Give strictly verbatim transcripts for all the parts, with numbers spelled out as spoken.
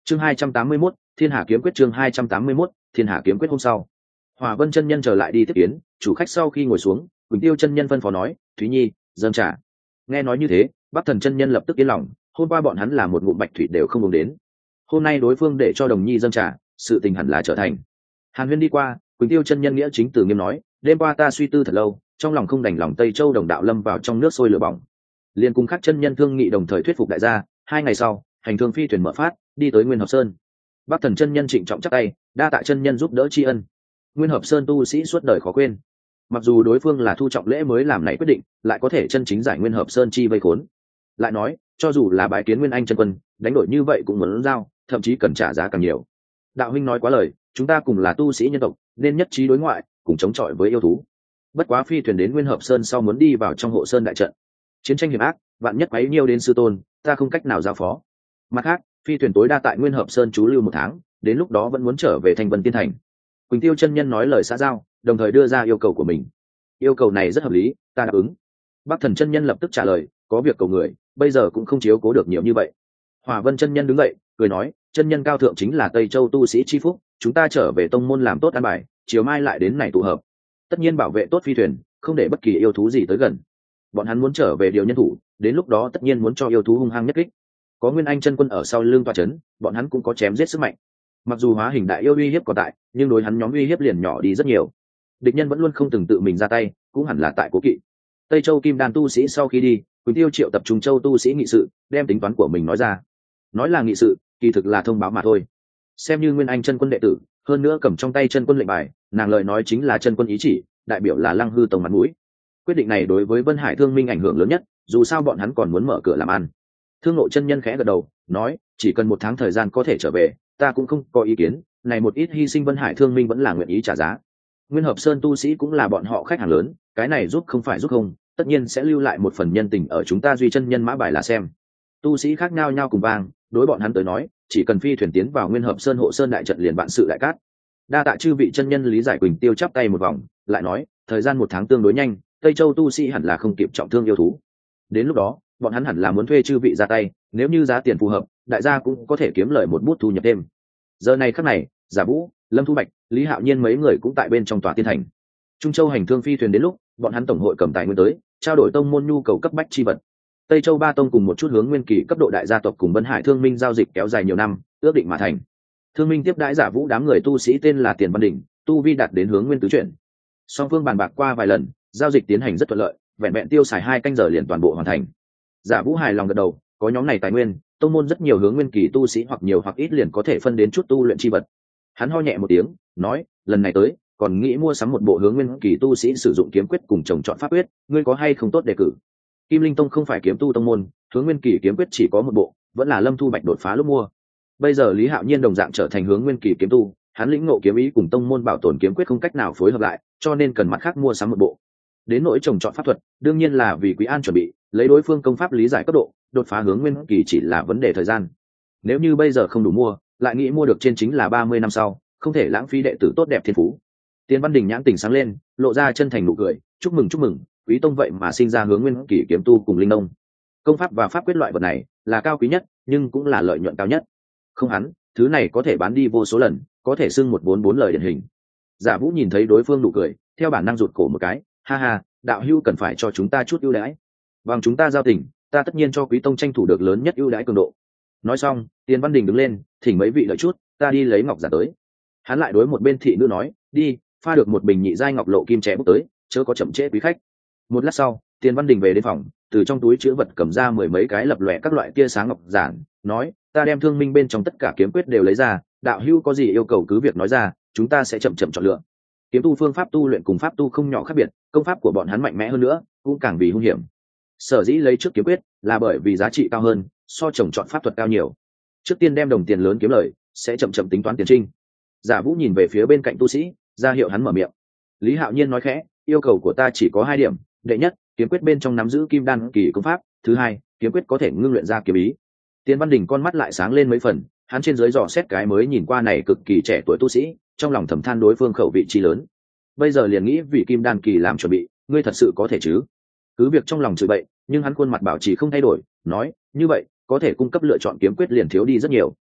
chương hai trăm tám mươi mốt thiên hà kiếm quyết chương hai trăm tám mươi mốt thiên hà kiếm quyết. Hôm sau Hỏa Vân chân nhân trở lại đi tiếp kiến chủ khách, sau khi ngồi xuống Quỳnh Tiêu chân nhân phân phó nói, Thúy Nhi dâng trà. Nghe nói như thế, Bắc Thần chân nhân lập tức yên lòng, hôm qua bọn hắn là một ngụm bạch thủy đều không uống đến, hôm nay đối phương để cho Đồng Nhi dâng trà, sự tình hẳn là trở thành. Hàn Huyên đi qua, Quỳnh Tiêu chân nhân nghĩa chính từ nghiêm nói, đêm qua ta suy tư thật lâu, trong lòng không đành lòng Tây Châu đồng đạo lâm vào trong nước sôi lửa bỏng, liền cùng các chân nhân thương nghị đồng thời thuyết phục đại gia. Hai ngày sau, hành thương phi thuyền mở phát đi tới Nguyên Hợp Sơn. Bắc Thần chân nhân trịnh trọng chắp tay, đa tạ chân nhân giúp đỡ tri ân. Nguyên Hợp Sơn tu sĩ suốt đời khó quên, mặc dù đối phương là thu trọng lễ mới làm này quyết định, lại có thể chân chính giải Nguyên Hợp Sơn chi vây khốn. Lại nói, cho dù là bái kiến Nguyên Anh chân quân, đánh đổi như vậy cũng muốn giao, thậm chí cần trả giá càng nhiều. Đạo huynh nói quá lời, chúng ta cùng là tu sĩ nhân tộc, nên nhất trí đối ngoại, cùng chống chọi với yêu thú. Bất quá phi thuyền đến Nguyên Hợp Sơn sau muốn đi vào trong hộ sơn đại trận, chiến tranh hiểm ác, vạn nhất quấy nhiêu đến sư tôn, ta không cách nào giao phó. Mặt khác, phi thuyền tối đa tại Nguyên Hợp Sơn trú lưu một tháng, đến lúc đó vẫn muốn trở về Thanh Vân Tiên Thành. Quỳnh Tiêu chân nhân nói lời xã giao, đồng thời đưa ra yêu cầu của mình. Yêu cầu này rất hợp lý, ta đáp ứng. Bắc Thần chân nhân lập tức trả lời, có việc cầu người, bây giờ cũng không chiếu cố được nhiều như vậy. Hỏa Vân chân nhân đứng dậy, cười nói, chân nhân cao thượng chính là Tây Châu tu sĩ chi phúc, chúng ta trở về tông môn làm tốt an bài, chiều mai lại đến này tụ hợp. Tất nhiên bảo vệ tốt phi thuyền, không để bất kỳ yêu thú gì tới gần. Bọn hắn muốn trở về điều nhân thủ, đến lúc đó tất nhiên muốn cho yêu thú hung hăng nhất kích. Có Nguyên Anh chân quân ở sau lưng tọa chấn, bọn hắn cũng có chém giết sức mạnh. Mặc dù hóa hình đại yêu uy hiếp còn tại, nhưng đối hắn nhóm uy hiếp liền nhỏ đi rất nhiều. Địch nhân vẫn luôn không từng tự mình ra tay, cũng hẳn là tại cố kỵ. Tây Châu Kim Đan tu sĩ sau khi đi, Quỳnh Tiêu triệu tập Trung Châu tu sĩ nghị sự, đem tính toán của mình nói ra. Nói là nghị sự, kỳ thực là thông báo mà thôi. Xem như Nguyên Anh chân quân đệ tử, hơn nữa cầm trong tay chân quân lệnh bài, nàng lời nói chính là chân quân ý chỉ, đại biểu là Lăng Hư tông mặt mũi. Quyết định này đối với Vân Hải Thương Minh ảnh hưởng lớn nhất, dù sao bọn hắn còn muốn mở cửa làm ăn. Thương Ngộ chân nhân khẽ gật đầu, nói, chỉ cần một tháng thời gian có thể trở về, ta cũng không có ý kiến, này một ít hy sinh Vân Hải Thương Minh vẫn là nguyện ý trả giá. Nguyên Hợp Sơn tu sĩ cũng là bọn họ khách hàng lớn, cái này giúp không phải giúp không, tất nhiên sẽ lưu lại một phần nhân tình ở chúng ta duy chân nhân mã bài là xem. Tu sĩ khác nhau nhau cùng vang, đối bọn hắn tới nói, chỉ cần phi thuyền tiến vào Nguyên Hợp Sơn hộ sơn đại trận liền vạn sự đại cát. Đa tạ chư vị chân nhân lý giải. Quỳnh Tiêu chắp tay một vòng, lại nói, thời gian một tháng tương đối nhanh, Tây Châu tu sĩ hẳn là không kịp trọng thương yêu thú. Đến lúc đó, bọn hắn hẳn là muốn thuê chư vị ra tay, nếu như giá tiền phù hợp, đại gia cũng có thể kiếm lời một bút thu nhập thêm. Giờ này khắc này, Giả Vũ, Lâm Thu Bạch, Lý Hạo Nhiên mấy người cũng tại bên trong tòa tiên thành. Trung Châu hành thương phi thuyền đến lúc, bọn hắn tổng hội cầm tài nguyên tới, trao đổi tông môn nhu cầu cấp bách chi vật. Tây Châu ba tông cùng một chút hướng nguyên kỳ cấp độ đại gia tộc cùng Vân Hải Thương Minh giao dịch kéo dài nhiều năm, ước định mà thành. Thương Minh tiếp đãi Giả Vũ đám người tu sĩ tên là Tiền Văn Đỉnh, tu vi đạt đến hướng nguyên tứ chuyển. Song phương bàn bạc qua vài lần, giao dịch tiến hành rất thuận lợi, vẹn vẹn tiêu xài hai canh giờ liền toàn bộ hoàn thành. Giả Vũ hài lòng gật đầu, có nhóm này tài nguyên, tông môn rất nhiều hướng nguyên kỳ tu sĩ hoặc nhiều hoặc ít liền có thể phân đến chút tu luyện chi vật. Hắn ho nhẹ một tiếng, nói, lần này tới, còn nghĩ mua sắm một bộ hướng nguyên kỳ tu sĩ sử dụng kiếm quyết cùng trồng chọn pháp quyết, ngươi có hay không tốt đề cử? Kim Linh Tông không phải kiếm tu tông môn, hướng nguyên kỳ kiếm quyết chỉ có một bộ, vẫn là Lâm Thu Bạch đột phá lúc mua. Bây giờ Lý Hạo Nhiên đồng dạng trở thành hướng nguyên kỳ kiếm tu, hắn lĩnh ngộ kiếm ý cùng tông môn bảo tồn kiếm quyết không cách nào phối hợp lại, cho nên cần mặt khác mua sắm một bộ. Đến nỗi trồng chọn pháp thuật, đương nhiên là vì Quý An chuẩn bị, lấy đối phương công pháp lý giải cấp độ, đột phá hướng nguyên kỳ chỉ là vấn đề thời gian. Nếu như bây giờ không đủ mua, lại nghĩ mua được trên chính là ba mươi năm sau, không thể lãng phí đệ tử tốt đẹp thiên phú. Tiền Văn Đình nhãn tỉnh sáng lên, lộ ra chân thành nụ cười, chúc mừng chúc mừng, Quý tông vậy mà sinh ra hướng nguyên kỳ kiếm tu cùng linh nông. Công pháp và pháp quyết loại vật này là cao quý nhất, nhưng cũng là lợi nhuận cao nhất. Không hắn, thứ này có thể bán đi vô số lần, có thể xưng một bốn bốn lời điển hình. Giả Vũ nhìn thấy đối phương nụ cười, theo bản năng rụt cổ một cái, ha ha, đạo hữu cần phải cho chúng ta chút ưu đãi. Bằng chúng ta giao tình, ta tất nhiên cho Quý tông tranh thủ được lớn nhất ưu đãi cường độ. Nói xong, Tiền Văn Đình đứng lên, thỉnh mấy vị lợi chút, ta đi lấy ngọc giả tới. Hắn lại đối một bên thị nữ nói, đi, pha được một bình nhị giai ngọc lộ kim trẻ bốc tới, chớ có chậm trễ quý khách. Một lát sau, Tiền Văn Đình về đến phòng, từ trong túi chứa vật cầm ra mười mấy cái lập lòe các loại tia sáng ngọc giản, nói, ta đem thương minh bên trong tất cả kiếm quyết đều lấy ra, đạo hữu có gì yêu cầu cứ việc nói ra, chúng ta sẽ chậm chậm chọn lựa. Kiếm tu phương pháp tu luyện cùng pháp tu không nhỏ khác biệt, công pháp của bọn hắn mạnh mẽ hơn nữa, cũng càng vì hung hiểm. Sở dĩ lấy trước kiếm quyết là bởi vì giá trị cao hơn, so chồng chọn pháp thuật cao nhiều. Trước tiên đem đồng tiền lớn kiếm lời, sẽ chậm chậm tính toán tiền trinh. Giả Vũ nhìn về phía bên cạnh tu sĩ, ra hiệu hắn mở miệng. Lý Hạo Nhiên nói khẽ, yêu cầu của ta chỉ có hai điểm, đệ nhất, kiếm quyết bên trong nắm giữ kim đan kỳ công pháp, thứ hai, kiếm quyết có thể ngưng luyện ra kiếm ý. Tiền Văn Đình con mắt lại sáng lên mấy phần, hắn trên dưới dò xét cái mới nhìn qua này cực kỳ trẻ tuổi tu sĩ, trong lòng thầm than đối phương khẩu vị chi lớn. Bây giờ liền nghĩ vì kim đan kỳ làm chuẩn bị, ngươi thật sự có thể chứ? Cứ việc trong lòng chửi bậy, nhưng hắn khuôn mặt bảo trì không thay đổi, nói, như vậy, có thể cung cấp lựa chọn kiếm quyết liền thiếu đi rất nhiều.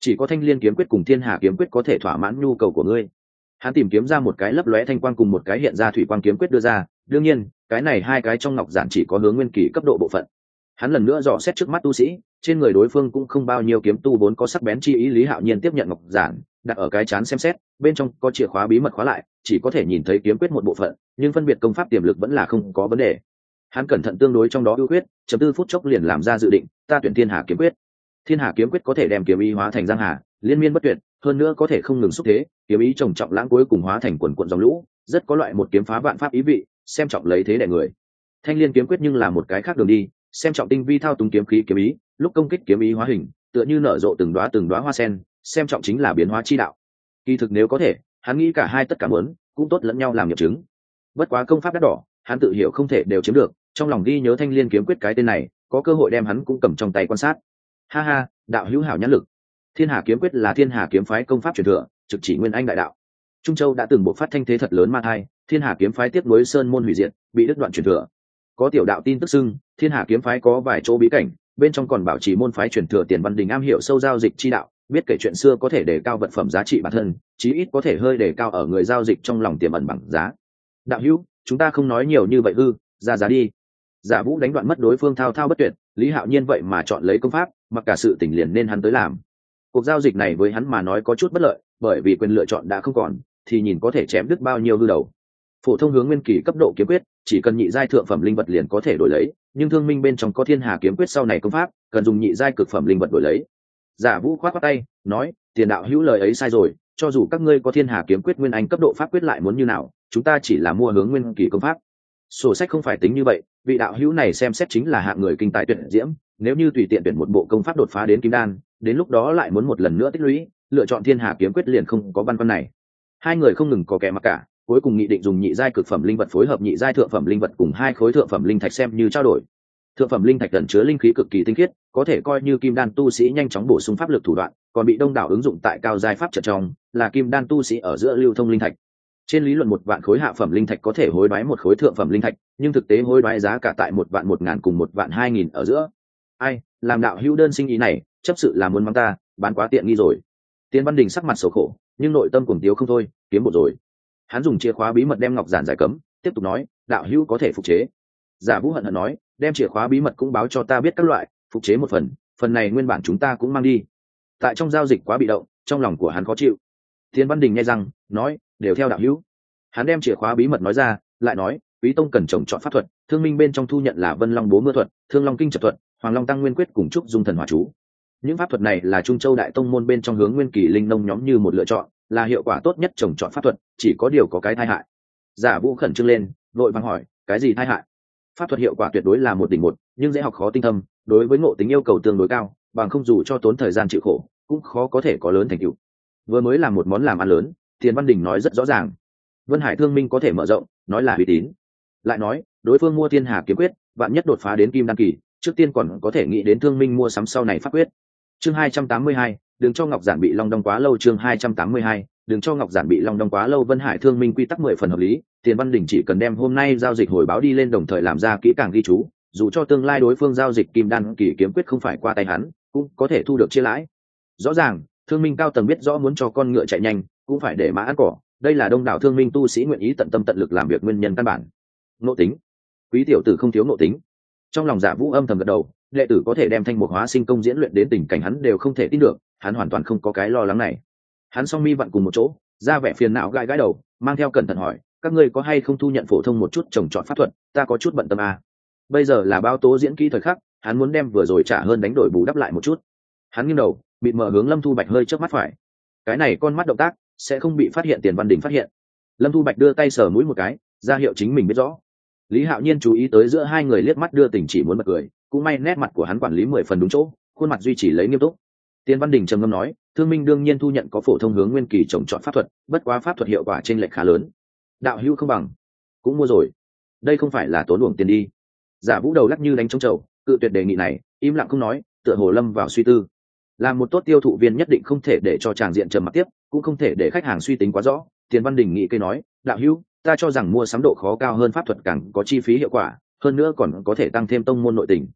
chỉ có thanh liên kiếm quyết cùng thiên hà kiếm quyết có thể thỏa mãn nhu cầu của ngươi. Hắn tìm kiếm ra một cái lấp lóe thanh quang cùng một cái hiện ra thủy quang kiếm quyết đưa ra, đương nhiên cái này hai cái trong ngọc giản chỉ có hướng nguyên kỳ cấp độ bộ phận. Hắn lần nữa dò xét trước mắt tu sĩ, trên người đối phương cũng không bao nhiêu kiếm tu vốn có sắc bén chi ý. Lý Hạo Nhiên tiếp nhận ngọc giản, đặt ở cái chán xem xét, bên trong có chìa khóa bí mật khóa lại, chỉ có thể nhìn thấy kiếm quyết một bộ phận, nhưng phân biệt công pháp tiềm lực vẫn là không có vấn đề. Hắn cẩn thận tương đối trong đó ưu quyết, chấm tư phút chốc liền làm ra dự định, ta tuyển thiên hà kiếm quyết. Thiên hà kiếm quyết có thể đem kiếm ý hóa thành giang hà, liên miên bất tuyệt, hơn nữa có thể không ngừng xúc thế, kiếm ý trồng trọng lãng cuối cùng hóa thành quần quần dòng lũ, rất có loại một kiếm phá vạn pháp ý vị, xem trọng lấy thế đè người. Thanh liên kiếm quyết nhưng là một cái khác đường đi, xem trọng tinh vi thao túng kiếm khí kiếm ý, lúc công kích kiếm ý hóa hình, tựa như nở rộ từng đóa từng đóa hoa sen, xem trọng chính là biến hóa chi đạo. Kỳ thực nếu có thể, hắn nghĩ cả hai tất cả muốn, cũng tốt lẫn nhau làm nghiệm chứng. Bất quá công pháp đắt đỏ, hắn tự hiểu không thể đều chiếm được, trong lòng ghi nhớ thanh liên kiếm quyết cái tên này, có cơ hội đem hắn cũng cầm trong tay quan sát. Ha ha, đạo hữu hảo nhãn lực. Thiên hà kiếm quyết là thiên hà kiếm phái công pháp truyền thừa, trực chỉ nguyên anh đại đạo. Trung Châu đã từng bộc phát thanh thế thật lớn ma thai, thiên hà kiếm phái tiếp nối sơn môn hủy diệt, bị đứt đoạn truyền thừa. Có tiểu đạo tin tức xưng, thiên hà kiếm phái có vài chỗ bí cảnh, bên trong còn bảo trì môn phái truyền thừa Tiền Văn Đình am hiểu sâu giao dịch chi đạo, biết kể chuyện xưa có thể đề cao vật phẩm giá trị bản thân, chí ít có thể hơi đề cao ở người giao dịch trong lòng tiềm ẩn bằng giá. Đạo hữu, chúng ta không nói nhiều như vậy hư, ra giá đi. Giả Vũ đánh đoạn mất đối phương thao thao bất tuyệt, Lý Hạo Nhiên vậy mà chọn lấy công pháp, mặc cả sự tình liền nên hắn tới làm. Cuộc giao dịch này với hắn mà nói có chút bất lợi, bởi vì quyền lựa chọn đã không còn, thì nhìn có thể chém đứt bao nhiêu hư đầu. Phổ thông hướng nguyên kỳ cấp độ kiếm quyết, chỉ cần nhị giai thượng phẩm linh vật liền có thể đổi lấy, nhưng thương minh bên trong có thiên hà kiếm quyết sau này công pháp, cần dùng nhị giai cực phẩm linh vật đổi lấy. Giả Vũ khoát khoát tay, nói, tiền đạo hữu lời ấy sai rồi, cho dù các ngươi có thiên hà kiếm quyết nguyên anh cấp độ pháp quyết lại muốn như nào, chúng ta chỉ là mua hướng nguyên kỳ công pháp. Sổ sách không phải tính như vậy, vị đạo hữu này xem xét chính là hạng người kinh tài tuyển diễm, nếu như tùy tiện tuyển một bộ công pháp đột phá đến kim đan, đến lúc đó lại muốn một lần nữa tích lũy, lựa chọn thiên hà kiếm quyết liền không có băn khoăn này. Hai người không ngừng có kẻ mặc cả, cuối cùng nghị định dùng nhị giai cực phẩm linh vật phối hợp nhị giai thượng phẩm linh vật cùng hai khối thượng phẩm linh thạch xem như trao đổi. Thượng phẩm linh thạch ẩn chứa linh khí cực kỳ tinh khiết, có thể coi như kim đan tu sĩ nhanh chóng bổ sung pháp lực thủ đoạn, còn bị đông đảo ứng dụng tại cao giai pháp trận trong, là kim đan tu sĩ ở giữa lưu thông linh thạch. Trên lý luận một vạn khối hạ phẩm linh thạch có thể hối đoái một khối thượng phẩm linh thạch, nhưng thực tế hối đoái giá cả tại một vạn một ngàn cùng một vạn hai nghìn ở giữa. Ai, làm đạo hữu đơn sinh ý này, chấp sự là muốn mắng ta, bán quá tiện nghi rồi. Tiền Văn Đình sắc mặt xấu khổ, nhưng nội tâm cuồng tiếu không thôi, kiếm bộ rồi. Hắn dùng chìa khóa bí mật đem ngọc giản giải cấm, tiếp tục nói, đạo hữu có thể phục chế. Giả Vũ hận hận nói, đem chìa khóa bí mật cũng báo cho ta biết các loại, phục chế một phần, phần này nguyên bản chúng ta cũng mang đi. Tại trong giao dịch quá bị động, trong lòng của hắn khó chịu. Tiền Văn Đình nghe rằng, nói, đều theo đạo hữu. Hắn đem chìa khóa bí mật nói ra, lại nói, Quý Tông cần trồng chọn pháp thuật, thương minh bên trong thu nhận là Vân Long Bố Mưa thuật, Thương Long Kinh Trật thuật, Hoàng Long Tăng Nguyên Quyết cùng Trúc Dung Thần Hỏa Chú. Những pháp thuật này là Trung Châu đại tông môn bên trong hướng nguyên kỳ linh nông nhóm như một lựa chọn, là hiệu quả tốt nhất trồng chọn pháp thuật, chỉ có điều có cái tai hại. Giả Vũ khẩn trương lên, vội vàng hỏi, cái gì tai hại? Pháp thuật hiệu quả tuyệt đối là một đỉnh một, nhưng dễ học khó tinh thâm, đối với ngộ tính yêu cầu tương đối cao, bằng không dù cho tốn thời gian chịu khổ, cũng khó có thể có lớn thành tựu. Vừa mới làm một món làm ăn lớn, Tiền Văn Đình nói rất rõ ràng. Vân Hải Thương Minh có thể mở rộng, nói là uy tín. Lại nói, đối phương mua Thiên Hà kiếm quyết, vạn nhất đột phá đến kim đan kỳ, trước tiên còn có thể nghĩ đến Thương Minh mua sắm sau này pháp quyết. Chương hai trăm tám mươi hai, đừng cho Ngọc Giản bị long đong quá lâu. Chương hai trăm tám mươi hai, đừng cho Ngọc Giản bị long đong quá lâu. Vân Hải Thương Minh quy tắc mười phần hợp lý, Tiền Văn Đình chỉ cần đem hôm nay giao dịch hồi báo đi lên, đồng thời làm ra kỹ càng ghi chú, dù cho tương lai đối phương giao dịch kim đan kỳ kiếm quyết không phải qua tay hắn, cũng có thể thu được chia lãi. Rõ ràng, Thương Minh cao tầng biết rõ muốn cho con ngựa chạy nhanh, cũng phải để mã ăn cỏ, đây là đông đảo thương minh tu sĩ nguyện ý tận tâm tận lực làm việc nguyên nhân căn bản. Nội tính, quý tiểu tử không thiếu nội tính. Trong lòng Giả Vũ âm thầm gật đầu, đệ tử có thể đem thanh mục hóa sinh công diễn luyện đến tình cảnh hắn đều không thể tin được, hắn hoàn toàn không có cái lo lắng này. Hắn song mi vặn cùng một chỗ, ra vẻ phiền não gãi gãi đầu, mang theo cẩn thận hỏi, các ngươi có hay không thu nhận phổ thông một chút trồng trọt pháp thuật, ta có chút bận tâm à. Bây giờ là bao tố diễn kỹ thời khắc, hắn muốn đem vừa rồi trả hơn đánh đổi bù đắp lại một chút. Hắn nghiêng đầu, bị mở hướng Lâm Thu Bạch hơi trước mắt phải. Cái này con mắt động tác sẽ không bị phát hiện. Tiền Văn Đình phát hiện. Lâm Thu Bạch đưa tay sờ mũi một cái, ra hiệu chính mình biết rõ. Lý Hạo Nhiên chú ý tới giữa hai người liếc mắt đưa tình chỉ muốn bật cười, cũng may nét mặt của hắn quản lý mười phần đúng chỗ, khuôn mặt duy trì lấy nghiêm túc. Tiền Văn Đình trầm ngâm nói, Thương Minh đương nhiên thu nhận có phổ thông hướng nguyên kỳ trồng trọt pháp thuật, bất quá pháp thuật hiệu quả trên lệch khá lớn. Đạo hữu không bằng, cũng mua rồi. Đây không phải là tốn uổng tiền đi. Giả Vũ đầu lắc như đánh trống trầu, cự tuyệt đề nghị này, im lặng không nói, tựa hồ lâm vào suy tư. Làm một tốt tiêu thụ viên nhất định không thể để cho tràng diện trầm mặc tiếp, cũng không thể để khách hàng suy tính quá rõ. Tiền Văn Đình nghĩ cây nói, đạo hữu, ta cho rằng mua sắm độ khó cao hơn pháp thuật càng có chi phí hiệu quả, hơn nữa còn có thể tăng thêm tông môn nội tình.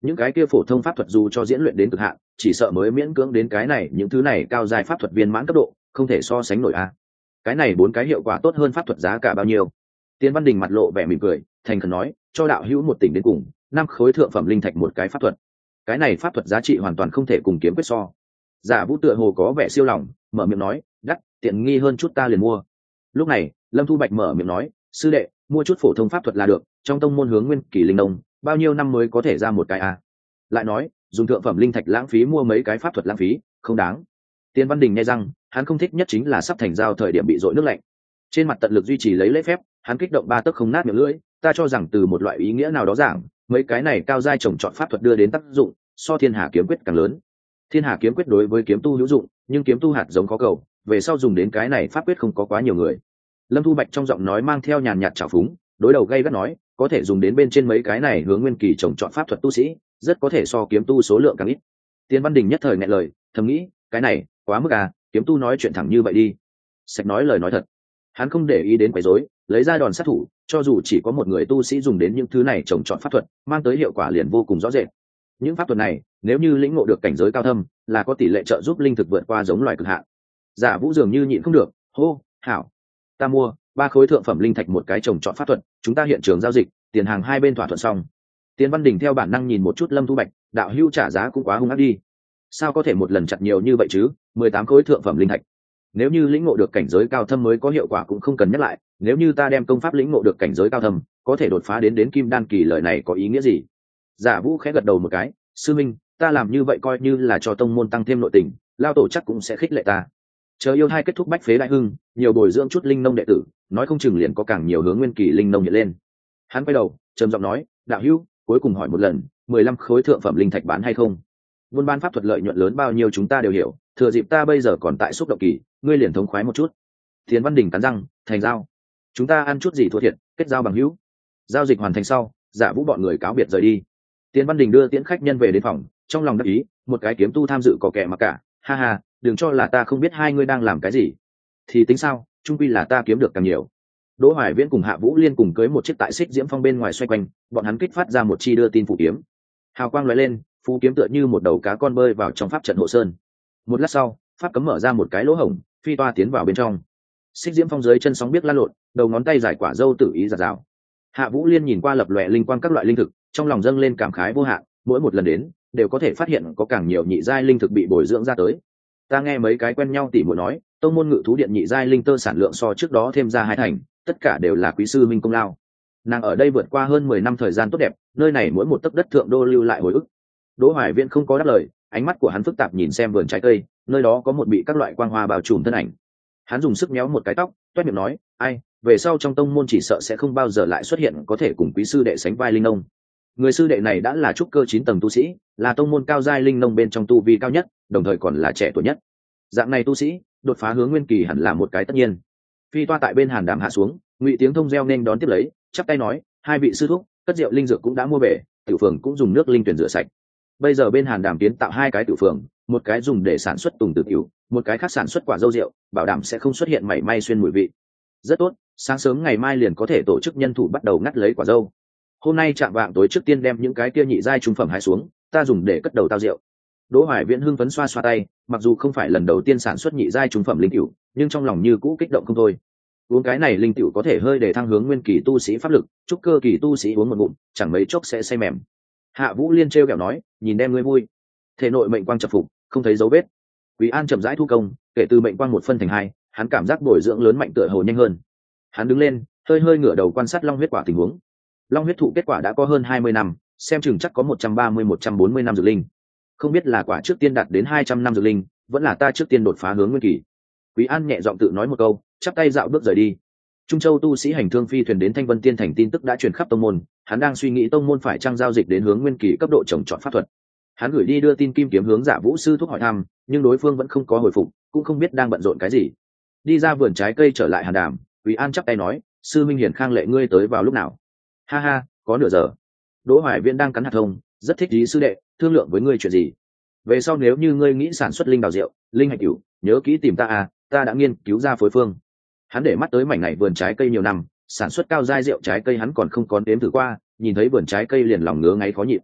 những cái kia phổ thông pháp thuật dù cho diễn luyện đến cực hạn, chỉ sợ mới miễn cưỡng đến cái này những thứ này cao giai pháp thuật viên mãn cấp độ, không thể so sánh nổi a. Cái này bốn cái hiệu quả tốt hơn pháp thuật giá cả bao nhiêu? Tiên Văn Đình mặt lộ vẻ mỉm cười, thành khẩn nói, cho đạo hữu một tỉnh đến cùng, năm khối thượng phẩm linh thạch một cái pháp thuật. Cái này pháp thuật giá trị hoàn toàn không thể cùng kiếm quyết so. Giả Vũ tựa hồ có vẻ siêu lòng, mở miệng nói, đắt, tiện nghi hơn chút ta liền mua. Lúc này, Lâm Thu Bạch mở miệng nói, sư đệ, mua chút phổ thông pháp thuật là được, trong tông môn hướng nguyên kỳ linh đông, bao nhiêu năm mới có thể ra một cái a? Lại nói, dùng thượng phẩm linh thạch lãng phí mua mấy cái pháp thuật lãng phí, không đáng. Tiên Văn Đình nghe rằng, hắn không thích nhất chính là sắp thành giao thời điểm bị dội nước lạnh. Trên mặt tận lực duy trì lấy lễ phép, hắn kích động ba tấc không nát miệng lưỡi, ta cho rằng từ một loại ý nghĩa nào đó giảng, mấy cái này cao giai trồng chọn pháp thuật đưa đến tác dụng, so Thiên Hà kiếm quyết càng lớn. Thiên Hà kiếm quyết đối với kiếm tu hữu dụng, nhưng kiếm tu hạt giống khó cầu, về sau dùng đến cái này pháp quyết không có quá nhiều người. Lâm Thu Bạch trong giọng nói mang theo nhàn nhạt trào phúng, đối đầu gay gắt nói, có thể dùng đến bên trên mấy cái này hướng nguyên kỳ trồng chọn pháp thuật tu sĩ, rất có thể so kiếm tu số lượng càng ít. Tiên Văn Đình nhất thời nghẹn lời, thầm nghĩ, cái này quá mức à, kiếm tu nói chuyện thẳng như vậy đi. Sạch nói lời nói thật. Hắn không để ý đến quấy rối, lấy ra đòn sát thủ, cho dù chỉ có một người tu sĩ dùng đến những thứ này trồng chọn pháp thuật, mang tới hiệu quả liền vô cùng rõ rệt. Những pháp thuật này, nếu như lĩnh ngộ được cảnh giới cao thâm, là có tỷ lệ trợ giúp linh thực vượt qua giống loài cực hạn. Giả Vũ dường như nhịn không được, hô, hảo, ta mua ba khối thượng phẩm linh thạch một cái trồng chọn pháp thuật, chúng ta hiện trường giao dịch, tiền hàng hai bên thỏa thuận xong. Tiên Văn Đình theo bản năng nhìn một chút Lâm Thu Bạch, đạo hữu trả giá cũng quá hung ác đi. Sao có thể một lần chặt nhiều như vậy chứ? Mười tám khối thượng phẩm linh thạch. Nếu như lĩnh ngộ được cảnh giới cao thâm mới có hiệu quả cũng không cần nhắc lại, nếu như ta đem công pháp lĩnh ngộ được cảnh giới cao thâm, có thể đột phá đến đến kim đan kỳ, lời này có ý nghĩa gì? Giả Vũ khẽ gật đầu một cái, sư minh, ta làm như vậy coi như là cho tông môn tăng thêm nội tình, lao tổ chắc cũng sẽ khích lệ ta. Chờ yêu thai kết thúc bách phế đại hưng, nhiều bồi dưỡng chút linh nông đệ tử, nói không chừng liền có càng nhiều hướng nguyên kỳ linh nông hiện lên. Hắn quay đầu, trầm giọng nói, đạo hữu, cuối cùng hỏi một lần, mười lăm khối thượng phẩm linh thạch bán hay không? Buôn bán pháp thuật lợi nhuận lớn bao nhiêu chúng ta đều hiểu, thừa dịp ta bây giờ còn tại xúc động kỳ, ngươi liền thống khoái một chút. Tiền Văn Đình cắn răng, thành giao. Chúng ta ăn chút gì thua thiệt, kết giao bằng hữu. Giao dịch hoàn thành sau, Giả Vũ bọn người cáo biệt rời đi. Tiền Văn Đình đưa tiễn khách nhân về đến phòng, trong lòng đắc ý, một cái kiếm tu tham dự có kẻ mà cả, ha ha, đừng cho là ta không biết hai ngươi đang làm cái gì. Thì tính sao, chung quy là ta kiếm được càng nhiều. Đỗ Hoài Viễn cùng Hạ Vũ Liên cùng cưới một chiếc tại xích diễm phong bên ngoài xoay quanh, bọn hắn kích phát ra một chi đưa tin phù kiếm. Hào quang lóe lên, phù kiếm tựa như một đầu cá con bơi vào trong pháp trận hộ sơn. Một lát sau, pháp cấm mở ra một cái lỗ hổng, phi toa tiến vào bên trong. Xích diễm phong dưới chân sóng biết lan lộn, đầu ngón tay giải quả dâu tự ý giạt rào. Hạ Vũ Liên nhìn qua lập lòe linh quang các loại linh thực, trong lòng dâng lên cảm khái vô hạn, mỗi một lần đến, đều có thể phát hiện có càng nhiều nhị giai linh thực bị bồi dưỡng ra tới. Ta nghe mấy cái quen nhau tỉ muội nói, tông môn ngự thú điện nhị giai linh tơ sản lượng so trước đó thêm ra hai thành, tất cả đều là quý sư minh công lao. Nàng ở đây vượt qua hơn mười năm thời gian tốt đẹp, nơi này mỗi một tấc đất thượng đô lưu lại hồi ức. Đỗ Hoài Viễn không có đáp lời, ánh mắt của hắn phức tạp nhìn xem vườn trái cây, nơi đó có một bị các loại quang hoa bao trùm thân ảnh. Hắn dùng sức méo một cái tóc, toét miệng nói, ai, về sau trong tông môn chỉ sợ sẽ không bao giờ lại xuất hiện có thể cùng quý sư đệ sánh vai linh nông. Người sư đệ này đã là trúc cơ chín tầng tu sĩ, là tông môn cao giai linh nông bên trong tu vi cao nhất, đồng thời còn là trẻ tuổi nhất. Dạng này tu sĩ, đột phá hướng nguyên kỳ hẳn là một cái tất nhiên. Phi toa tại bên hàn đàm hạ xuống, Ngụy Tiếng Thông reo nên đón tiếp lấy, chắp tay nói, hai vị sư thúc, cất rượu linh dược cũng đã mua về, tiểu phường cũng dùng nước linh tuyển rửa sạch. Bây giờ bên hàn đàm kiến tạo hai cái tiểu phường, một cái dùng để sản xuất tùng tử tiểu, một cái khác sản xuất quả dâu rượu, bảo đảm sẽ không xuất hiện mảy may xuyên mùi vị. Rất tốt, sáng sớm ngày mai liền có thể tổ chức nhân thủ bắt đầu ngắt lấy quả dâu. Hôm nay chạm vạng tối trước tiên đem những cái kia nhị giai trung phẩm hái xuống, ta dùng để cất đầu tao rượu. Đỗ Hoài Viễn hưng phấn xoa xoa tay, mặc dù không phải lần đầu tiên sản xuất nhị giai trung phẩm linh tiểu, nhưng trong lòng như cũ kích động không thôi. Uống cái này linh tiểu có thể hơi để thăng hướng nguyên kỳ tu sĩ pháp lực, trúc cơ kỳ tu sĩ uống một ngụm, chẳng mấy chốc sẽ say mềm. Hạ Vũ Liên trêu ghẹo nói, nhìn đem ngươi vui. Thể nội mệnh quang chập phục, không thấy dấu vết. Quý An chậm rãi thu công, kể từ mệnh quang một phân thành hai, hắn cảm giác bồi dưỡng lớn mạnh tựa hồ nhanh hơn. Hắn đứng lên, hơi hơi ngửa đầu quan sát long huyết quả tình huống. Long huyết thụ kết quả đã có hơn hai mươi năm, xem chừng chắc có một trăm ba mươi một trăm bốn mươi năm dược linh. Không biết là quả trước tiên đạt đến hai trăm năm dược linh, vẫn là ta trước tiên đột phá hướng nguyên kỳ. Quý An nhẹ giọng tự nói một câu, chắp tay dạo bước rời đi. Trung Châu tu sĩ hành thương phi thuyền đến Thanh Vân Tiên thành tin tức đã truyền khắp tông môn, hắn đang suy nghĩ tông môn phải trang giao dịch đến hướng nguyên kỳ cấp độ trồng trọt pháp thuật. Hắn gửi đi đưa tin kim kiếm hướng Giả Vũ sư thúc hỏi thăm, nhưng đối phương vẫn không có hồi phục, cũng không biết đang bận rộn cái gì. Đi ra vườn trái cây trở lại hàn đàm, Quý An chắp tay nói, sư minh hiển khang lệ ngươi tới vào lúc nào? Ha ha, có nửa giờ. Đỗ Hoài Viễn đang cắn hạt thông, rất thích ý sư đệ, thương lượng với ngươi chuyện gì? Về sau nếu như ngươi nghĩ sản xuất linh đào rượu, linh hạch cửu, nhớ kỹ tìm ta à, ta đã nghiên cứu ra phối phương. Hắn để mắt tới mảnh này vườn trái cây nhiều năm, sản xuất cao giai rượu trái cây hắn còn không có đếm thử qua, nhìn thấy vườn trái cây liền lòng ngứa ngáy khó nhịn.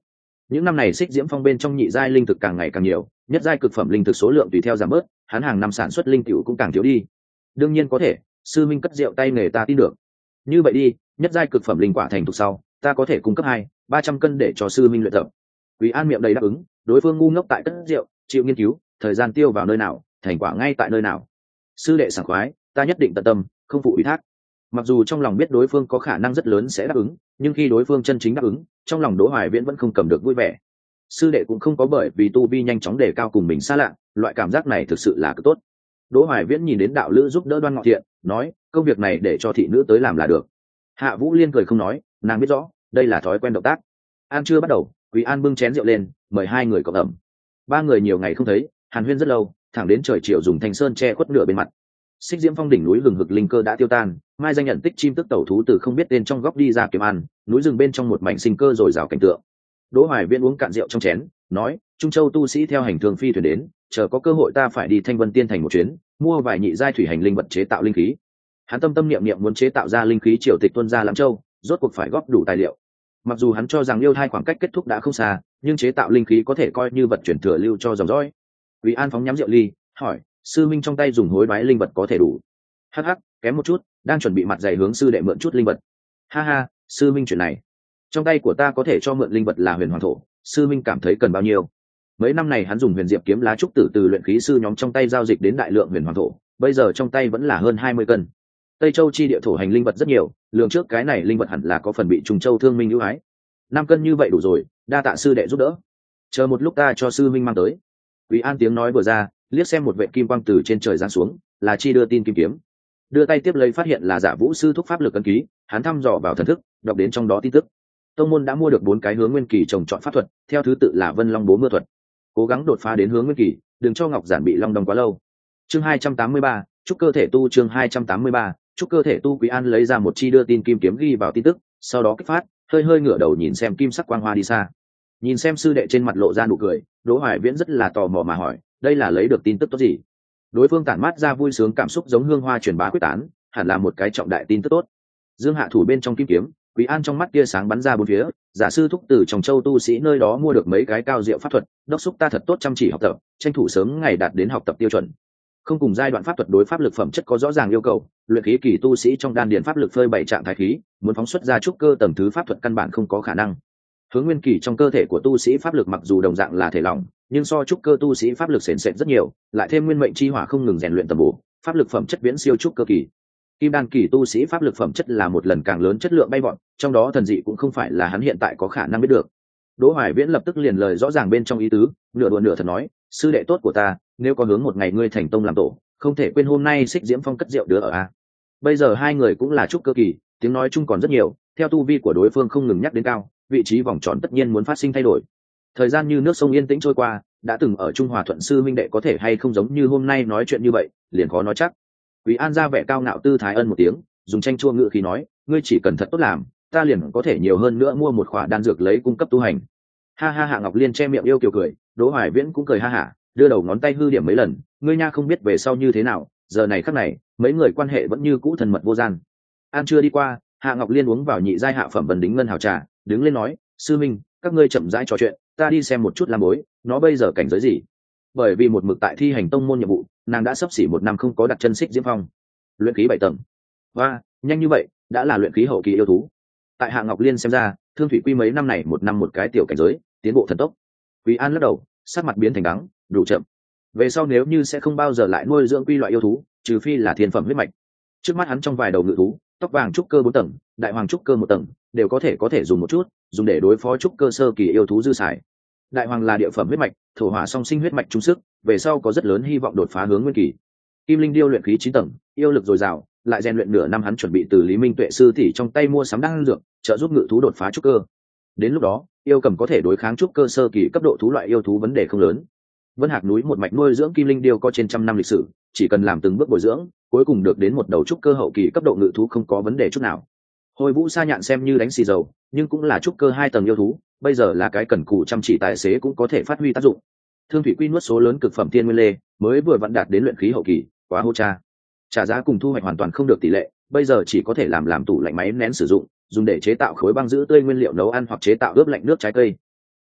những năm này xích diễm phong bên trong nhị giai linh thực càng ngày càng nhiều, nhất giai cực phẩm linh thực số lượng tùy theo giảm bớt, hắn hàng năm sản xuất linh tiểu cũng càng thiếu đi. Đương nhiên có thể, sư minh cất rượu tay nghề ta tin được. Như vậy đi, nhất giai cực phẩm linh quả thành thục sau, ta có thể cung cấp hai ba trăm cân để cho sư minh luyện tập. Quý An miệng đầy đáp ứng, đối phương ngu ngốc tại cất rượu, chịu nghiên cứu, thời gian tiêu vào nơi nào, thành quả ngay tại nơi nào. Sư đệ sảng khoái, ta nhất định tận tâm, không phụ ủy thác. Mặc dù trong lòng biết đối phương có khả năng rất lớn sẽ đáp ứng, nhưng khi đối phương chân chính đáp ứng, trong lòng Đỗ Hoài Viễn vẫn không cầm được vui vẻ. Sư đệ cũng không có bởi vì tu vi nhanh chóng đề cao cùng mình xa lạ, loại cảm giác này thực sự là cực tốt. Đỗ Hoài Viễn nhìn đến đạo lữ giúp đỡ Đoan Ngọ Thiện, nói, công việc này để cho thị nữ tới làm là được. Hạ Vũ Liên cười không nói, nàng biết rõ, đây là thói quen động tác. An chưa bắt đầu, Quý An bưng chén rượu lên, mời hai người cộng ẩm. Ba người nhiều ngày không thấy, hàn huyên rất lâu, thẳng đến trời chiều dùng thanh sơn che khuất nửa bên mặt. Xích Diễm Phong đỉnh núi hừng hực linh cơ đã tiêu tan, mai danh nhận tích chim tức tẩu thú từ không biết tên trong góc đi ra kiếm ăn, núi rừng bên trong một mảnh sinh cơ rồi rào cảnh tượng. Đỗ Hoài Viễn uống cạn rượu trong chén, nói, Trung Châu tu sĩ theo hành thương phi thuyền đến, chờ có cơ hội ta phải đi Thanh Vân Tiên thành một chuyến, mua vài nhị giai thủy hành linh vật chế tạo linh khí. Hắn tâm tâm niệm niệm muốn chế tạo ra linh khí triều tịch tuân ra Lãng Châu, rốt cuộc phải góp đủ tài liệu. Mặc dù hắn cho rằng yêu thai khoảng cách kết thúc đã không xa, nhưng chế tạo linh khí có thể coi như vật chuyển thừa lưu cho dòng dõi. Quý An phóng nhắm rượu ly, hỏi, sư minh trong tay dùng hối đoái linh vật có thể đủ? Hắc hắc, kém một chút, đang chuẩn bị mặt dày hướng sư đệ mượn chút linh vật. Ha ha, sư minh chuyện này, trong tay của ta có thể cho mượn linh vật là huyền hoàng thổ, sư minh cảm thấy cần bao nhiêu? Mấy năm này hắn dùng huyền diệp kiếm lá trúc tử từ luyện khí sư nhóm trong tay giao dịch đến đại lượng huyền hoàng thổ, bây giờ trong tay vẫn là hơn hai mươi cân. Tây Châu chi địa thổ hành linh vật rất nhiều, lượng trước cái này linh vật hẳn là có phần bị Trung Châu thương minh ưu ái. Năm cân như vậy đủ rồi, đa tạ sư đệ giúp đỡ. Chờ một lúc ta cho sư minh mang tới. Quý An tiếng nói vừa ra, liếc xem một vệ kim quang từ trên trời giáng xuống, là chi đưa tin kim kiếm. Đưa tay tiếp lấy phát hiện là Giả Vũ sư thúc pháp lực ấn ký, hắn thăm dò vào thần thức, đọc đến trong đó tin tức. Tông môn đã mua được bốn cái hướng nguyên kỳ trồng trọt pháp thuật, theo thứ tự là Vân Long Bố Mưa thuật. Cố gắng đột phá đến hướng nguyên kỳ, đừng cho Ngọc Giản bị long đong quá lâu. Chương hai trăm tám mươi ba, chúc cơ thể tu chương hai trăm tám mươi ba, chúc cơ thể tu. Quý An lấy ra một chi đưa tin kim kiếm ghi vào tin tức, sau đó kích phát, hơi hơi ngửa đầu nhìn xem kim sắc quang hoa đi xa. Nhìn xem sư đệ trên mặt lộ ra nụ cười, Đỗ Hoài Viễn rất là tò mò mà hỏi, đây là lấy được tin tức tốt gì? Đối phương tản mát ra vui sướng cảm xúc giống hương hoa truyền bá quyết tán, hẳn là một cái trọng đại tin tức tốt. Dương hạ thủ bên trong kim kiếm, Quý An trong mắt tia sáng bắn ra bốn phía, giả sư thúc từ trong châu tu sĩ nơi đó mua được mấy cái cao diệu pháp thuật, đốc xúc ta thật tốt chăm chỉ học tập, tranh thủ sớm ngày đạt đến học tập tiêu chuẩn. Không cùng giai đoạn pháp thuật đối pháp lực phẩm chất có rõ ràng yêu cầu, luyện khí kỳ tu sĩ trong đan điền pháp lực phơi bảy trạng thái khí, muốn phóng xuất ra trúc cơ tầng thứ pháp thuật căn bản không có khả năng. Hướng nguyên kỳ trong cơ thể của tu sĩ pháp lực mặc dù đồng dạng là thể lỏng, nhưng so trúc cơ tu sĩ pháp lực sền sệt rất nhiều, lại thêm nguyên mệnh chi hỏa không ngừng rèn luyện tầm bổ, pháp lực phẩm chất viễn siêu trúc cơ kỳ. Kim đan kỳ tu sĩ pháp lực phẩm chất là một lần càng lớn chất lượng bay vọt, trong đó thần dị cũng không phải là hắn hiện tại có khả năng biết được. Đỗ Hoài Viễn lập tức liền lời rõ ràng bên trong ý tứ, nửa đùa nửa thật nói, sư đệ tốt của ta, nếu có hướng một ngày ngươi thành tông làm tổ, không thể quên hôm nay Xích Diễm Phong cất rượu đứa ở a. Bây giờ hai người cũng là trúc cơ kỳ, tiếng nói chung còn rất nhiều, theo tu vi của đối phương không ngừng nhắc đến cao, vị trí vòng tròn tất nhiên muốn phát sinh thay đổi. Thời gian như nước sông yên tĩnh trôi qua, đã từng ở Trung Hòa Thuận sư minh đệ có thể hay không giống như hôm nay nói chuyện như vậy, liền khó nói chắc. Quý An ra vẻ cao ngạo tư thái ân một tiếng, dùng tranh chua ngự khí nói, ngươi chỉ cần thật tốt làm, ta liền có thể nhiều hơn nữa mua một khỏa đan dược lấy cung cấp tu hành. Ha ha. Hạ Ngọc Liên che miệng yêu kiều cười, Đỗ Hoài Viễn cũng cười ha hả, đưa đầu ngón tay hư điểm mấy lần, ngươi nha không biết về sau như thế nào, giờ này khắc này, mấy người quan hệ vẫn như cũ thân mật vô gian. An chưa đi qua, Hạ Ngọc Liên uống vào nhị giai hạ phẩm vần đính ngân hào trà, đứng lên nói, sư minh, các ngươi chậm rãi trò chuyện, ta đi xem một chút làm bối, nó bây giờ cảnh giới gì. Bởi vì một mực tại thi hành tông môn nhiệm vụ, nàng đã sắp xỉ một năm không có đặt chân Xích Diễm Phong. Luyện khí bảy tầng, và nhanh như vậy đã là luyện khí hậu kỳ yêu thú. Tại Hạ Ngọc Liên xem ra, Thương Thủy Quy mấy năm này một năm một cái tiểu cảnh giới, tiến bộ thần tốc. Quý An lắc đầu, sắc mặt biến thành đắng, đủ chậm. Về sau nếu như sẽ không bao giờ lại nuôi dưỡng quy loại yêu thú, trừ phi là thiên phẩm huyết mạch. Trước mắt hắn trong vài đầu ngự thú, tóc vàng trúc cơ bốn tầng, đại hoàng trúc cơ một tầng, đều có thể có thể dùng một chút, dùng để đối phó trúc cơ sơ kỳ yêu thú dư xài. Đại hoàng là địa phẩm huyết mạch, thổ hỏa song sinh huyết mạch trung sức, về sau có rất lớn hy vọng đột phá hướng nguyên kỳ. Kim linh điêu luyện khí chín tầng, yêu lực dồi dào, lại rèn luyện nửa năm, hắn chuẩn bị từ Lý Minh Tuệ sư tỷ trong tay mua sắm đan dược, trợ giúp ngự thú đột phá trúc cơ. Đến lúc đó, yêu cầm có thể đối kháng trúc cơ sơ kỳ cấp độ thú loại yêu thú vấn đề không lớn. Vân Hạc núi một mạch nuôi dưỡng kim linh điêu có trên trăm năm lịch sử, chỉ cần làm từng bước bồi dưỡng, cuối cùng được đến một đầu trúc cơ hậu kỳ cấp độ ngự thú không có vấn đề chút nào. Hồi Vũ Sa Nhạn xem như đánh xì dầu, nhưng cũng là trúc cơ hai tầng yêu thú, bây giờ là cái cần cù chăm chỉ tài xế cũng có thể phát huy tác dụng. Thương Thủy Quy nuốt số lớn cực phẩm tiên nguyên lê, mới vừa vặn đạt đến luyện khí hậu kỳ, quá hô cha. Trả giá cùng thu hoạch hoàn toàn không được tỷ lệ, bây giờ chỉ có thể làm làm tủ lạnh máy nén sử dụng, dùng để chế tạo khối băng giữ tươi nguyên liệu nấu ăn hoặc chế tạo ướp lạnh nước trái cây.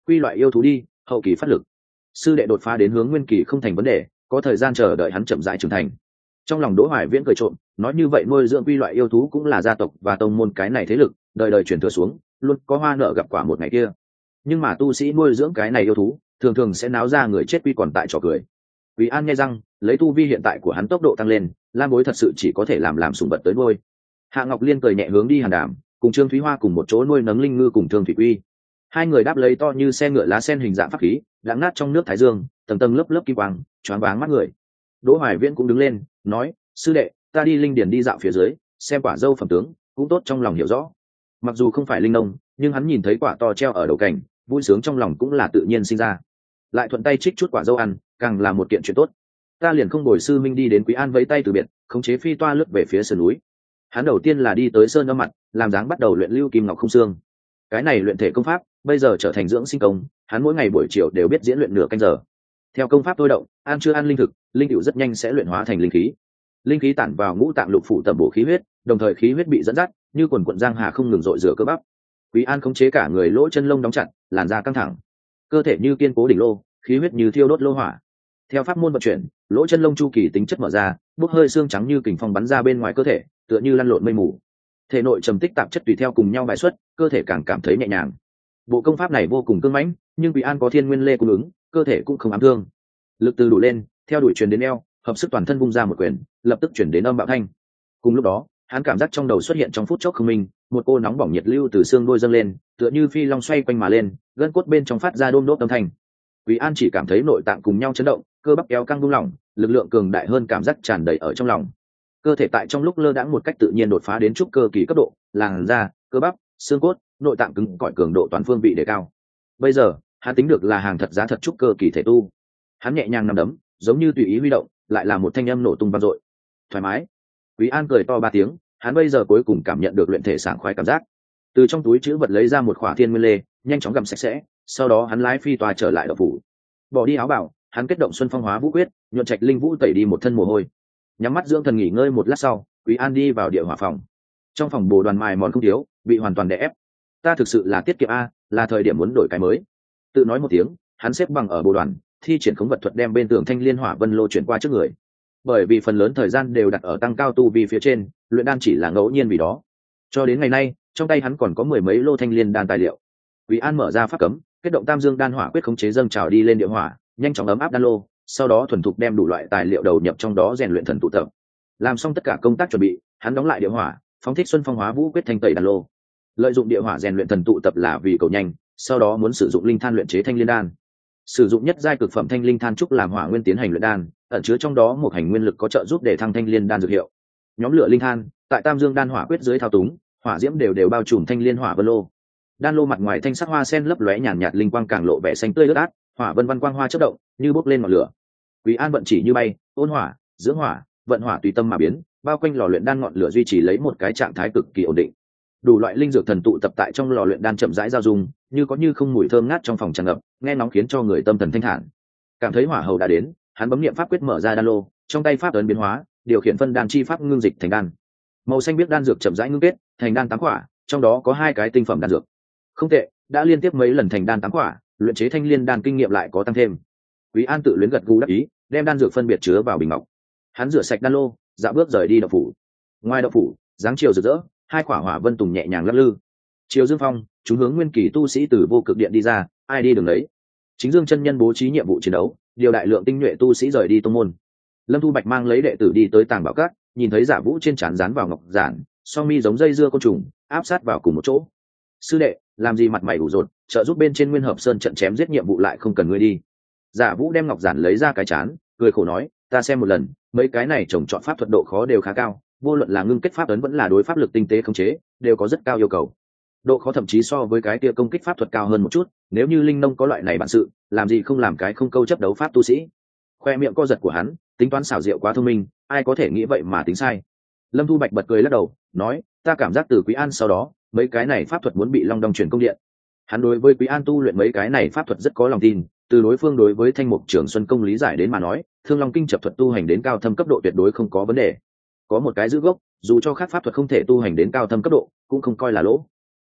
quy loại yêu thú đi, hậu kỳ phát lực. Sư đệ đột phá đến hướng nguyên kỳ không thành vấn đề, có thời gian chờ đợi hắn chậm rãi trưởng thành. Trong lòng Đỗ Hoài Viễn cười trộm, nói như vậy nuôi dưỡng quy loại yêu thú cũng là gia tộc và tông môn cái này thế lực, đời đời truyền thừa xuống, luôn có hoa nợ gặp quả một ngày kia. Nhưng mà tu sĩ nuôi dưỡng cái này yêu thú, thường thường sẽ náo ra người chết quy còn tại trò cười. Quý An nghe rằng, lấy tu vi hiện tại của hắn tốc độ tăng lên, Lam Bối thật sự chỉ có thể làm làm sủng vật tới nuôi. Hạ Ngọc Liên cười nhẹ hướng đi Hàn Đảm, cùng Trương Thúy Hoa cùng một chỗ nuôi nấng linh ngư cùng Thương Thủy Quy. Hai người đáp lấy to như xe ngựa lá sen hình dạng pháp khí, đãng ngát trong nước thái dương, tầng tầng lớp lớp kim quang, choáng váng mắt người. Đỗ Hoài Viễn cũng đứng lên, nói: "Sư đệ, ta đi linh điển đi dạo phía dưới, xem quả dâu phẩm tướng, cũng tốt trong lòng hiểu rõ." Mặc dù không phải linh nông, nhưng hắn nhìn thấy quả to treo ở đầu cảnh, vui sướng trong lòng cũng là tự nhiên sinh ra. Lại thuận tay trích chút quả dâu ăn, càng là một kiện chuyện tốt. Ta liền không bồi sư minh đi đến Quý An vẫy tay từ biệt, khống chế phi toa lướt về phía sườn núi. Hắn đầu tiên là đi tới sơn âm mặt, làm dáng bắt đầu luyện lưu kim ngọc không xương. Cái này luyện thể công pháp, bây giờ trở thành dưỡng sinh công, hắn mỗi ngày buổi chiều đều biết diễn luyện nửa canh giờ. Theo công pháp tôi động, ăn chưa ăn linh thực, linh cựu rất nhanh sẽ luyện hóa thành linh khí. Linh khí tản vào ngũ tạng lục phủ tầm bổ khí huyết, đồng thời khí huyết bị dẫn dắt, như quần quần giang hà không ngừng dội rửa cơ bắp. Quý An khống chế cả người lỗ chân lông đóng chặt, làn da căng thẳng, cơ thể như kiên cố đỉnh lô, khí huyết như thiêu đốt lô hỏa. Theo pháp môn vận chuyển, lỗ chân lông chu kỳ tính chất mở ra, bốc hơi xương trắng như kình phong bắn ra bên ngoài cơ thể, tựa như lăn lộn mây mù. Thể nội trầm tích tạp chất tùy theo cùng nhau bài xuất, cơ thể càng cảm thấy nhẹ nhàng. Bộ công pháp này vô cùng cứng mãnh, nhưng Quý An có thiên nguyên lê cung ứng, cơ thể cũng không ám thương. Lực từ đủ lên, theo đuổi truyền đến eo, hợp sức toàn thân vung ra một quyền, lập tức chuyển đến âm bạo thanh. Cùng lúc đó, hắn cảm giác trong đầu xuất hiện trong phút chốc không minh, một cô nóng bỏng nhiệt lưu từ xương đôi dâng lên, tựa như phi long xoay quanh mà lên, gân cốt bên trong phát ra đôm đốp âm thanh. Quý An chỉ cảm thấy nội tạng cùng nhau chấn động, cơ bắp kéo căng buông lỏng, lực lượng cường đại hơn cảm giác tràn đầy ở trong lòng. Cơ thể tại trong lúc lơ đãng một cách tự nhiên đột phá đến trúc cơ kỳ cấp độ, làn da, cơ bắp, xương cốt, nội tạng cứng cỏi cường độ toàn phương vị đề cao. Bây giờ, hắn tính được là hàng thật giá thật trúc cơ kỳ thể tu. Hắn nhẹ nhàng nắm đấm, giống như tùy ý huy động, lại là một thanh âm nổ tung vang dội. Thoải mái. Quý An cười to ba tiếng, hắn bây giờ cuối cùng cảm nhận được luyện thể sảng khoái cảm giác. Từ trong túi trữ vật lấy ra một khỏa thiên nguyên lê, nhanh chóng gặm sạch sẽ, sau đó hắn lái phi tòa trở lại đậu phủ. Bỏ đi áo bảo, hắn kết động Xuân Phong Hóa Vũ Quyết, nhuận trạch linh vũ tẩy đi một thân mồ hôi. Nhắm mắt dưỡng thần nghỉ ngơi một lát sau, Quý An đi vào địa hỏa phòng. Trong phòng bồ đoàn mài mòn không thiếu, bị hoàn toàn đè ép. Ta thực sự là tiết kiệm a, là thời điểm muốn đổi cái mới. Tự nói một tiếng, hắn xếp bằng ở bồ đoàn, thi triển khống vật thuật đem bên tường thanh liên hỏa vân lô chuyển qua trước người. Bởi vì phần lớn thời gian đều đặt ở tăng cao tu vi phía trên, luyện đan chỉ là ngẫu nhiên vì đó. Cho đến ngày nay, trong tay hắn còn có mười mấy lô thanh liên đan tài liệu. Quý An mở ra pháp cấm, kết động Tam Dương đan hỏa quyết khống chế dâng trào đi lên địa hỏa, nhanh chóng ấm áp đan lô, sau đó thuần thục đem đủ loại tài liệu đầu nhập trong đó rèn luyện thần tụ tập. Làm xong tất cả công tác chuẩn bị, hắn đóng lại địa hỏa, phóng thích Xuân Phong Hóa Vũ Quyết thanh tẩy đan lô. Lợi dụng địa hỏa rèn luyện thần tụ tập là vì cầu nhanh, sau đó muốn sử dụng linh than luyện chế thanh liên đan. Sử dụng nhất giai cực phẩm thanh linh than trúc làm hỏa nguyên tiến hành luyện đan, ẩn chứa trong đó một hành nguyên lực có trợ giúp để thăng thanh liên đan dược hiệu. Nhóm lửa linh than, tại Tam Dương đan hỏa quyết dưới thao túng, hỏa diễm đều đều bao trùm thanh liên hỏa vân lô. Đan lô mặt ngoài thanh sắc hoa sen lấp lóe nhàn nhạt linh quang càng lộ vẻ xanh tươi ướt át, hỏa vân vân quang hoa chớp động, như bốc lên ngọn lửa. Quý An vận chỉ như bay, ôn hỏa, dưỡng hỏa, vận hỏa tùy tâm mà biến, bao quanh lò luyện đan ngọn lửa duy trì lấy một cái trạng thái cực kỳ ổn định. Đủ loại linh dược thần tụ tập tại trong lò luyện đan chậm rãi giao dung, như có như không mùi thơm ngát trong phòng tràn ngập, nghe nóng khiến cho người tâm thần thanh thản. Cảm thấy hỏa hầu đã đến, hắn bấm niệm pháp quyết mở ra đan lô, trong tay pháp ấn biến hóa, điều khiển phân đan chi pháp ngưng dịch thành đan. Màu xanh biết đan dược chậm rãi ngưng kết, thành đan tám quả, trong đó có hai cái tinh phẩm đan dược. Không tệ, đã liên tiếp mấy lần thành đan tám quả, luyện chế thanh liên đan kinh nghiệm lại có tăng thêm. Quý An tự luyến gật gù đắc ý, đem đan dược phân biệt chứa vào bình ngọc. Hắn rửa sạch đan lô, dạo bước rời đi đậu phủ. Ngoài đậu phủ, dáng chiều rực rỡ, hai quả hỏa vân tùng nhẹ nhàng lắc lư. Chiều dương phong, chúng hướng nguyên kỳ tu sĩ từ vô cực điện đi ra, ai đi đường đấy. Chính Dương chân nhân bố trí nhiệm vụ chiến đấu, điều đại lượng tinh nhuệ tu sĩ rời đi tông môn. Lâm Thu Bạch mang lấy đệ tử đi tới tàng bảo các, nhìn thấy Giả Vũ trên trán dán vào ngọc giản, song mi giống dây dưa côn trùng, áp sát vào cùng một chỗ. Sư đệ, làm gì mặt mày ủ rột, trợ giúp bên trên Nguyên Hợp Sơn trận chém giết nhiệm vụ lại không cần ngươi đi. Giả Vũ đem ngọc giản lấy ra cái chán, cười khổ nói, ta xem một lần, mấy cái này trồng chọn pháp thuật độ khó đều khá cao, vô luận là ngưng kết pháp ấn vẫn là đối pháp lực tinh tế khống chế, đều có rất cao yêu cầu. Độ khó thậm chí so với cái kia công kích pháp thuật cao hơn một chút, nếu như linh nông có loại này bản sự, làm gì không làm cái không câu chấp đấu pháp tu sĩ. Khoe miệng co giật của hắn, tính toán xảo diệu quá thông minh, ai có thể nghĩ vậy mà tính sai. Lâm Thu Bạch bật cười lắc đầu, nói, ta cảm giác từ Quý An sau đó, mấy cái này pháp thuật muốn bị Long Đong truyền công điện. Hắn đối với Quý An tu luyện mấy cái này pháp thuật rất có lòng tin, từ đối phương đối với Thanh Mục Trường Xuân công lý giải đến mà nói, Thương Long kinh chập thuật tu hành đến cao thâm cấp độ tuyệt đối không có vấn đề. Có một cái giữ gốc, dù cho khác pháp thuật không thể tu hành đến cao thâm cấp độ, cũng không coi là lỗ.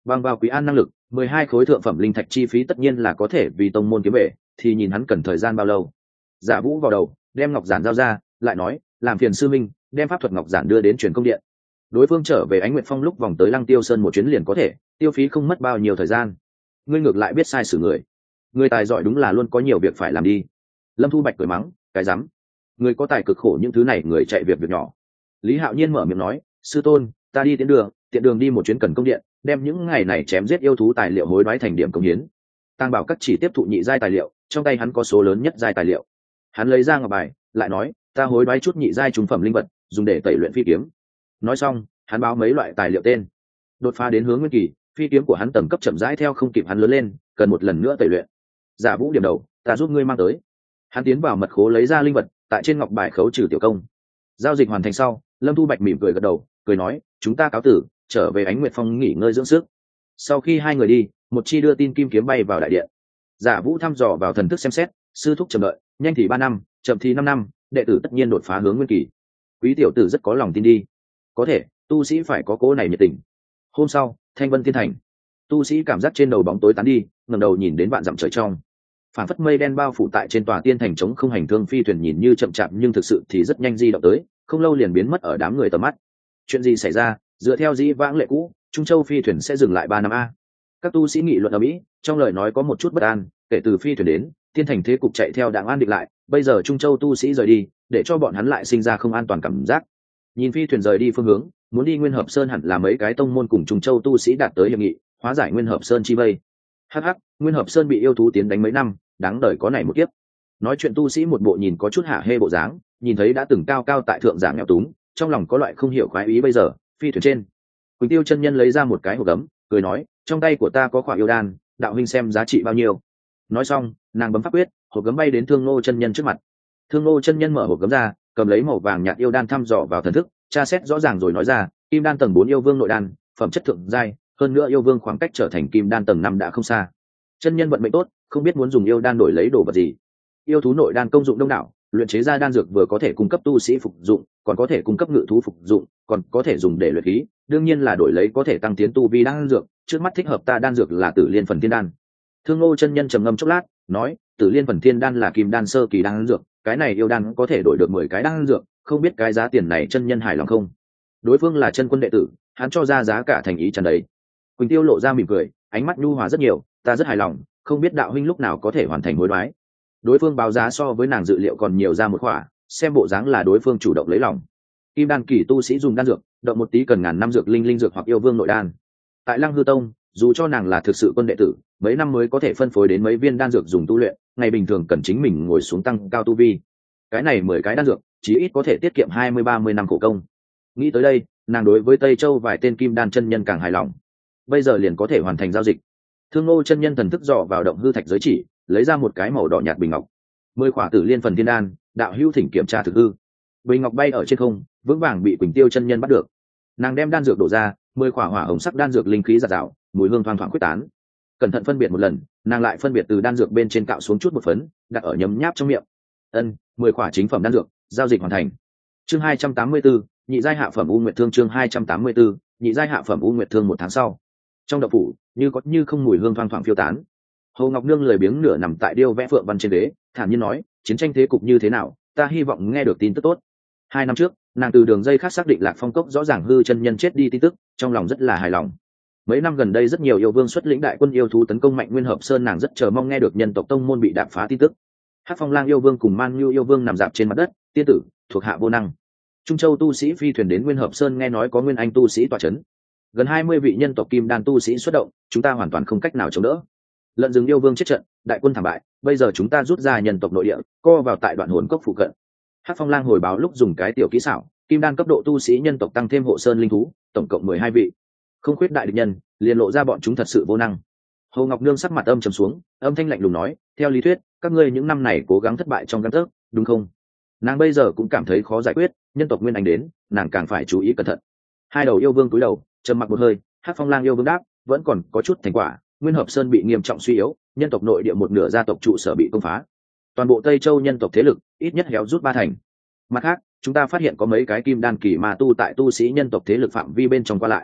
bằng vào Quý An năng lực, mười hai khối thượng phẩm linh thạch chi phí tất nhiên là có thể vì tông môn kiếm bể, thì nhìn hắn cần thời gian bao lâu. Giả Vũ vào đầu, đem ngọc giản giao ra, lại nói, làm phiền sư minh, đem pháp thuật ngọc giản đưa đến truyền công điện. Đối phương trở về Ánh Nguyệt Phong lúc vòng tới Lăng Tiêu Sơn một chuyến liền có thể, tiêu phí không mất bao nhiêu thời gian. Ngươi ngược lại biết sai xử người, người tài giỏi đúng là luôn có nhiều việc phải làm đi. Lâm Thu Bạch cười mắng, cái rắm, người có tài cực khổ những thứ này, người chạy việc việc nhỏ. Lý Hạo Nhiên mở miệng nói, sư tôn, ta đi tiễn đường, tiện đường đi một chuyến cần công điện, đem những ngày này chém giết yêu thú tài liệu hối đoái thành điểm công hiến. Tăng Bảo Các chỉ tiếp thụ nhị giai tài liệu, trong tay hắn có số lớn nhất giai tài liệu. Hắn lấy ra ngọc bài, lại nói, ta hối đoái chút nhị giai trung phẩm linh vật, dùng để tẩy luyện phi kiếm. Nói xong, hắn báo mấy loại tài liệu tên. Đột phá đến hướng nguyên kỳ, phi kiếm của hắn tầng cấp chậm rãi theo không kịp hắn lớn lên, cần một lần nữa tẩy luyện. Giả Vũ điểm đầu, ta giúp ngươi mang tới. Hắn tiến vào mật khố lấy ra linh vật, tại trên ngọc bài khấu trừ tiểu công. Giao dịch hoàn thành sau, Lâm Thu Bạch mỉm cười gật đầu, cười nói, chúng ta cáo tử, trở về Ánh Nguyệt Phong nghỉ ngơi dưỡng sức. Sau khi hai người đi, một chi đưa tin kim kiếm bay vào đại điện. Giả Vũ thăm dò vào thần thức xem xét, sư thúc chậm đợi, nhanh thì ba năm, chậm thì năm năm, đệ tử tất nhiên đột phá hướng nguyên kỳ. Quý tiểu tử rất có lòng tin đi. Có thể, tu sĩ phải có cố này nhiệt tình. Hôm sau, Thanh Vân Tiên Thành, tu sĩ cảm giác trên đầu bóng tối tán đi, ngẩng đầu nhìn đến vạn dặm trời trong, phản phất mây đen bao phủ tại trên tòa tiên thành chống không hành thương phi thuyền, nhìn như chậm chạp nhưng thực sự thì rất nhanh di động tới, không lâu liền biến mất ở đám người tầm mắt. Chuyện gì xảy ra? Dựa theo dĩ vãng lệ cũ, Trung Châu phi thuyền sẽ dừng lại ba năm a. Các tu sĩ nghị luận ở mỹ, trong lời nói có một chút bất an, kể từ phi thuyền đến, tiên thành thế cục chạy theo đảng an định lại, bây giờ Trung Châu tu sĩ rời đi, để cho bọn hắn lại sinh ra không an toàn cảm giác. Nhìn phi thuyền rời đi phương hướng, muốn đi Nguyên Hợp Sơn hẳn là mấy cái tông môn cùng Trung Châu tu sĩ đạt tới hiệp nghị, hóa giải Nguyên Hợp Sơn chi vây. Hắc hắc, Nguyên Hợp Sơn bị yêu thú tiến đánh mấy năm, đáng đời có này một kiếp. Nói chuyện tu sĩ một bộ nhìn có chút hạ hê bộ dáng, nhìn thấy đã từng cao cao tại thượng giả nghèo túng, trong lòng có loại không hiểu khoái ý. Bây giờ phi thuyền trên, Quỳnh Tiêu chân nhân lấy ra một cái hộp gấm, cười nói, trong tay của ta có khỏa yêu đan, đạo huynh xem giá trị bao nhiêu. Nói xong, nàng bấm pháp quyết, hộp gấm bay đến Thương Ngô chân nhân trước mặt. Thương Ngô chân nhân mở hộp gấm ra, cầm lấy màu vàng nhạt yêu đan thăm dò vào thần thức, tra xét rõ ràng rồi nói ra, kim đan tầng bốn yêu vương nội đan, phẩm chất thượng giai, hơn nữa yêu vương khoảng cách trở thành kim đan tầng năm đã không xa. Chân nhân vận mệnh tốt, không biết muốn dùng yêu đan đổi lấy đồ vật gì. Yêu thú nội đan công dụng đông đảo, luyện chế ra đan dược vừa có thể cung cấp tu sĩ phục dụng, còn có thể cung cấp ngự thú phục dụng, còn có thể dùng để luyện khí, đương nhiên là đổi lấy có thể tăng tiến tu vi đan dược, trước mắt thích hợp ta đan dược là Tử Liên Phần Thiên đan. Thương Ngô chân nhân trầm ngâm chốc lát, nói, Tử Liên Phần Thiên đan là kim đan sơ kỳ đan dược, cái này yêu đan có thể đổi được mười cái đan dược, không biết cái giá tiền này chân nhân hài lòng không? Đối phương là chân quân đệ tử, hắn cho ra giá cả thành ý tràn đầy. Quỳnh Tiêu lộ ra mỉm cười, ánh mắt nhu hòa rất nhiều, ta rất hài lòng, không biết đạo huynh lúc nào có thể hoàn thành hối đoái. Đối phương báo giá so với nàng dự liệu còn nhiều ra một khỏa, xem bộ dáng là đối phương chủ động lấy lòng. Kim đan kỳ tu sĩ dùng đan dược, động một tí cần ngàn năm dược linh linh dược hoặc yêu vương nội đan. Tại Lăng Hư Tông, dù cho nàng là thực sự quân đệ tử, mấy năm mới có thể phân phối đến mấy viên đan dược dùng tu luyện, ngày bình thường cần chính mình ngồi xuống tăng cao tu vi. Cái này mười cái đan dược, chí ít có thể tiết kiệm hai mươi ba mươi năm khổ công. Nghĩ tới đây, nàng đối với Tây Châu vài tên kim đan chân nhân càng hài lòng. Bây giờ liền có thể hoàn thành giao dịch. Thương Ngô chân nhân thần thức dò vào động hư thạch giới chỉ, lấy ra một cái màu đỏ nhạt bình ngọc. Mười khỏa Tử Liên Phần Thiên đan, đạo hữu thỉnh kiểm tra thực hư. Bình ngọc bay ở trên không, vững vàng bị Quỳnh Tiêu chân nhân bắt được. Nàng đem đan dược đổ ra, mười khỏa hỏa hồng sắc đan dược linh khí giạt rào, mùi hương thoang thoảng quyết tán. Cẩn thận phân biệt một lần, nàng lại phân biệt từ đan dược bên trên cạo xuống chút một phấn, đặt ở nhấm nháp trong miệng. Ân, mười khỏa chính phẩm đan dược, giao dịch hoàn thành. Chương hai trăm tám mươi tư, nhị giai hạ phẩm U Nguyệt Thương. Chương hai trăm tám mươi tư, nhị giai hạ phẩm U Nguyệt Thương. Một tháng sau, trong động phủ, như có như không mùi hương thoang thoảng phiêu tán. Hồ Ngọc Nương lười biếng nửa nằm tại điêu vẽ phượng văn trên đế, thản nhiên nói, chiến tranh thế cục như thế nào, ta hy vọng nghe được tin tức tốt. Hai năm trước, nàng từ đường dây khác xác định Lạc Phong Cốc rõ ràng hư chân nhân chết đi tin tức, trong lòng rất là hài lòng. Mấy năm gần đây rất nhiều yêu vương xuất lĩnh đại quân yêu thú tấn công mạnh Nguyên Hợp Sơn, nàng rất chờ mong nghe được nhân tộc tông môn bị đạp phá tin tức. Hắc Phong Lang yêu vương cùng Man Nhu yêu vương nằm dạp trên mặt đất, tiên tử thuộc hạ vô năng. Trung Châu tu sĩ phi thuyền đến Nguyên Hợp Sơn, nghe nói có Nguyên Anh tu sĩ tọa chấn. Gần hai mươi vị nhân tộc kim đan tu sĩ xuất động, chúng ta hoàn toàn không cách nào chống đỡ. Lợn rừng yêu vương chết trận, đại quân thảm bại, bây giờ chúng ta rút ra nhân tộc nội địa, co vào tại đoạn hồn cốc phụ cận. Hắc Phong Lang hồi báo lúc dùng cái tiểu kỹ xảo, kim đan cấp độ tu sĩ nhân tộc tăng thêm hộ sơn linh thú, tổng cộng mười hai vị. Không khuyết đại địch nhân, liền lộ ra bọn chúng thật sự vô năng. Hồ Ngọc Nương sắc mặt âm trầm xuống, âm thanh lạnh lùng nói, theo lý thuyết, các ngươi những năm này cố gắng thất bại trong gang tấc, đúng không? Nàng bây giờ cũng cảm thấy khó giải quyết, nhân tộc Nguyên Anh đến, nàng càng phải chú ý cẩn thận. Hai đầu yêu vương cúi đầu, trầm mặc một hơi, Hắc Phong Lang yêu vương đáp, vẫn còn có chút thành quả, Nguyên Hợp Sơn bị nghiêm trọng suy yếu, nhân tộc nội địa một nửa gia tộc trụ sở bị công phá. Toàn bộ Tây Châu nhân tộc thế lực ít nhất héo rút ba thành. Mặt khác, chúng ta phát hiện có mấy cái kim đan kỳ ma tu tại tu sĩ nhân tộc thế lực phạm vi bên trong qua lại.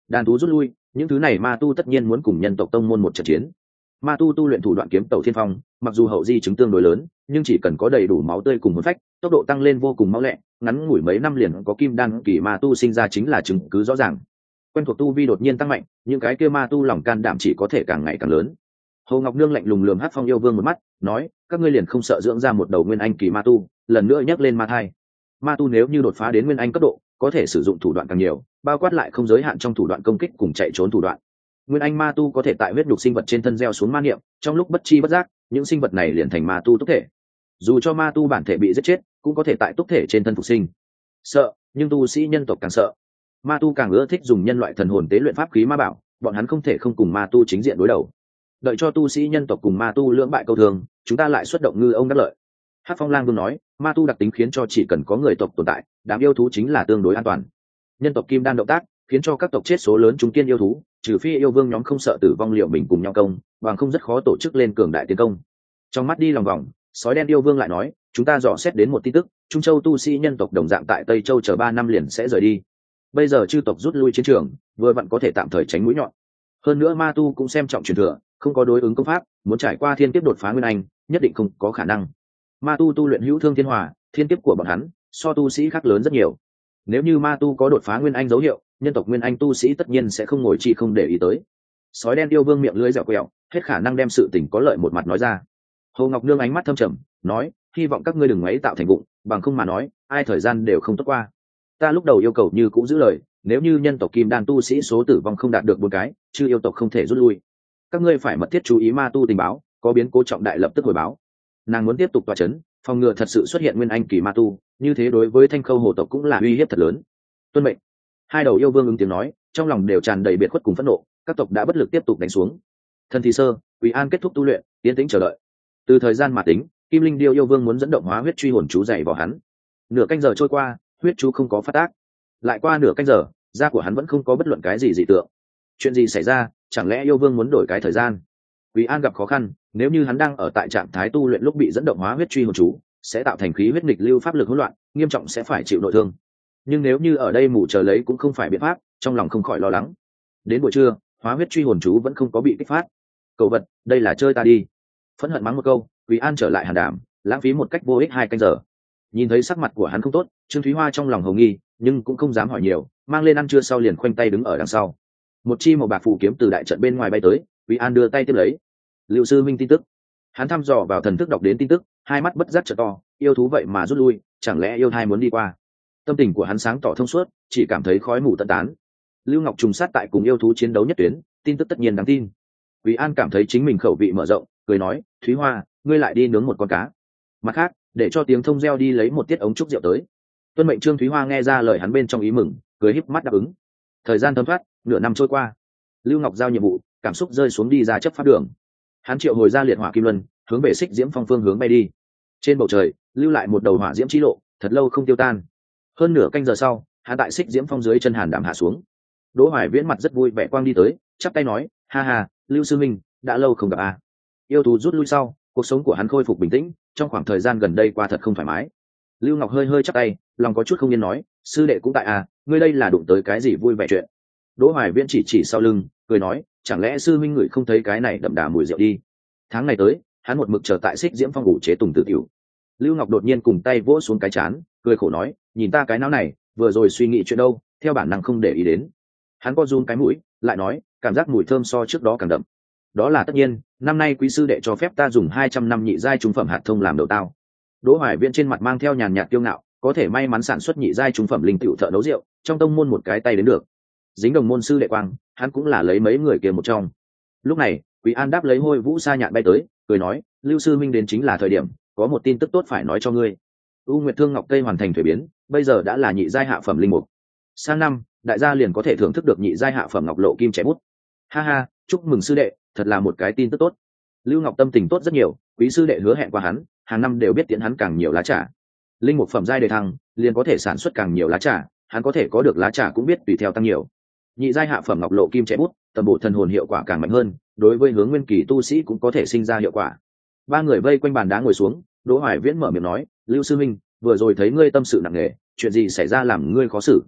Đàn thú rút lui, những thứ này ma tu tất nhiên muốn cùng nhân tộc tông môn một trận chiến. Ma tu tu luyện thủ đoạn kiếm tẩu thiên phong, mặc dù hậu di chứng tương đối lớn, nhưng chỉ cần có đầy đủ máu tươi cùng hồn phách, tốc độ tăng lên vô cùng mau lẹ, ngắn ngủi mấy năm liền có kim đan kỳ ma tu sinh ra chính là chứng cứ rõ ràng. Quen thuộc tu vi đột nhiên tăng mạnh, những cái kia ma tu lòng can đảm chỉ có thể càng ngày càng lớn. Hồ Ngọc Nương lạnh lùng lườm Hắc Phong yêu vương một mắt, nói: các ngươi liền không sợ dưỡng ra một đầu nguyên anh kỳ ma tu? Lần nữa nhắc lên ma thai. Ma tu nếu như đột phá đến nguyên anh cấp độ, có thể sử dụng thủ đoạn càng nhiều, bao quát lại không giới hạn trong thủ đoạn công kích cùng chạy trốn thủ đoạn. Nguyên anh ma tu có thể tại huyết nhục sinh vật trên thân gieo xuống ma niệm, trong lúc bất chi bất giác, những sinh vật này liền thành ma tu túc thể. Dù cho ma tu bản thể bị giết chết, cũng có thể tại túc thể trên thân phục sinh. Sợ, nhưng tu sĩ nhân tộc càng sợ. Ma tu càng ưa thích dùng nhân loại thần hồn tế luyện pháp khí ma bảo, bọn hắn không thể không cùng ma tu chính diện đối đầu. Đợi cho tu sĩ nhân tộc cùng ma tu lưỡng bại câu thường, chúng ta lại xuất động ngư ông đắc lợi. Hắc Phong Lang Vương nói, ma tu đặc tính khiến cho chỉ cần có người tộc tồn tại, đám yêu thú chính là tương đối an toàn. Nhân tộc kim đan động tác khiến cho các tộc chết số lớn trung kiên yêu thú, trừ phi yêu vương nhóm không sợ tử vong liệu mình cùng nhau công, bằng không rất khó tổ chức lên cường đại tiến công. Trong mắt đi lòng vòng, sói đen yêu vương lại nói, chúng ta dò xét đến một tin tức, Trung Châu tu sĩ nhân tộc đồng dạng tại Tây Châu chờ ba năm liền sẽ rời đi. Bây giờ chư tộc rút lui chiến trường, vừa vặn có thể tạm thời tránh mũi nhọn. Hơn nữa ma tu cũng xem trọng truyền thừa, không có đối ứng công pháp, muốn trải qua thiên kiếp đột phá nguyên anh, nhất định không có khả năng. Ma tu tu luyện hữu thương thiên hòa, thiên kiếp của bọn hắn so tu sĩ khác lớn rất nhiều. Nếu như ma tu có đột phá nguyên anh dấu hiệu, nhân tộc nguyên anh tu sĩ tất nhiên sẽ không ngồi chi không để ý tới. Sói đen yêu vương miệng lưỡi dẻo quẹo, hết khả năng đem sự tình có lợi một mặt nói ra. Hồ Ngọc Nương ánh mắt thâm trầm, nói, hy vọng các ngươi đừng ngoáy tạo thành bụng, bằng không mà nói, ai thời gian đều không tốt qua. Ta lúc đầu yêu cầu như cũng giữ lời, nếu như nhân tộc kim đan tu sĩ số tử vong không đạt được bốn cái, chứ yêu tộc không thể rút lui. Các ngươi phải mật thiết chú ý ma tu tình báo, có biến cố trọng đại lập tức hồi báo. Nàng muốn tiếp tục tọa chấn, phòng ngừa thật sự xuất hiện nguyên anh kỳ ma tu, như thế đối với Thanh Khâu hồ tộc cũng là uy hiếp thật lớn. Tuân mệnh. Hai đầu yêu vương ứng tiếng nói, trong lòng đều tràn đầy biệt khuất cùng phẫn nộ, các tộc đã bất lực tiếp tục đánh xuống. Thần thì sơ, Quý An kết thúc tu luyện, tiến tĩnh chờ đợi. Từ thời gian mà tính, Kim Linh Điêu yêu vương muốn dẫn động hóa huyết truy hồn chú dày vào hắn. Nửa canh giờ trôi qua, huyết chú không có phát tác. Lại qua nửa canh giờ, da của hắn vẫn không có bất luận cái gì dị tượng. Chuyện gì xảy ra, chẳng lẽ yêu vương muốn đổi cái thời gian? Quý An gặp khó khăn, nếu như hắn đang ở tại trạng thái tu luyện lúc bị dẫn động hóa huyết truy hồn chú, sẽ tạo thành khí huyết nghịch lưu pháp lực hỗn loạn, nghiêm trọng sẽ phải chịu nội thương. Nhưng nếu như ở đây mù chờ lấy cũng không phải biện pháp, trong lòng không khỏi lo lắng. Đến buổi trưa, hóa huyết truy hồn chú vẫn không có bị kích phát. Cậu vật, đây là chơi ta đi. Phẫn hận mắng một câu, Quý An trở lại hàn đàm, lãng phí một cách vô ích hai canh giờ. Nhìn thấy sắc mặt của hắn không tốt, Trương Thúy Hoa trong lòng hồng nghi, nhưng cũng không dám hỏi nhiều, mang lên ăn trưa sau liền khoanh tay đứng ở đằng sau. Một chi màu bạc phù kiếm từ đại trận bên ngoài bay tới, Quý An đưa tay tiếp lấy. Lưu sư minh tin tức. Hắn thăm dò vào thần thức đọc đến tin tức, hai mắt bất giác trợ to, yêu thú vậy mà rút lui, chẳng lẽ yêu thai muốn đi qua? Tâm tình của hắn sáng tỏ thông suốt, chỉ cảm thấy khói mù tận tán. Lưu Ngọc trùng sát tại cùng yêu thú chiến đấu nhất tuyến, tin tức tất nhiên đáng tin. Quý An cảm thấy chính mình khẩu vị mở rộng, cười nói, Thúy Hoa, ngươi lại đi nướng một con cá. Mặt khác, để cho tiếng thông reo đi lấy một tiết ống trúc rượu tới. Tuân mệnh. Trương Thúy Hoa nghe ra lời hắn bên trong ý mừng, cười híp mắt đáp ứng. Thời gian thấm thoát, nửa năm trôi qua. Lưu Ngọc giao nhiệm vụ, cảm xúc rơi xuống đi ra chấp pháp đường. Hắn triệu hồi ra liệt hỏa kim luân, hướng về xích diễm phong phương hướng bay đi. Trên bầu trời lưu lại một đầu hỏa diễm chi lộ, thật lâu không tiêu tan. Hơn nửa canh giờ sau, hắn tại xích diễm phong dưới chân hàn đảm hạ xuống. Đỗ Hoài Viễn mặt rất vui vẻ quang đi tới, chắp tay nói, ha ha, Lưu sư minh, đã lâu không gặp à. Yêu thú rút lui sau, cuộc sống của hắn khôi phục bình tĩnh, trong khoảng thời gian gần đây qua thật không thoải mái. Lưu Ngọc hơi hơi chắp tay, lòng có chút không yên nói, sư đệ cũng tại à, ngươi đây là đụng tới cái gì vui vẻ chuyện? Đỗ Hoài Viễn chỉ chỉ sau lưng, cười nói, chẳng lẽ sư minh ngửi không thấy cái này đậm đà mùi rượu đi? Tháng này tới, hắn một mực chờ tại xích diễm phong ngủ chế tùng tự tiểu. Lưu Ngọc đột nhiên cùng tay vỗ xuống cái chán, cười khổ nói, nhìn ta cái não này, vừa rồi suy nghĩ chuyện đâu, theo bản năng không để ý đến. Hắn co run cái mũi, lại nói, cảm giác mùi thơm so trước đó càng đậm. Đó là tất nhiên, năm nay quý sư đệ cho phép ta dùng hai trăm năm nhị giai trung phẩm hạt thông làm đầu tao. Đỗ Hoài Viễn trên mặt mang theo nhàn nhạt kiêu ngạo, có thể may mắn sản xuất nhị giai trung phẩm linh tiểu thợ nấu rượu, trong tông môn một cái tay đến được. Dính đồng môn sư đệ quang, hắn cũng là lấy mấy người kia một trong. Lúc này, Quý An đáp lấy hôi vũ sa nhạn bay tới, cười nói, Lưu sư minh đến chính là thời điểm, có một tin tức tốt phải nói cho ngươi. U Nguyệt Thương Ngọc Tây hoàn thành thuế biến, bây giờ đã là nhị giai hạ phẩm linh mục. Sang năm, đại gia liền có thể thưởng thức được nhị giai hạ phẩm ngọc lộ kim trẻ bút. Ha ha, chúc mừng sư đệ, thật là một cái tin tức tốt. Lưu Ngọc tâm tình tốt rất nhiều, quý sư đệ hứa hẹn qua hắn, hàng năm đều biết tiễn hắn càng nhiều lá trà. Linh mục phẩm giai đề thăng, liền có thể sản xuất càng nhiều lá trà, hắn có thể có được lá trà cũng biết tùy theo tăng nhiều. Nhị giai hạ phẩm ngọc lộ kim trẻ bút, tầm bộ thần hồn hiệu quả càng mạnh hơn, đối với hướng nguyên kỳ tu sĩ cũng có thể sinh ra hiệu quả. Ba người vây quanh bàn đá ngồi xuống, Đỗ Hoài Viễn mở miệng nói, Lưu sư minh, vừa rồi thấy ngươi tâm sự nặng nề, chuyện gì xảy ra làm ngươi khó xử?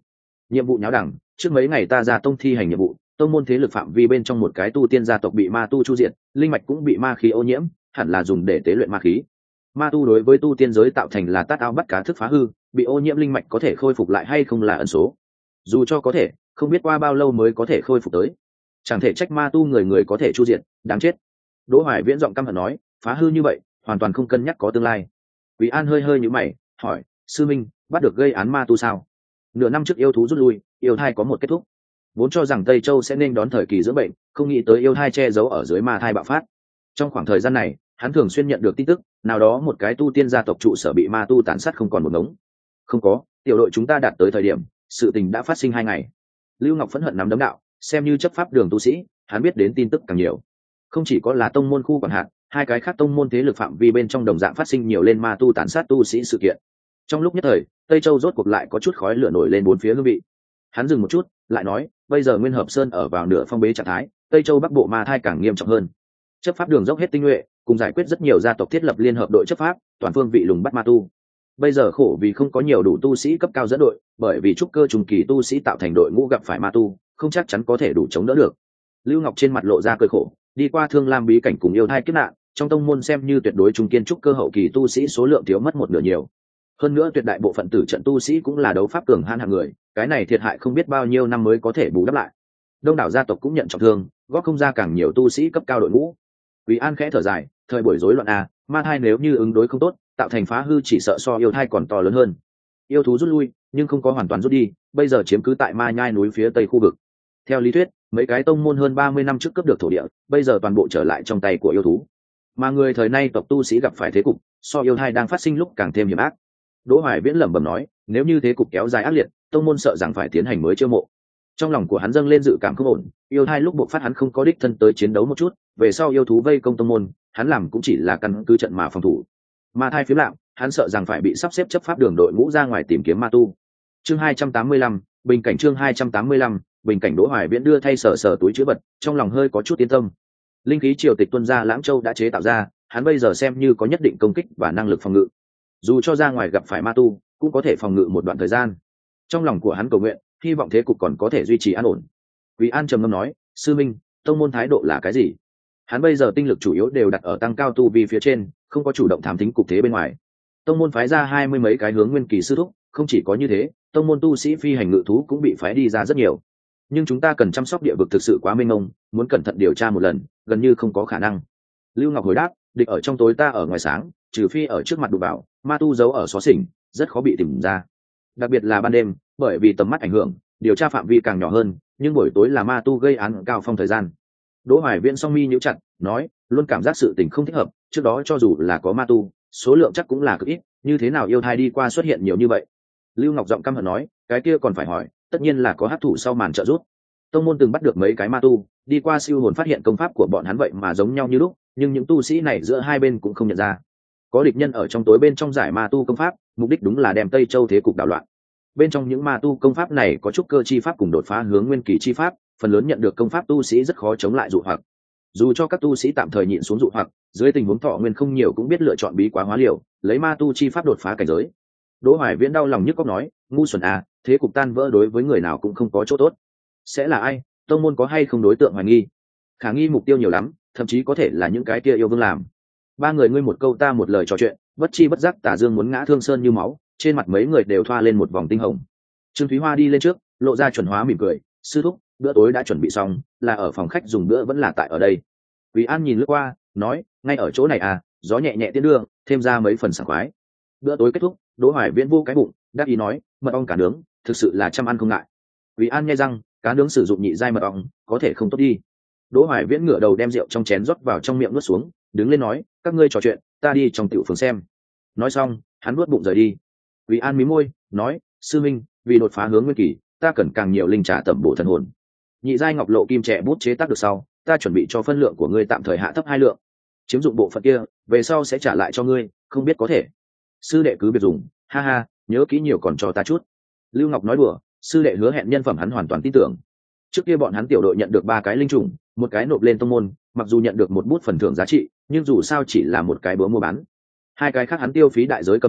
Nhiệm vụ nháo đẳng, trước mấy ngày ta ra tông thi hành nhiệm vụ, tông môn thế lực phạm vi bên trong một cái tu tiên gia tộc bị ma tu chu diệt, linh mạch cũng bị ma khí ô nhiễm, hẳn là dùng để tế luyện ma khí. Ma tu đối với tu tiên giới tạo thành là tát ao bắt cá thức phá hư, bị ô nhiễm linh mạch có thể khôi phục lại hay không là ẩn số. Dù cho có thể, không biết qua bao lâu mới có thể khôi phục tới. Chẳng thể trách ma tu người người có thể chu diệt, đáng chết. Đỗ Hoài Viễn giọng căm hận nói, phá hư như vậy, hoàn toàn không cân nhắc có tương lai. Quý An hơi hơi nhíu mày, hỏi, sư minh, bắt được gây án ma tu sao? Nửa năm trước yêu thú rút lui, yêu thai có một kết thúc. Vốn cho rằng Tây Châu sẽ nên đón thời kỳ dưỡng bệnh, không nghĩ tới yêu thai che giấu ở dưới ma thai bạo phát. Trong khoảng thời gian này, hắn thường xuyên nhận được tin tức, nào đó một cái tu tiên gia tộc trụ sở bị ma tu tàn sát không còn một ngống. Không có, tiểu đội chúng ta đạt tới thời điểm, sự tình đã phát sinh hai ngày. Lưu Ngọc phẫn hận nắm đấm đạo, xem như chấp pháp đường tu sĩ, hắn biết đến tin tức càng nhiều. Không chỉ có là tông môn khu quản hạt, hai cái khác tông môn thế lực phạm vi bên trong đồng dạng phát sinh nhiều lên ma tu tàn sát tu sĩ sự kiện. Trong lúc nhất thời, Tây Châu rốt cuộc lại có chút khói lửa nổi lên bốn phía hương vị. Hắn dừng một chút, lại nói, bây giờ Nguyên Hợp Sơn ở vào nửa phong bế trạng thái, Tây Châu Bắc Bộ ma thai càng nghiêm trọng hơn. Chấp pháp đường dốc hết tinh nhuệ, cùng giải quyết rất nhiều gia tộc thiết lập liên hợp đội chấp pháp, toàn phương vị lùng bắt ma tu. Bây giờ khổ vì không có nhiều đủ tu sĩ cấp cao dẫn đội, bởi vì trúc cơ trùng kỳ tu sĩ tạo thành đội ngũ gặp phải ma tu, không chắc chắn có thể đủ chống đỡ được. Lưu Ngọc trên mặt lộ ra cười khổ, đi qua Thương Lam bí cảnh cùng yêu thai kiếp nạn, trong tông môn xem như tuyệt đối trung kiên trúc cơ hậu kỳ tu sĩ số lượng thiếu mất một nửa nhiều. Hơn nữa tuyệt đại bộ phận tử trận tu sĩ cũng là đấu pháp cường hãn hạng người, cái này thiệt hại không biết bao nhiêu năm mới có thể bù đắp lại. Đông đảo gia tộc cũng nhận trọng thương, góp không ra càng nhiều tu sĩ cấp cao đội ngũ. Quý An khẽ thở dài, thời buổi rối loạn a, ma thai nếu như ứng đối không tốt, tạo thành phá hư chỉ sợ so yêu thai còn to lớn hơn. Yêu thú rút lui, nhưng không có hoàn toàn rút đi, bây giờ chiếm cứ tại Ma Nhai núi phía tây khu vực. Theo lý thuyết, mấy cái tông môn hơn ba mươi năm trước cướp được thổ địa, bây giờ toàn bộ trở lại trong tay của yêu thú. Mà người thời nay tộc tu sĩ gặp phải thế cục, so yêu thai đang phát sinh lúc càng thêm hiểm ác. Đỗ Hoài Viễn lẩm bẩm nói, nếu như thế cục kéo dài ác liệt, tông môn sợ rằng phải tiến hành mới chiêu mộ. Trong lòng của hắn dâng lên dự cảm không ổn, yêu thai lúc buộc phát hắn không có đích thân tới chiến đấu một chút, về sau yêu thú vây công tông môn, hắn làm cũng chỉ là căn cứ trận mà phòng thủ. Ma thai phiếm lạm, hắn sợ rằng phải bị sắp xếp chấp pháp đường đội ngũ ra ngoài tìm kiếm ma tu. Chương hai trăm tám mươi lăm, bình cảnh chương hai trăm tám mươi lăm, bình cảnh. Đỗ Hoài Viễn đưa thay sở sở túi chứa vật, trong lòng hơi có chút yên tâm. Linh khí triều tịch tuân ra Lãng Châu đã chế tạo ra, hắn bây giờ xem như có nhất định công kích và năng lực phòng ngự. Dù cho ra ngoài gặp phải ma tu, cũng có thể phòng ngự một đoạn thời gian. Trong lòng của hắn cầu nguyện, hy vọng thế cục còn có thể duy trì an ổn. Quý An trầm ngâm nói, sư minh, tông môn thái độ là cái gì? Hắn bây giờ tinh lực chủ yếu đều đặt ở tăng cao tu vi phía trên, không có chủ động thám thính cục thế bên ngoài. Tông môn phái ra hai mươi mấy cái hướng nguyên kỳ sư thúc, không chỉ có như thế, tông môn tu sĩ phi hành ngự thú cũng bị phái đi ra rất nhiều. Nhưng chúng ta cần chăm sóc địa vực thực sự quá mênh mông, muốn cẩn thận điều tra một lần, gần như không có khả năng. Lưu Ngọc hồi đáp, địch ở trong tối ta ở ngoài sáng, trừ phi ở trước mặt đụng bảo, ma tu giấu ở xó xỉnh, rất khó bị tìm ra. Đặc biệt là ban đêm, bởi vì tầm mắt ảnh hưởng, điều tra phạm vi càng nhỏ hơn, nhưng buổi tối là ma tu gây án cao phong thời gian. Đỗ Hoài Viễn song mi nhíu chặt, nói, luôn cảm giác sự tình không thích hợp, trước đó cho dù là có ma tu, số lượng chắc cũng là cực ít, như thế nào yêu thai đi qua xuất hiện nhiều như vậy? Lưu Ngọc giọng căm hận nói, cái kia còn phải hỏi, tất nhiên là có hắc thủ sau màn trợ giúp. Tông môn từng bắt được mấy cái ma tu, đi qua siêu hồn phát hiện công pháp của bọn hắn vậy mà giống nhau như lúc, nhưng những tu sĩ này giữa hai bên cũng không nhận ra. Có địch nhân ở trong tối bên trong giải ma tu công pháp, mục đích đúng là đem Tây Châu thế cục đảo loạn. Bên trong những ma tu công pháp này có trúc cơ chi pháp cùng đột phá hướng nguyên kỳ chi pháp, phần lớn nhận được công pháp tu sĩ rất khó chống lại dụ hoặc. Dù cho các tu sĩ tạm thời nhịn xuống dụ hoặc, dưới tình huống thọ nguyên không nhiều cũng biết lựa chọn bí quá hóa liều, lấy ma tu chi pháp đột phá cảnh giới. Đỗ Hoài Viễn đau lòng nhức cóc nói, ngu xuẩn à, thế cục tan vỡ đối với người nào cũng không có chỗ tốt. Sẽ là ai? Tông môn có hay không đối tượng hoài nghi? Khả nghi mục tiêu nhiều lắm, thậm chí có thể là những cái kia yêu vương làm. Ba người ngươi một câu ta một lời trò chuyện, bất chi bất giác Tả Dương muốn ngã thương sơn như máu, trên mặt mấy người đều thoa lên một vòng tinh hồng. Trương Thúy Hoa đi lên trước, lộ ra chuẩn hóa mỉm cười, sư thúc, bữa tối đã chuẩn bị xong, là ở phòng khách dùng bữa vẫn là tại ở đây. Quý An nhìn lướt qua, nói, ngay ở chỗ này à, gió nhẹ nhẹ tiến đưa, thêm ra mấy phần sảng khoái. Bữa tối kết thúc, Đỗ Hoài Viễn vô cái bụng, đáp ý nói, mật ong cá nướng, thực sự là chăm ăn không ngại. Quý An nghe răng, cá nướng sử dụng nhị giai mật ong, có thể không tốt đi. Đỗ Hoài Viễn ngửa đầu đem rượu trong chén rót vào trong miệng nuốt xuống, đứng lên nói, các ngươi trò chuyện, ta đi trong tiểu phường xem. Nói xong, hắn nuốt bụng rời đi. Quý An mí môi, nói, sư minh, vì đột phá hướng nguyên kỳ, ta cần càng nhiều linh trà tẩm bổ thần hồn. Nhị giai ngọc lộ kim trẻ bút chế tác được sau, ta chuẩn bị cho phân lượng của ngươi tạm thời hạ thấp hai lượng, chiếm dụng bộ phận kia, về sau sẽ trả lại cho ngươi, không biết có thể. Sư đệ cứ việc dùng, ha ha, nhớ kỹ nhiều còn cho ta chút. Lưu Ngọc nói đùa, sư đệ hứa hẹn nhân phẩm hắn hoàn toàn tin tưởng. Trước kia bọn hắn tiểu đội nhận được ba cái linh trùng, một cái nộp lên tông môn, mặc dù nhận được một bút phần thưởng giá trị, nhưng dù sao chỉ là một cái bữa mua bán. Hai cái khác hắn tiêu phí đại giới cầm xuống,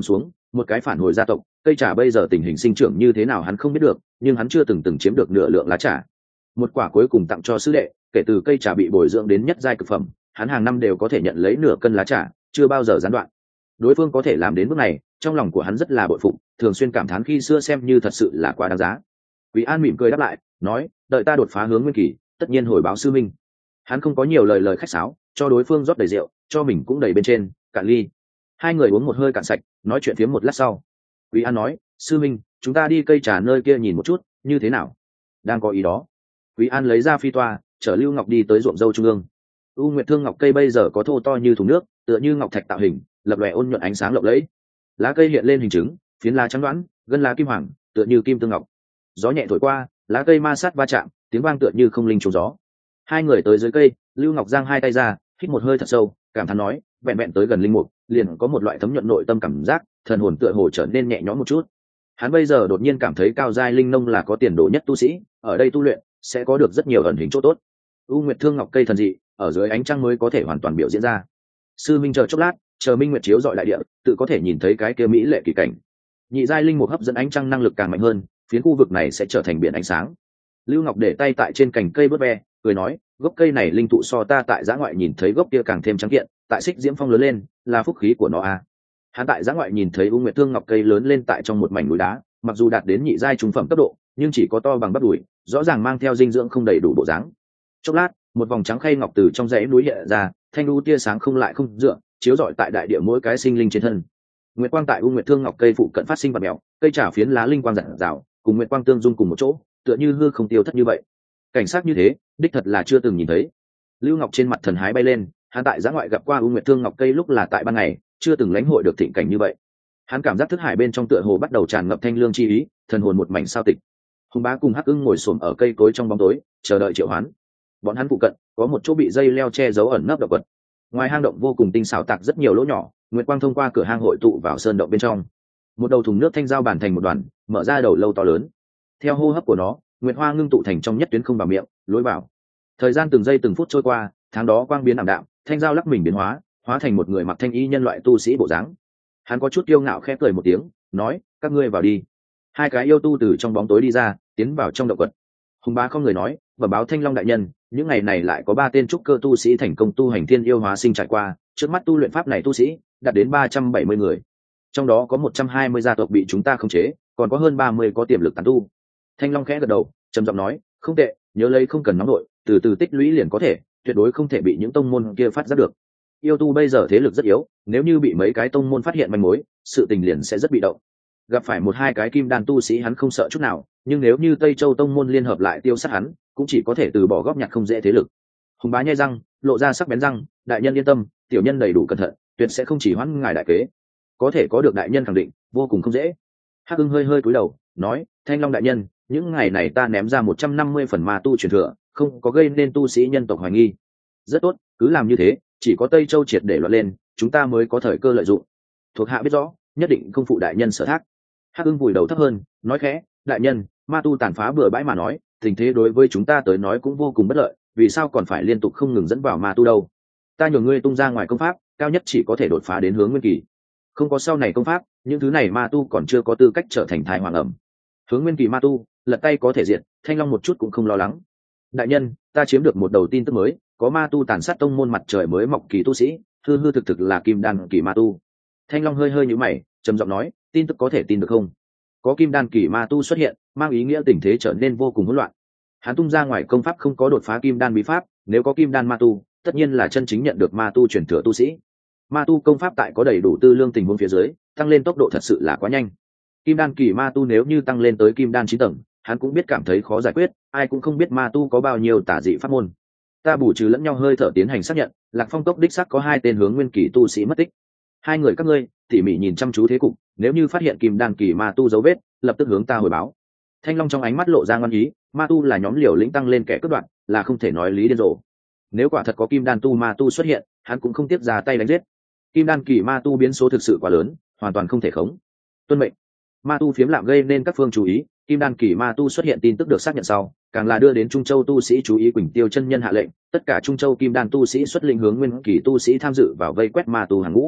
một cái phản hồi gia tộc, cây trà bây giờ tình hình sinh trưởng như thế nào hắn không biết được, nhưng hắn chưa từng từng chiếm được nửa lượng lá trà. Một quả cuối cùng tặng cho sư đệ, kể từ cây trà bị bồi dưỡng đến nhất giai cực phẩm, hắn hàng năm đều có thể nhận lấy nửa cân lá trà, chưa bao giờ gián đoạn. Đối phương có thể làm đến bước này, trong lòng của hắn rất là bội phục, thường xuyên cảm thán khi xưa xem như thật sự là quá đáng giá. Quý An mỉm cười đáp lại, nói, đợi ta đột phá hướng nguyên kỳ, tất nhiên hồi báo sư minh. Hắn không có nhiều lời lời khách sáo, cho đối phương rót đầy rượu, cho mình cũng đầy bên trên, cạn ly. Hai người uống một hơi cạn sạch, nói chuyện phiếm một lát sau. Quý An nói, sư minh, chúng ta đi cây trà nơi kia nhìn một chút, như thế nào? Đang có ý đó. Quý An lấy ra phi toa, chở Lưu Ngọc đi tới ruộng dâu trung ương. U Nguyệt Thương ngọc cây bây giờ có thô to như thùng nước, tựa như ngọc thạch tạo hình, lập lòe ôn nhuận ánh sáng lộng lẫy. Lá cây hiện lên hình trứng, phiến lá trắng đoán, gân lá kim hoàng, tựa như kim tương ngọc. Gió nhẹ thổi qua, lá cây ma sát va chạm, tiếng vang tựa như không linh trùng gió. Hai người tới dưới cây, Lưu Ngọc giang hai tay ra, hít một hơi thật sâu, cảm thán nói, vẹn vẹn tới gần linh mục, liền có một loại thấm nhuận nội tâm cảm giác, thần hồn tựa hồ trở nên nhẹ nhõm một chút. Hắn bây giờ đột nhiên cảm thấy cao giai linh nông là có tiền đồ nhất tu sĩ, ở đây tu luyện sẽ có được rất nhiều ẩn hình chỗ tốt. U Nguyệt Thương ngọc cây thần dị, ở dưới ánh trăng mới có thể hoàn toàn biểu diễn ra. Sư minh chờ chốc lát, chờ minh nguyệt chiếu dọi đại địa, tự có thể nhìn thấy cái kia mỹ lệ kỳ cảnh. Nhị giai linh mục hấp dẫn ánh trăng năng lực càng mạnh hơn, phiến khu vực này sẽ trở thành biển ánh sáng. Lưu Ngọc để tay tại trên cành cây bớt ve, cười nói, gốc cây này linh thụ so ta tại giã ngoại nhìn thấy gốc kia càng thêm trắng kiện, tại xích diễm phong lớn lên, là phúc khí của nó à. Hắn tại giã ngoại nhìn thấy U Nguyệt Thương ngọc cây lớn lên tại trong một mảnh núi đá, mặc dù đạt đến nhị giai trung phẩm cấp độ, nhưng chỉ có to bằng bắp đùi, rõ ràng mang theo dinh dưỡng không đầy đủ bộ dáng. Chốc lát, một vòng trắng khay ngọc từ trong dãy núi hiện ra, thanh đu tia sáng không lại không dựa, chiếu rọi tại đại địa mỗi cái sinh linh trên thân. Nguyệt quang tại U Nguyệt Thương ngọc cây phụ cận phát sinh vật mèo, cây trả phiến lá linh quang rạng rào, cùng nguyệt quang tương dung cùng một chỗ, tựa như hư không tiêu thất như vậy. Cảnh sát như thế, đích thật là chưa từng nhìn thấy. Lưu Ngọc trên mặt thần hái bay lên, hắn tại giã ngoại gặp qua U Nguyệt Thương ngọc cây lúc là tại ban ngày, chưa từng lãnh hội được thịnh cảnh như vậy. Hắn cảm giác thức hải bên trong tựa hồ bắt đầu tràn ngập thanh lương chi ý, thần hồn một mảnh sao tịch. Hùng Bá cùng Hắc Ưng ngồi xổm ở cây cối trong bóng tối, chờ đợi triệu hoán. Bọn hắn phụ cận có một chỗ bị dây leo che giấu ẩn nấp động vật. Ngoài hang động vô cùng tinh xảo tạc rất nhiều lỗ nhỏ, nguyệt quang thông qua cửa hang hội tụ vào sơn động bên trong. Một đầu thùng nước thanh dao bàn thành một đoàn, mở ra đầu lâu to lớn. Theo hô hấp của nó, nguyệt hoa ngưng tụ thành trong nhất tuyến không vào miệng, lối vào. Thời gian từng giây từng phút trôi qua, tháng đó quang biến ảm đạm, thanh dao lắc mình biến hóa, hóa thành một người mặc thanh y nhân loại tu sĩ bộ dáng. Hắn có chút kiêu ngạo khẽ cười một tiếng, nói, các ngươi vào đi. Hai cái yêu tu từ trong bóng tối đi ra, tiến vào trong động vật. Hùng Bá không người nói, bẩm báo Thanh Long đại nhân, những ngày này lại có ba tên trúc cơ tu sĩ thành công tu hành thiên yêu hóa sinh trải qua, trước mắt tu luyện pháp này tu sĩ đạt đến ba trăm bảy mươi người, trong đó có một trăm hai mươi gia tộc bị chúng ta khống chế, còn có hơn ba mươi có tiềm lực tán tu. Thanh Long khẽ gật đầu, trầm giọng nói, không tệ, nhớ lấy không cần nóng nổi, từ từ tích lũy liền có thể, tuyệt đối không thể bị những tông môn kia phát giác được. Yêu tu bây giờ thế lực rất yếu, nếu như bị mấy cái tông môn phát hiện manh mối, sự tình liền sẽ rất bị động. Gặp phải một hai cái kim đan tu sĩ hắn không sợ chút nào, nhưng nếu như Tây Châu tông môn liên hợp lại tiêu sát hắn, cũng chỉ có thể từ bỏ góp nhặt không dễ thế lực. Hùng Bá nhai răng, lộ ra sắc bén răng, đại nhân yên tâm, tiểu nhân đầy đủ cẩn thận, tuyệt sẽ không chỉ hoãn ngài đại kế. Có thể có được đại nhân khẳng định, vô cùng không dễ. Hắc Ưng hơi hơi cúi đầu, nói, Thanh Long đại nhân, những ngày này ta ném ra một trăm năm mươi phần ma tu truyền thừa, không có gây nên tu sĩ nhân tộc hoài nghi. Rất tốt, cứ làm như thế, chỉ có Tây Châu triệt để loạn lên, chúng ta mới có thời cơ lợi dụng. Thuộc hạ biết rõ, nhất định không phụ đại nhân sở thác. Hắc Ưng vùi đầu thấp hơn, nói khẽ, đại nhân, ma tu tàn phá bừa bãi mà nói, tình thế đối với chúng ta tới nói cũng vô cùng bất lợi, vì sao còn phải liên tục không ngừng dẫn vào ma tu đâu? Ta nhường ngươi tung ra ngoài công pháp, cao nhất chỉ có thể đột phá đến hướng nguyên kỳ. Không có sau này công pháp, những thứ này ma tu còn chưa có tư cách trở thành thai hoàng ẩm. Hướng nguyên kỳ ma tu, lật tay có thể diệt, Thanh Long một chút cũng không lo lắng. Đại nhân, ta chiếm được một đầu tin tức mới, có ma tu tàn sát tông môn mặt trời mới mọc kỳ tu sĩ, hư hư thực thực là kim đan kỳ ma tu. Thanh Long hơi hơi nhíu mày, trầm giọng nói, tin tức có thể tin được không? Có kim đan kỳ ma tu xuất hiện, mang ý nghĩa tình thế trở nên vô cùng hỗn loạn. Hắn tung ra ngoài công pháp không có đột phá kim đan bí pháp, nếu có kim đan ma tu, tất nhiên là chân chính nhận được ma tu truyền thừa tu sĩ. Ma tu công pháp tại có đầy đủ tư lương tình huống phía dưới, tăng lên tốc độ thật sự là quá nhanh. Kim đan kỳ ma tu nếu như tăng lên tới kim đan chín tầng, hắn cũng biết cảm thấy khó giải quyết, ai cũng không biết ma tu có bao nhiêu tả dị pháp môn. Ta bù trừ lẫn nhau hơi thở tiến hành xác nhận, Lạc Phong cốc đích xác có hai tên hướng nguyên kỳ tu sĩ mất tích. Hai người các ngươi tỉ mỉ nhìn chăm chú thế cục, nếu như phát hiện kim đan kỳ ma tu dấu vết, lập tức hướng ta hồi báo. Thanh Long trong ánh mắt lộ ra ngoan ý, ma tu là nhóm liều lĩnh tăng lên kẻ cướp đoạt, là không thể nói lý điên rồ. Nếu quả thật có kim đan tu ma tu xuất hiện, hắn cũng không tiếp ra tay đánh giết. Kim đan kỳ ma tu biến số thực sự quá lớn, hoàn toàn không thể khống. Tuân mệnh. Ma tu phiếm lạm gây nên các phương chú ý, kim đan kỳ ma tu xuất hiện tin tức được xác nhận sau, càng là đưa đến Trung Châu tu sĩ chú ý. Quỳnh Tiêu chân nhân hạ lệnh, tất cả Trung Châu kim đan tu sĩ xuất lĩnh hướng nguyên kỳ tu sĩ tham dự vào vây quét ma tu hàng ngũ.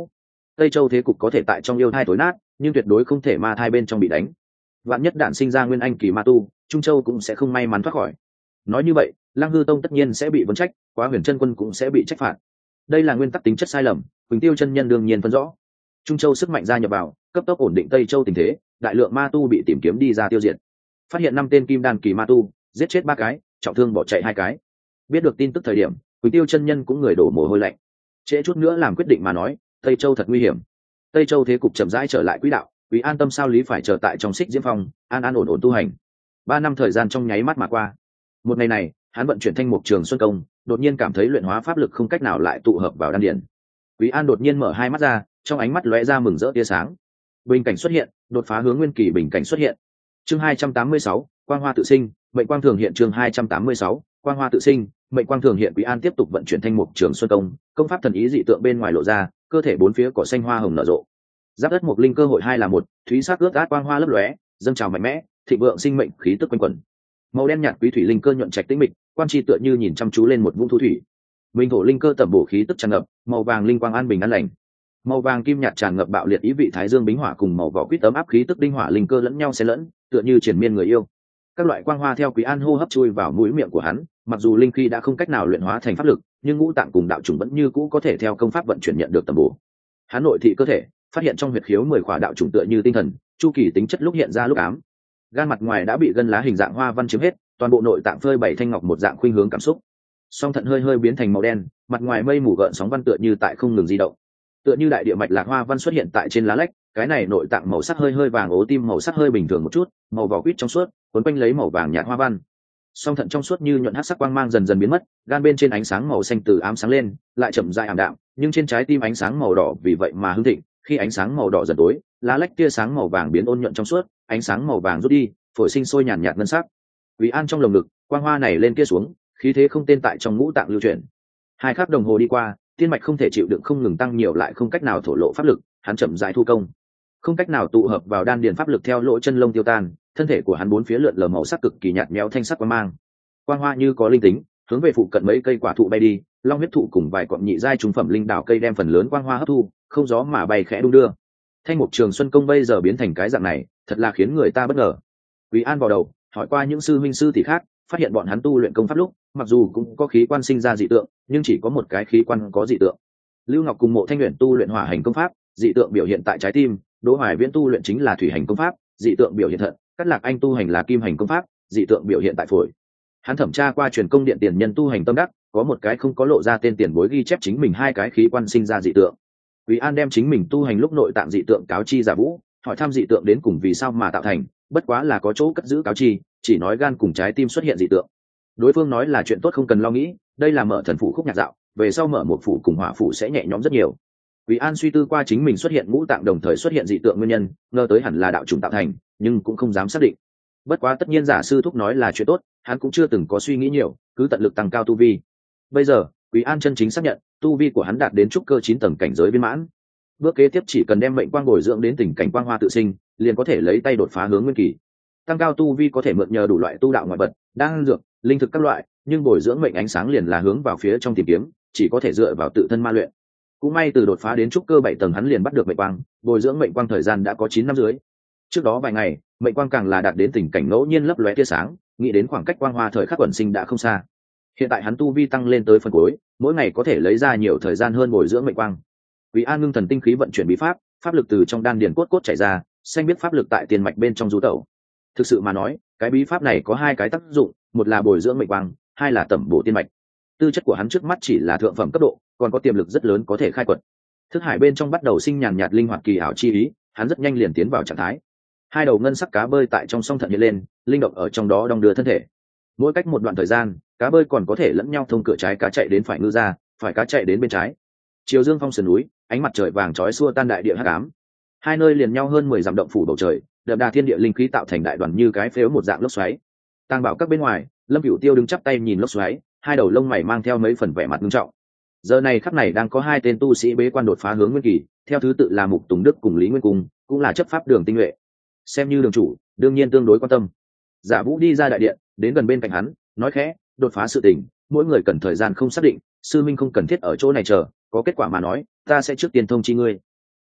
Tây Châu thế cục có thể tại trong yêu thai tối nát, nhưng tuyệt đối không thể ma thai bên trong bị đánh. Vạn nhất đạn sinh ra nguyên anh kỳ ma tu, Trung Châu cũng sẽ không may mắn thoát khỏi. Nói như vậy, Lăng Hư Tông tất nhiên sẽ bị vấn trách, Quá Huyền Chân Quân cũng sẽ bị trách phạt. Đây là nguyên tắc tính chất sai lầm, Quỳnh Tiêu chân nhân đương nhiên phân rõ. Trung Châu sức mạnh gia nhập vào, cấp tốc ổn định Tây Châu tình thế, đại lượng ma tu bị tìm kiếm đi ra tiêu diệt. Phát hiện năm tên kim đan kỳ ma tu, giết chết ba cái, trọng thương bỏ chạy hai cái. Biết được tin tức thời điểm, Quỳnh Tiêu chân nhân cũng người đổ mồ hôi lạnh. Trễ chút nữa làm quyết định mà nói, Tây Châu thật nguy hiểm. Tây Châu thế cục chậm rãi trở lại quỹ đạo, Quý an tâm sao lý phải chờ tại trong Xích Diễm Phong, an an ổn ổn tu hành. Ba năm thời gian trong nháy mắt mà qua. Một ngày này, hắn vận chuyển Thanh Mục Trường Xuân Công, đột nhiên cảm thấy luyện hóa pháp lực không cách nào lại tụ hợp vào đan điền. Quý An đột nhiên mở hai mắt ra, trong ánh mắt lóe ra mừng rỡ tia sáng. Bình cảnh xuất hiện, đột phá hướng nguyên kỳ bình cảnh xuất hiện. Chương hai trăm tám mươi sáu, Quang Hoa tự sinh, mệnh quang thường hiện. Chương hai trăm tám mươi sáu, Quang Hoa tự sinh, mệnh quang thường hiện. Quý An tiếp tục vận chuyển Thanh Mục Trường Xuân Công, công pháp thần ý dị tượng bên ngoài lộ ra, cơ thể bốn phía cỏ xanh hoa hồng nở rộ. Giáp đất một linh cơ hội hai là một, thúy sắc ướt át quang hoa lấp lóe, dâng trào mạnh mẽ, thịnh vượng sinh mệnh khí tức quanh quẩn. Màu đen nhạt quý thủy linh cơ nhuận trạch tĩnh mịch, quan chi tựa như nhìn chăm chú lên một vũng thu thủy. Minh thổ linh cơ tẩm bổ khí tức tràn ngập, màu vàng linh quang an bình an lành. Màu vàng kim nhạt tràn ngập bạo liệt ý vị thái dương bính hỏa cùng màu vỏ quýt ấm áp khí tức đinh hỏa linh cơ lẫn nhau xen lẫn, tựa như triền miên người yêu. Các loại quang hoa theo Quý An hô hấp chui vào mũi miệng của hắn, mặc dù linh khí đã không cách nào luyện hóa thành pháp lực, nhưng ngũ tạng cùng đạo chủng vẫn như cũ có thể theo công pháp vận chuyển nhận được tẩm bổ. Hắn nội thị cơ thể, phát hiện trong huyệt khiếu mười khỏa đạo chủng tựa như tinh thần, chu kỳ tính chất lúc hiện ra lúc ám. Gan mặt ngoài đã bị gân lá hình dạng hoa văn chiếm hết, toàn bộ nội tạng phơi bảy thanh ngọc một dạng khuynh hướng cảm xúc. Song thận hơi hơi biến thành màu đen, mặt ngoài mây mù gợn sóng văn tựa như tại không ngừng di động. Tựa như đại địa mạch lạc hoa văn xuất hiện tại trên lá lách, cái này nội tạng màu sắc hơi hơi vàng ố tim màu sắc hơi bình thường một chút, màu vỏ quýt trong suốt, cuốn quanh lấy màu vàng nhạt hoa văn. Song thận trong suốt như nhuận hắc sắc quang mang dần dần biến mất, gan bên trên ánh sáng màu xanh từ ám sáng lên, lại chậm rãi ảm đạm, nhưng trên trái tim ánh sáng màu đỏ vì vậy mà hưng thịnh, khi ánh sáng màu đỏ dần tối, lá lách tia sáng màu vàng biến ôn nhuận trong suốt, ánh sáng màu vàng rút đi, phổi sinh sôi nhàn nhạt ngân sắc. Quý An trong lồng ngực, quang hoa này lên kia xuống, khí thế không tên tại trong ngũ tạng lưu chuyển. Hai khắc đồng hồ đi qua, tiên mạch không thể chịu đựng không ngừng tăng nhiều lại không cách nào thổ lộ pháp lực, hắn chậm rãi thu công. Không cách nào tụ hợp vào đan điền pháp lực theo lỗ chân lông tiêu tan, thân thể của hắn bốn phía lượn lờ màu sắc cực kỳ nhạt nhẽo thanh sắc quang mang. Quang hoa như có linh tính, hướng về phụ cận mấy cây quả thụ bay đi, long huyết thụ cùng vài cọng nhị giai trung phẩm linh đảo cây đem phần lớn quang hoa hấp thu, không gió mà bay khẽ đung đưa. Thanh Mục Trường Xuân Công bây giờ biến thành cái dạng này, thật là khiến người ta bất ngờ. Quý An vào đầu, hỏi qua những sư minh sư tỷ khác, phát hiện bọn hắn tu luyện công pháp lúc, mặc dù cũng có khí quan sinh ra dị tượng, nhưng chỉ có một cái khí quan có dị tượng. Lưu Ngọc cùng Mộ Thanh Uyển tu luyện hỏa hành công pháp, dị tượng biểu hiện tại trái tim, Đỗ Hoài Viễn tu luyện chính là thủy hành công pháp, dị tượng biểu hiện thận, Cát Lạc Anh tu hành là kim hành công pháp, dị tượng biểu hiện tại phổi. Hắn thẩm tra qua truyền công điện tiền nhân tu hành tâm đắc, có một cái không có lộ ra tên tiền bối ghi chép chính mình hai cái khí quan sinh ra dị tượng. Quý An đem chính mình tu hành lúc nội tạng dị tượng cáo chi Giả Vũ, hỏi thăm dị tượng đến cùng vì sao mà tạo thành, bất quá là có chỗ cất giữ cáo chi, chỉ nói gan cùng trái tim xuất hiện dị tượng. Đối phương nói là chuyện tốt không cần lo nghĩ, đây là mở thần phủ khúc nhạc dạo, về sau mở một phủ cùng hỏa phủ sẽ nhẹ nhõm rất nhiều. Quý An suy tư qua chính mình xuất hiện ngũ tạng đồng thời xuất hiện dị tượng nguyên nhân, ngờ tới hẳn là đạo chủng tạo thành, nhưng cũng không dám xác định. Bất quá tất nhiên giả sư thúc nói là chuyện tốt, hắn cũng chưa từng có suy nghĩ nhiều, cứ tận lực tăng cao tu vi. Bây giờ, Quý An chân chính xác nhận, tu vi của hắn đạt đến trúc cơ chín tầng cảnh giới viên mãn. Bước kế tiếp chỉ cần đem mệnh quang bồi dưỡng đến tình cảnh quang hoa tự sinh, liền có thể lấy tay đột phá hướng nguyên kỳ. Tăng cao tu vi có thể mượn nhờ đủ loại tu đạo ngoại vật, đan dược, linh thực các loại, nhưng bồi dưỡng mệnh ánh sáng liền là hướng vào phía trong tìm kiếm, chỉ có thể dựa vào tự thân ma luyện. Cũng may từ đột phá đến trúc cơ bảy tầng hắn liền bắt được mệnh quang, bồi dưỡng mệnh quang thời gian đã có chín năm dưới. Trước đó vài ngày, mệnh quang càng là đạt đến tình cảnh ngẫu nhiên lấp lóe tia sáng, nghĩ đến khoảng cách quang hoa thời khắc quẩn sinh đã không xa. Hiện tại hắn tu vi tăng lên tới phần cuối, mỗi ngày có thể lấy ra nhiều thời gian hơn bồi dưỡng mệnh quang. Quý An ngưng thần tinh khí vận chuyển bí pháp, pháp lực từ trong đan điền cốt cốt chảy ra, xanh biết pháp lực tại tiền mạch bên trong du tẩu. Thực sự mà nói, cái bí pháp này có hai cái tác dụng, một là bồi dưỡng mệnh quang, hai là tẩm bổ tiên mạch. Tư chất của hắn trước mắt chỉ là thượng phẩm cấp độ, còn có tiềm lực rất lớn có thể khai quật. Thức hải bên trong bắt đầu sinh nhàn nhạt linh hoạt kỳ ảo chi ý, hắn rất nhanh liền tiến vào trạng thái. Hai đầu ngân sắc cá bơi tại trong song thận hiện lên, linh động ở trong đó đong đưa thân thể. Mỗi cách một đoạn thời gian, cá bơi còn có thể lẫn nhau thông cửa trái cá chạy đến phải ngư ra, phải cá chạy đến bên trái. Chiều dương phong sườn núi, ánh mặt trời vàng chói xua tan đại địa hắc ám. Hai nơi liền nhau hơn mười dặm động phủ bầu trời, đậm đà thiên địa linh khí tạo thành đại đoàn như cái phếu một dạng lốc xoáy. Tàng bảo các bên ngoài, Lâm Cửu Tiêu đứng chắp tay nhìn lốc xoáy, hai đầu lông mày mang theo mấy phần vẻ mặt nghiêm trọng. Giờ này khắc này đang có hai tên tu sĩ bế quan đột phá hướng nguyên kỳ, theo thứ tự là Mục Tùng Đức cùng Lý Nguyên Cung, cũng là chấp pháp đường tinh nhuệ. Xem như đường chủ, đương nhiên tương đối quan tâm. Giả Vũ đi ra đại điện, đến gần bên cạnh hắn, nói khẽ, đột phá sự tình, mỗi người cần thời gian không xác định, sư minh không cần thiết ở chỗ này chờ, có kết quả mà nói, ta sẽ trước tiên thông chi ngươi.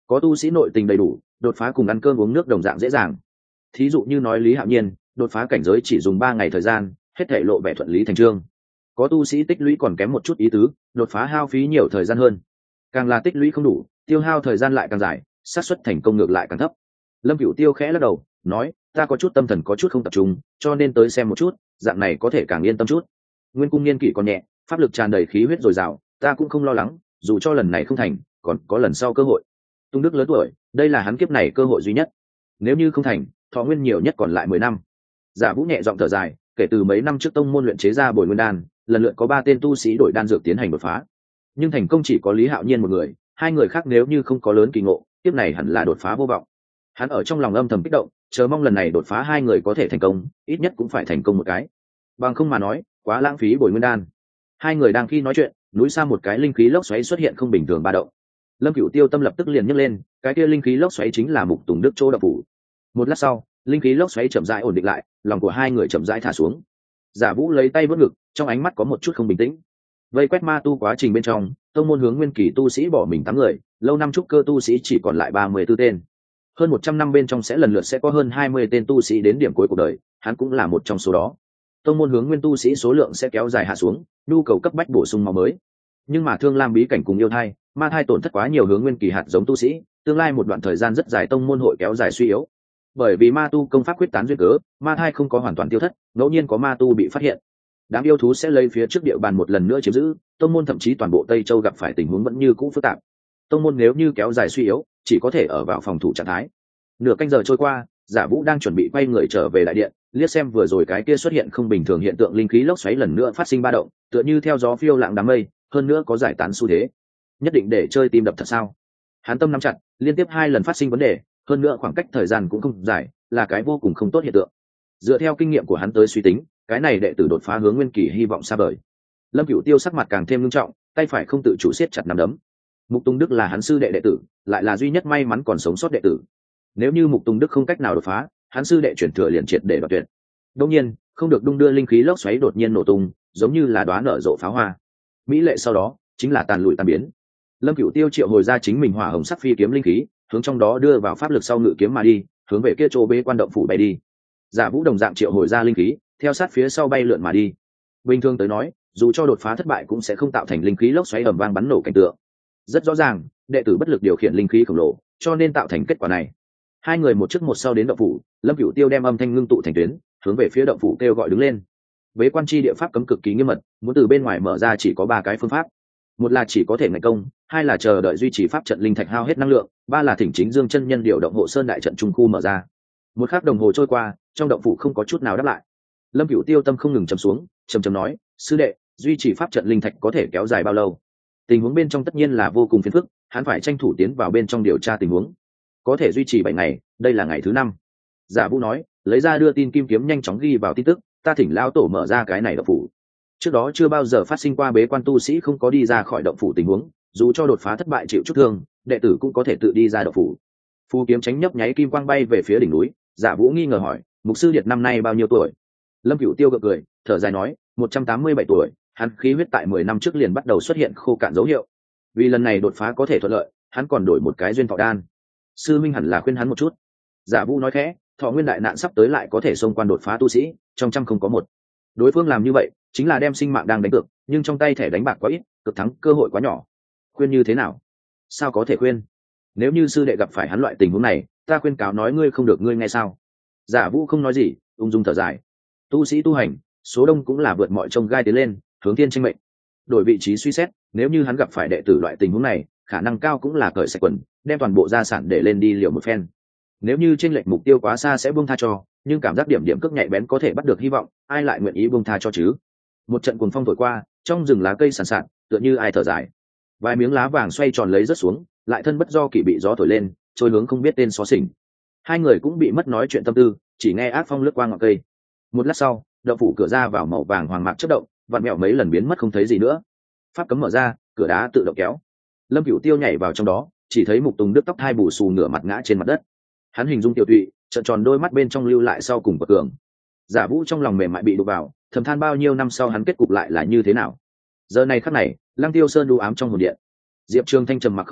có tu sĩ nội tình đầy đủ, đột phá cùng ăn cơm uống nước đồng dạng dễ dàng. Thí dụ như nói Lý Hạo Nhiên đột phá cảnh giới chỉ dùng ba ngày thời gian, hết thảy lộ vẻ thuận lý thành trương. Có tu sĩ tích lũy còn kém một chút ý tứ, đột phá hao phí nhiều thời gian hơn. Càng là tích lũy không đủ, tiêu hao thời gian lại càng dài, xác suất thành công ngược lại càng thấp. Lâm Cửu Tiêu khẽ lắc đầu nói, ta có chút tâm thần có chút không tập trung, cho nên tới xem một chút, dạng này có thể càng yên tâm chút. Nguyên cung niên kỷ còn nhẹ, pháp lực tràn đầy khí huyết dồi dào, ta cũng không lo lắng, dù cho lần này không thành còn có lần sau cơ hội. Tung Đức lớn tuổi, đây là hắn kiếp này cơ hội duy nhất, nếu như không thành, thọ nguyên nhiều nhất còn lại mười năm. Giả Vũ nhẹ giọng thở dài, kể từ mấy năm trước tông môn luyện chế ra bồi nguyên đan, lần lượt có ba tên tu sĩ đổi đan dược tiến hành đột phá, nhưng thành công chỉ có Lý Hạo Nhiên một người, hai người khác nếu như không có lớn kỳ ngộ, tiếp này hẳn là đột phá vô vọng. Hắn ở trong lòng âm thầm kích động, chờ mong lần này đột phá hai người có thể thành công, ít nhất cũng phải thành công một cái, bằng không mà nói quá lãng phí bồi nguyên đan. Hai người đang khi nói chuyện, núi xa một cái linh khí lốc xoáy xuất hiện không bình thường ba động. Lâm Cửu Tiêu tâm lập tức liền nhấc lên, cái kia linh khí lốc xoáy chính là Mục Tùng Đức chỗ đập phủ. Một lát sau, linh khí lốc xoáy chậm rãi ổn định lại, lòng của hai người chậm rãi thả xuống. Giả Vũ lấy tay vớt ngực, trong ánh mắt có một chút không bình tĩnh. Vây quét ma tu quá trình bên trong, tông môn hướng nguyên kỳ tu sĩ bỏ mình tám người, lâu năm trúc cơ tu sĩ chỉ còn lại ba mươi tư tên. Hơn một trăm năm bên trong sẽ lần lượt sẽ có hơn hai mươi tên tu sĩ đến điểm cuối cuộc đời, hắn cũng là một trong số đó. Tông môn hướng nguyên tu sĩ số lượng sẽ kéo dài hạ xuống, nhu cầu cấp bách bổ sung máu mới. Nhưng mà Thương Lam bí cảnh cùng yêu thai, ma thai tổn thất quá nhiều hướng nguyên kỳ hạt giống tu sĩ, tương lai một đoạn thời gian rất dài tông môn hội kéo dài suy yếu. Bởi vì ma tu công pháp quyết tán duyên cớ, ma thai không có hoàn toàn tiêu thất, ngẫu nhiên có ma tu bị phát hiện. Đám yêu thú sẽ lấy phía trước địa bàn một lần nữa chiếm giữ, tông môn thậm chí toàn bộ Tây Châu gặp phải tình huống vẫn như cũ phức tạp. Tông môn nếu như kéo dài suy yếu, chỉ có thể ở vào phòng thủ trạng thái. Nửa canh giờ trôi qua, Giả Vũ đang chuẩn bị quay người trở về đại điện, liếc xem vừa rồi cái kia xuất hiện không bình thường hiện tượng linh khí lốc xoáy lần nữa phát sinh ba động, tựa như theo gió phiêu lãng đám mây, hơn nữa có giải tán xu thế. Nhất định để chơi tim đập thật sao? Hắn tâm nắm chặt, liên tiếp hai lần phát sinh vấn đề, hơn nữa khoảng cách thời gian cũng không dài, là cái vô cùng không tốt hiện tượng. Dựa theo kinh nghiệm của hắn tới suy tính, cái này đệ tử đột phá hướng nguyên kỳ hy vọng xa vời. Lâm Cửu Tiêu sắc mặt càng thêm nghiêm trọng, tay phải không tự chủ siết chặt nắm đấm. Mục Tùng Đức là hắn sư đệ đệ tử, lại là duy nhất may mắn còn sống sót đệ tử. Nếu như Mục Tùng Đức không cách nào đột phá, hắn sư đệ chuyển thừa liền triệt để đoạt tuyệt. Đương nhiên, không được đung đưa linh khí lốc xoáy đột nhiên nổ tung, giống như là đóa nở rộ pháo hoa. Mỹ lệ sau đó, chính là tàn lụi tan biến. Lâm Cửu Tiêu triệu hồi ra chính mình hỏa hồng sắc phi kiếm linh khí, hướng trong đó đưa vào pháp lực sau ngự kiếm mà đi, hướng về kia chỗ bế quan động phủ bay đi. Giả Vũ đồng dạng triệu hồi ra linh khí, theo sát phía sau bay lượn mà đi. Bình thường tới nói, dù cho đột phá thất bại cũng sẽ không tạo thành linh khí lốc xoáy ầm vang bắn nổ cảnh tượng. Rất rõ ràng, đệ tử bất lực điều khiển linh khí khổng lồ, cho nên tạo thành kết quả này. Hai người một trước một sau đến động phủ, Lâm Cửu Tiêu đem âm thanh ngưng tụ thành tuyến, hướng về phía động phủ kêu gọi đứng lên. Bế quan chi địa pháp cấm cực kỳ nghiêm mật, muốn từ bên ngoài mở ra chỉ có ba cái phương pháp. Một là chỉ có thể thành công, hai là chờ đợi duy trì pháp trận linh thạch hao hết năng lượng, ba là thỉnh chính Dương chân nhân điều động hộ sơn đại trận trung khu mở ra. Một khắc đồng hồ trôi qua, trong động phủ không có chút nào đáp lại. Lâm Cửu Tiêu tâm không ngừng trầm xuống, trầm trầm nói, sư đệ, duy trì pháp trận linh thạch có thể kéo dài bao lâu? Tình huống bên trong tất nhiên là vô cùng phiền phức, hắn phải tranh thủ tiến vào bên trong điều tra tình huống. Có thể duy trì bảy ngày, đây là ngày thứ năm. Giả Vũ nói, lấy ra đưa tin kim kiếm nhanh chóng ghi vào tin tức, ta thỉnh lão tổ mở ra cái này động phủ. Trước đó chưa bao giờ phát sinh qua bế quan tu sĩ không có đi ra khỏi động phủ tình huống, dù cho đột phá thất bại chịu chút thương, đệ tử cũng có thể tự đi ra động phủ. Phù kiếm tránh nhấp nháy kim quang bay về phía đỉnh núi. Giả Vũ nghi ngờ hỏi, mục sư điệt năm nay bao nhiêu tuổi? Lâm Cửu Tiêu gật cười, thở dài nói, một trăm tám mươi bảy tuổi, hắn khí huyết tại mười năm trước liền bắt đầu xuất hiện khô cạn dấu hiệu. Vì lần này đột phá có thể thuận lợi, hắn còn đổi một cái duyên thọ đan. Sư minh hẳn là khuyên hắn một chút. Giả Vũ nói khẽ, thọ nguyên đại nạn sắp tới lại có thể xông quan đột phá tu sĩ, trong trăm không có một. Đối phương làm như vậy, chính là đem sinh mạng đang đánh cược, nhưng trong tay thẻ đánh bạc quá ít, cực thắng cơ hội quá nhỏ. Khuyên như thế nào? Sao có thể khuyên? Nếu như sư đệ gặp phải hắn loại tình huống này, ta khuyên cáo nói ngươi không được ngươi nghe sao? Giả Vũ không nói gì, ung dung thở dài. Tu sĩ tu hành, số đông cũng là vượt mọi trông gai tiến lên, hướng thiên tranh mệnh. Đổi vị trí suy xét, nếu như hắn gặp phải đệ tử loại tình huống này, khả năng cao cũng là cởi sạch quần, đem toàn bộ gia sản để lên đi liều một phen. Nếu như chênh lệch mục tiêu quá xa sẽ buông tha cho, nhưng cảm giác điểm điểm cước nhạy bén có thể bắt được hy vọng, ai lại nguyện ý buông tha cho chứ? Một trận cuồng phong thổi qua, trong rừng lá cây sàn sạt, tựa như ai thở dài. Vài miếng lá vàng xoay tròn lấy rớt xuống, lại thân bất do kỷ bị gió thổi lên, trôi hướng không biết tên xó xỉnh. Hai người cũng bị mất nói chuyện tâm tư, chỉ nghe ác phong lướt qua ngọn cây. Một lát sau, động phủ cửa ra vào màu vàng hoàng mạc chớp động, vặn mèo mấy lần biến mất không thấy gì nữa. Pháp cấm mở ra, cửa đá tự động kéo. Lâm Cửu Tiêu nhảy vào trong đó, chỉ thấy Mục Tùng Đức tóc hai bù xù nửa mặt ngã trên mặt đất. Hắn hình dung tiểu tụy, trợn tròn đôi mắt bên trong lưu lại sau cùng bậc cường. Giả Vũ trong lòng mềm mại bị đụng vào, thầm than bao nhiêu năm sau hắn kết cục lại là như thế nào. Giờ này khắc này, Lăng Tiêu Sơn u ám trong hồn điện. Diệp Trường Thanh trầm mặc không nói,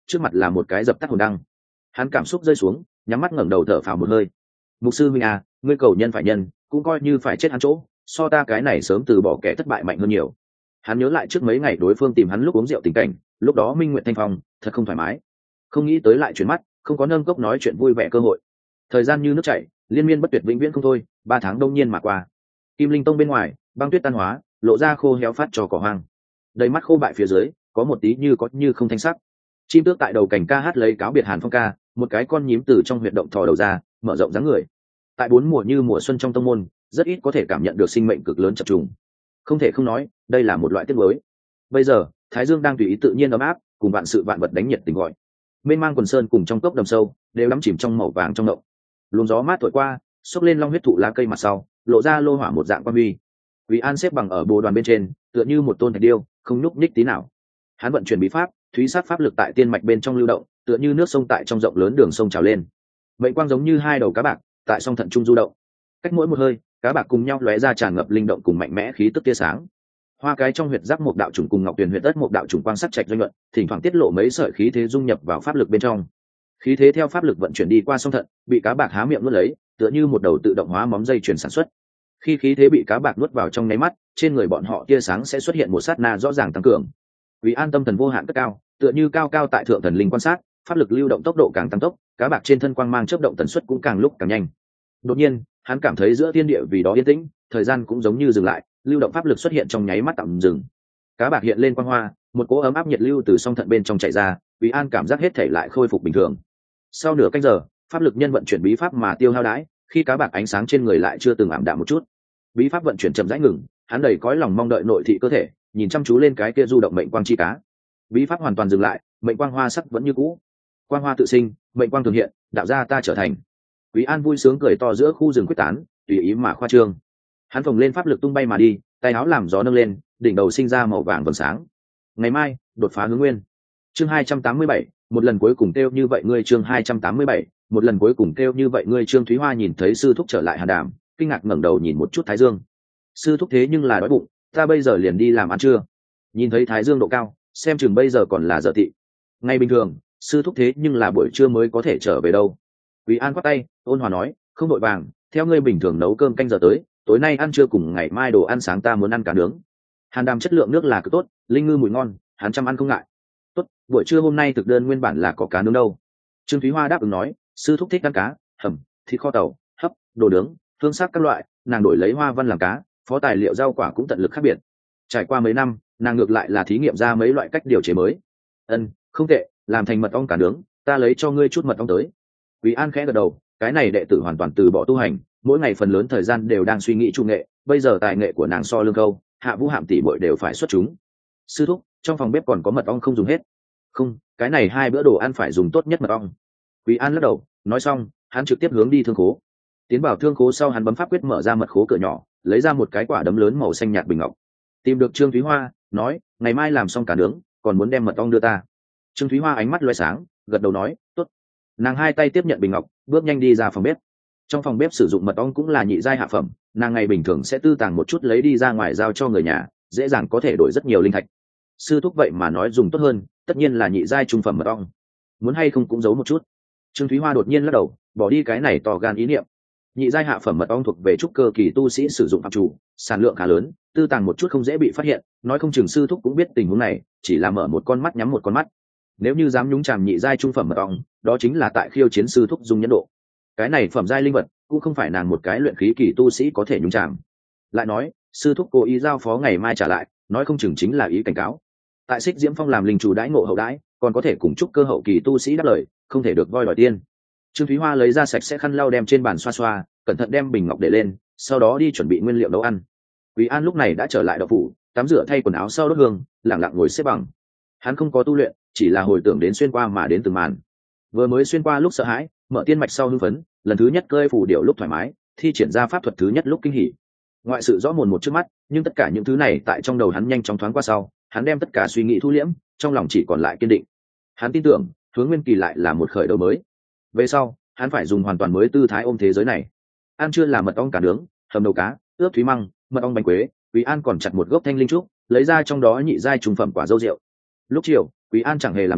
trước mặt là một cái dập tắt hồn đăng. Hắn cảm xúc rơi xuống, nhắm mắt ngẩng đầu thở phào một hơi. Mục sư huynh à, ngươi cầu nhân phải nhân, cũng coi như phải chết hắn chỗ, so ta cái này sớm từ bỏ kẻ thất bại mạnh hơn nhiều. Hắn nhớ lại trước mấy ngày đối phương tìm hắn lúc uống rượu tình cảnh, lúc đó Minh Nguyệt Thanh Phong thật không thoải mái, không nghĩ tới lại chuyển mắt, không có nâng cốc nói chuyện vui vẻ cơ hội. Thời gian như nước chảy, liên miên bất tuyệt vĩnh viễn không thôi, ba tháng đông nhiên mà qua. Kim Linh Tông bên ngoài, băng tuyết tan hóa, lộ ra khô héo phát cho cỏ hoang. Đầy mắt khô bại phía dưới, có một tí như có như không thanh sắc. Chim tước tại đầu cành ca hát lấy cáo biệt Hàn Phong ca, một cái con nhím từ trong huyệt động thò đầu ra, mở rộng dáng người. Tại bốn mùa như mùa xuân trong tông môn, rất ít có thể cảm nhận được sinh mệnh cực lớn chập trùng. Không thể không nói, đây là một loại tiết mới. Bây giờ, Thái Dương đang tùy ý tự nhiên ấm áp, cùng vạn sự vạn vật đánh nhiệt tình gọi. Mênh mang quần sơn cùng trong cốc đầm sâu, đều đắm chìm trong màu vàng trong động. Luồng gió mát thổi qua, xốc lên long huyết thụ lá cây mặt sau, lộ ra lô hỏa một dạng quan huy. Quý An xếp bằng ở bồ đoàn bên trên, tựa như một tôn thạch điêu, không nhúc nhích tí nào. Hắn vận chuyển bí pháp, thúy sát pháp lực tại tiên mạch bên trong lưu động, tựa như nước sông tại trong rộng lớn đường sông trào lên. Mệnh quang giống như hai đầu cá bạc, tại song thận trung du động. Cách mỗi một hơi, cá bạc cùng nhau lóe ra tràn ngập linh động cùng mạnh mẽ khí tức tia sáng. Hoa cái trong huyệt giác một đạo trùng cùng ngọc tuyền huyệt đất một đạo trùng quang sắc trạch doanh luận, thỉnh thoảng tiết lộ mấy sợi khí thế dung nhập vào pháp lực bên trong. Khí thế theo pháp lực vận chuyển đi qua song thận, bị cá bạc há miệng nuốt lấy, tựa như một đầu tự động hóa móng dây chuyển sản xuất. Khi khí thế bị cá bạc nuốt vào trong nháy mắt, trên người bọn họ tia sáng sẽ xuất hiện một sát na rõ ràng tăng cường. Vì an tâm thần vô hạn cất cao, tựa như cao cao tại thượng thần linh quan sát, pháp lực lưu động tốc độ càng tăng tốc, cá bạc trên thân quang mang chớp động tần suất cũng càng lúc càng nhanh. Đột nhiên, hắn cảm thấy giữa thiên địa vì đó yên tĩnh, thời gian cũng giống như dừng lại, lưu động pháp lực xuất hiện trong nháy mắt tạm dừng. Cá bạc hiện lên quang hoa, một cỗ ấm áp nhiệt lưu từ song thận bên trong chạy ra, Quý An cảm giác hết thể lại khôi phục bình thường. Sau nửa canh giờ, pháp lực nhân vận chuyển bí pháp mà tiêu hao đãi, khi cá bạc ánh sáng trên người lại chưa từng ảm đạm một chút. Bí pháp vận chuyển chậm rãi ngừng, hắn đầy cõi lòng mong đợi nội thị cơ thể, nhìn chăm chú lên cái kia du động mệnh quang chi cá. Bí pháp hoàn toàn dừng lại, mệnh quang hoa sắc vẫn như cũ. Quang hoa tự sinh, mệnh quang thường hiện, đạo gia ta trở thành. Quý An vui sướng cười to giữa khu rừng quyết tán, tùy ý mà khoa trương. Hắn phồng lên pháp lực tung bay mà đi, tay áo làm gió nâng lên, đỉnh đầu sinh ra màu vàng vầng sáng. Ngày mai, đột phá hướng nguyên. Chương hai trăm tám mươi bảy, một lần cuối cùng kêu như vậy ngươi chương hai trăm tám mươi bảy, một lần cuối cùng kêu như vậy ngươi Trương Thúy Hoa nhìn thấy sư thúc trở lại Hàn Đàm, kinh ngạc ngẩng đầu nhìn một chút Thái Dương. Sư thúc thế nhưng là đói bụng, ta bây giờ liền đi làm ăn trưa. Nhìn thấy Thái Dương độ cao, xem chừng bây giờ còn là giờ tị. Ngày bình thường, sư thúc thế nhưng là buổi trưa mới có thể trở về đâu. Quý An quát tay, ôn hòa nói, không đội vàng, theo ngươi bình thường nấu cơm canh giờ tới, tối nay ăn trưa cùng ngày mai đồ ăn sáng ta muốn ăn cá nướng. Hàn Đàm chất lượng nước là cực tốt, linh ngư mùi ngon, hắn chăm ăn không ngại. Tốt, buổi trưa hôm nay thực đơn nguyên bản là có cá nướng đâu. Trương Thúy Hoa đáp ứng nói, sư thúc thích ăn cá, hầm, thịt kho tàu, hấp, đồ nướng, phương sắc các loại, nàng đổi lấy hoa văn làm cá, phó tài liệu rau quả cũng tận lực khác biệt. Trải qua mấy năm, nàng ngược lại là thí nghiệm ra mấy loại cách điều chế mới. Ân, không tệ, làm thành mật ong cá nướng, ta lấy cho ngươi chút mật ong tới. Quý An khẽ gật đầu, cái này đệ tử hoàn toàn từ bỏ tu hành, mỗi ngày phần lớn thời gian đều đang suy nghĩ trung nghệ, bây giờ tài nghệ của nàng so lương câu, Hạ Vũ Hạm tỷ muội đều phải xuất chúng. Sư thúc, trong phòng bếp còn có mật ong không dùng hết. Không, cái này hai bữa đồ ăn phải dùng tốt nhất mật ong. Quý An lắc đầu, nói xong, hắn trực tiếp hướng đi thương khố. Tiến vào thương khố sau hắn bấm pháp quyết mở ra mật khố cửa nhỏ, lấy ra một cái quả đấm lớn màu xanh nhạt bình ngọc. Tìm được Trương Thúy Hoa, nói, ngày mai làm xong cả nướng, còn muốn đem mật ong đưa ta. Trương Thúy Hoa ánh mắt loé sáng, gật đầu nói, tốt. Nàng hai tay tiếp nhận bình ngọc, bước nhanh đi ra phòng bếp. Trong phòng bếp sử dụng mật ong cũng là nhị giai hạ phẩm, nàng ngày bình thường sẽ tư tàng một chút lấy đi ra ngoài giao cho người nhà, dễ dàng có thể đổi rất nhiều linh thạch. Sư thúc vậy mà nói dùng tốt hơn, tất nhiên là nhị giai trung phẩm mật ong. Muốn hay không cũng giấu một chút. Trương Thúy Hoa đột nhiên lắc đầu, bỏ đi cái này to gan ý niệm. Nhị giai hạ phẩm mật ong thuộc về trúc cơ kỳ tu sĩ sử dụng phạm chủ, sản lượng khá lớn, tư tàng một chút không dễ bị phát hiện, nói không chừng sư thúc cũng biết tình huống này, chỉ là mở một con mắt nhắm một con mắt. Nếu như dám nhúng chàm nhị giai trung phẩm mật ong, đó chính là tại khiêu chiến sư thúc dung nhẫn độ. Cái này phẩm giai linh vật cũng không phải nàng một cái luyện khí kỳ tu sĩ có thể nhúng chàm. Lại nói, sư thúc cố ý giao phó ngày mai trả lại, nói không chừng chính là ý cảnh cáo. Tại Xích Diễm Phong làm linh chủ đãi ngộ hậu đãi, còn có thể cùng chúc cơ hậu kỳ tu sĩ đáp lời, không thể được voi đòi tiên. Trương Thúy Hoa lấy ra sạch sẽ khăn lau đem trên bàn xoa xoa, cẩn thận đem bình ngọc để lên, sau đó đi chuẩn bị nguyên liệu nấu ăn. Quý An lúc này đã trở lại đậu phủ, tắm rửa thay quần áo sau đốt hương, lặng lặng ngồi xếp bằng. Hắn không có tu luyện, chỉ là hồi tưởng đến xuyên qua mà đến từng màn. Vừa mới xuyên qua lúc sợ hãi, mở tiên mạch sau hưng phấn, lần thứ nhất cơi phủ điệu lúc thoải mái, thi triển ra pháp thuật thứ nhất lúc kinh hỉ. Ngoại sự rõ mồn một trước mắt, nhưng tất cả những thứ này tại trong đầu hắn nhanh chóng thoáng qua sau, hắn đem tất cả suy nghĩ thu liễm, trong lòng chỉ còn lại kiên định. Hắn tin tưởng, hướng nguyên kỳ lại là một khởi đầu mới. Về sau, hắn phải dùng hoàn toàn mới tư thái ôm thế giới này. Ăn chưa là mật ong cá nướng, hầm đầu cá, ướp thúy măng, mật ong bánh quế. Quý An còn chặt một gốc thanh linh trúc, lấy ra trong đó nhị giai trung phẩm quả dâu rượu. Lúc chiều, Quý An chẳng hề làm gì,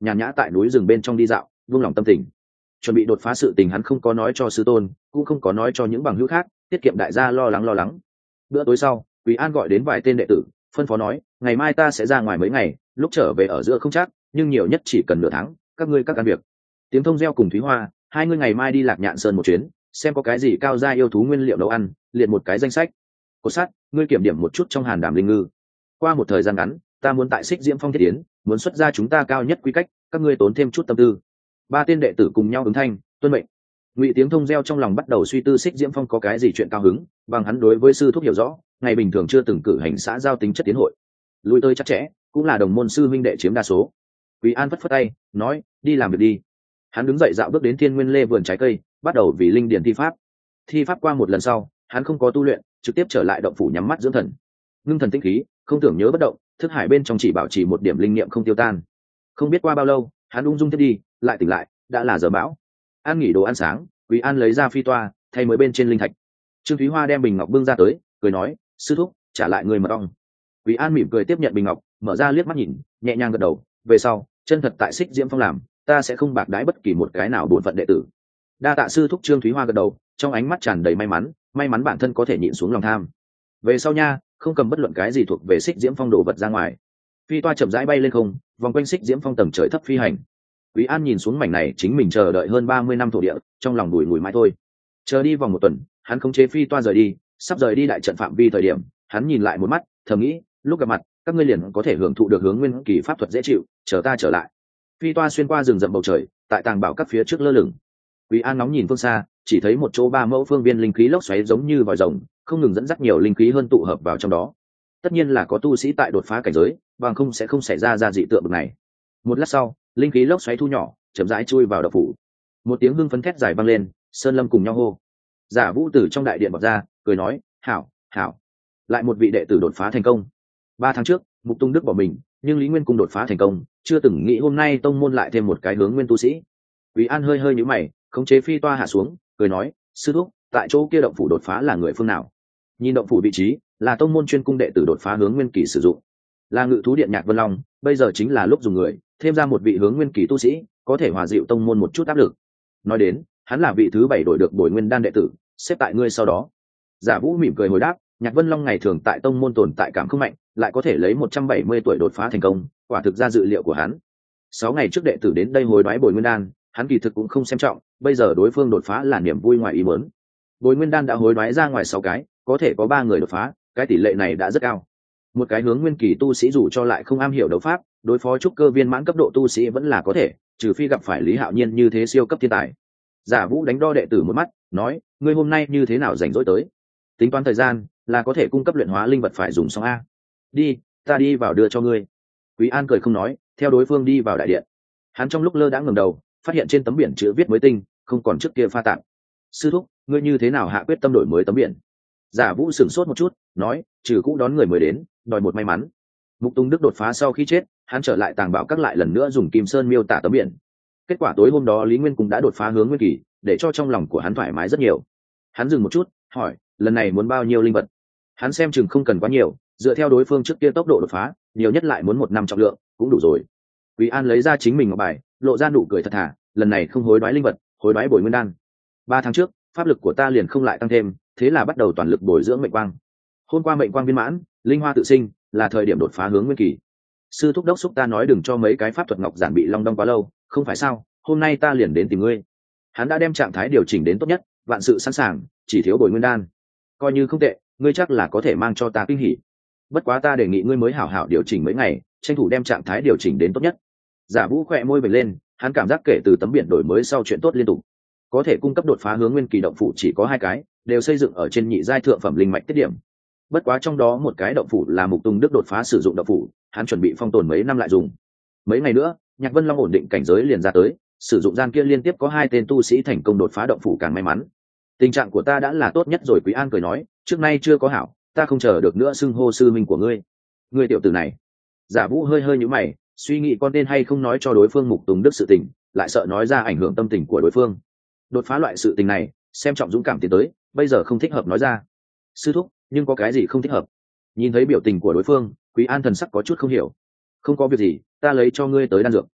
nhàn nhã tại núi rừng bên trong đi dạo buông lòng tâm tình. Chuẩn bị đột phá sự tình hắn không có nói cho sư tôn, cũng không có nói cho những bằng hữu khác, tiết kiệm đại gia lo lắng lo lắng. Bữa tối sau, Quý An gọi đến vài tên đệ tử, phân phó nói, ngày mai ta sẽ ra ngoài mấy ngày, lúc trở về ở giữa không chắc, nhưng nhiều nhất chỉ cần nửa tháng, các ngươi các căn việc. Tiếng Thông Gieo cùng Thúy Hoa, hai ngươi ngày mai đi Lạc Nhạn Sơn một chuyến, xem có cái gì cao gia yêu thú nguyên liệu nấu ăn, liệt một cái danh sách. Cột sát, ngươi kiểm điểm một chút trong Hàn Đàm Linh Ngư. Qua một thời gian ngắn, ta muốn tại Xích Diễm Phong thiết tiến, muốn xuất ra chúng ta cao nhất quy cách, các ngươi tốn thêm chút tâm tư. Ba tên đệ tử cùng nhau ứng thanh, tuân mệnh. Ngụy Tiếng Thông Gieo trong lòng bắt đầu suy tư Xích Diễm Phong có cái gì chuyện cao hứng, bằng hắn đối với sư thúc hiểu rõ, ngày bình thường chưa từng cử hành xã giao tính chất tiến hội, lui tới chắc chẽ cũng là đồng môn sư huynh đệ chiếm đa số. Quý An phất phất tay nói, đi làm việc đi. Hắn đứng dậy dạo bước đến Thiên Nguyên Lê vườn trái cây, bắt đầu vì linh điển thi pháp. Thi pháp qua một lần sau, hắn không có tu luyện, trực tiếp trở lại động phủ nhắm mắt dưỡng thần. Ngưng thần tinh khí, không tưởng nhớ bất động, thức hải bên trong chỉ bảo trì một điểm linh niệm không tiêu tan. Không biết qua bao lâu, hắn ung dung tiếp đi, lại tỉnh lại, đã là giờ bão. Ăn nghỉ đồ ăn sáng, Quý An lấy ra phi toa, thay mới bên trên linh thạch. Trương Thúy Hoa đem bình ngọc bưng ra tới, cười nói, sư thúc, trả lại người mật ong. Quý An mỉm cười tiếp nhận bình ngọc, mở ra liếc mắt nhìn, nhẹ nhàng gật đầu, về sau, chân thật tại Xích Diễm Phong làm, ta sẽ không bạc đãi bất kỳ một cái nào bổn phận đệ tử. Đa tạ sư thúc. Trương Thúy Hoa gật đầu, trong ánh mắt tràn đầy may mắn, may mắn bản thân có thể nhịn xuống lòng tham. Về sau nha, không cầm bất luận cái gì thuộc về Xích Diễm Phong đồ vật ra ngoài. Phi toa chậm rãi bay lên không, vòng quanh Xích Diễm Phong tầng trời thấp phi hành. Quý An nhìn xuống mảnh này chính mình chờ đợi hơn ba mươi năm thổ địa, trong lòng đùi ngùi mãi thôi. Chờ đi vòng một tuần, hắn khống chế phi toa rời đi, sắp rời đi đại trận phạm vi thời điểm, hắn nhìn lại một mắt, thầm nghĩ, lúc gặp mặt, các ngươi liền có thể hưởng thụ được hướng nguyên kỳ pháp thuật dễ chịu, chờ ta trở lại. Phi toa xuyên qua rừng rậm bầu trời, tại tàng bảo các phía trước lơ lửng. Quý An nóng nhìn phương xa, chỉ thấy một chỗ ba mẫu phương viên linh khí lốc xoáy giống như vòi rồng, không ngừng dẫn dắt nhiều linh khí hơn tụ hợp vào trong đó. Tất nhiên là có tu sĩ tại đột phá cảnh giới, bằng không sẽ không xảy ra ra dị tượng bực này. Một lát sau, linh khí lốc xoáy thu nhỏ, chậm rãi chui vào động phủ. Một tiếng hưng phấn thét dài vang lên, Sơn Lâm cùng nhau hô. Giả Vũ từ trong đại điện bật ra, cười nói, hảo, hảo, lại một vị đệ tử đột phá thành công. Ba tháng trước, Mục Tung Đức bỏ mình, nhưng Lý Nguyên Cung đột phá thành công, chưa từng nghĩ hôm nay tông môn lại thêm một cái hướng nguyên tu sĩ. Quý An hơi hơi nhíu mày, khống chế phi toa hạ xuống, cười nói, sư thúc, tại chỗ kia động phủ đột phá là người phương nào? Nhìn động phủ vị trí, là tông môn chuyên cung đệ tử đột phá hướng nguyên kỳ sử dụng, là Ngự Thú Điện Nhạc Vân Long, bây giờ chính là lúc dùng người, thêm ra một vị hướng nguyên kỳ tu sĩ, có thể hòa dịu tông môn một chút áp lực. Nói đến, hắn là vị thứ bảy đổi được bồi nguyên đan đệ tử, xếp tại ngươi sau đó. Giả Vũ mỉm cười hồi đáp, Nhạc Vân Long ngày thường tại tông môn tồn tại cảm không mạnh, lại có thể lấy một trăm bảy mươi tuổi đột phá thành công, quả thực ra dự liệu của hắn. Sáu ngày trước đệ tử đến đây hồi đoái bồi nguyên đan, hắn kỳ thực cũng không xem trọng, bây giờ đối phương đột phá là niềm vui ngoài ý muốn. Bồi nguyên đan đã hối đoái ra ngoài sáu cái, có thể có ba người đột phá, cái tỷ lệ này đã rất cao. Một cái hướng nguyên kỳ tu sĩ dù cho lại không am hiểu đấu pháp, đối phó trúc cơ viên mãn cấp độ tu sĩ vẫn là có thể, trừ phi gặp phải Lý Hạo Nhiên như thế siêu cấp thiên tài. Giả Vũ đánh đo đệ tử một mắt, nói, ngươi hôm nay như thế nào rảnh rỗi tới? Tính toán thời gian, là có thể cung cấp luyện hóa linh vật phải dùng xong a. Đi, ta đi vào đưa cho ngươi. Quý An cười không nói, theo đối phương đi vào đại điện. Hắn trong lúc lơ đãng ngẩng đầu, phát hiện trên tấm biển chữ viết mới tinh, không còn trước kia pha tạp. Sư thúc, ngươi như thế nào hạ quyết tâm đổi mới tấm biển? Giả Vũ sửng sốt một chút, nói, trừ cũ đón người mới đến, đòi một may mắn. Mục Tung Đức đột phá sau khi chết, hắn trở lại tàng bảo các lại lần nữa dùng kim sơn miêu tả tấm biển. Kết quả tối hôm đó Lý Nguyên cũng đã đột phá hướng nguyên kỳ, để cho trong lòng của hắn thoải mái rất nhiều. Hắn dừng một chút, hỏi, lần này muốn bao nhiêu linh vật? Hắn xem chừng không cần quá nhiều, dựa theo đối phương trước kia tốc độ đột phá, nhiều nhất lại muốn một năm trọng lượng, cũng đủ rồi. Quý An lấy ra chính mình ngọc bài, lộ ra nụ cười thật thà, lần này không hối đoái linh vật, hối đoái bồi nguyên đan. Ba tháng trước, pháp lực của ta liền không lại tăng thêm, thế là bắt đầu toàn lực bồi dưỡng mệnh quang. Hôm qua mệnh quang viên mãn, linh hoa tự sinh, là thời điểm đột phá hướng nguyên kỳ. Sư thúc đốc xúc ta nói đừng cho mấy cái pháp thuật ngọc giản bị long đong quá lâu, không phải sao? Hôm nay ta liền đến tìm ngươi. Hắn đã đem trạng thái điều chỉnh đến tốt nhất, vạn sự sẵn sàng, chỉ thiếu bồi nguyên đan. Coi như không tệ, ngươi chắc là có thể mang cho ta kinh hỉ. Bất quá ta đề nghị ngươi mới hảo hảo điều chỉnh mấy ngày, tranh thủ đem trạng thái điều chỉnh đến tốt nhất. Giả Vũ khỏe môi vểnh lên, hắn cảm giác kể từ tấm biển đổi mới sau chuyện tốt liên tục. Có thể cung cấp đột phá hướng nguyên kỳ động phủ chỉ có hai cái, đều xây dựng ở trên nhị giai thượng phẩm linh mạch tiết điểm. Bất quá trong đó một cái động phủ là Mục Tung Đức đột phá sử dụng động phủ, hắn chuẩn bị phong tồn mấy năm lại dùng. Mấy ngày nữa, Nhạc Vân Long ổn định cảnh giới liền ra tới, sử dụng gian kia liên tiếp có hai tên tu sĩ thành công đột phá động phủ càng may mắn. Tình trạng của ta đã là tốt nhất rồi. Quý An cười nói, trước nay chưa có hảo, ta không chờ được nữa xưng hô sư minh của ngươi. Ngươi tiểu tử này. Giả Vũ hơi hơi nhíu mày, suy nghĩ con nên hay không nói cho đối phương Mục Tung Đức sự tình, lại sợ nói ra ảnh hưởng tâm tình của đối phương. Đột phá loại sự tình này, xem trọng dũng cảm tiến tới, bây giờ không thích hợp nói ra. Sư thúc, nhưng có cái gì không thích hợp? Nhìn thấy biểu tình của đối phương, Quý An thần sắc có chút không hiểu. Không có việc gì, ta lấy cho ngươi tới đan dược.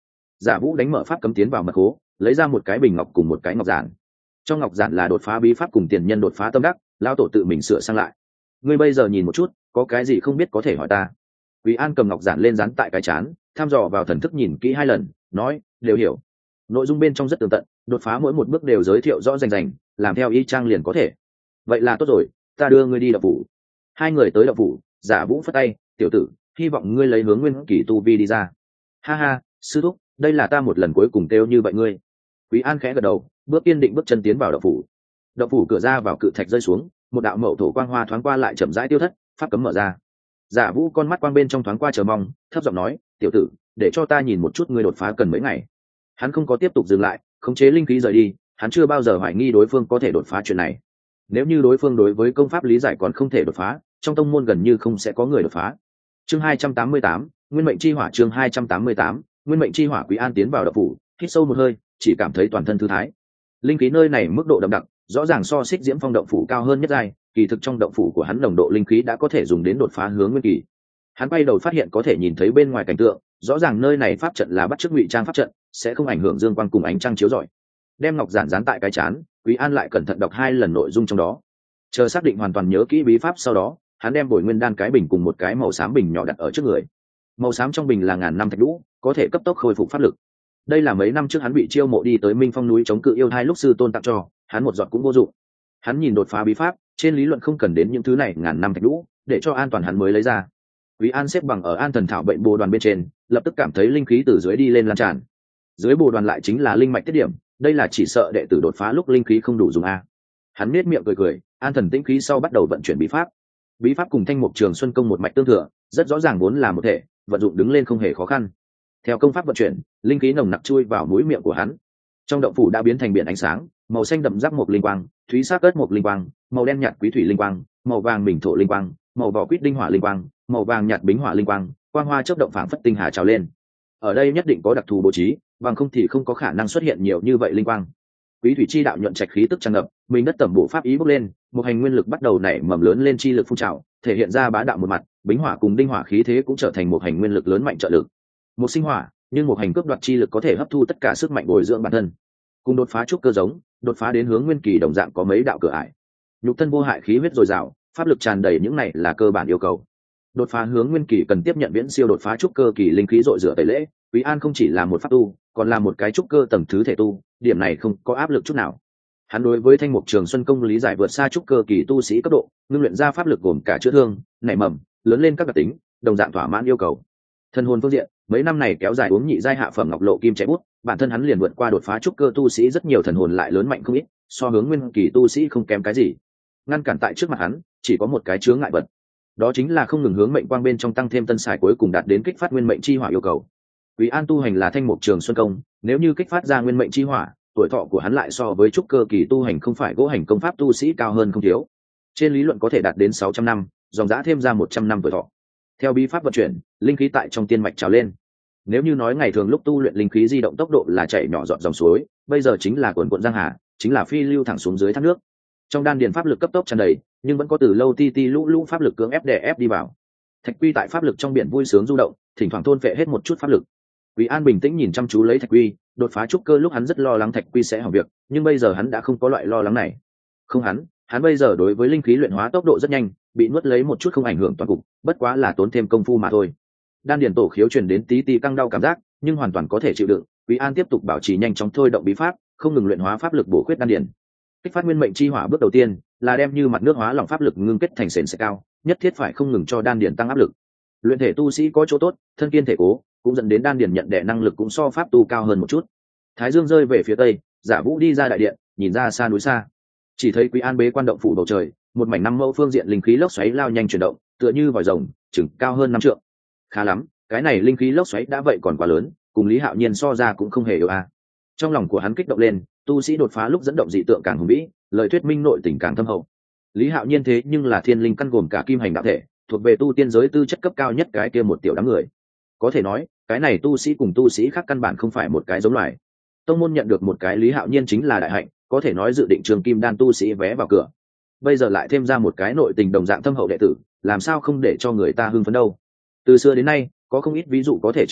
Giả Vũ đánh mở pháp cấm tiến vào mật khố, lấy ra một cái bình ngọc cùng một cái ngọc giản. Trong ngọc giản là đột phá bí pháp cùng tiền nhân đột phá tâm đắc, lão tổ tự mình sửa sang lại. Ngươi bây giờ nhìn một chút, có cái gì không biết có thể hỏi ta. Quý An cầm ngọc giản lên dán tại cái chán, thăm dò vào thần thức nhìn kỹ hai lần, nói, đều hiểu. Nội dung bên trong rất tường tận, đột phá mỗi một bước đều giới thiệu rõ rành rành, làm theo y chang liền có thể. Vậy là tốt rồi, ta đưa ngươi đi đậu phủ. Hai người tới đậu phủ, Giả Vũ phất tay, tiểu tử, hy vọng ngươi lấy hướng nguyên kỳ tu vi đi ra. Ha ha, sư thúc, đây là ta một lần cuối cùng kêu như vậy ngươi. Quý An khẽ gật đầu, bước kiên định bước chân tiến vào đậu phủ. Đậu phủ cửa ra vào cự thạch rơi xuống, một đạo mậu thổ quang hoa thoáng qua lại chậm rãi tiêu thất, pháp cấm mở ra. Giả Vũ con mắt quang bên trong thoáng qua chờ mong, thấp giọng nói, tiểu tử, để cho ta nhìn một chút ngươi đột phá cần mấy ngày. Hắn không có tiếp tục dừng lại, khống chế linh khí rời đi, hắn chưa bao giờ hoài nghi đối phương có thể đột phá chuyện này. Nếu như đối phương đối với công pháp lý giải còn không thể đột phá, trong tông môn gần như không sẽ có người đột phá. Chương hai trăm tám mươi tám, Nguyên mệnh chi hỏa. Chương hai trăm tám mươi tám, Nguyên mệnh chi hỏa. Quý An tiến vào đậu phủ, hít sâu một hơi, chỉ cảm thấy toàn thân thư thái. Linh khí nơi này mức độ đậm đặc, rõ ràng so Xích Diễm Phong động phủ cao hơn nhất giai, kỳ thực trong động phủ của hắn nồng độ linh khí đã có thể dùng đến đột phá hướng nguyên kỳ. Hắn quay đầu phát hiện có thể nhìn thấy bên ngoài cảnh tượng, rõ ràng nơi này pháp trận là bắt chước ngụy trang pháp trận, sẽ không ảnh hưởng dương quang cùng ánh trăng chiếu rọi. Đem ngọc giản dán tại cái chán, Quý An lại cẩn thận đọc hai lần nội dung trong đó. Chờ xác định hoàn toàn nhớ kỹ bí pháp sau đó, hắn đem bồi nguyên đan cái bình cùng một cái màu xám bình nhỏ đặt ở trước người. Màu xám trong bình là ngàn năm thạch lũ, có thể cấp tốc khôi phục pháp lực. Đây là mấy năm trước hắn bị chiêu mộ đi tới Minh Phong núi chống cự yêu hai lúc sư tôn tặng cho, hắn một giọt cũng vô dụng. Hắn nhìn đột phá bí pháp, trên lý luận không cần đến những thứ này ngàn năm thạch lũ, để cho an toàn hắn mới lấy ra. Quý An xếp bằng ở An Thần Thảo bệnh bồ đoàn bên trên, lập tức cảm thấy linh khí từ dưới đi lên lan tràn. Dưới bồ đoàn lại chính là linh mạch tiết điểm, đây là chỉ sợ đệ tử đột phá lúc linh khí không đủ dùng a. Hắn nhếch miệng cười cười, an thần tĩnh khí sau bắt đầu vận chuyển bí pháp. Bí pháp cùng Thanh Mục Trường Xuân công một mạch tương thừa, rất rõ ràng vốn là một thể, vận dụng đứng lên không hề khó khăn. Theo công pháp vận chuyển, linh khí nồng nặc chui vào mũi miệng của hắn. Trong động phủ đã biến thành biển ánh sáng, màu xanh đậm giác một linh quang, thúy sắc ớt một linh quang, màu đen nhạt quý thủy linh quang, màu vàng bình thổ linh quang, màu vỏ quýt đinh hỏa linh quang, màu vàng nhạt bính hỏa linh quang, quang hoa chớp động phảng phất tinh hà trào lên. Ở đây nhất định có đặc thù bố trí, bằng không thì không có khả năng xuất hiện nhiều như vậy linh quang. Quý thủy chi đạo nhuận trạch khí tức tràn ngập, mình đất tẩm bổ pháp ý bốc lên, một hành nguyên lực bắt đầu nảy mầm lớn lên chi lực phun trào, thể hiện ra bá đạo một mặt, bính hỏa cùng đinh hỏa khí thế cũng trở thành một hành nguyên lực lớn mạnh trợ lực. Một sinh hỏa, nhưng một hành cướp đoạt chi lực có thể hấp thu tất cả sức mạnh bồi dưỡng bản thân. Cùng đột phá trúc cơ giống, đột phá đến hướng nguyên kỳ đồng dạng có mấy đạo cửa ải. Nhục thân vô hại, khí huyết dồi dào, pháp lực tràn đầy, những này là cơ bản yêu cầu. Đột phá hướng nguyên kỳ cần tiếp nhận viễn siêu đột phá trúc cơ kỳ linh khí dội rửa tẩy lễ. Quý An không chỉ là một pháp tu, còn là một cái trúc cơ tầng thứ thể tu, điểm này không có áp lực chút nào. Hắn đối với Thanh Mục Trường Xuân công lý giải vượt xa trúc cơ kỳ tu sĩ cấp độ, ngưng luyện ra pháp lực gồm cả chữa thương, nảy mầm, lớn lên các đặc tính, đồng dạng thỏa mãn yêu cầu. Thân hồn phương diện, mấy năm này kéo dài uống nhị giai hạ phẩm ngọc lộ kim chạy bút, bản thân hắn liền vượt qua đột phá trúc cơ tu sĩ rất nhiều, thần hồn lại lớn mạnh không ít, so hướng nguyên kỳ tu sĩ không kém cái gì. Ngăn cản tại trước mặt hắn, chỉ có một cái chướng ngại vật. Đó chính là không ngừng hướng mệnh quang bên trong tăng thêm tân xài, cuối cùng đạt đến kích phát nguyên mệnh chi hỏa yêu cầu. Quý An tu hành là Thanh Mục Trường Xuân công, nếu như kích phát ra nguyên mệnh chi hỏa, tuổi thọ của hắn lại so với trúc cơ kỳ tu hành không phải gỗ hành công pháp tu sĩ cao hơn không thiếu. Trên lý luận có thể đạt đến sáu trăm năm, dòng giá thêm ra một trăm năm tuổi thọ. Theo bí pháp vận chuyển, linh khí tại trong tiên mạch trào lên. Nếu như nói ngày thường lúc tu luyện linh khí di động tốc độ là chảy nhỏ giọt dòng suối, bây giờ chính là cuồn cuộn giang hà, chính là phi lưu thẳng xuống dưới thác nước. Trong đan điền pháp lực cấp tốc tràn đầy, nhưng vẫn có từ lâu ti ti lũ lũ pháp lực cưỡng ép đè ép đi vào. Thạch Quy tại pháp lực trong biển vui sướng du động, thỉnh thoảng thôn phệ hết một chút pháp lực. Quý An bình tĩnh nhìn chăm chú lấy Thạch Quy, đột phá trúc cơ lúc hắn rất lo lắng Thạch Quy sẽ hỏng việc, nhưng bây giờ hắn đã không có loại lo lắng này. Không hắn, hắn bây giờ đối với linh khí luyện hóa tốc độ rất nhanh, bị nuốt lấy một chút không ảnh hưởng toàn cục, bất quá là tốn thêm công phu mà thôi. Đan điền tổ khiếu truyền đến tí tí căng đau cảm giác, nhưng hoàn toàn có thể chịu đựng. Quý An tiếp tục bảo trì nhanh chóng thôi động bí pháp, không ngừng luyện hóa pháp lực bổ khuyết đan điền. Kích phát nguyên mệnh chi hỏa bước đầu tiên là đem như mặt nước hóa lỏng pháp lực ngưng kết thành sền sệt cao, nhất thiết phải không ngừng cho đan điền tăng áp lực. Luyện thể tu sĩ có chỗ tốt, thân kiên thể cố, cũng dẫn đến đan điền nhận đẻ năng lực cũng so pháp tu cao hơn một chút. Thái dương rơi về phía tây, Giả Vũ đi ra đại điện, nhìn ra xa núi xa, chỉ thấy Quý An bế quan động phủ bầu trời, một mảnh năm mẫu phương diện linh khí lốc xoáy lao nhanh chuyển động, tựa như vòi rồng, chừng cao hơn năm trượng. Khá lắm, cái này linh khí lốc xoáy đã vậy còn quá lớn, cùng Lý Hạo Nhiên so ra cũng không hề yếu a. Trong lòng của hắn kích động lên, tu sĩ đột phá lúc dẫn động dị tượng càng hùng vĩ, lời thuyết minh nội tình càng thâm hậu. Lý Hạo Nhiên thế nhưng là thiên linh căn gồm cả kim hành đạo thể, thuộc về tu tiên giới tư chất cấp cao nhất cái kia một tiểu đám người. Có thể nói, cái này tu sĩ cùng tu sĩ khác căn bản không phải một cái giống loài. Tông môn nhận được một cái Lý Hạo Nhiên chính là đại hạnh, có thể nói dự định trường kim đan tu sĩ vé vào cửa. Bây giờ lại thêm ra một cái nội tình đồng dạng thâm hậu đệ tử, làm sao không để cho người ta hưng phấn đâu. Từ xưa đến nay, có không ít ví dụ có thể chứng minh,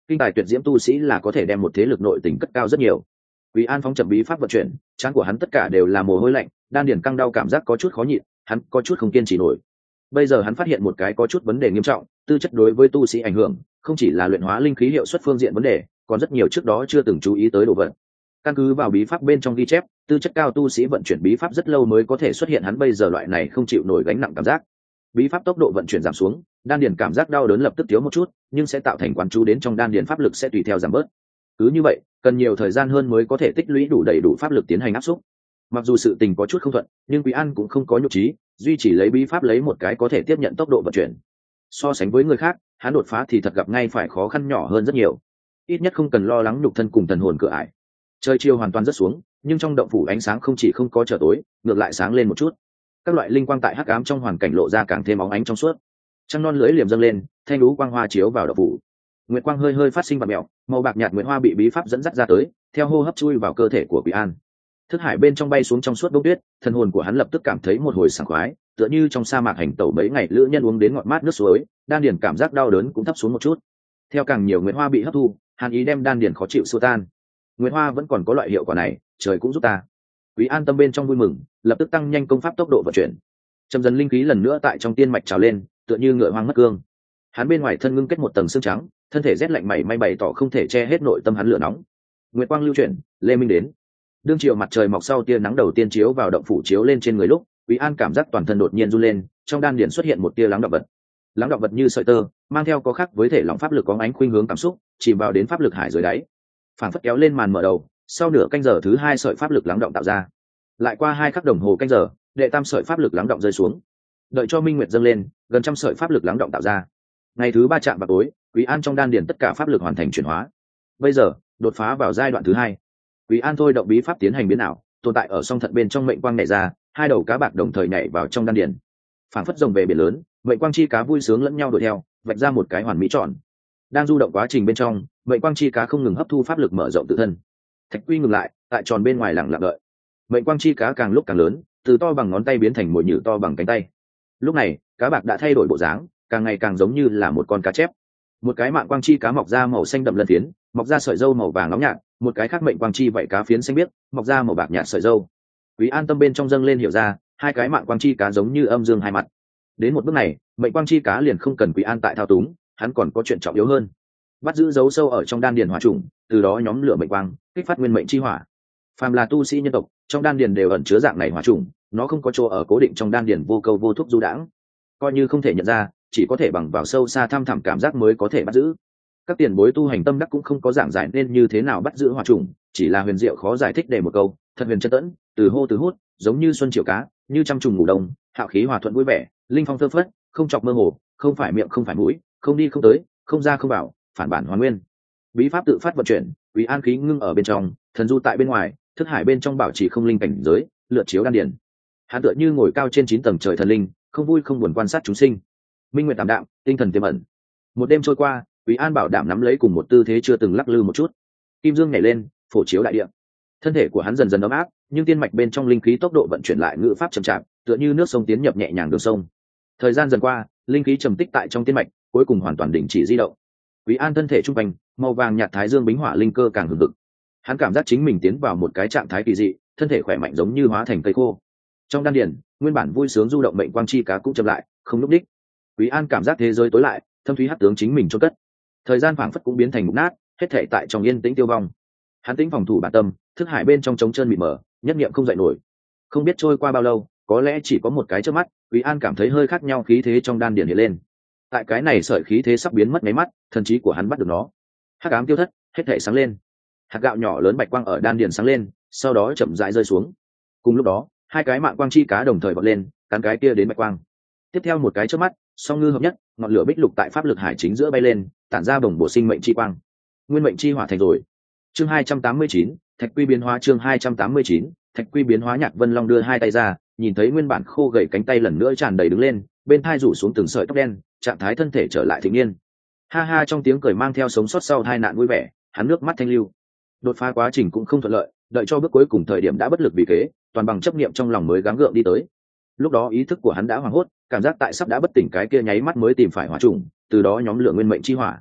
kinh tài tuyệt diễm tu sĩ là có thể đem một thế lực nội tình cất cao rất nhiều. Quý An phóng chậm bí pháp vận chuyển, trán của hắn tất cả đều là mồ hôi lạnh, đan điền căng đau cảm giác có chút khó nhịn, hắn có chút không kiên trì nổi. Bây giờ hắn phát hiện một cái có chút vấn đề nghiêm trọng, tư chất đối với tu sĩ ảnh hưởng, không chỉ là luyện hóa linh khí hiệu suất phương diện vấn đề, còn rất nhiều trước đó chưa từng chú ý tới đồ vật. Căn cứ vào bí pháp bên trong ghi chép, tư chất cao tu sĩ vận chuyển bí pháp rất lâu mới có thể xuất hiện hắn bây giờ loại này không chịu nổi gánh nặng cảm giác. Bí pháp tốc độ vận chuyển giảm xuống, đan điền cảm giác đau đớn lập tức thiếu một chút, nhưng sẽ tạo thành quán chú đến trong đan điền pháp lực sẽ tùy theo giảm bớt. Cứ như vậy, cần nhiều thời gian hơn mới có thể tích lũy đủ đầy đủ pháp lực tiến hành áp xúc. Mặc dù sự tình có chút không thuận, nhưng Quý An cũng không có nhục trí, duy chỉ lấy bí pháp lấy một cái có thể tiếp nhận tốc độ vận chuyển. So sánh với người khác, hắn đột phá thì thật gặp ngay phải khó khăn nhỏ hơn rất nhiều. Ít nhất không cần lo lắng nhục thân cùng thần hồn cửa ải. Trời chiều hoàn toàn rất xuống, nhưng trong động phủ ánh sáng không chỉ không có trở tối, ngược lại sáng lên một chút. Các loại linh quang tại hắc ám trong hoàn cảnh lộ ra càng thêm óng ánh trong suốt. Trăng non lưỡi liềm dâng lên, thanh lũ quang hoa chiếu vào động phủ. Nguyệt quang hơi hơi phát sinh và mèo, màu bạc nhạt nguyệt hoa bị bí pháp dẫn dắt ra tới, theo hô hấp chui vào cơ thể của Quý An. Thức hải bên trong bay xuống trong suốt bông tuyết, thần hồn của hắn lập tức cảm thấy một hồi sảng khoái, tựa như trong sa mạc hành tẩu mấy ngày lữ nhân uống đến ngọt mát nước suối, đan điền cảm giác đau đớn cũng thấp xuống một chút. Theo càng nhiều nguyệt hoa bị hấp thu, hàn ý đem đan điền khó chịu xua tan. Nguyệt hoa vẫn còn có loại hiệu quả này, trời cũng giúp ta. Quý An tâm bên trong vui mừng, lập tức tăng nhanh công pháp tốc độ vận chuyển. Trầm dần linh khí lần nữa tại trong tiên mạch trào lên, tựa như ngựa hoang mất cương. Hắn bên ngoài thân ngưng kết một tầng xương trắng, thân thể rét lạnh mảy may bày tỏ không thể che hết nội tâm hắn lửa nóng. Nguyệt quang lưu chuyển, lê minh đến. Đương chiều mặt trời mọc sau tia nắng đầu tiên chiếu vào động phủ chiếu lên trên người lúc, Quý An cảm giác toàn thân đột nhiên run lên, trong đan điền xuất hiện một tia lắng động vật. Lắng động vật như sợi tơ, mang theo có khác với thể lòng pháp lực có ánh khuynh hướng cảm xúc, chìm vào đến pháp lực hải dưới đáy. Phản phất kéo lên màn mở đầu, sau nửa canh giờ thứ hai sợi pháp lực lắng động tạo ra. Lại qua hai khắc đồng hồ canh giờ, đệ tam sợi pháp lực lắng động rơi xuống. Đợi cho minh nguyệt dâng lên, gần trăm sợi pháp lực lắng động tạo ra. Ngày thứ ba chạm vào tối, Quý An trong đan điền tất cả pháp lực hoàn thành chuyển hóa. Bây giờ, đột phá vào giai đoạn thứ hai. Quý An thôi động bí pháp tiến hành biến ảo, tồn tại ở song thận bên trong mệnh quang nhảy ra, hai đầu cá bạc đồng thời nhảy vào trong đan điền. Phảng phất rồng về biển lớn, mệnh quang chi cá vui sướng lẫn nhau đuổi theo, vạch ra một cái hoàn mỹ tròn. Đang du động quá trình bên trong, mệnh quang chi cá không ngừng hấp thu pháp lực mở rộng tự thân. Thạch Quy ngừng lại, tại tròn bên ngoài lặng lặng đợi. Mệnh quang chi cá càng lúc càng lớn, từ to bằng ngón tay biến thành mồi nhử to bằng cánh tay. Lúc này, cá bạc đã thay đổi bộ dáng, càng ngày càng giống như là một con cá chép. Một cái mạng quang chi cá mọc ra màu xanh đậm lân phiến, mọc ra sợi râu màu vàng nóng nhạt, một cái khác mệnh quang chi vậy cá phiến xanh biếc, mọc ra màu bạc nhạt sợi râu. Quý An tâm bên trong dâng lên hiểu ra, hai cái mạng quang chi cá giống như âm dương hai mặt. Đến một bước này, mệnh quang chi cá liền không cần Quý An tại thao túng, hắn còn có chuyện trọng yếu hơn. Bắt giữ dấu sâu ở trong đan điền hỏa trùng, từ đó nhóm lửa mệnh quang, kích phát nguyên mệnh chi hỏa. Phàm là tu sĩ nhân tộc, trong đan điền đều ẩn chứa dạng này hỏa trùng, nó không có chỗ ở cố định trong đan điền vô câu vô thúc du đãng. Coi như không thể nhận ra, chỉ có thể bằng vào sâu xa thăm thẳm cảm giác mới có thể bắt giữ. Các tiền bối tu hành tâm đắc cũng không có giảng giải nên như thế nào bắt giữ hỏa trùng, chỉ là huyền diệu khó giải thích để một câu, thật huyền chân tẫn, từ hô từ hút, giống như xuân chiều cá, như trăm trùng ngủ đông, hạo khí hòa thuận vui vẻ, linh phong thơ phất, không chọc mơ hồ, không phải miệng không phải mũi, không đi không tới, không ra không vào, phản bản hoàn nguyên. Bí pháp tự phát vận chuyển, Quý An khí ngưng ở bên trong, thần du tại bên ngoài, thức hải bên trong bảo trì không linh cảnh giới, lượt chiếu đan điển. Hắn tựa như ngồi cao trên chín tầng trời thần linh, không vui không buồn quan sát chúng sinh. Minh nguyệt tạm đạm, tinh thần tiềm ẩn. Một đêm trôi qua, Quý An bảo đảm nắm lấy cùng một tư thế chưa từng lắc lư một chút. Kim dương nhảy lên, phổ chiếu đại địa. Thân thể của hắn dần dần ấm áp, nhưng tiên mạch bên trong linh khí tốc độ vận chuyển lại ngự pháp chậm chạp, tựa như nước sông tiến nhập nhẹ nhàng đường sông. Thời gian dần qua, linh khí trầm tích tại trong tiên mạch, cuối cùng hoàn toàn đình chỉ di động. Quý An thân thể trung quanh, màu vàng nhạt thái dương bính hỏa linh cơ càng hừng hực. Hắn cảm giác chính mình tiến vào một cái trạng thái kỳ dị, thân thể khỏe mạnh giống như hóa thành cây khô. Trong đan điền, nguyên bản vui sướng du động mệnh quang chi cá cũng chậm lại, không lúc đích. Quý An cảm giác thế giới tối lại, thâm thúy hắc tướng chính mình chôn cất. Thời gian phảng phất cũng biến thành mục nát, hết thảy tại trong yên tĩnh tiêu vong. Hắn tĩnh phòng thủ bản tâm, thức hải bên trong trống trơn mịt mờ, nhất niệm không dậy nổi. Không biết trôi qua bao lâu, có lẽ chỉ có một cái chớp mắt, Quý An cảm thấy hơi khác nhau khí thế trong đan điền hiện lên. Tại cái này sợi khí thế sắp biến mất mấy mắt, thần trí của hắn bắt được nó. Hắc ám tiêu thất, hết thảy sáng lên. Hạt gạo nhỏ lớn bạch quang ở đan điền sáng lên, sau đó chậm rãi rơi xuống. Cùng lúc đó, hai cái mạng quang chi cá đồng thời bật lên, cắn cái kia đến bạch quang. Tiếp theo một cái chớp mắt, song ngư hợp nhất, ngọn lửa bích lục tại pháp lực hải chính giữa bay lên, tản ra bồng bổ sinh mệnh chi quang. Nguyên mệnh chi hỏa thành rồi. Chương hai trăm tám mươi chín, Thạch Quy biến hóa chương hai trăm tám mươi chín, Thạch Quy biến hóa. Nhạc Vân Long đưa hai tay ra, nhìn thấy nguyên bản khô gầy cánh tay lần nữa tràn đầy đứng lên, bên thai rủ xuống từng sợi tóc đen, trạng thái thân thể trở lại thịnh niên. Ha ha, trong tiếng cười mang theo sống sót sau tai nạn vui vẻ, hắn nước mắt thanh lưu. Đột phá quá trình cũng không thuận lợi, đợi cho bước cuối cùng thời điểm đã bất lực vì kế, toàn bằng chấp niệm trong lòng mới gắng gượng đi tới. Lúc đó ý thức của hắn đã hoảng hốt, cảm giác tại sắp đã bất tỉnh cái kia nháy mắt mới tìm phải hỏa trùng, từ đó nhóm lửa nguyên mệnh chi hỏa.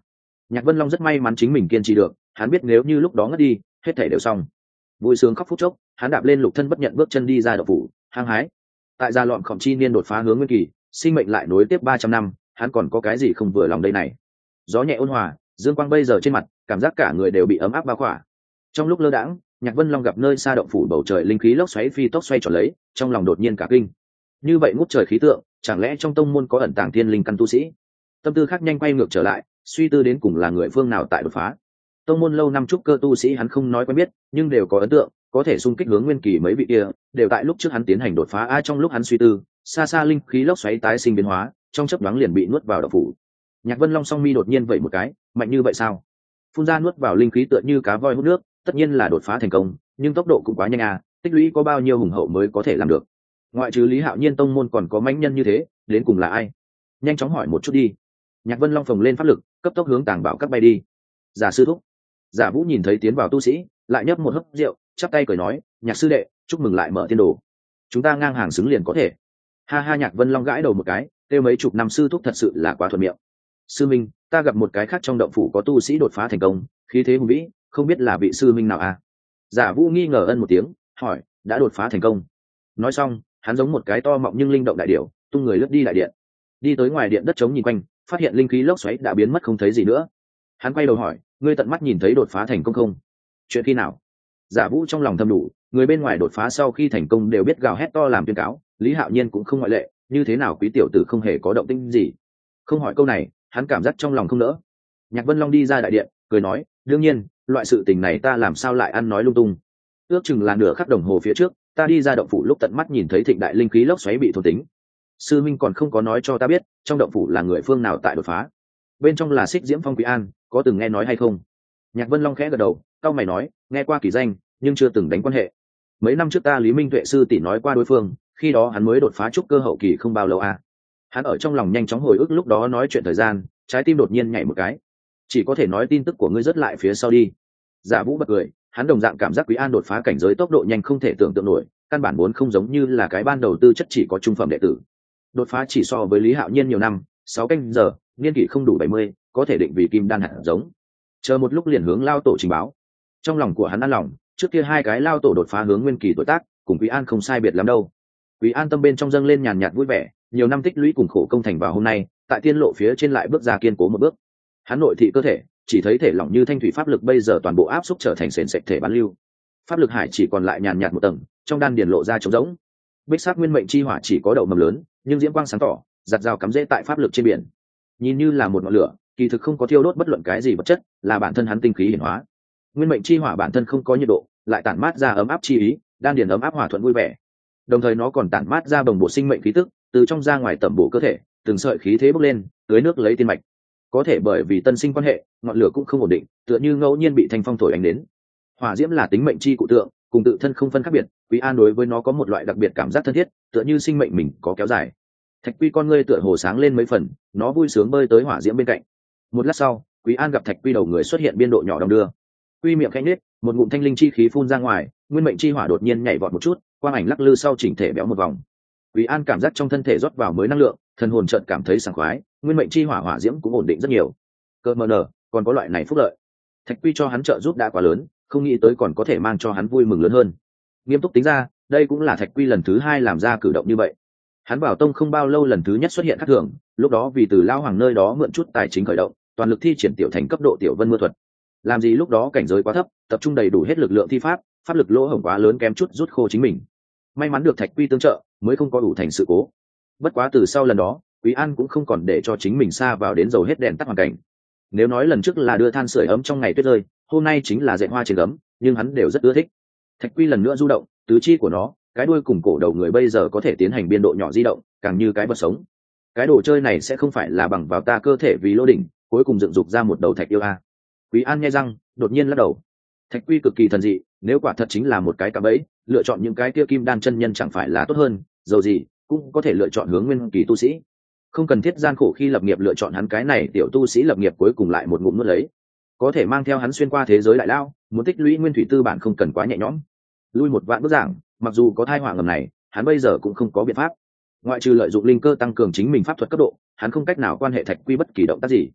Nhạc Vân Long rất may mắn chính mình kiên trì được, hắn biết nếu như lúc đó ngất đi hết thảy đều xong. Vui sướng khóc phút chốc, hắn đạp lên lục thân bất nhận bước chân đi ra động phủ hăng hái. Tại gia lọn khổng chi niên đột phá hướng nguyên kỳ, sinh mệnh lại nối tiếp ba trăm năm, hắn còn có cái gì không vừa lòng đây này. Gió nhẹ ôn hòa, dương quang bây giờ trên mặt, cảm giác cả người đều bị ấm áp bao khỏa. Trong lúc lơ đãng, Nhạc Vân Long gặp nơi xa động phủ bầu trời linh khí lốc xoáy phi tốc xoay tròn lấy, trong lòng đột nhiên cả kinh. Như vậy ngút trời khí tượng, chẳng lẽ trong tông môn có ẩn tàng thiên linh căn tu sĩ? Tâm tư khác nhanh quay ngược trở lại, suy tư đến cùng là người phương nào tại đột phá. Tông môn lâu năm trúc cơ tu sĩ hắn không nói quen biết, nhưng đều có ấn tượng, có thể xung kích hướng nguyên kỳ mấy vị kia, đều tại lúc trước hắn tiến hành đột phá. Ai trong lúc hắn suy tư, xa xa linh khí lốc xoáy tái sinh biến hóa, trong chớp nhoáng liền bị nuốt vào động phủ. Nhạc Vân Long song mi đột nhiên vậy một cái, mạnh như vậy sao? Phun ra nuốt vào linh khí tựa như cá voi hút nước, tất nhiên là đột phá thành công, nhưng tốc độ cũng quá nhanh à, tích lũy có bao nhiêu hùng hậu mới có thể làm được. Ngoại trừ Lý Hạo Nhiên tông môn còn có mãnh nhân như thế, đến cùng là ai? Nhanh chóng hỏi một chút đi. Nhạc Vân Long phồng lên pháp lực, cấp tốc hướng tàng bảo các bay đi. Giả sư thúc. Giả Vũ nhìn thấy tiến vào tu sĩ, lại nhấp một hớp rượu, chắp tay cười nói, nhạc sư đệ, chúc mừng lại mở tiên đồ. Chúng ta ngang hàng xứng liền có thể. Ha ha. Nhạc Vân Long gãi đầu một cái, kêu mấy chục năm sư thúc thật sự là quá thuận miệng. Sư minh, ta gặp một cái khác trong động phủ có tu sĩ đột phá thành công, khí thế hùng vĩ, không biết là vị sư minh nào à? Giả Vũ nghi ngờ ân một tiếng, hỏi, đã đột phá thành công? Nói xong, hắn giống một cái to mọng nhưng linh động đại điểu, tung người lướt đi đại điện. Đi tới ngoài điện đất trống nhìn quanh, phát hiện linh khí lốc xoáy đã biến mất không thấy gì nữa. Hắn quay đầu hỏi, ngươi tận mắt nhìn thấy đột phá thành công không? Chuyện khi nào? Giả Vũ trong lòng thầm đủ, người bên ngoài đột phá sau khi thành công đều biết gào hét to làm tuyên cáo, Lý Hạo Nhiên cũng không ngoại lệ, như thế nào quý tiểu tử không hề có động tĩnh gì? Không hỏi câu này, hắn cảm giác trong lòng không nỡ. Nhạc Vân Long đi ra đại điện, cười nói, đương nhiên, loại sự tình này ta làm sao lại ăn nói lung tung. Ước chừng là nửa khắc đồng hồ phía trước, ta đi ra động phủ lúc tận mắt nhìn thấy thịnh đại linh khí lốc xoáy bị thôn tính. Sư minh còn không có nói cho ta biết, trong động phủ là người phương nào tại đột phá. Bên trong là Xích Diễm Phong Quý An, có từng nghe nói hay không? Nhạc Vân Long khẽ gật đầu, cau mày nói, nghe qua kỳ danh, nhưng chưa từng đánh quan hệ. Mấy năm trước ta Lý Minh Tuệ sư tỷ nói qua đối phương, khi đó hắn mới đột phá trúc cơ hậu kỳ không bao lâu à. Hắn ở trong lòng nhanh chóng hồi ức lúc đó nói chuyện thời gian, trái tim đột nhiên nhảy một cái. Chỉ có thể nói tin tức của ngươi rất lại phía sau đi. Giả Vũ bật cười, hắn đồng dạng cảm giác Quý An đột phá cảnh giới tốc độ nhanh không thể tưởng tượng nổi, căn bản vốn không giống như là cái ban đầu tư chất chỉ có trung phẩm đệ tử. Đột phá chỉ so với Lý Hạo Nhiên nhiều năm, sáu canh giờ, niên kỷ không đủ bảy mươi, có thể định vì kim đan hạt giống. Chờ một lúc liền hướng lao tổ trình báo. Trong lòng của hắn an lòng, trước kia hai cái lao tổ đột phá hướng nguyên kỳ tuổi tác, cùng Quý An không sai biệt lắm đâu. Quý An tâm bên trong dâng lên nhàn nhạt vui vẻ, nhiều năm tích lũy cùng khổ công thành vào hôm nay, tại tiên lộ phía trên lại bước ra kiên cố một bước. Hắn nội thị cơ thể, chỉ thấy thể lỏng như thanh thủy pháp lực bây giờ toàn bộ áp xúc trở thành sền sệt thể bán lưu. Pháp lực hải chỉ còn lại nhàn nhạt một tầng, trong đan điền lộ ra trống rỗng. Bích sắc nguyên mệnh chi hỏa chỉ có đậu mầm lớn, nhưng diễm quang sáng tỏ, giặt rào cắm rễ tại pháp lực trên biển. Nhìn như là một ngọn lửa, kỳ thực không có thiêu đốt bất luận cái gì vật chất, là bản thân hắn tinh khí hiển hóa. Nguyên mệnh chi hỏa bản thân không có nhiệt độ, lại tản mát ra ấm áp chi ý, đan điền ấm áp hòa thuận vui vẻ. Đồng thời nó còn tản mát ra bồng bột sinh mệnh khí tức, từ trong ra ngoài tẩm bổ cơ thể, từng sợi khí thế bốc lên, tưới nước lấy tiên mạch. Có thể bởi vì tân sinh quan hệ, ngọn lửa cũng không ổn định, tựa như ngẫu nhiên bị thanh phong thổi ánh đến. Hỏa diễm là tính mệnh chi cụ tượng, cùng tự thân không phân khác biệt, Quý An đối với nó có một loại đặc biệt cảm giác thân thiết, tựa như sinh mệnh mình có kéo dài. Thạch Quy con ngươi tựa hồ sáng lên mấy phần, nó vui sướng bơi tới hỏa diễm bên cạnh. Một lát sau, Quý An gặp Thạch Quy đầu người xuất hiện biên độ nhỏ đong đưa. Quy miệng khẽ nhếch, một ngụm thanh linh chi khí phun ra ngoài, nguyên mệnh chi hỏa đột nhiên nhảy vọt một chút, quang ảnh lắc lư sau chỉnh thể béo một vòng. Quý An cảm giác trong thân thể rót vào mới năng lượng, thần hồn chợt cảm thấy sảng khoái, nguyên mệnh chi hỏa hỏa diễm cũng ổn định rất nhiều. Cơ mờ nở, còn có loại này phúc lợi. Thạch Quy cho hắn trợ giúp đã quá lớn, không nghĩ tới còn có thể mang cho hắn vui mừng lớn hơn. Nghiêm túc tính ra, đây cũng là Thạch Quy lần thứ hai làm ra cử động như vậy. Hắn bảo tông không bao lâu lần thứ nhất xuất hiện khác thường, lúc đó vì từ lao hoàng nơi đó mượn chút tài chính khởi động, toàn lực thi triển tiểu thành cấp độ tiểu vân mưa thuật. Làm gì lúc đó cảnh giới quá thấp, tập trung đầy đủ hết lực lượng thi pháp, pháp lực lỗ hổng quá lớn kém chút rút khô chính mình. May mắn được Thạch Quy tương trợ, mới không có đủ thành sự cố. Bất quá từ sau lần đó, Quý An cũng không còn để cho chính mình xa vào đến dầu hết đèn tắt hoàn cảnh. Nếu nói lần trước là đưa than sưởi ấm trong ngày tuyết rơi, hôm nay chính là dệt hoa trên gấm, nhưng hắn đều rất ưa thích. Thạch Quy lần nữa du động, tứ chi của nó, cái đuôi cùng cổ đầu người bây giờ có thể tiến hành biên độ nhỏ di động, càng như cái vật sống. Cái đồ chơi này sẽ không phải là bằng vào ta cơ thể vì lô đỉnh, cuối cùng dựng dục ra một đầu thạch yêu a. Quý An nghe răng, đột nhiên lắc đầu. Thạch Quy cực kỳ thần dị, nếu quả thật chính là một cái cạm bẫy, lựa chọn những cái kia kim đan chân nhân chẳng phải là tốt hơn, dầu gì cũng có thể lựa chọn hướng nguyên kỳ tu sĩ. Không cần thiết gian khổ khi lập nghiệp lựa chọn hắn cái này tiểu tu sĩ lập nghiệp cuối cùng lại một ngụm nuốt lấy. Có thể mang theo hắn xuyên qua thế giới đại lao, muốn tích lũy nguyên thủy tư bản không cần quá nhẹ nhõm. Lui một vạn bước giảng, mặc dù có thai họa ngầm này, hắn bây giờ cũng không có biện pháp. Ngoại trừ lợi dụng linh cơ tăng cường chính mình pháp thuật cấp độ, hắn không cách nào quan hệ Thạch Quy bất kỳ động tác gì.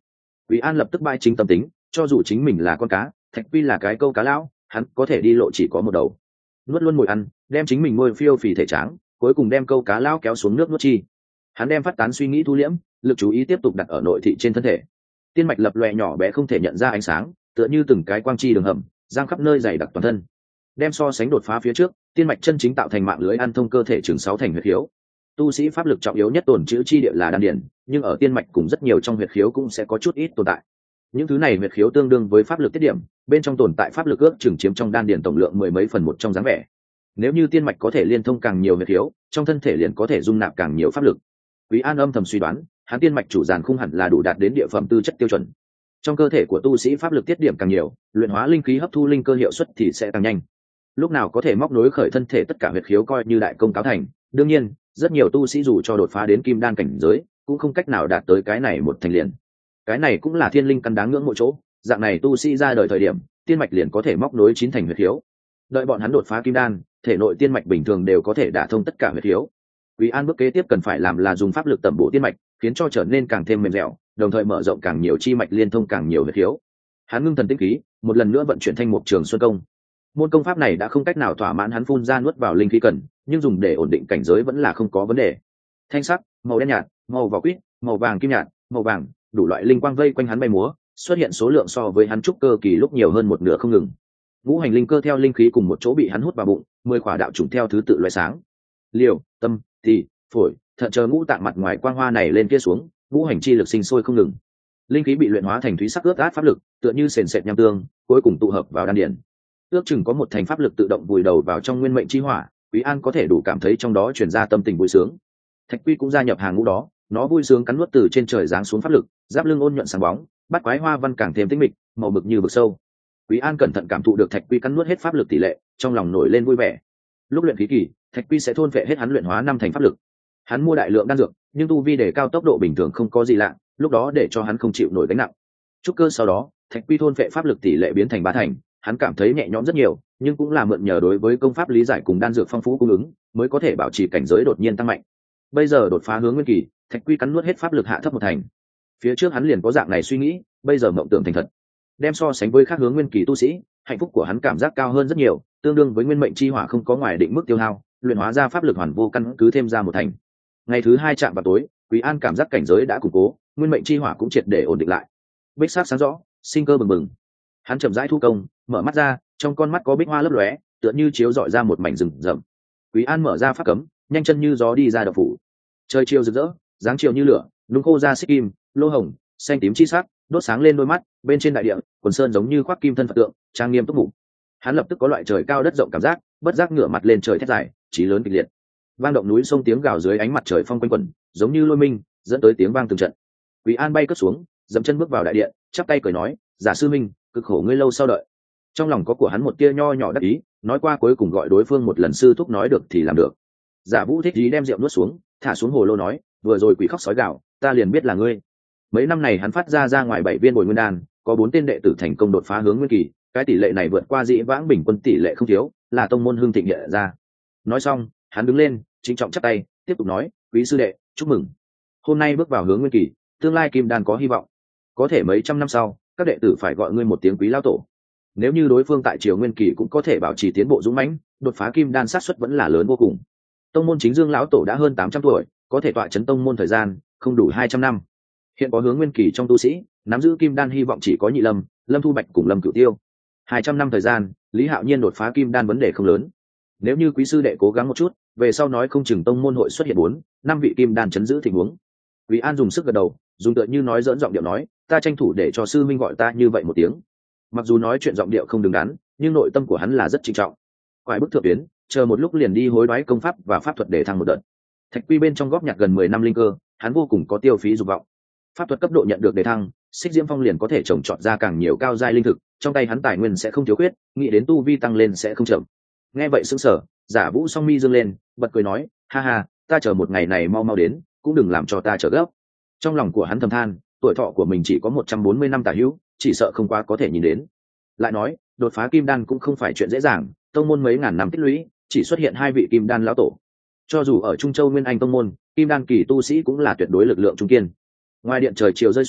Quý An lập tức bãi chính tâm tính, cho dù chính mình là con cá, Thạch Quy là cái câu cá lão, hắn có thể đi lộ chỉ có một đầu. Nuốt luôn mồi ăn, đem chính mình nuôi phiêu phì thể tráng, cuối cùng đem câu cá lão kéo xuống nước nuốt chi. Hắn đem phát tán suy nghĩ thu liễm, lực chú ý tiếp tục đặt ở nội thị trên thân thể. Tiên mạch lập lòe nhỏ bé không thể nhận ra ánh sáng, tựa như từng cái quang chi đường hầm, giang khắp nơi dày đặc toàn thân. Đem so sánh đột phá phía trước, tiên mạch chân chính tạo thành mạng lưới ăn thông cơ thể trường sáu thành huyệt khiếu. Tu sĩ pháp lực trọng yếu nhất tồn chữ chi địa là đan điền, nhưng ở tiên mạch cùng rất nhiều trong huyệt khiếu cũng sẽ có chút ít tồn tại. Những thứ này huyệt khiếu tương đương với pháp lực tiết điểm, bên trong tồn tại pháp lực ước chừng chiếm trong đan điền tổng lượng mười mấy phần một trong dáng vẻ. Nếu như tiên mạch có thể liên thông càng nhiều huyệt khiếu, trong thân thể liền có thể dung nạp càng nhiều pháp lực. Quý An âm thầm suy đoán, hắn tiên mạch chủ giàn khung hẳn là đủ đạt đến địa phẩm tư chất tiêu chuẩn. Trong cơ thể của tu sĩ pháp lực tiết điểm càng nhiều, luyện hóa linh khí hấp thu linh cơ hiệu suất thì sẽ càng nhanh. Lúc nào có thể móc nối khởi thân thể tất cả huyệt khiếu coi như đại công cáo thành. Đương nhiên, rất nhiều tu sĩ dù cho đột phá đến kim đan cảnh giới, cũng không cách nào đạt tới cái này một thành liền. Cái này cũng là thiên linh căn đáng ngưỡng mộ chỗ, dạng này tu sĩ ra đời thời điểm, tiên mạch liền có thể móc nối chín thành huyệt khiếu. Đợi bọn hắn đột phá kim đan, thể nội tiên mạch bình thường đều có thể đả thông tất cả huyệt khiếu. Quý An bước kế tiếp cần phải làm là dùng pháp lực tẩm bổ tiên mạch, khiến cho trở nên càng thêm mềm dẻo, đồng thời mở rộng càng nhiều chi mạch liên thông càng nhiều huyệt khiếu. Hắn ngưng thần tinh khí, một lần nữa vận chuyển Thanh Mục Trường Xuân Công. Môn công pháp này đã không cách nào thỏa mãn hắn phun ra nuốt vào linh khí cần, nhưng dùng để ổn định cảnh giới vẫn là không có vấn đề. Thanh sắc, màu đen nhạt, màu vỏ quýt, màu vàng kim nhạt, màu vàng, đủ loại linh quang vây quanh hắn bay múa, xuất hiện số lượng so với hắn trúc cơ kỳ lúc nhiều hơn một nửa không ngừng. Ngũ hành linh cơ theo linh khí cùng một chỗ bị hắn hút vào bụng, mười quả đạo trùng theo thứ tự loại sáng. Liều, tâm, tỳ, phổi, thận chờ ngũ tạng mặt ngoài quang hoa này lên kia xuống, ngũ hành chi lực sinh sôi không ngừng. Linh khí bị luyện hóa thành thúy sắc ướt át pháp lực, tựa như sền sệt nham tương, cuối cùng tụ hợp vào đan điền. Ước chừng có một thành pháp lực tự động vùi đầu vào trong nguyên mệnh chi hỏa, Quý An có thể đủ cảm thấy trong đó truyền ra tâm tình vui sướng. Thạch Quy cũng gia nhập hàng ngũ đó, nó vui sướng cắn nuốt từ trên trời giáng xuống pháp lực, giáp lưng ôn nhuận sáng bóng, bắt quái hoa văn càng thêm tinh mịch, màu mực như vực sâu. Quý An cẩn thận cảm thụ được Thạch Quy cắn nuốt hết pháp lực tỷ lệ, trong lòng nổi lên vui vẻ. Lúc luyện khí kỳ, Thạch Quy sẽ thôn phệ hết hắn luyện hóa năm thành pháp lực. Hắn mua đại lượng đan dược, nhưng tu vi để cao tốc độ bình thường không có gì lạ, lúc đó để cho hắn không chịu nổi gánh nặng. Trúc cơ sau đó, Thạch Quy thôn phệ pháp lực tỷ lệ biến thành ba thành, hắn cảm thấy nhẹ nhõm rất nhiều, nhưng cũng là mượn nhờ đối với công pháp lý giải cùng đan dược phong phú cung ứng, mới có thể bảo trì cảnh giới đột nhiên tăng mạnh. Bây giờ đột phá hướng nguyên kỳ, Thạch Quy cắn nuốt hết pháp lực hạ thấp một thành. Phía trước hắn liền có dạng này suy nghĩ, bây giờ mộng tưởng thành thật. Đem so sánh với khác hướng nguyên kỳ tu sĩ, hạnh phúc của hắn cảm giác cao hơn rất nhiều, tương đương với nguyên mệnh chi hỏa không có ngoài định mức tiêu hao, luyện hóa ra pháp lực hoàn vô căn cứ thêm ra một thành. Ngày thứ hai chạm vào tối, Quý An cảm giác cảnh giới đã củng cố, nguyên mệnh chi hỏa cũng triệt để ổn định lại. Bích sắc sáng rõ, sinh cơ bừng bừng. Hắn chậm rãi thu công, mở mắt ra, trong con mắt có bích hoa lấp lóe, tựa như chiếu rọi ra một mảnh rừng rậm. Quý An mở ra pháp cấm, nhanh chân như gió đi ra động phủ. Trời chiều rực rỡ, dáng chiều như lửa, nung khô ra xích kim, lô hồng, xanh tím chi sắc, đốt sáng lên đôi mắt. Bên trên đại địa, quần sơn giống như khoác kim thân Phật tượng, trang nghiêm túc mục. Hắn lập tức có loại trời cao đất rộng cảm giác, bất giác ngửa mặt lên trời thét dài, chí lớn kịch liệt. Vang động núi sông tiếng gào dưới ánh mặt trời phong quanh quẩn, giống như lôi minh, dẫn tới tiếng vang từng trận. Quý An bay cất xuống, dậm chân bước vào đại điện, chắp tay cười nói: "Giả sư minh, cực khổ ngươi lâu sau đợi." Trong lòng có của hắn một tia nho nhỏ đắc ý, nói qua cuối cùng gọi đối phương một lần sư thúc nói được thì làm được. Giả Vũ thích ý đem rượu nuốt xuống, thả xuống hồ lô nói: "Vừa rồi quỷ khóc sói gào, ta liền biết là ngươi." Mấy năm này hắn phát ra ra ngoài bảy viên bồi nguyên đan, có bốn tên đệ tử thành công đột phá hướng nguyên kỳ, cái tỷ lệ này vượt qua dĩ vãng bình quân tỷ lệ không thiếu, là tông môn hưng thịnh hiện ra. Nói xong, hắn đứng lên, trịnh trọng chắp tay, tiếp tục nói: "Quý sư đệ, chúc mừng. Hôm nay bước vào hướng nguyên kỳ, tương lai kim đan có hy vọng. Có thể mấy trăm năm sau, các đệ tử phải gọi ngươi một tiếng quý lão tổ. Nếu như đối phương tại triều nguyên kỳ cũng có thể bảo trì tiến bộ dũng mãnh, đột phá kim đan sát suất vẫn là lớn vô cùng. Tông môn chính dương lão tổ đã hơn tám trăm tuổi, có thể tọa chấn tông môn thời gian không đủ hai trăm năm. Hiện có hướng nguyên kỳ trong tu sĩ, nắm giữ kim đan hy vọng chỉ có Nhị Lâm, Lâm Thu Bạch cùng Lâm Cửu Tiêu. hai trăm năm thời gian, Lý Hạo Nhiên đột phá kim đan vấn đề không lớn. Nếu như quý sư đệ cố gắng một chút, về sau nói không chừng tông môn hội xuất hiện bốn, năm vị kim đan chấn giữ tình huống." Quý An dùng sức gật đầu, dùng tựa như nói dỡn giọng điệu nói: "Ta tranh thủ để cho sư minh gọi ta như vậy một tiếng." Mặc dù nói chuyện giọng điệu không đứng đắn, nhưng nội tâm của hắn là rất trinh trọng. Quải bức thượng tuyến, chờ một lúc liền đi hối đoái công pháp và pháp thuật để thăng một đợt. Thạch Quy bên trong góp nhặt gần mười năm linh cơ, hắn vô cùng có tiêu phí dục vọng. Pháp thuật cấp độ nhận được đề thăng, Xích Diễm Phong liền có thể trồng trọt ra càng nhiều cao giai linh thực, trong tay hắn tài nguyên sẽ không thiếu khuyết, nghĩ đến tu vi tăng lên sẽ không chậm. Nghe vậy sững sờ, Giả Vũ song mi dương lên, bật cười nói: "Ha ha, ta chờ một ngày này mau mau đến, cũng đừng làm cho ta chờ gấp." Trong lòng của hắn thầm than, tuổi thọ của mình chỉ có một trăm bốn mươi năm tả hữu, chỉ sợ không quá có thể nhìn đến. Lại nói, đột phá kim đan cũng không phải chuyện dễ dàng, tông môn mấy ngàn năm tích lũy, chỉ xuất hiện hai vị kim đan lão tổ. Cho dù ở Trung Châu Nguyên Anh tông môn, kim đan kỳ tu sĩ cũng là tuyệt đối lực lượng trung kiên. Ngoài điện trời chiều rơi xuống,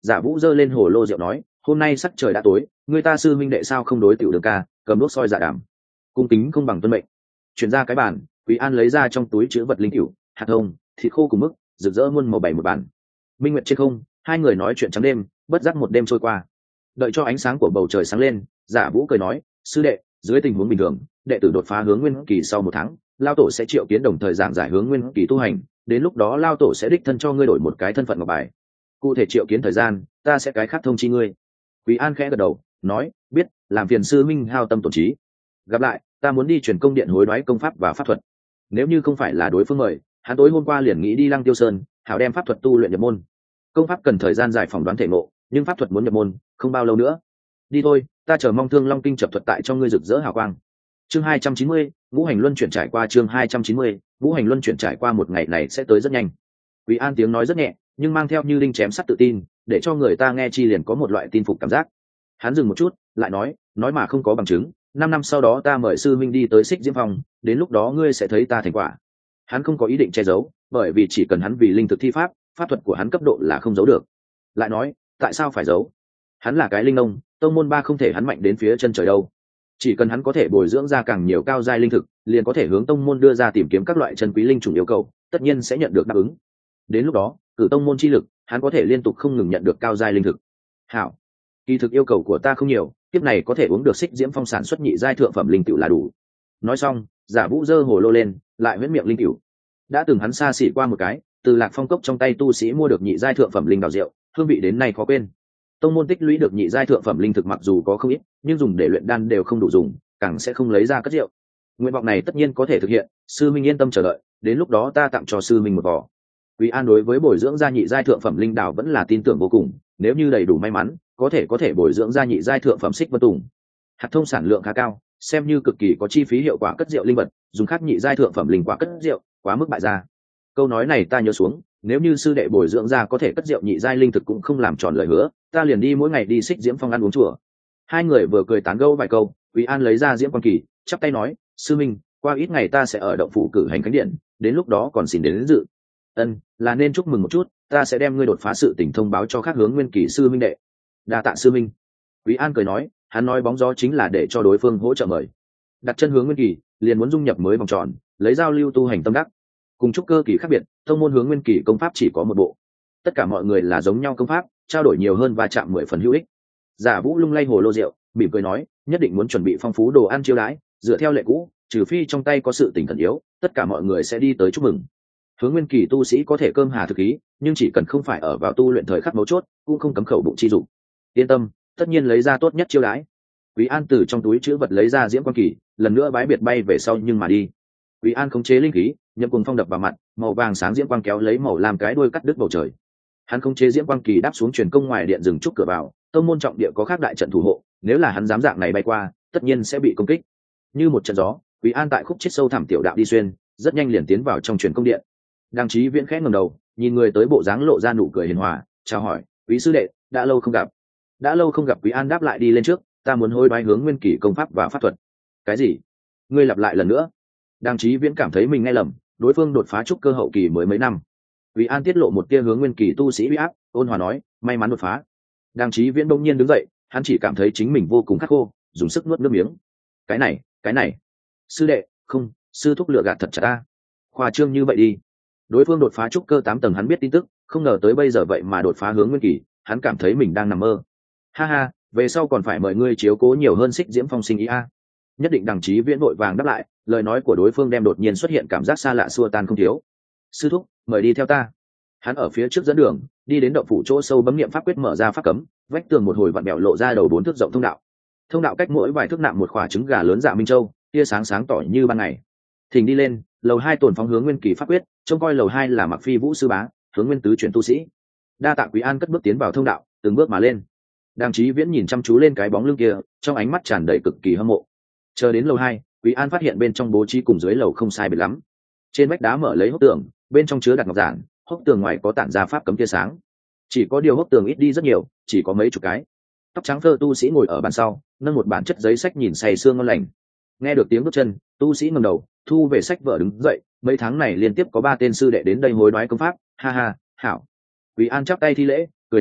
Giả Vũ giơ lên hồ lô rượu nói, hôm nay sắc trời đã tối, người ta sư minh đệ sao không đối tiểu đường ca, cầm đốt soi dạ đàm, cung kính không bằng tuân mệnh. Chuyển ra cái bàn, Quý An lấy ra trong túi chứa vật linh cửu, hạt thông, thịt khô cùng mức, rực rỡ muôn màu bảy một bàn. Minh nguyệt trên không, hai người nói chuyện trắng đêm, bất giác một đêm trôi qua. Đợi cho ánh sáng của bầu trời sáng lên, Giả Vũ cười nói, sư đệ, dưới tình huống bình thường, đệ tử đột phá hướng nguyên kỳ sau một tháng, lao tổ sẽ triệu kiến đồng thời giảng giải hướng nguyên kỳ tu hành, đến lúc đó lao tổ sẽ đích thân cho ngươi đổi một cái thân phận ngọc bài. Cụ thể triệu kiến thời gian, ta sẽ cái khác thông chi ngươi. Quý An khẽ gật đầu, nói, biết, làm phiền sư minh hao tâm tổn trí. Gặp lại, ta muốn đi truyền công điện hối đoái công pháp và pháp thuật. Nếu như không phải là đối phương mời, hắn tối hôm qua liền nghĩ đi Lăng Tiêu Sơn, hảo đem pháp thuật tu luyện nhập môn. Công pháp cần thời gian dài phỏng đoán thể ngộ, nhưng pháp thuật muốn nhập môn, không bao lâu nữa. Đi thôi, ta chờ mong Thương Long kinh chập thuật tại cho ngươi rực rỡ hào quang. Chương hai trăm chín mươi, ngũ hành luân chuyển trải qua chương hai trăm chín mươi, ngũ hành luân chuyển trải qua một ngày này sẽ tới rất nhanh. Quý An tiếng nói rất nhẹ, nhưng mang theo như đinh chém sắt tự tin, để cho người ta nghe chi liền có một loại tin phục cảm giác. Hắn dừng một chút, lại nói, nói mà không có bằng chứng, năm năm sau đó ta mời sư minh đi tới Xích Diễm Phong, đến lúc đó ngươi sẽ thấy ta thành quả. Hắn không có ý định che giấu, bởi vì chỉ cần hắn vì linh thực thi pháp, pháp thuật của hắn cấp độ là không giấu được. Lại nói, tại sao phải giấu? Hắn là cái linh nông, tông môn ba không thể hắn mạnh đến phía chân trời đâu. Chỉ cần hắn có thể bồi dưỡng ra càng nhiều cao giai linh thực, liền có thể hướng tông môn đưa ra tìm kiếm các loại chân quý linh chủng yêu cầu, tất nhiên sẽ nhận được đáp ứng. Đến lúc đó, cử tông môn chi lực, hắn có thể liên tục không ngừng nhận được cao giai linh thực. Hảo, kỳ thực yêu cầu của ta không nhiều, tiếp này có thể uống được Xích Diễm Phong sản xuất nhị giai thượng phẩm linh cựu là đủ. Nói xong, Giả Vũ giơ hồ lô lên, lại huyết miệng linh cựu. Đã từng hắn xa xỉ qua một cái, từ Lạc Phong cốc trong tay tu sĩ mua được nhị giai thượng phẩm linh đào rượu, hương vị đến nay khó quên. Tông môn tích lũy được nhị giai thượng phẩm linh thực mặc dù có không ít, nhưng dùng để luyện đan đều không đủ dùng, càng sẽ không lấy ra cất rượu. Nguyện vọng này tất nhiên có thể thực hiện, sư minh yên tâm chờ đợi, đến lúc đó ta tặng cho sư minh một vò. Quý An đối với bồi dưỡng ra nhị giai thượng phẩm linh đào vẫn là tin tưởng vô cùng, nếu như đầy đủ may mắn, có thể có thể bồi dưỡng ra nhị giai thượng phẩm xích vân tùng. Hạt thông sản lượng khá cao, xem như cực kỳ có chi phí hiệu quả cất rượu linh vật, dùng khác nhị giai thượng phẩm linh quả cất rượu, quá mức bại gia. Câu nói này ta nhớ xuống, nếu như sư đệ bồi dưỡng ra có thể cất rượu nhị giai linh thực cũng không làm tròn lời hứa, ta liền đi mỗi ngày đi Xích Diễm Phong ăn uống chùa. Hai người vừa cười tán gẫu vài câu, Quý An lấy ra Diễm Quan Kỳ, chắp tay nói, sư minh, qua ít ngày ta sẽ ở động phủ cử hành khánh điện, đến lúc đó còn xin đến, đến dự. Ân, là nên chúc mừng một chút, ta sẽ đem ngươi đột phá sự tình thông báo cho các hướng nguyên kỳ sư minh đệ. Đa tạ sư minh. Quý An cười nói, hắn nói bóng gió chính là để cho đối phương hỗ trợ mời. Đặt chân hướng nguyên kỳ, liền muốn dung nhập mới vòng tròn, lấy giao lưu tu hành tâm đắc. Cùng trúc cơ kỳ khác biệt, tông môn hướng nguyên kỳ công pháp chỉ có một bộ. Tất cả mọi người là giống nhau công pháp, trao đổi nhiều hơn và chạm mười phần hữu ích. Giả Vũ lung lay hồ lô rượu, mỉm cười nói, nhất định muốn chuẩn bị phong phú đồ ăn chiêu đãi, dựa theo lệ cũ, trừ phi trong tay có sự tình khẩn yếu, tất cả mọi người sẽ đi tới chúc mừng. Hướng nguyên kỳ tu sĩ có thể cơm hà thực ý, nhưng chỉ cần không phải ở vào tu luyện thời khắc mấu chốt, cũng không cấm khẩu bụng chi dụng. Yên tâm, tất nhiên lấy ra tốt nhất chiêu đãi. Quý An từ trong túi chữ vật lấy ra Diễm Quan Kỳ, lần nữa bái biệt bay về sau nhưng mà đi. Quý An khống chế linh khí, nhậm cùng phong đập vào mặt, màu vàng sáng diễm quang kéo lấy màu làm cái đuôi cắt đứt bầu trời. Hắn khống chế Diễm Quang Kỳ đáp xuống truyền công ngoài điện rừng trúc cửa vào, tông môn trọng địa có khác đại trận thủ hộ, nếu là hắn dám dạng này bay qua, tất nhiên sẽ bị công kích. Như một trận gió, Quý An tại khúc chết sâu thẳm tiểu đạo đi xuyên, rất nhanh liền tiến vào trong truyền công điện. Đăng Chí Viễn khẽ ngẩng đầu, nhìn người tới bộ dáng lộ ra nụ cười hiền hòa, chào hỏi, "Quý sư đệ, đã lâu không gặp." Đã lâu không gặp. Quý An đáp lại đi lên trước, "Ta muốn hối đoái hướng nguyên kỳ công pháp và pháp thuật." "Cái gì?" "Ngươi lặp lại lần nữa." Đăng Chí Viễn cảm thấy mình nghe lầm, đối phương đột phá trúc cơ hậu kỳ mới mấy năm. Quý An tiết lộ một tia hướng nguyên kỳ tu sĩ uy áp, ôn hòa nói, "May mắn đột phá." Đăng Chí Viễn bỗng nhiên đứng dậy, hắn chỉ cảm thấy chính mình vô cùng khắc khô, dùng sức nuốt nước miếng. "Cái này, cái này, sư đệ, không, sư thúc lựa gạt thật chả ta. Khoa trương như vậy đi." Đối phương đột phá trúc cơ tám tầng hắn biết tin tức, không ngờ tới bây giờ vậy mà đột phá hướng nguyên kỳ, hắn cảm thấy mình đang nằm mơ. "Ha ha, về sau còn phải mời ngươi chiếu cố nhiều hơn Xích Diễm Phong sinh ý a." Nhất định. Đăng Chí Viễn vội vàng đáp lại, lời nói của đối phương đem đột nhiên xuất hiện cảm giác xa lạ xua tan không thiếu. "Sư thúc, mời đi theo ta." Hắn ở phía trước dẫn đường, đi đến động phủ chỗ sâu bấm niệm pháp quyết mở ra pháp cấm, vách tường một hồi vặn bèo lộ ra đầu bốn thước rộng thông đạo. Thông đạo cách mỗi vài thước nạm một quả trứng gà lớn dạ minh châu, tia sáng sáng tỏ như ban ngày. Thỉnh đi lên, lầu hai tổn phóng hướng nguyên kỳ pháp quyết, trông coi lầu hai là Mặc Phi Vũ sư bá, hướng nguyên tứ chuyển tu sĩ. Đa tạ Quý An cất bước tiến vào thông đạo, từng bước mà lên. Đăng Chí Viễn nhìn chăm chú lên cái bóng lưng kia, trong ánh mắt tràn đầy cực kỳ hâm mộ. Chờ đến lầu hai, Quý An phát hiện bên trong bố trí cùng dưới lầu không sai biệt lắm. Trên vách đá mở lấy hốc tường, bên trong chứa đặt ngọc giản, hốc tường ngoài có tản ra pháp cấm tia sáng. Chỉ có điều hốc tường ít đi rất nhiều, chỉ có mấy chục cái. Tóc trắng phơ tu sĩ ngồi ở bàn sau, nâng một bản chất giấy sách nhìn say sương ngon lành. Nghe được tiếng bước chân, tu sĩ ngẩng đầu, thu về sách vở đứng dậy, mấy tháng này liên tiếp có ba tên sư đệ đến đây hối đoái công pháp, ha ha, hảo. Quý An chắp tay thi lễ, cười nói,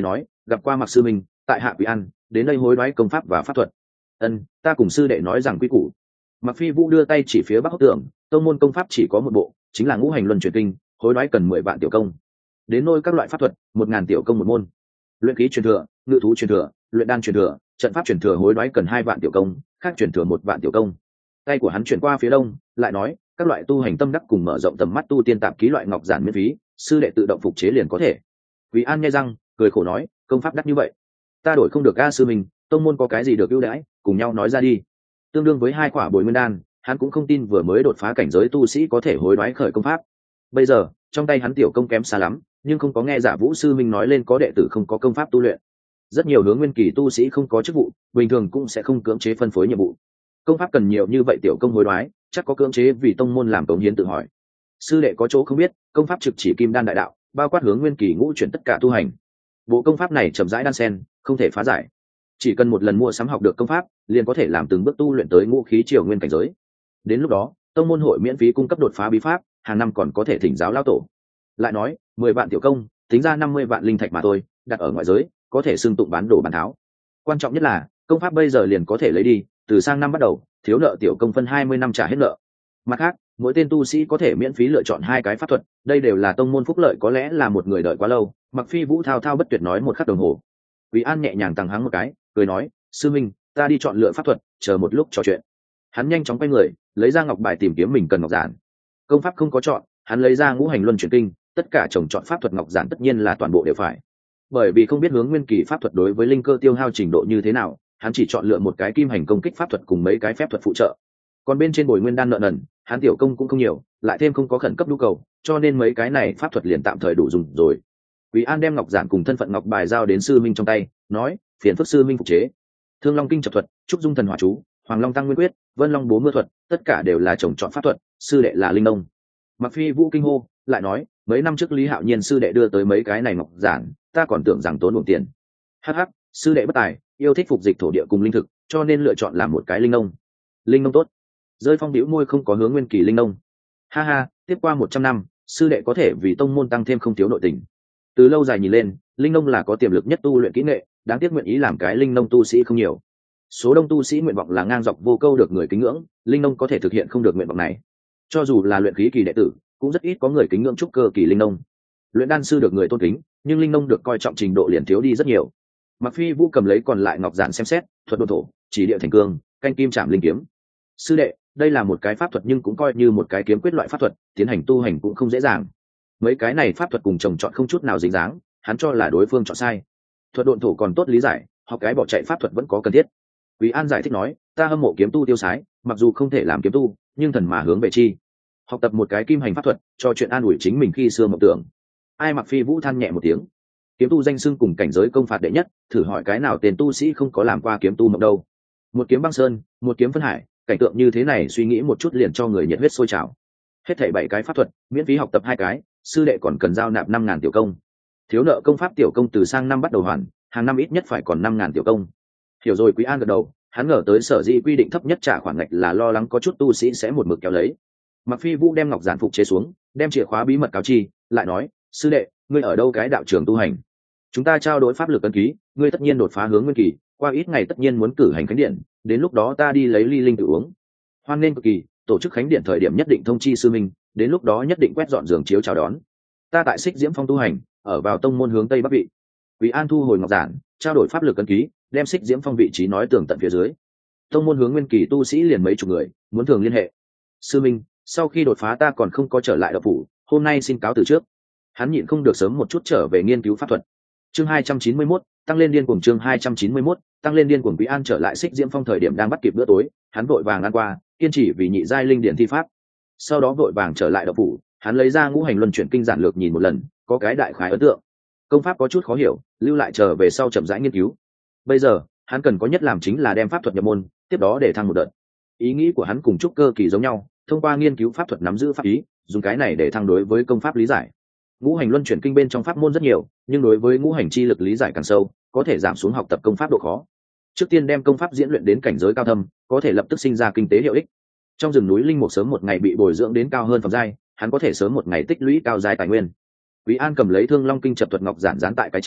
gặp qua Mặc sư minh, tại hạ Quý An đến đây hối đoái công pháp và pháp thuật. Ân, ta cùng sư đệ nói rằng quy củ. Mặc Phi Vũ đưa tay chỉ phía bắc hốc tường, tông môn công pháp chỉ có một bộ, chính là ngũ hành luân chuyển kinh, hối đoái cần mười vạn tiểu công. Đến nôi các loại pháp thuật, một ngàn tiểu công một môn. Luyện khí truyền thừa, ngự thú truyền thừa, luyện đan truyền thừa, trận pháp truyền thừa hối đoái cần hai vạn tiểu công, khác truyền thừa một vạn tiểu công. Tay của hắn chuyển qua phía đông, lại nói, các loại tu hành tâm đắc cùng mở rộng tầm mắt tu tiên tạp ký loại ngọc giản miễn phí, sư đệ tự động phục chế liền có thể. Quý An nghe răng, cười khổ nói, công pháp đắt như vậy, ta đổi không được a sư mình, tông môn có cái gì được ưu đãi, cùng nhau nói ra đi. Tương đương với hai quả bồi nguyên đan, hắn cũng không tin vừa mới đột phá cảnh giới tu sĩ có thể hối đoái khởi công pháp. Bây giờ, trong tay hắn tiểu công kém xa lắm, nhưng không có nghe Giả Vũ sư minh nói lên có đệ tử không có công pháp tu luyện. Rất nhiều hướng nguyên kỳ tu sĩ không có chức vụ, bình thường cũng sẽ không cưỡng chế phân phối nhiệm vụ. Công pháp cần nhiều như vậy tiểu công hối đoái, chắc có cưỡng chế vì tông môn làm cống hiến tự hỏi. Sư đệ có chỗ không biết, công pháp trực chỉ kim đan đại đạo, bao quát hướng nguyên kỳ ngũ chuyển tất cả tu hành. Bộ công pháp này chậm rãi đan sen, không thể phá giải. Chỉ cần một lần mua sắm học được công pháp, liền có thể làm từng bước tu luyện tới ngũ khí triều nguyên cảnh giới. Đến lúc đó, tông môn hội miễn phí cung cấp đột phá bí pháp, hàng năm còn có thể thỉnh giáo lao tổ. Lại nói, mười vạn tiểu công, tính ra năm mươi vạn linh thạch mà thôi, đặt ở ngoại giới, có thể xưng tụng bán đồ bán tháo. Quan trọng nhất là, công pháp bây giờ liền có thể lấy đi, từ sang năm bắt đầu, thiếu nợ tiểu công phân hai mươi năm trả hết nợ. Mặt khác, mỗi tên tu sĩ có thể miễn phí lựa chọn hai cái pháp thuật, đây đều là tông môn phúc lợi, có lẽ là một người đợi quá lâu. Mặc Phi Vũ thao thao bất tuyệt nói một khắc đồng hồ. Quý An nhẹ nhàng tăng hắng một cái, cười nói, sư minh, ta đi chọn lựa pháp thuật, chờ một lúc trò chuyện. Hắn nhanh chóng quay người, lấy ra ngọc bài tìm kiếm mình cần ngọc giản. Công pháp không có chọn, hắn lấy ra ngũ hành luân chuyển kinh, tất cả chồng chọn pháp thuật ngọc giản tất nhiên là toàn bộ đều phải. Bởi vì không biết hướng nguyên kỳ pháp thuật đối với linh cơ tiêu hao trình độ như thế nào, hắn chỉ chọn lựa một cái kim hành công kích pháp thuật cùng mấy cái phép thuật phụ trợ. Còn bên trên bồi nguyên đan nợ nần, hắn tiểu công cũng không nhiều, lại thêm không có khẩn cấp nhu cầu, cho nên mấy cái này pháp thuật liền tạm thời đủ dùng rồi. Quý An đem ngọc giản cùng thân phận ngọc bài giao đến sư minh trong tay, nói, phiền phức sư minh phục chế. Thương Long kinh chập thuật, trúc dung thần hỏa chú, Hoàng Long tăng nguyên quyết, Vân Long bố mưa thuật, tất cả đều là chồng chọn pháp thuật, sư đệ là linh nông. Mặc Phi Vũ kinh hô, lại nói, mấy năm trước Lý Hạo Nhiên sư đệ đưa tới mấy cái này ngọc giản, ta còn tưởng rằng tốn uổng tiền. Hắc hắc, sư đệ bất tài, yêu thích phục dịch thổ địa cùng linh thực, cho nên lựa chọn làm một cái linh nông. Linh nông tốt. Rơi Phong bĩu môi, không có hướng nguyên kỳ linh nông. Ha ha, tiếp qua một trăm năm, sư đệ có thể vì tông môn tăng thêm không thiếu nội tình. Từ lâu dài nhìn lên, linh nông là có tiềm lực nhất tu luyện kỹ nghệ, đáng tiếc nguyện ý làm cái linh nông tu sĩ không nhiều. Số đông tu sĩ nguyện vọng là ngang dọc vô câu được người kính ngưỡng, linh nông có thể thực hiện không được nguyện vọng này. Cho dù là luyện khí kỳ đệ tử, cũng rất ít có người kính ngưỡng trúc cơ kỳ linh nông. Luyện đan sư được người tôn kính, nhưng linh nông được coi trọng trình độ liền thiếu đi rất nhiều. Mặc Phi Vũ cầm lấy còn lại ngọc giản xem xét, thuật độn thổ, chỉ địa thành cương, canh kim chạm linh kiếm. Sư đệ, đây là một cái pháp thuật nhưng cũng coi như một cái kiếm quyết loại pháp thuật, tiến hành tu hành cũng không dễ dàng. Mấy cái này pháp thuật cùng chồng chọn không chút nào dính dáng, hắn cho là đối phương chọn sai. Thuật độn thổ còn tốt lý giải, học cái bỏ chạy pháp thuật vẫn có cần thiết. Quý An giải thích nói, ta hâm mộ kiếm tu tiêu sái, mặc dù không thể làm kiếm tu, nhưng thần mà hướng về chi. Học tập một cái kim hành pháp thuật, cho chuyện an ủi chính mình khi xưa mộng tưởng. Ai Mặc Phi Vũ than nhẹ một tiếng. Kiếm tu danh xưng cùng cảnh giới công phạt đệ nhất, thử hỏi cái nào tên tu sĩ không có làm qua kiếm tu mộng đâu. Một kiếm băng sơn, một kiếm phân hải, cảnh tượng như thế này suy nghĩ một chút liền cho người nhiệt huyết sôi trào. Hết thảy bảy cái pháp thuật, miễn phí học tập hai cái, sư đệ còn cần giao nạp năm ngàn tiểu công. Thiếu nợ công pháp tiểu công từ sang năm bắt đầu hoàn, hàng năm ít nhất phải còn năm ngàn tiểu công. Hiểu rồi. Quý An gật đầu, hắn ngờ tới sở dĩ quy định thấp nhất trả khoản ngạch là lo lắng có chút tu sĩ sẽ một mực kéo lấy. Mặc Phi Vũ đem ngọc giản phục chế xuống, đem chìa khóa bí mật cáo chi, lại nói, sư đệ, ngươi ở đâu cái đạo trường tu hành? Chúng ta trao đổi pháp lực ấn ký, ngươi tất nhiên đột phá hướng nguyên kỳ, qua ít ngày tất nhiên muốn cử hành khánh điện, đến lúc đó ta đi lấy ly linh tự uống. Hoan nghênh cực kỳ, tổ chức khánh điện thời điểm nhất định thông chi sư minh, đến lúc đó nhất định quét dọn giường chiếu chào đón. Ta tại Xích Diễm Phong tu hành, ở vào tông môn hướng tây bắc vị. Quý An thu hồi ngọc giản, trao đổi pháp lực ấn ký, đem Xích Diễm Phong vị trí nói tường tận phía dưới. Tông môn hướng nguyên kỳ tu sĩ liền mấy chục người, muốn thường liên hệ. Sư minh, sau khi đột phá ta còn không có trở lại đạo phủ, hôm nay xin cáo từ trước. Hắn nhịn không được sớm một chút trở về nghiên cứu pháp thuật. Chương hai trăm chín mươi mốt, tăng lên điên cuồng. Chương hai trăm chín mươi mốt, tăng lên điên cuồng. Quý An trở lại Xích Diễm Phong thời điểm đang bắt kịp bữa tối, hắn vội vàng ăn qua, kiên trì vì nhị giai linh điển thi pháp. Sau đó vội vàng trở lại đạo phủ, hắn lấy ra ngũ hành luân chuyển kinh giản lược nhìn một lần, có cái đại khái ấn tượng. Công pháp có chút khó hiểu, lưu lại chờ về sau chậm rãi nghiên cứu. Bây giờ, hắn cần có nhất làm chính là đem pháp thuật nhập môn, tiếp đó để thăng một đợt. Ý nghĩ của hắn cùng trúc cơ kỳ giống nhau, thông qua nghiên cứu pháp thuật nắm giữ pháp ý, dùng cái này để thăng đối với công pháp lý giải. Ngũ hành luân chuyển kinh bên trong pháp môn rất nhiều, nhưng đối với ngũ hành chi lực lý giải càng sâu, có thể giảm xuống học tập công pháp độ khó. Trước tiên đem công pháp diễn luyện đến cảnh giới cao thâm, có thể lập tức sinh ra kinh tế hiệu ích. Trong rừng núi linh mục sớm một ngày bị bồi dưỡng đến cao hơn phẩm giai, hắn có thể sớm một ngày tích lũy cao giai tài nguyên. Quý An cầm lấy Thương Long kinh chập thuật ngọc giản dán tại cái chán,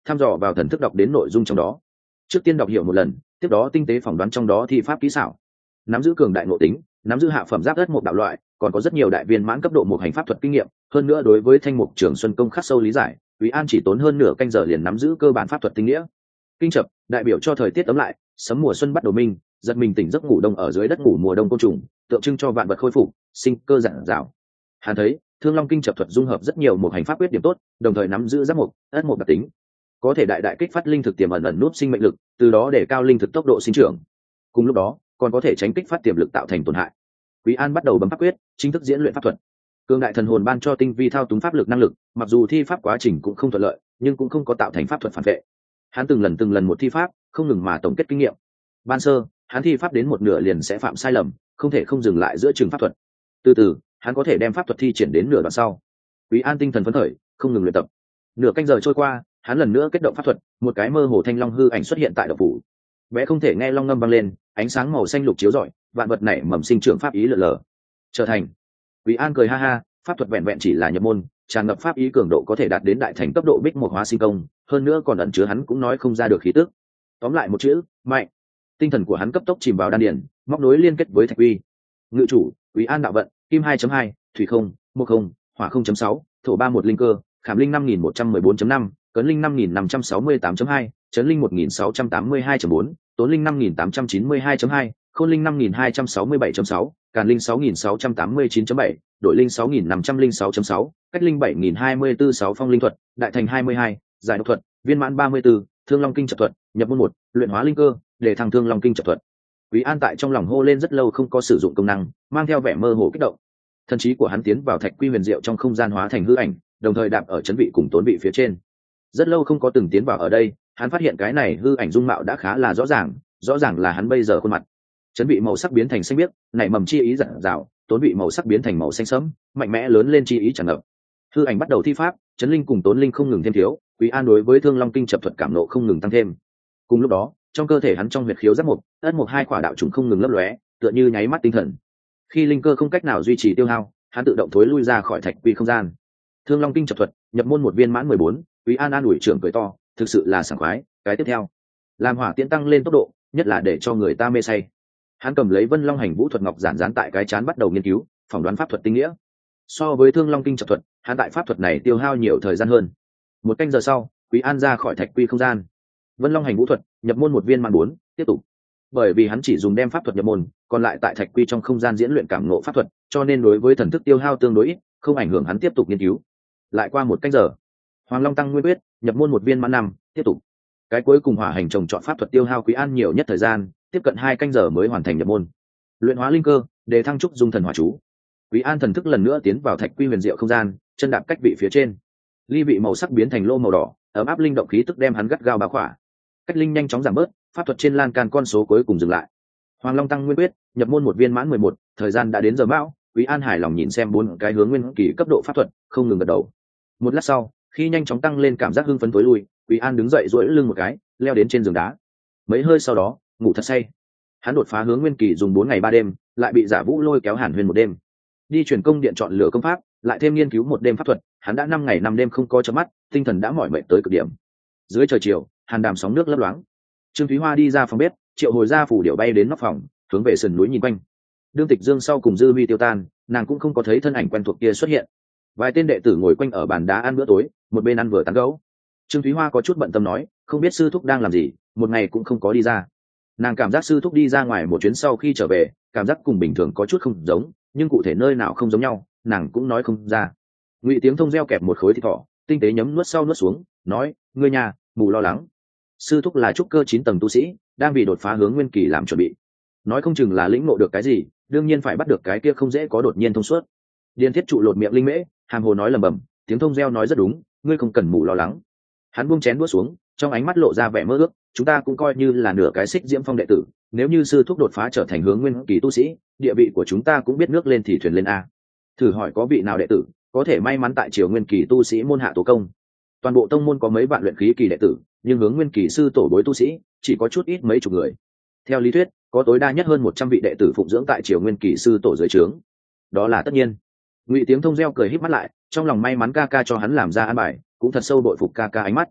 thăm dò vào thần thức đọc đến nội dung trong đó. Trước tiên đọc hiểu một lần, tiếp đó tinh tế phỏng đoán trong đó thi pháp kỹ xảo. Nắm giữ cường đại nội tính, nắm giữ hạ phẩm giáp đất một đạo loại, còn có rất nhiều đại viên mãn cấp độ một hành pháp thuật kinh nghiệm, hơn nữa đối với thanh mục trường xuân công khắc sâu lý giải, Quý An chỉ tốn hơn nửa canh giờ liền nắm giữ cơ bản pháp thuật tinh nghĩa. Kinh chập đại biểu cho thời tiết ấm lại, sấm mùa xuân bắt đầu minh, giật mình tỉnh giấc ngủ đông ở dưới đất ngủ mùa đông côn trùng, tượng trưng cho vạn vật khôi phục, sinh cơ giản dào. Hắn thấy Thương Long kinh chập thuật dung hợp rất nhiều một hành pháp quyết điểm tốt, đồng thời nắm giữ giáp mục, ất mục đặc tính, có thể đại đại kích phát linh thực tiềm ẩn ẩn nút sinh mệnh lực, từ đó để cao linh thực tốc độ sinh trưởng. Cùng lúc đó, còn có thể tránh kích phát tiềm lực tạo thành tổn hại. Quý An bắt đầu bấm pháp quyết, chính thức diễn luyện pháp thuật. Cương đại thần hồn ban cho tinh vi thao túng pháp lực năng lực, mặc dù thi pháp quá trình cũng không thuận lợi, nhưng cũng không có tạo thành pháp thuật phản vệ. Hắn từng lần từng lần một thi pháp, không ngừng mà tổng kết kinh nghiệm. Ban sơ, hắn thi pháp đến một nửa liền sẽ phạm sai lầm, không thể không dừng lại giữa trường pháp thuật. Từ từ, hắn có thể đem pháp thuật thi triển đến nửa đoạn sau. Quý An tinh thần phấn khởi, không ngừng luyện tập. Nửa canh giờ trôi qua, hắn lần nữa kết động pháp thuật, một cái mơ hồ thanh long hư ảnh xuất hiện tại động phủ. Bé không thể nghe long ngâm vang lên, ánh sáng màu xanh lục chiếu rọi, vạn vật nảy mầm sinh trưởng pháp ý lờ lờ. Trở thành. Quý An cười ha ha, pháp thuật vẹn vẹn chỉ là nhập môn, tràn ngập pháp ý cường độ có thể đạt đến đại thành cấp độ bích một hóa sinh công, hơn nữa còn ẩn chứa hắn cũng nói không ra được khí tức. Tóm lại một chữ, mạnh. Tinh thần của hắn cấp tốc chìm vào đan điền, móc nối liên kết với thạch uy. Ngự chủ, Quý An đạo vận, kim hai chấm hai, thủy không, mộc không, hỏa không chấm sáu, thổ ba một linh cơ, khảm linh năm nghìn một trăm mười bốn chấm năm, cấn linh năm nghìn năm trăm sáu mươi tám chấm hai, chấn linh một nghìn sáu trăm tám mươi hai chấm bốn, tốn linh năm nghìn tám trăm chín mươi hai chấm hai, khôn linh năm nghìn hai trăm sáu mươi bảy chấm sáu, càn linh sáu nghìn sáu trăm tám mươi chín chấm bảy, đổi linh sáu nghìn năm trăm linh sáu chấm sáu, cách linh bảy nghìn hai mươi tư sáu phong linh thuật, đại thành hai mươi hai, giải độc thuật, viên mãn ba mươi tư, thương long kinh chập thuật, nhập môn một, luyện hóa linh cơ, để thăng thương long kinh chập thuật. Quý An tại trong lòng hô lên rất lâu không có sử dụng công năng, mang theo vẻ mơ hồ kích động. Thần trí của hắn tiến vào thạch quy huyền diệu trong không gian hóa thành hư ảnh, đồng thời đạp ở chấn vị cùng tốn vị phía trên. Rất lâu không có từng tiến vào ở đây, hắn phát hiện cái này hư ảnh dung mạo đã khá là rõ ràng, rõ ràng là hắn bây giờ khuôn mặt. Chấn vị màu sắc biến thành xanh biếc, nảy mầm chi ý dặn dào, tốn vị màu sắc biến thành màu xanh sẫm, mạnh mẽ lớn lên chi ý tràn ngập. Hư ảnh bắt đầu thi pháp, chấn linh cùng tốn linh không ngừng thêm thiếu, Quý An đối với thương long kinh chập thuật cảm nộ không ngừng tăng thêm. Cùng lúc đó, trong cơ thể hắn trong huyệt khiếu giáp mục, ất mục hai quả đạo trùng không ngừng lấp lóe, tựa như nháy mắt tinh thần. Khi linh cơ không cách nào duy trì tiêu hao, hắn tự động thối lui ra khỏi thạch quy không gian. Thương long kinh chập thuật, nhập môn một viên mãn mười bốn, Quý An an ủi trưởng cười to, thực sự là sảng khoái. Cái tiếp theo, làm hỏa tiễn tăng lên tốc độ, nhất là để cho người ta mê say. Hắn cầm lấy vân long hành vũ thuật ngọc giản dán tại cái chán bắt đầu nghiên cứu, phỏng đoán pháp thuật tinh nghĩa. So với thương long kinh chập thuật, hắn tại pháp thuật này tiêu hao nhiều thời gian hơn. Một canh giờ sau, Quý An ra khỏi thạch quy không gian. Vân long hành vũ thuật, nhập môn một viên mãn bốn, tiếp tục. Bởi vì hắn chỉ dùng đem pháp thuật nhập môn, còn lại tại thạch quy trong không gian diễn luyện cảm ngộ pháp thuật, cho nên đối với thần thức tiêu hao tương đối ít, không ảnh hưởng hắn tiếp tục nghiên cứu. Lại qua một canh giờ, Hoàng Long tăng nguyên quyết, nhập môn một viên mãn năm, tiếp tục. Cái cuối cùng hỏa hành trồng chọn pháp thuật tiêu hao Quý An nhiều nhất thời gian, tiếp cận hai canh giờ mới hoàn thành nhập môn. Luyện hóa linh cơ, đề thăng trúc dung thần hỏa chú. Quý An thần thức lần nữa tiến vào thạch quy huyền diệu không gian, chân đạp cách vị phía trên. Ly vị màu sắc biến thành lô màu đỏ, ấm áp linh động khí tức đem hắn gắt gao bao khỏa. Cách linh nhanh chóng giảm bớt, pháp thuật trên lan can con số cuối cùng dừng lại. Hoàng Long tăng nguyên quyết, nhập môn một viên mãn mười một, thời gian đã đến giờ mão. Quý An hài lòng nhìn xem bốn cái hướng nguyên kỳ cấp độ pháp thuật, không ngừng gật đầu. Một lát sau, khi nhanh chóng tăng lên cảm giác hưng phấn tối lui, Quý An đứng dậy duỗi lưng một cái, leo đến trên giường đá. Mấy hơi sau đó, ngủ thật say. Hắn đột phá hướng nguyên kỳ dùng bốn ngày ba đêm, lại bị Giả Vũ lôi kéo Hàn Huyền một đêm. Đi truyền công điện chọn lựa công pháp, lại thêm nghiên cứu một đêm pháp thuật, hắn đã năm ngày năm đêm không có chớp mắt, tinh thần đã mỏi mệt tới cực điểm. Dưới trời chiều, hàn đàm sóng nước lấp loáng. Trương Thúy Hoa đi ra phòng bếp, triệu hồi ra phủ điệu bay đến nóc phòng, hướng về sườn núi nhìn quanh. Đương Tịch Dương sau cùng dư vi tiêu tan, nàng cũng không có thấy thân ảnh quen thuộc kia xuất hiện. Vài tên đệ tử ngồi quanh ở bàn đá ăn bữa tối, một bên ăn vừa tán gẫu. Trương Thúy Hoa có chút bận tâm nói, không biết sư thúc đang làm gì, một ngày cũng không có đi ra. Nàng cảm giác sư thúc đi ra ngoài một chuyến sau khi trở về, cảm giác cùng bình thường có chút không giống, nhưng cụ thể nơi nào không giống nhau, nàng cũng nói không ra. Ngụy Tiếng Thông gieo kẹp một khối thịt thỏ, tinh tế nhấm nuốt sau nuốt xuống, nói, ngươi nhà, mù lo lắng. Sư thúc là trúc cơ chín tầng tu sĩ, đang vì đột phá hướng nguyên kỳ làm chuẩn bị. Nói không chừng là lĩnh ngộ được cái gì, đương nhiên phải bắt được cái kia không dễ có đột nhiên thông suốt. Điền Thiết trụ lột miệng linh mễ, hàm hồ nói lầm bầm, Tiếng Thông gieo nói rất đúng, ngươi không cần mù lo lắng. Hắn buông chén đũa xuống, trong ánh mắt lộ ra vẻ mơ ước, chúng ta cũng coi như là nửa cái xích diễm phong đệ tử, nếu như sư thúc đột phá trở thành hướng nguyên kỳ tu sĩ, địa vị của chúng ta cũng biết nước lên thì thuyền lên a. Thử hỏi có vị nào đệ tử có thể may mắn tại triều nguyên kỳ tu sĩ môn hạ tố công? Toàn bộ tông môn có mấy vạn luyện khí kỳ đệ tử, nhưng hướng nguyên kỳ sư tổ bối tu sĩ chỉ có chút ít mấy chục người. Theo lý thuyết, có tối đa nhất hơn một trăm vị đệ tử phụng dưỡng tại triều nguyên kỳ sư tổ dưới trướng. Đó là tất nhiên. Ngụy Tiếng Thông gieo cười híp mắt lại, trong lòng may mắn ca ca cho hắn làm ra an bài, cũng thật sâu bội phục ca ca ánh mắt.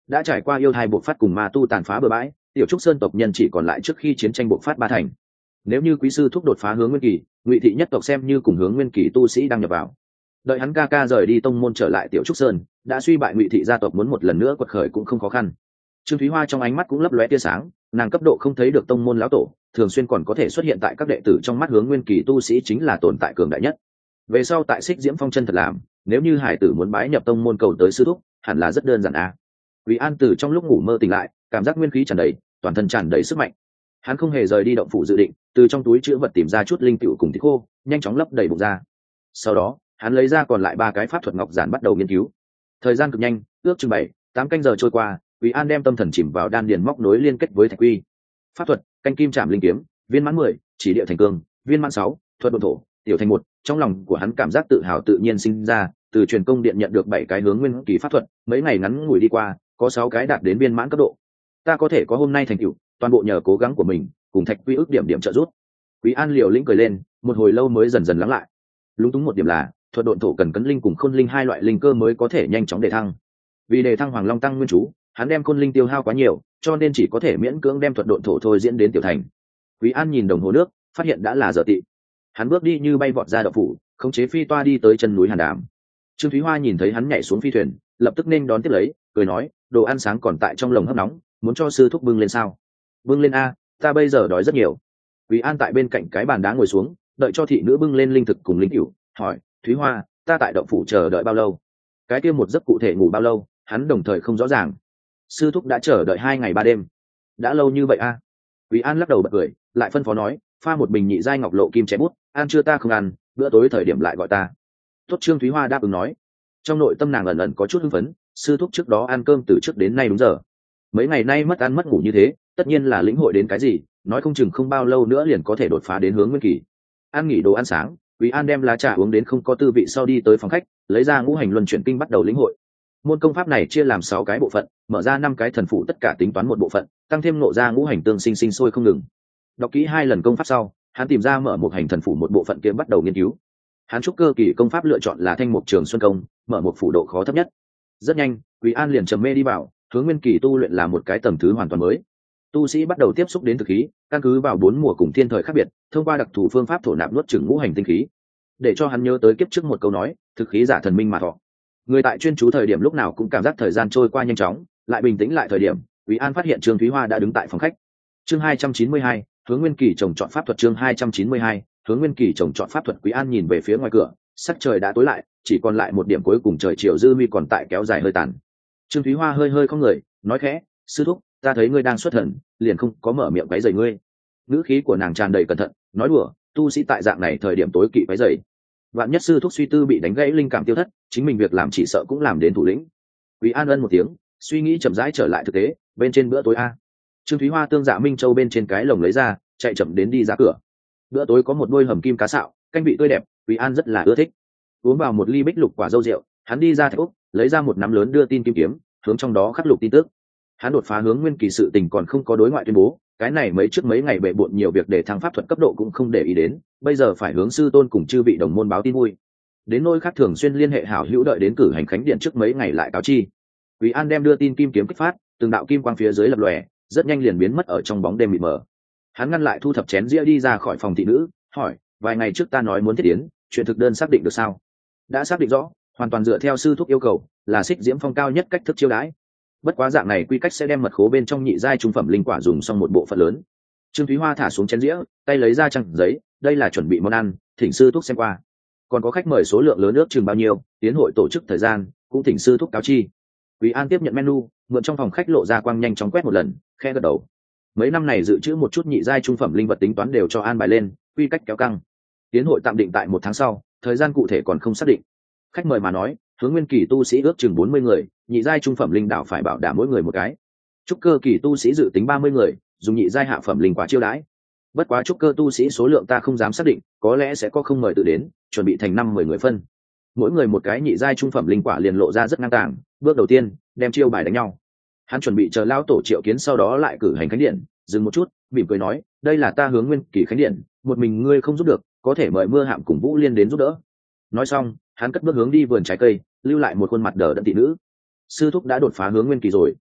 đã trải qua yêu thai buộc phát cùng ma tu tàn phá bừa bãi, tiểu trúc sơn tộc nhân chỉ còn lại trước khi chiến tranh buộc phát ba thành. Nếu như quý sư thúc đột phá hướng nguyên kỳ, ngụy thị nhất tộc xem như cùng hướng nguyên kỳ tu sĩ đang nhập vào. Đợi hắn ca ca rời đi tông môn trở lại tiểu trúc sơn, đã suy bại ngụy thị gia tộc muốn một lần nữa quật khởi cũng không khó khăn. Trương Thúy Hoa trong ánh mắt cũng lấp lóe tia sáng, nàng cấp độ không thấy được tông môn lão tổ, thường xuyên còn có thể xuất hiện tại các đệ tử trong mắt hướng nguyên kỳ tu sĩ chính là tồn tại cường đại nhất. Về sau tại Xích Diễm Phong chân thật làm, nếu như hải tử muốn bái nhập tông môn cầu tới sư thúc, hẳn là rất đơn giản a. À. Quý An từ trong lúc ngủ mơ tỉnh lại, cảm giác nguyên khí tràn đầy, toàn thân tràn đầy sức mạnh. Hắn không hề rời đi động phủ dự định, từ trong túi chữ vật tìm ra chút linh tựu cùng thịt khô, nhanh chóng lấp đầy bụng ra. Sau đó, hắn lấy ra còn lại ba cái pháp thuật ngọc giản bắt đầu nghiên cứu. Thời gian cực nhanh, ước chừng bảy, tám canh giờ trôi qua, Quý An đem tâm thần chìm vào đan điền móc nối liên kết với thạch quy. Pháp thuật, canh kim trảm linh kiếm, viên mãn mười, chỉ địa thành cương, viên mãn sáu, thuật độn thổ, tiểu thành một. Trong lòng của hắn cảm giác tự hào tự nhiên sinh ra, từ truyền công điện nhận được bảy cái hướng nguyên kỳ pháp thuật, mấy ngày ngắn ngủi đi qua, có sáu cái đạt đến viên mãn cấp độ. Ta có thể có hôm nay thành tựu, toàn bộ nhờ cố gắng của mình, cùng thạch quy ước điểm điểm trợ giúp. Quý An liều lĩnh cười lên, một hồi lâu mới dần dần lắng lại. Lúng túng một điểm là, thuật độn thổ cần cấn linh cùng khôn linh hai loại linh cơ mới có thể nhanh chóng đề thăng. Vì đề thăng Hoàng Long tăng nguyên chú, hắn đem khôn linh tiêu hao quá nhiều, cho nên chỉ có thể miễn cưỡng đem thuật độn thổ thôi diễn đến tiểu thành. Quý An nhìn đồng hồ nước, phát hiện đã là giờ tị. Hắn bước đi như bay vọt ra động phủ, khống chế phi toa đi tới chân núi Hàn Đàm. Trương Thúy Hoa nhìn thấy hắn nhảy xuống phi thuyền, lập tức nên đón tiếp lấy, cười nói, đồ ăn sáng còn tại trong lồng hấp nóng, muốn cho sư thúc bưng lên sao? Bưng lên a, ta bây giờ đói rất nhiều. Quý An tại bên cạnh cái bàn đá ngồi xuống, đợi cho thị nữ bưng lên linh thực cùng linh cửu, hỏi, Thúy Hoa, ta tại động phủ chờ đợi bao lâu? Cái kia một giấc cụ thể ngủ bao lâu, hắn đồng thời không rõ ràng. Sư thúc đã chờ đợi hai ngày ba đêm. Đã lâu như vậy a? Quý An lắc đầu bật cười, lại phân phó nói, pha một bình nhị giai ngọc lộ kim chén bút, ăn trưa ta không ăn, bữa tối thời điểm lại gọi ta. Tốt. Trương Thúy Hoa đáp ứng nói. Trong nội tâm nàng ẩn ẩn có chút hưng phấn, sư thúc trước đó ăn cơm từ trước đến nay đúng giờ. Mấy ngày nay mất ăn mất ngủ như thế, tất nhiên là lĩnh hội đến cái gì, nói không chừng không bao lâu nữa liền có thể đột phá đến hướng nguyên kỳ. Ăn nghỉ đồ ăn sáng, Quý An đem lá trà uống đến không có tư vị sau đi tới phòng khách, lấy ra ngũ hành luân chuyển kinh bắt đầu lĩnh hội. Môn công pháp này chia làm sáu cái bộ phận, mở ra năm cái thần phụ tất cả tính toán một bộ phận, tăng thêm nộ ra ngũ hành tương sinh sinh sôi không ngừng. Đọc kỹ hai lần công pháp sau, hắn tìm ra mở một hành thần phụ một bộ phận kia bắt đầu nghiên cứu. Hắn trúc cơ kỳ công pháp lựa chọn là thanh mục trường xuân công, mở một phủ độ khó thấp nhất. Rất nhanh, Quý An liền trầm mê đi vào, hướng nguyên kỳ tu luyện là một cái tầng thứ hoàn toàn mới. Tu sĩ bắt đầu tiếp xúc đến thực khí, căn cứ vào bốn mùa cùng thiên thời khác biệt, thông qua đặc thù phương pháp thổ nạp nuốt chửng ngũ hành tinh khí. Để cho hắn nhớ tới kiếp trước một câu nói, thực khí giả thần minh mà thọ. Người tại chuyên chú thời điểm lúc nào cũng cảm giác thời gian trôi qua nhanh chóng, lại bình tĩnh lại thời điểm, Quý An phát hiện Trương Thúy Hoa đã đứng tại phòng khách. Chương hai trăm chín mươi hai, hướng nguyên kỳ trồng trọt pháp thuật. Chương hai trăm chín mươi hai, hướng nguyên kỳ trồng trọt pháp thuật. Quý An nhìn về phía ngoài cửa, sắc trời đã tối lại, chỉ còn lại một điểm cuối cùng trời chiều dư mi còn tại kéo dài hơi tàn. Trương Thúy Hoa hơi hơi không người, nói khẽ, sư thúc, ta thấy ngươi đang xuất thần, liền không có mở miệng quấy rầy ngươi. Ngữ khí của nàng tràn đầy cẩn thận, nói đùa, tu sĩ tại dạng này thời điểm tối kỵ quấy rầy. Vạn nhất sư thúc suy tư bị đánh gãy linh cảm tiêu thất, chính mình việc làm chỉ sợ cũng làm đến thủ lĩnh. Quý An ân một tiếng, suy nghĩ chậm rãi trở lại thực tế, bên trên bữa tối a. Trương Thúy Hoa tương dạ minh châu bên trên cái lồng lấy ra, chạy chậm đến đi ra cửa. Bữa tối có một đôi hầm kim cá sạo, canh vị tươi đẹp, Quý An rất là ưa thích. Uống vào một ly bích lục quả dâu rượu, hắn đi ra thạch úc, lấy ra một nắm lớn đưa tin kim kiếm, hướng trong đó khắc lục tin tức. Hắn đột phá hướng nguyên kỳ sự tình còn không có đối ngoại tuyên bố, cái này mấy trước mấy ngày bệ bội nhiều việc để thăng pháp thuật cấp độ cũng không để ý đến, bây giờ phải hướng sư tôn cùng chư vị đồng môn báo tin vui. Đến nỗi khác thường xuyên liên hệ hảo hữu đợi đến cử hành khánh điện trước mấy ngày lại cáo chi. Quý An đem đưa tin kim kiếm kích phát, từng đạo kim quang phía dưới lập lòe, rất nhanh liền biến mất ở trong bóng đêm mịt mờ. Hắn ngăn lại thu thập chén dĩa đi ra khỏi phòng thị nữ, hỏi, vài ngày trước ta nói muốn thiết tiến, chuyện thực đơn xác định được sao? Đã xác định rõ, hoàn toàn dựa theo sư thúc yêu cầu, là Xích Diễm Phong cao nhất cách thức chiêu đãi. Bất quá dạng này quy cách sẽ đem mật khố bên trong nhị giai trung phẩm linh quả dùng xong một bộ phận lớn. Trương Thúy Hoa thả xuống chén dĩa, tay lấy ra trang giấy, đây là chuẩn bị món ăn, thỉnh sư thúc xem qua. Còn có khách mời số lượng lớn ước chừng bao nhiêu, tiến hội tổ chức thời gian, cũng thỉnh sư thúc cáo chi. Quý An tiếp nhận menu, mượn trong phòng khách lộ ra quang nhanh chóng quét một lần, khe gật đầu. Mấy năm này dự trữ một chút nhị giai trung phẩm linh vật tính toán đều cho an bài lên, quy cách kéo căng. Tiến hội tạm định tại một tháng sau, thời gian cụ thể còn không xác định. Khách mời mà nói, hướng nguyên kỳ tu sĩ ước chừng bốn mươi người, nhị giai trung phẩm linh đạo phải bảo đảm mỗi người một cái. Trúc cơ kỳ tu sĩ dự tính ba mươi người, dùng nhị giai hạ phẩm linh quả chiêu đãi. Bất quá trúc cơ tu sĩ số lượng ta không dám xác định, có lẽ sẽ có không mời tự đến, chuẩn bị thành năm mười người phân. Mỗi người một cái nhị giai trung phẩm linh quả liền lộ ra rất ngang tàng, bước đầu tiên, đem chiêu bài đánh nhau. Hắn chuẩn bị chờ lao tổ triệu kiến sau đó lại cử hành khánh điện, dừng một chút, mỉm cười nói, đây là ta hướng nguyên kỳ khánh điện, một mình ngươi không giúp được, có thể mời Mưa Hạm cùng Vũ Liên đến giúp đỡ. Nói xong, hắn cất bước hướng đi vườn trái cây, lưu lại một khuôn mặt đờ đẫn thị nữ. Sư thúc đã đột phá hướng nguyên kỳ rồi.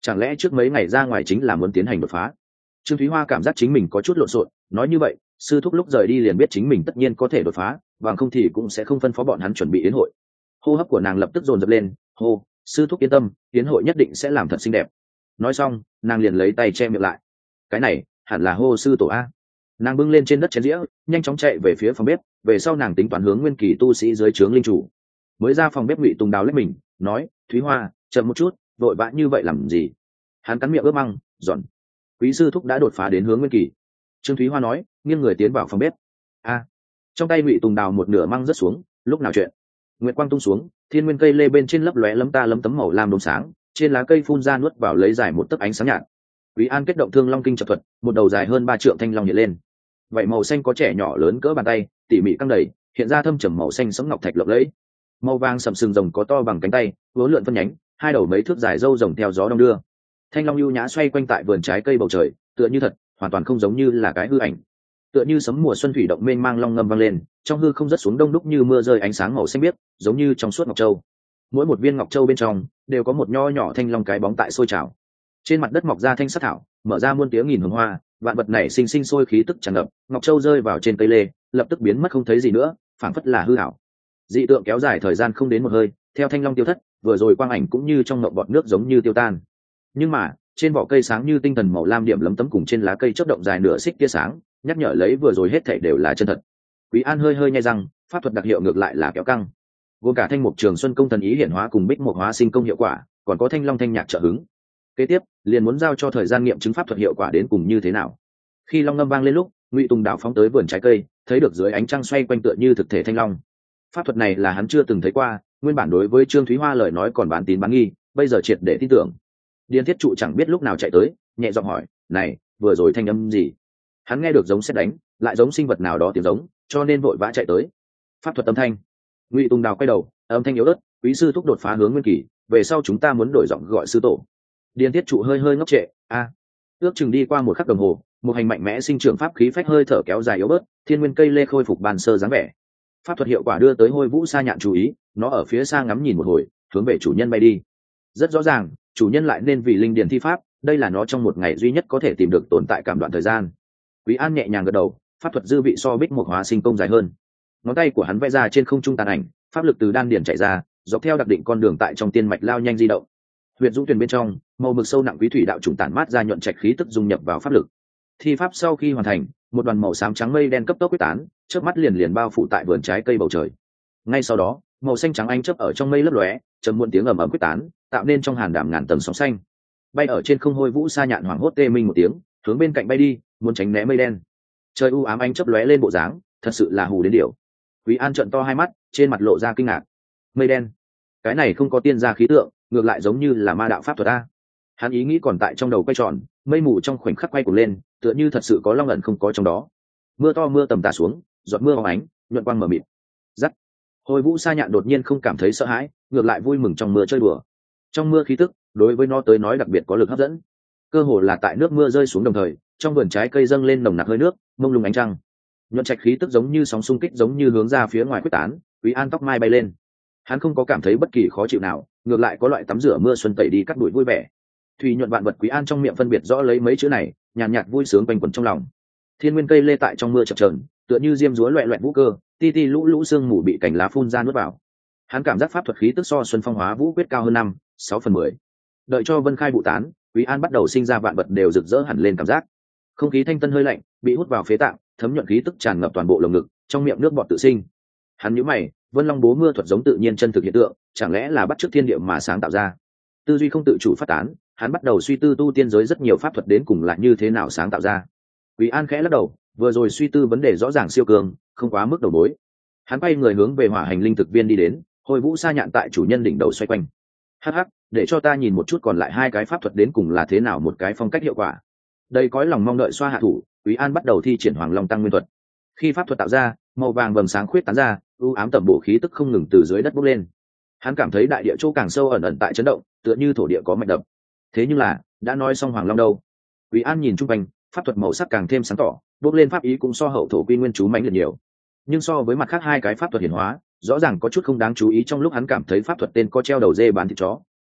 chẳng lẽ trước mấy ngày ra ngoài chính là muốn tiến hành đột phá? Trương Thúy Hoa cảm giác chính mình có chút lộn xộn, nói như vậy sư thúc lúc rời đi liền biết chính mình tất nhiên có thể đột phá, bằng không thì cũng sẽ không phân phó bọn hắn chuẩn bị yến hội. Hô hấp của nàng lập tức dồn dập lên, hô, sư thúc yên tâm, yến hội nhất định sẽ làm thật xinh đẹp. Nói xong nàng liền lấy tay che miệng lại. Cái này hẳn là hô sư tổ a. Nàng bưng lên trên đất chén dĩa, nhanh chóng chạy về phía phòng bếp, về sau nàng tính toán hướng nguyên kỳ tu sĩ dưới trướng linh chủ. Mới ra phòng bếp Ngụy Tùng đào lấy mình nói, Thúy Hoa chậm một chút, vội vã như vậy làm gì? Hắn cắn miệng ướp măng dọn. Quý sư thúc đã đột phá đến hướng nguyên kỳ. Trương Thúy Hoa nói, nghiêng người tiến vào phòng bếp. A. Trong tay Ngụy Tùng đào một nửa măng rớt xuống, lúc nào chuyện? Nguyệt quang tung xuống, thiên nguyên cây lê bên trên lấp lóe lấm ta lấm tấm màu lam đốm sáng, trên lá cây phun ra nuốt vào lấy dài một tấc ánh sáng nhạt. Quý An kết động Thương Long Kinh trận thuật, một đầu dài hơn ba trượng thanh long hiện lên. Vậy màu xanh có trẻ nhỏ lớn cỡ bàn tay, tỉ mỉ căng đầy, hiện ra thâm trầm màu xanh sẫm ngọc thạch lộng lẫy. Màu vàng sầm sừng rồng có to bằng cánh tay, uốn lượn phân nhánh, hai đầu mấy thước dài râu rồng theo gió đông đưa. Thanh long ưu nhã xoay quanh tại vườn trái cây bầu trời, tựa như thật, hoàn toàn không giống như là cái hư ảnh. Tựa như sấm mùa xuân thủy động mênh mang long ngâm vang lên, trong hư không rớt xuống đông đúc như mưa rơi ánh sáng màu xanh biếc, giống như trong suốt ngọc châu. Mỗi một viên ngọc châu bên trong đều có một nho nhỏ thanh long cái bóng tại sôi trào. Trên mặt đất mọc ra thanh sắc thảo, mở ra muôn tiếng nghìn hồng hoa, vạn vật này sinh sinh sôi khí tức tràn ngập, ngọc châu rơi vào trên cây lê, lập tức biến mất không thấy gì nữa, phảng phất là hư ảo. Dị tượng kéo dài thời gian không đến một hơi, theo thanh long tiêu thất, vừa rồi quang ảnh cũng như trong ngọc bọt nước giống như tiêu tan. Nhưng mà trên vỏ cây sáng như tinh thần màu lam điểm lấm tấm cùng trên lá cây chớp động dài nửa xích tia sáng, nhắc nhở lấy vừa rồi hết thảy đều là chân thật. Quý An hơi hơi nhai răng, pháp thuật đặc hiệu ngược lại là kéo căng, gồm cả thanh mục trường xuân công thần ý hiển hóa cùng bích mục hóa sinh công hiệu quả, còn có thanh long thanh nhạc trợ hứng. Kế tiếp liền muốn giao cho thời gian nghiệm chứng pháp thuật hiệu quả đến cùng như thế nào. Khi long ngâm vang lên lúc, Ngụy Tùng đảo phóng tới vườn trái cây, thấy được dưới ánh trăng xoay quanh tựa như thực thể thanh long. Pháp thuật này là hắn chưa từng thấy qua, nguyên bản đối với Trương Thúy Hoa lời nói còn bán tín bán nghi, bây giờ triệt để tin tưởng. Điền Thiết Trụ chẳng biết lúc nào chạy tới, nhẹ giọng hỏi, này vừa rồi thanh âm gì? Hắn nghe được giống sét đánh, lại giống sinh vật nào đó tiếng giống, cho nên vội vã chạy tới. Pháp thuật âm thanh. Ngụy Tùng đào quay đầu, âm thanh yếu ớt, quý sư thúc đột phá hướng nguyên kỳ, về sau chúng ta muốn đổi giọng gọi sư tổ. Điền Thiết Trụ hơi hơi ngốc trệ, a. Ước chừng đi qua một khắc đồng hồ, một hành mạnh mẽ sinh trưởng pháp khí phách hơi thở kéo dài yếu bớt, thiên nguyên cây lê khôi phục bàn sơ dáng vẻ. Pháp thuật hiệu quả đưa tới Hôi Vũ Sa Nhạn chú ý, nó ở phía xa ngắm nhìn một hồi, hướng về chủ nhân bay đi. Rất rõ ràng, chủ nhân lại nên vì linh điền thi pháp, đây là nó trong một ngày duy nhất có thể tìm được tồn tại cảm đoạn thời gian. Quý An nhẹ nhàng gật đầu, pháp thuật dư vị so bích một hóa sinh công dài hơn. Ngón tay của hắn vẽ ra trên không trung tàn ảnh, pháp lực từ đan điền chạy ra, dọc theo đặc định con đường tại trong tiên mạch lao nhanh di động. Huyệt Dũng Tuyền bên trong, màu mực sâu nặng quý thủy đạo trùng tản mát ra nhuận trạch khí tức dung nhập vào pháp lực. Thi pháp sau khi hoàn thành, một đoàn màu xám trắng mây đen cấp tốc quyết tán, chớp mắt liền liền bao phủ tại vườn trái cây bầu trời. Ngay sau đó, màu xanh trắng ánh chớp ở trong mây lấp lóe, chấm muộn tiếng ầm ầm quyết tán, tạo nên trong hàn đảm ngàn tầng sóng xanh. Bay ở trên không Hôi Vũ Sa Nhạn hoảng hốt tê minh một tiếng, hướng bên cạnh bay đi, muốn tránh né mây đen. Trời u ám ánh chớp lóe lên bộ dáng, thật sự là hù đến điểu. Quý An trợn to hai mắt, trên mặt lộ ra kinh ngạc. Mây đen, cái này không có tiên gia khí tượng, ngược lại giống như là ma đạo pháp thuật a. Hắn ý nghĩ còn tại trong đầu quay tròn, mây mù trong khoảnh khắc quay cuồng lên, tựa như thật sự có long ẩn không có trong đó. Mưa to mưa tầm tả xuống, giọt mưa óng ánh, nhuận quang mờ mịt. Rắc. Hôi Vũ Sa Nhạn đột nhiên không cảm thấy sợ hãi, ngược lại vui mừng trong mưa chơi đùa. Trong mưa khí tức, đối với nó tới nói đặc biệt có lực hấp dẫn. Cơ hồ là tại nước mưa rơi xuống đồng thời, trong vườn trái cây dâng lên nồng nặc hơi nước, mông lung ánh trăng. Nhuận trạch khí tức giống như sóng xung kích giống như hướng ra phía ngoài quyết tán, Quý An tóc mai bay lên. Hắn không có cảm thấy bất kỳ khó chịu nào, ngược lại có loại tắm rửa mưa xuân tẩy đi cắt bụi vui vẻ. Thủy nhuận vạn vật Quý An trong miệng phân biệt rõ lấy mấy chữ này, nhàn nhạt, nhạt vui sướng quanh quẩn trong lòng. Thiên nguyên cây lê tại trong mưa chập chờn, tựa như diêm dúa loẹt loẹt vũ cơ, ti ti lũ lũ sương mù bị cành lá phun ra nuốt vào. Hắn cảm giác pháp thuật khí tức so xuân phong hóa vũ quyết cao hơn năm, sáu phần mười. Đợi cho vân khai bụ tán, Quý An bắt đầu sinh ra vạn vật đều rực rỡ hẳn lên cảm giác. Không khí thanh tân hơi lạnh, bị hút vào phế tạng, thấm nhuận khí tức tràn ngập toàn bộ lồng ngực, trong miệng nước bọt tự sinh. Hắn nhíu mày, Vân Long bố mưa thuật giống tự nhiên chân thực hiện tượng, chẳng lẽ là bắt chước thiên địa mà sáng tạo ra? Tư duy không tự chủ phát tán, hắn bắt đầu suy tư tu tiên giới rất nhiều pháp thuật đến cùng là như thế nào sáng tạo ra. Quý An khẽ lắc đầu, vừa rồi suy tư vấn đề rõ ràng siêu cường, không quá mức đầu mối. Hắn quay người hướng về Hỏa Hành Linh Thực Viên đi đến, Hôi Vũ Sa Nhạn tại chủ nhân đỉnh đầu xoay quanh. Hắc hắc, để cho ta nhìn một chút còn lại hai cái pháp thuật đến cùng là thế nào một cái phong cách hiệu quả. Đây cõi lòng mong đợi xoa hạ thủ, Quý An bắt đầu thi triển Hoàng Long Tăng Nguyên thuật. Khi pháp thuật tạo ra, màu vàng vầng sáng khuyết tán ra, u ám tầm bổ khí tức không ngừng từ dưới đất bốc lên. Hắn cảm thấy đại địa chỗ càng sâu ẩn ẩn tại chấn động, tựa như thổ địa có mạch đập. Thế nhưng là, đã nói xong Hoàng Long đâu? Quý An nhìn chung quanh, pháp thuật màu sắc càng thêm sáng tỏ, bốc lên pháp ý cũng so hậu thổ quy nguyên chú mạnh liệt nhiều. Nhưng so với mặt khác hai cái pháp thuật hiển hóa, rõ ràng có chút không đáng chú ý. Trong lúc hắn cảm thấy pháp thuật tên có treo đầu dê bán thịt chó,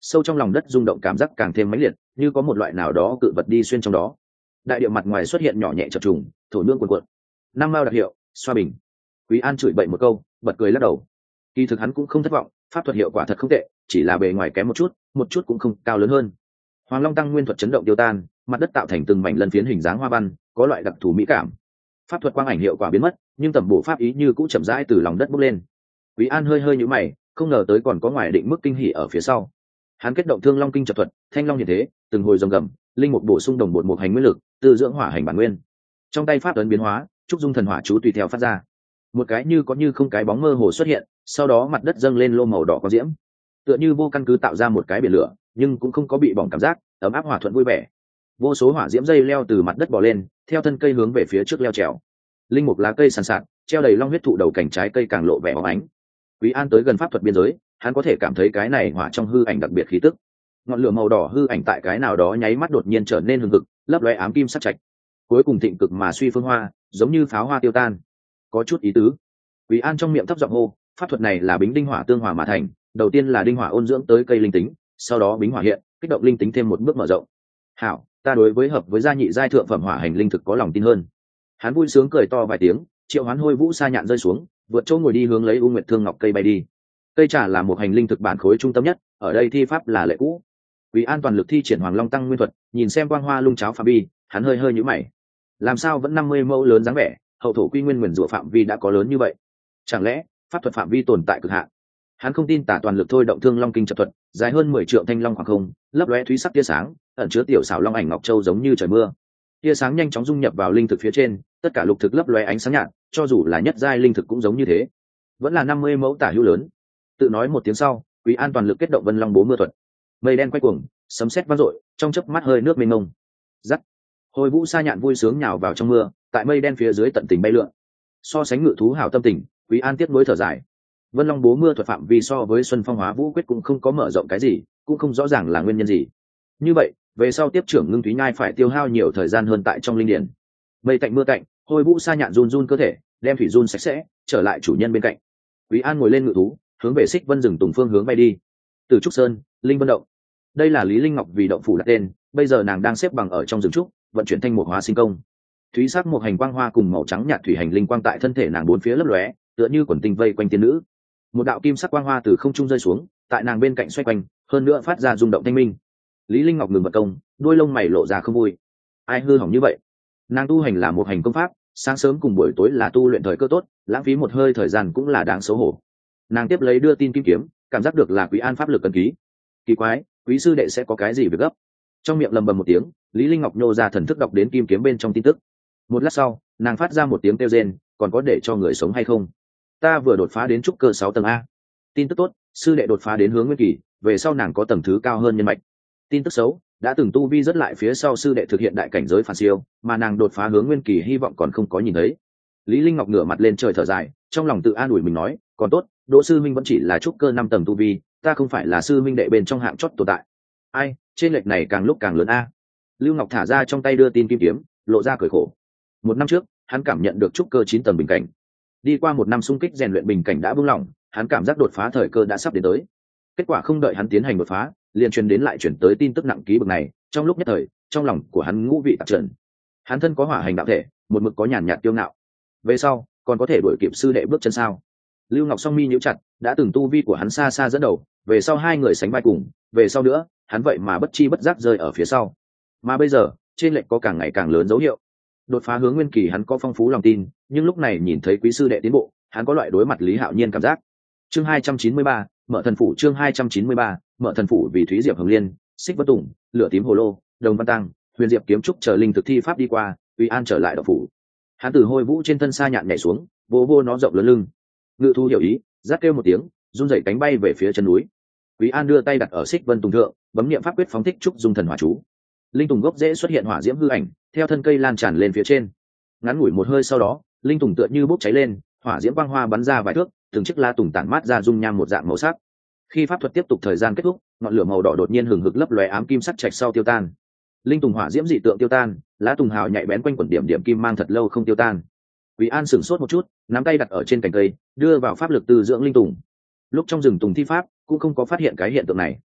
sâu trong lòng đất rung động cảm giác càng thêm mãnh liệt, như có một loại nào đó cự vật đi xuyên trong đó. Đại địa mặt ngoài xuất hiện nhỏ nhẹ chập trùng, thổi mương cuồn cuộn. Năm mao đặc hiệu, xoa bình. Quý An chửi bậy một câu, bật cười lắc đầu. Kỳ thực hắn cũng không thất vọng, pháp thuật hiệu quả thật không tệ, chỉ là bề ngoài kém một chút, một chút cũng không cao lớn hơn. Hoàng Long tăng nguyên thuật chấn động tiêu tan, mặt đất tạo thành từng mảnh lân phiến hình dáng hoa văn, có loại đặc thù mỹ cảm. Pháp thuật quang ảnh hiệu quả biến mất, nhưng tầm bổ pháp ý như cũ chậm rãi từ lòng đất bốc lên. Quý An hơi hơi nhíu mày, không ngờ tới còn có ngoài định mức kinh hỉ ở phía sau. Hắn kết động Thương Long kinh chập thuật, thanh long hiện thế, từng hồi rồng gầm, linh mục bổ sung đồng bột một hành nguyên lực, tư dưỡng hỏa hành bản nguyên. Trong tay pháp ấn biến hóa, trúc dung thần hỏa chú tùy theo phát ra. Một cái như có như không cái bóng mơ hồ xuất hiện, sau đó mặt đất dâng lên lô màu đỏ có diễm, tựa như vô căn cứ tạo ra một cái biển lửa, nhưng cũng không có bị bỏng cảm giác, ấm áp hòa thuận vui vẻ. Vô số hỏa diễm dây leo từ mặt đất bò lên, theo thân cây hướng về phía trước leo trèo. Linh mục lá cây sàn sạt, treo đầy long huyết thụ đầu cảnh trái cây càng lộ vẻ óng ánh. Quý An tới gần pháp thuật biên giới, hắn có thể cảm thấy cái này hỏa trong hư ảnh đặc biệt khí tức. Ngọn lửa màu đỏ hư ảnh tại cái nào đó nháy mắt đột nhiên trở nên hừng hực, lấp lóe ám kim sắc trạch. Cuối cùng thịnh cực mà suy phương hoa, giống như pháo hoa tiêu tan. Có chút ý tứ. Quý An trong miệng thấp giọng hô, pháp thuật này là bính đinh hỏa tương hỏa mà thành, đầu tiên là đinh hỏa ôn dưỡng tới cây linh tính, sau đó bính hỏa hiện, kích động linh tính thêm một bước mở rộng. Hảo, ta đối với hợp với gia nhị giai thượng phẩm hỏa hành linh thực có lòng tin hơn. Hắn vui sướng cười to vài tiếng, triệu hoán hôi vũ sa nhạn rơi xuống, vượt chỗ ngồi đi hướng lấy u nguyệt thương ngọc cây bay đi. Cây trà là một hành linh thực bản khối trung tâm nhất, ở đây thi pháp là lệ cũ. Quý An toàn lực thi triển Hoàng Long tăng nguyên thuật, nhìn xem quang hoa lung cháo phạm vi, hắn hơi hơi nhíu mày. Làm sao vẫn năm mươi mẫu lớn dáng vẻ, hậu thổ quy nguyên nguyền rủa phạm vi đã có lớn như vậy? Chẳng lẽ pháp thuật phạm vi tồn tại cực hạn? Hắn không tin tả toàn lực thôi động Thương Long kinh trận thuật, dài hơn mười trượng thanh long khoảng không, lấp lóe thúy sắc tia sáng, ẩn chứa tiểu xảo long ảnh ngọc châu giống như trời mưa. Tia sáng nhanh chóng dung nhập vào linh thực phía trên, tất cả lục thực lấp lóe ánh sáng nhạt, cho dù là nhất giai linh thực cũng giống như thế. Vẫn là năm mươi mẫu tả hữu lớn. Tự nói một tiếng sau, Quý An toàn lực kết động Vân Long bố mưa thuật. Mây đen quay cuồng, sấm sét vang dội, trong chớp mắt hơi nước mênh mông. Rắc. Hồi vũ sa nhạn vui sướng nhào vào trong mưa, tại mây đen phía dưới tận tình bay lượn. So sánh ngự thú hảo tâm tình, Quý An tiếc nuối thở dài. Vân Long bố mưa thuật phạm vi so với Xuân Phong Hóa Vũ quyết cũng không có mở rộng cái gì, cũng không rõ ràng là nguyên nhân gì. Như vậy, về sau tiếp trưởng Ngưng Thúy Nhai phải tiêu hao nhiều thời gian hơn tại trong linh điển. Mây cạnh mưa cạnh, hồi vũ sa nhạn run run cơ thể, đem thủy run sạch sẽ, trở lại chủ nhân bên cạnh. Quý An ngồi lên ngự thú, hướng về Xích Vân rừng tùng phương hướng bay đi. Từ Trúc Sơn, Linh Vân động. Đây là Lý Linh Ngọc vì động phủ đặt tên, bây giờ nàng đang xếp bằng ở trong rừng trúc, vận chuyển thanh mục hóa sinh công. Thúy sắc một hành quang hoa cùng màu trắng nhạt thủy hành linh quang tại thân thể nàng bốn phía lấp lóe, tựa như quần tinh vây quanh tiên nữ. Một đạo kim sắc quang hoa từ không trung rơi xuống, tại nàng bên cạnh xoay quanh, hơn nữa phát ra rung động thanh minh. Lý Linh Ngọc ngừng vật công, đuôi lông mày lộ ra không vui. Ai hư hỏng như vậy? Nàng tu hành là một hành công pháp, sáng sớm cùng buổi tối là tu luyện thời cơ tốt, lãng phí một hơi thời gian cũng là đáng xấu hổ. Nàng tiếp lấy đưa tin kim kiếm, cảm giác được là Quý An pháp lực cân ký. Kỳ quái, quý sư đệ sẽ có cái gì việc gấp? Trong miệng lầm bầm một tiếng, Lý Linh Ngọc nhô ra thần thức đọc đến kim kiếm bên trong tin tức. Một lát sau, nàng phát ra một tiếng kêu rên, còn có để cho người sống hay không? Ta vừa đột phá đến trúc cơ sáu tầng a. Tin tức tốt, sư đệ đột phá đến hướng nguyên kỳ, về sau nàng có tầng thứ cao hơn nhân mạch. Tin tức xấu, đã từng tu vi rất lại phía sau sư đệ thực hiện đại cảnh giới phản siêu, mà nàng đột phá hướng nguyên kỳ hy vọng còn không có nhìn thấy. Lý Linh Ngọc ngửa mặt lên trời thở dài, trong lòng tự an ủi mình nói, còn tốt, Đỗ sư minh vẫn chỉ là trúc cơ năm tầng tu vi, ta không phải là sư minh đệ bên trong hạng chót tồn tại. Ai, trên lệch này càng lúc càng lớn a. Lưu Ngọc thả ra trong tay đưa tin kim kiếm, lộ ra cười khổ. Một năm trước, hắn cảm nhận được trúc cơ chín tầng bình cảnh. Đi qua một năm xung kích rèn luyện bình cảnh đã buông lỏng, hắn cảm giác đột phá thời cơ đã sắp đến tới. Kết quả không đợi hắn tiến hành đột phá, liền truyền đến lại chuyển tới tin tức nặng ký bực này, trong lúc nhất thời, trong lòng của hắn ngũ vị tạp trần. Hắn thân có hỏa hành đạo thể, một mực có nhàn nhạt tiêu ngạo. Về sau, còn có thể đuổi kịp sư đệ bước chân sao? Lưu Ngọc song mi nhíu chặt, đã từng tu vi của hắn xa xa dẫn đầu, về sau hai người sánh vai cùng, về sau nữa, hắn vậy mà bất chi bất giác rơi ở phía sau. Mà bây giờ, trên lệch có càng ngày càng lớn dấu hiệu. Đột phá hướng nguyên kỳ hắn có phong phú lòng tin, nhưng lúc này nhìn thấy quý sư đệ tiến bộ, hắn có loại đối mặt Lý Hạo Nhiên cảm giác. Chương hai trăm chín mươi ba, Mở thần phủ chương hai trăm chín mươi ba, Mở thần phủ vì Thúy Diệp Hồng Liên, Xích Vân Tùng, Lửa Tím Hồ Lô, Đồng Văn Tăng, Huyền Diệp Kiếm Trúc chờ linh thực thi pháp đi qua, Uy An trở lại đạo phủ. Hắn từ hôi vũ trên thân sa nhạn nhảy xuống, vô vô nó rộng lớn lưng. Ngự thu hiểu ý, rát kêu một tiếng, run rẩy cánh bay về phía chân núi. Quý An đưa tay đặt ở Xích Vân Tùng thượng, bấm niệm pháp quyết phóng thích trúc dung thần hỏa chú. Linh tùng gốc dễ xuất hiện hỏa diễm hư ảnh, theo thân cây lan tràn lên phía trên. Ngắn ngủi một hơi sau đó, linh tùng tựa như bốc cháy lên, hỏa diễm quang hoa bắn ra vài thước, từng chiếc la tùng tản mát ra dung nham một dạng màu sắc. Khi pháp thuật tiếp tục thời gian kết thúc, ngọn lửa màu đỏ đột nhiên hừng hực lấp lóe ám kim sắc trạch sau tiêu tan. Linh tùng hỏa diễm dị tượng tiêu tan, lá tùng hào nhạy bén quanh quẩn điểm điểm kim mang thật lâu không tiêu tan. Quý An sửng sốt một chút, nắm tay đặt ở trên cành cây, đưa vào pháp lực tư dưỡng linh tùng. Lúc trong rừng tùng thi pháp, cũng không có phát hiện cái hiện tượng này.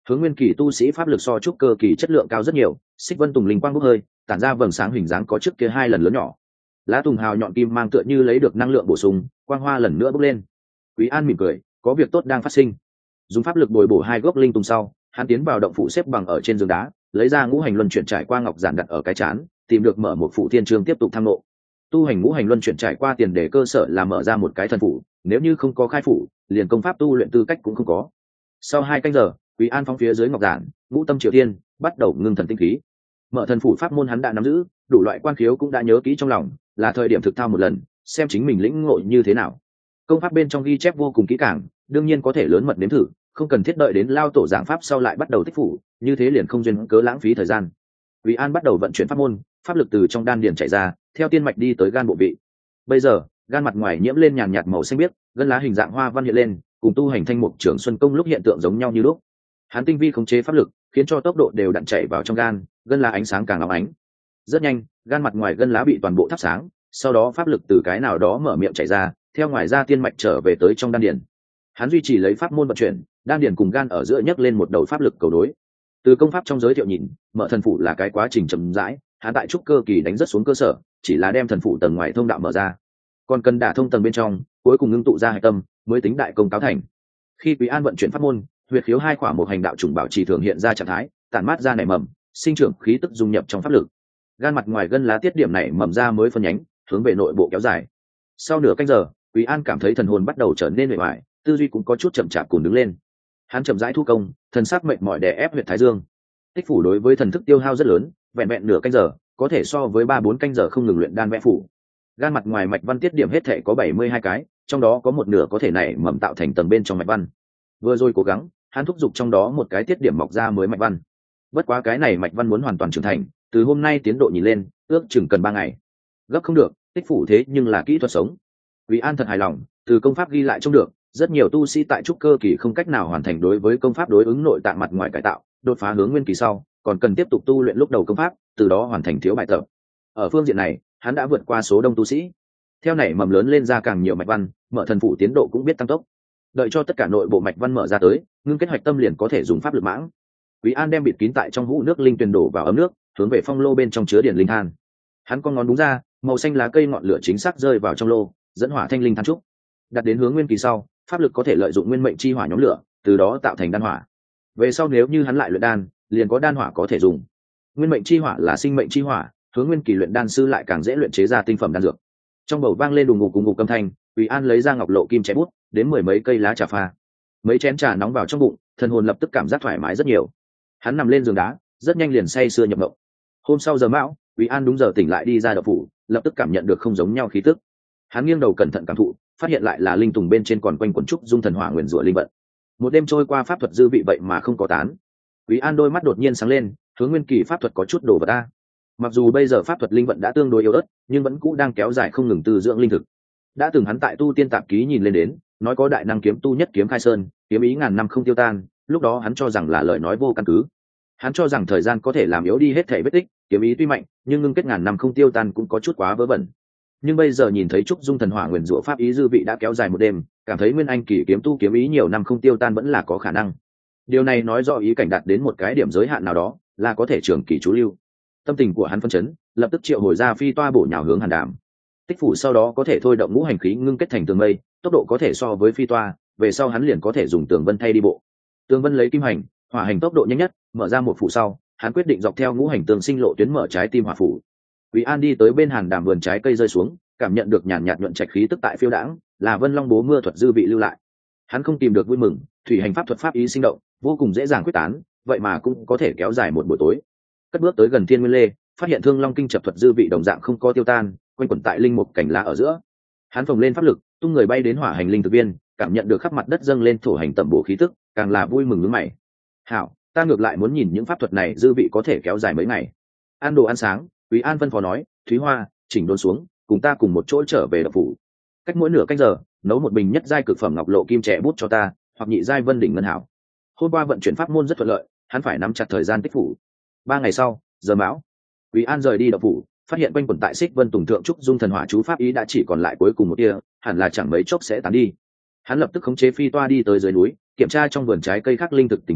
hướng nguyên kỳ tu sĩ pháp lực so trúc cơ kỳ chất lượng cao rất nhiều, xích vân tùng linh quang bốc hơi, tản ra vầng sáng hình dáng có trước kia hai lần lớn nhỏ. Lá tùng hào nhọn kim mang tựa như lấy được năng lượng bổ sung, quang hoa lần nữa bốc lên. Quý An mỉm cười, có việc tốt đang phát sinh. Dùng pháp lực bồi bổ hai gốc linh tùng sau, hắn tiến vào động phủ xếp bằng ở trên giường đá, lấy ra ngũ hành luân chuyển trải qua ngọc giản đặt ở cái chán, tìm được mở một phụ thiên chương tiếp tục tham ngộ. Tu hành ngũ hành luân chuyển trải qua tiền đề cơ sở là mở ra một cái thần phủ, nếu như không có khai phủ, liền công pháp tu luyện tư cách cũng không có. Sau hai canh giờ, Quý An phóng phía dưới ngọc giản, ngũ tâm triệu thiên, bắt đầu ngưng thần tinh khí. Mở thần phủ pháp môn hắn đã nắm giữ, đủ loại quan khiếu cũng đã nhớ kỹ trong lòng, là thời điểm thực thao một lần, xem chính mình lĩnh ngộ như thế nào. Công pháp bên trong ghi chép vô cùng kỹ càng, đương nhiên có thể lớn mật nếm thử, không cần thiết đợi đến lao tổ giảng pháp sau lại bắt đầu tích phủ, như thế liền không duyên cớ lãng phí thời gian. Quý An bắt đầu vận chuyển pháp môn, pháp lực từ trong đan điền chảy ra, theo tiên mạch đi tới gan bộ vị. Bây giờ, gan mặt ngoài nhiễm lên nhàn nhạt màu xanh biếc, gân lá hình dạng hoa văn hiện lên, cùng tu hành thanh mục trưởng xuân công lúc hiện tượng giống nhau như lúc. Hắn tinh vi khống chế pháp lực, khiến cho tốc độ đều đặn chảy vào trong gan, gân lá ánh sáng càng óng ánh. Rất nhanh, gan mặt ngoài gân lá bị toàn bộ thắp sáng, sau đó pháp lực từ cái nào đó mở miệng chảy ra, theo ngoài ra tiên mạch trở về tới trong đan điền. Hắn duy trì lấy pháp môn vận chuyển, đan điền cùng gan ở giữa nhấc lên một đầu pháp lực cầu đối. Từ công pháp trong giới thiệu nhìn, mở thần phủ là cái quá trình chậm rãi, hắn tại trúc cơ kỳ đánh rất xuống cơ sở, chỉ là đem thần phủ tầng ngoài thông đạo mở ra, còn cần đả thông tầng bên trong, cuối cùng ngưng tụ ra hải tâm, mới tính đại công cáo thành. Khi Quý An vận chuyển pháp môn, huyệt khiếu hai khỏa một hành đạo trùng bảo trì thường hiện ra trạng thái, tản mát ra nảy mầm, sinh trưởng khí tức dung nhập trong pháp lực. Gan mặt ngoài gân lá tiết điểm này mầm ra mới phân nhánh, hướng về nội bộ kéo dài. Sau nửa canh giờ, Quý An cảm thấy thần hồn bắt đầu trở nên mệt mỏi, tư duy cũng có chút chậm chạp cùng đứng lên. Hắn chậm rãi thu công, thần sắc mệt mỏi đè ép huyệt thái dương. Tích phủ đối với thần thức tiêu hao rất lớn, vẹn vẹn nửa canh giờ, có thể so với ba bốn canh giờ không ngừng luyện đan vẽ phủ. Gan mặt ngoài mạch văn tiết điểm hết thể có bảy mươi hai cái, trong đó có một nửa có thể nảy mầm tạo thành tầng bên trong mạch văn. Vừa rồi cố gắng, hắn thúc giục trong đó một cái tiết điểm mọc ra mới mạch văn. Bất quá cái này mạch văn muốn hoàn toàn trưởng thành, từ hôm nay tiến độ nhìn lên, ước chừng cần ba ngày. Gấp không được, tích phủ thế nhưng là kỹ thuật sống. Quý An thật hài lòng, từ công pháp ghi lại trông được, rất nhiều tu sĩ tại trúc cơ kỳ không cách nào hoàn thành đối với công pháp đối ứng nội tạng mặt ngoài cải tạo, đột phá hướng nguyên kỳ sau, còn cần tiếp tục tu luyện lúc đầu công pháp, từ đó hoàn thành thiếu bài tập. Ở phương diện này, hắn đã vượt qua số đông tu sĩ. Theo này mầm lớn lên ra càng nhiều mạch văn, mở thần phủ tiến độ cũng biết tăng tốc. Đợi cho tất cả nội bộ mạch văn mở ra tới, ngưng kết hoạch tâm liền có thể dùng pháp lực mãng. Quý An đem bịt kín tại trong hũ nước linh tuyền đổ vào ấm nước, hướng về phong lô bên trong chứa điển linh than. Hắn con ngón đúng ra, màu xanh lá cây ngọn lửa chính xác rơi vào trong lô, dẫn hỏa thanh linh than trúc. Đặt đến hướng nguyên kỳ sau, pháp lực có thể lợi dụng nguyên mệnh chi hỏa nhóm lửa, từ đó tạo thành đan hỏa. Về sau nếu như hắn lại luyện đan, liền có đan hỏa có thể dùng. Nguyên mệnh chi hỏa là sinh mệnh chi hỏa, hướng nguyên kỳ luyện đan sư lại càng dễ luyện chế ra tinh phẩm đan dược. Trong bầu vang lên đùng ngục cùng ngục âm thanh, Quý An lấy ra ngọc lộ kim chén bút, đến mười mấy cây lá trà pha. Mấy chén trà nóng vào trong bụng, thần hồn lập tức cảm giác thoải mái rất nhiều. Hắn nằm lên giường đá, rất nhanh liền say sưa nhập mộng. Hôm sau giờ mão, Quý An đúng giờ tỉnh lại đi ra động phủ, lập tức cảm nhận được không giống nhau khí tức. Hắn nghiêng đầu cẩn thận cảm thụ, phát hiện lại là linh tùng bên trên còn quanh quẩn trúc dung thần hỏa nguyên rủa linh vận. Một đêm trôi qua, pháp thuật dư vị vậy mà không có tán. Quý An đôi mắt đột nhiên sáng lên, hướng nguyên kỳ pháp thuật có chút đồ vào ta. Mặc dù bây giờ pháp thuật linh vận đã tương đối yếu ớt, nhưng vẫn cũ đang kéo dài không ngừng tư dưỡng linh thực. Đã từng hắn tại tu tiên tạp ký nhìn lên đến, nói có đại năng kiếm tu nhất kiếm khai sơn, kiếm ý ngàn năm không tiêu tan, lúc đó hắn cho rằng là lời nói vô căn cứ. Hắn cho rằng thời gian có thể làm yếu đi hết thể vết tích, kiếm ý tuy mạnh, nhưng ngưng kết ngàn năm không tiêu tan cũng có chút quá vớ vẩn. Nhưng bây giờ nhìn thấy trúc dung thần hỏa nguyên rủa pháp ý dư vị đã kéo dài một đêm, cảm thấy nguyên anh kỳ kiếm tu kiếm ý nhiều năm không tiêu tan vẫn là có khả năng. Điều này nói rõ ý cảnh đạt đến một cái điểm giới hạn nào đó, là có thể trường kỳ chú lưu. Tâm tình của hắn phân chấn, lập tức triệu hồi ra phi toa bổ nhào hướng Hàn Đàm. Tích phủ sau đó có thể thôi động ngũ hành khí ngưng kết thành tường mây, tốc độ có thể so với phi toa, về sau hắn liền có thể dùng tường vân thay đi bộ. Tường vân lấy kim hành, hỏa hành tốc độ nhanh nhất, mở ra một phủ sau, hắn quyết định dọc theo ngũ hành tường sinh lộ tuyến mở trái tim hỏa phủ. Quý An đi tới bên Hàn Đàm vườn trái cây rơi xuống, cảm nhận được nhàn nhạt nhuận trạch khí tức tại phiêu đãng, là Vân Long bố mưa thuật dư vị lưu lại. Hắn không tìm được vui mừng, thủy hành pháp thuật pháp ý sinh động, vô cùng dễ dàng quyết tán, vậy mà cũng có thể kéo dài một buổi tối. Cất bước tới gần Thiên Nguyên Lê, phát hiện Thương Long kinh chập thuật dư vị đồng dạng không có tiêu tan, quanh quẩn tại linh mục cảnh lá ở giữa. Hắn phồng lên pháp lực, tung người bay đến hỏa hành linh thực viên, cảm nhận được khắp mặt đất dâng lên thổ hành tẩm bổ khí tức, càng là vui mừng nhướng mày. Hảo, ta ngược lại muốn nhìn những pháp thuật này dư vị có thể kéo dài mấy ngày. Ăn đồ ăn sáng, Quý An phân phó nói, Thúy Hoa, chỉnh đốn xuống, cùng ta cùng một chỗ trở về đập phủ. Cách mỗi nửa canh giờ, nấu một bình nhất giai cực phẩm ngọc lộ kim trẻ bút cho ta, hoặc nhị giai vân đỉnh ngân hảo. Hôm qua vận chuyển pháp môn rất thuận lợi, hắn phải nắm chặt thời gian tích phủ. Ba ngày sau, giờ mão, Quý An rời đi đập phủ, phát hiện quanh quẩn tại xích vân tùng thượng trúc dung thần hỏa chú pháp ý đã chỉ còn lại cuối cùng một tia, hẳn là chẳng mấy chốc sẽ tán đi. Hắn lập tức khống chế phi toa đi tới dưới núi, kiểm tra trong vườn trái cây khác linh thực tình huống,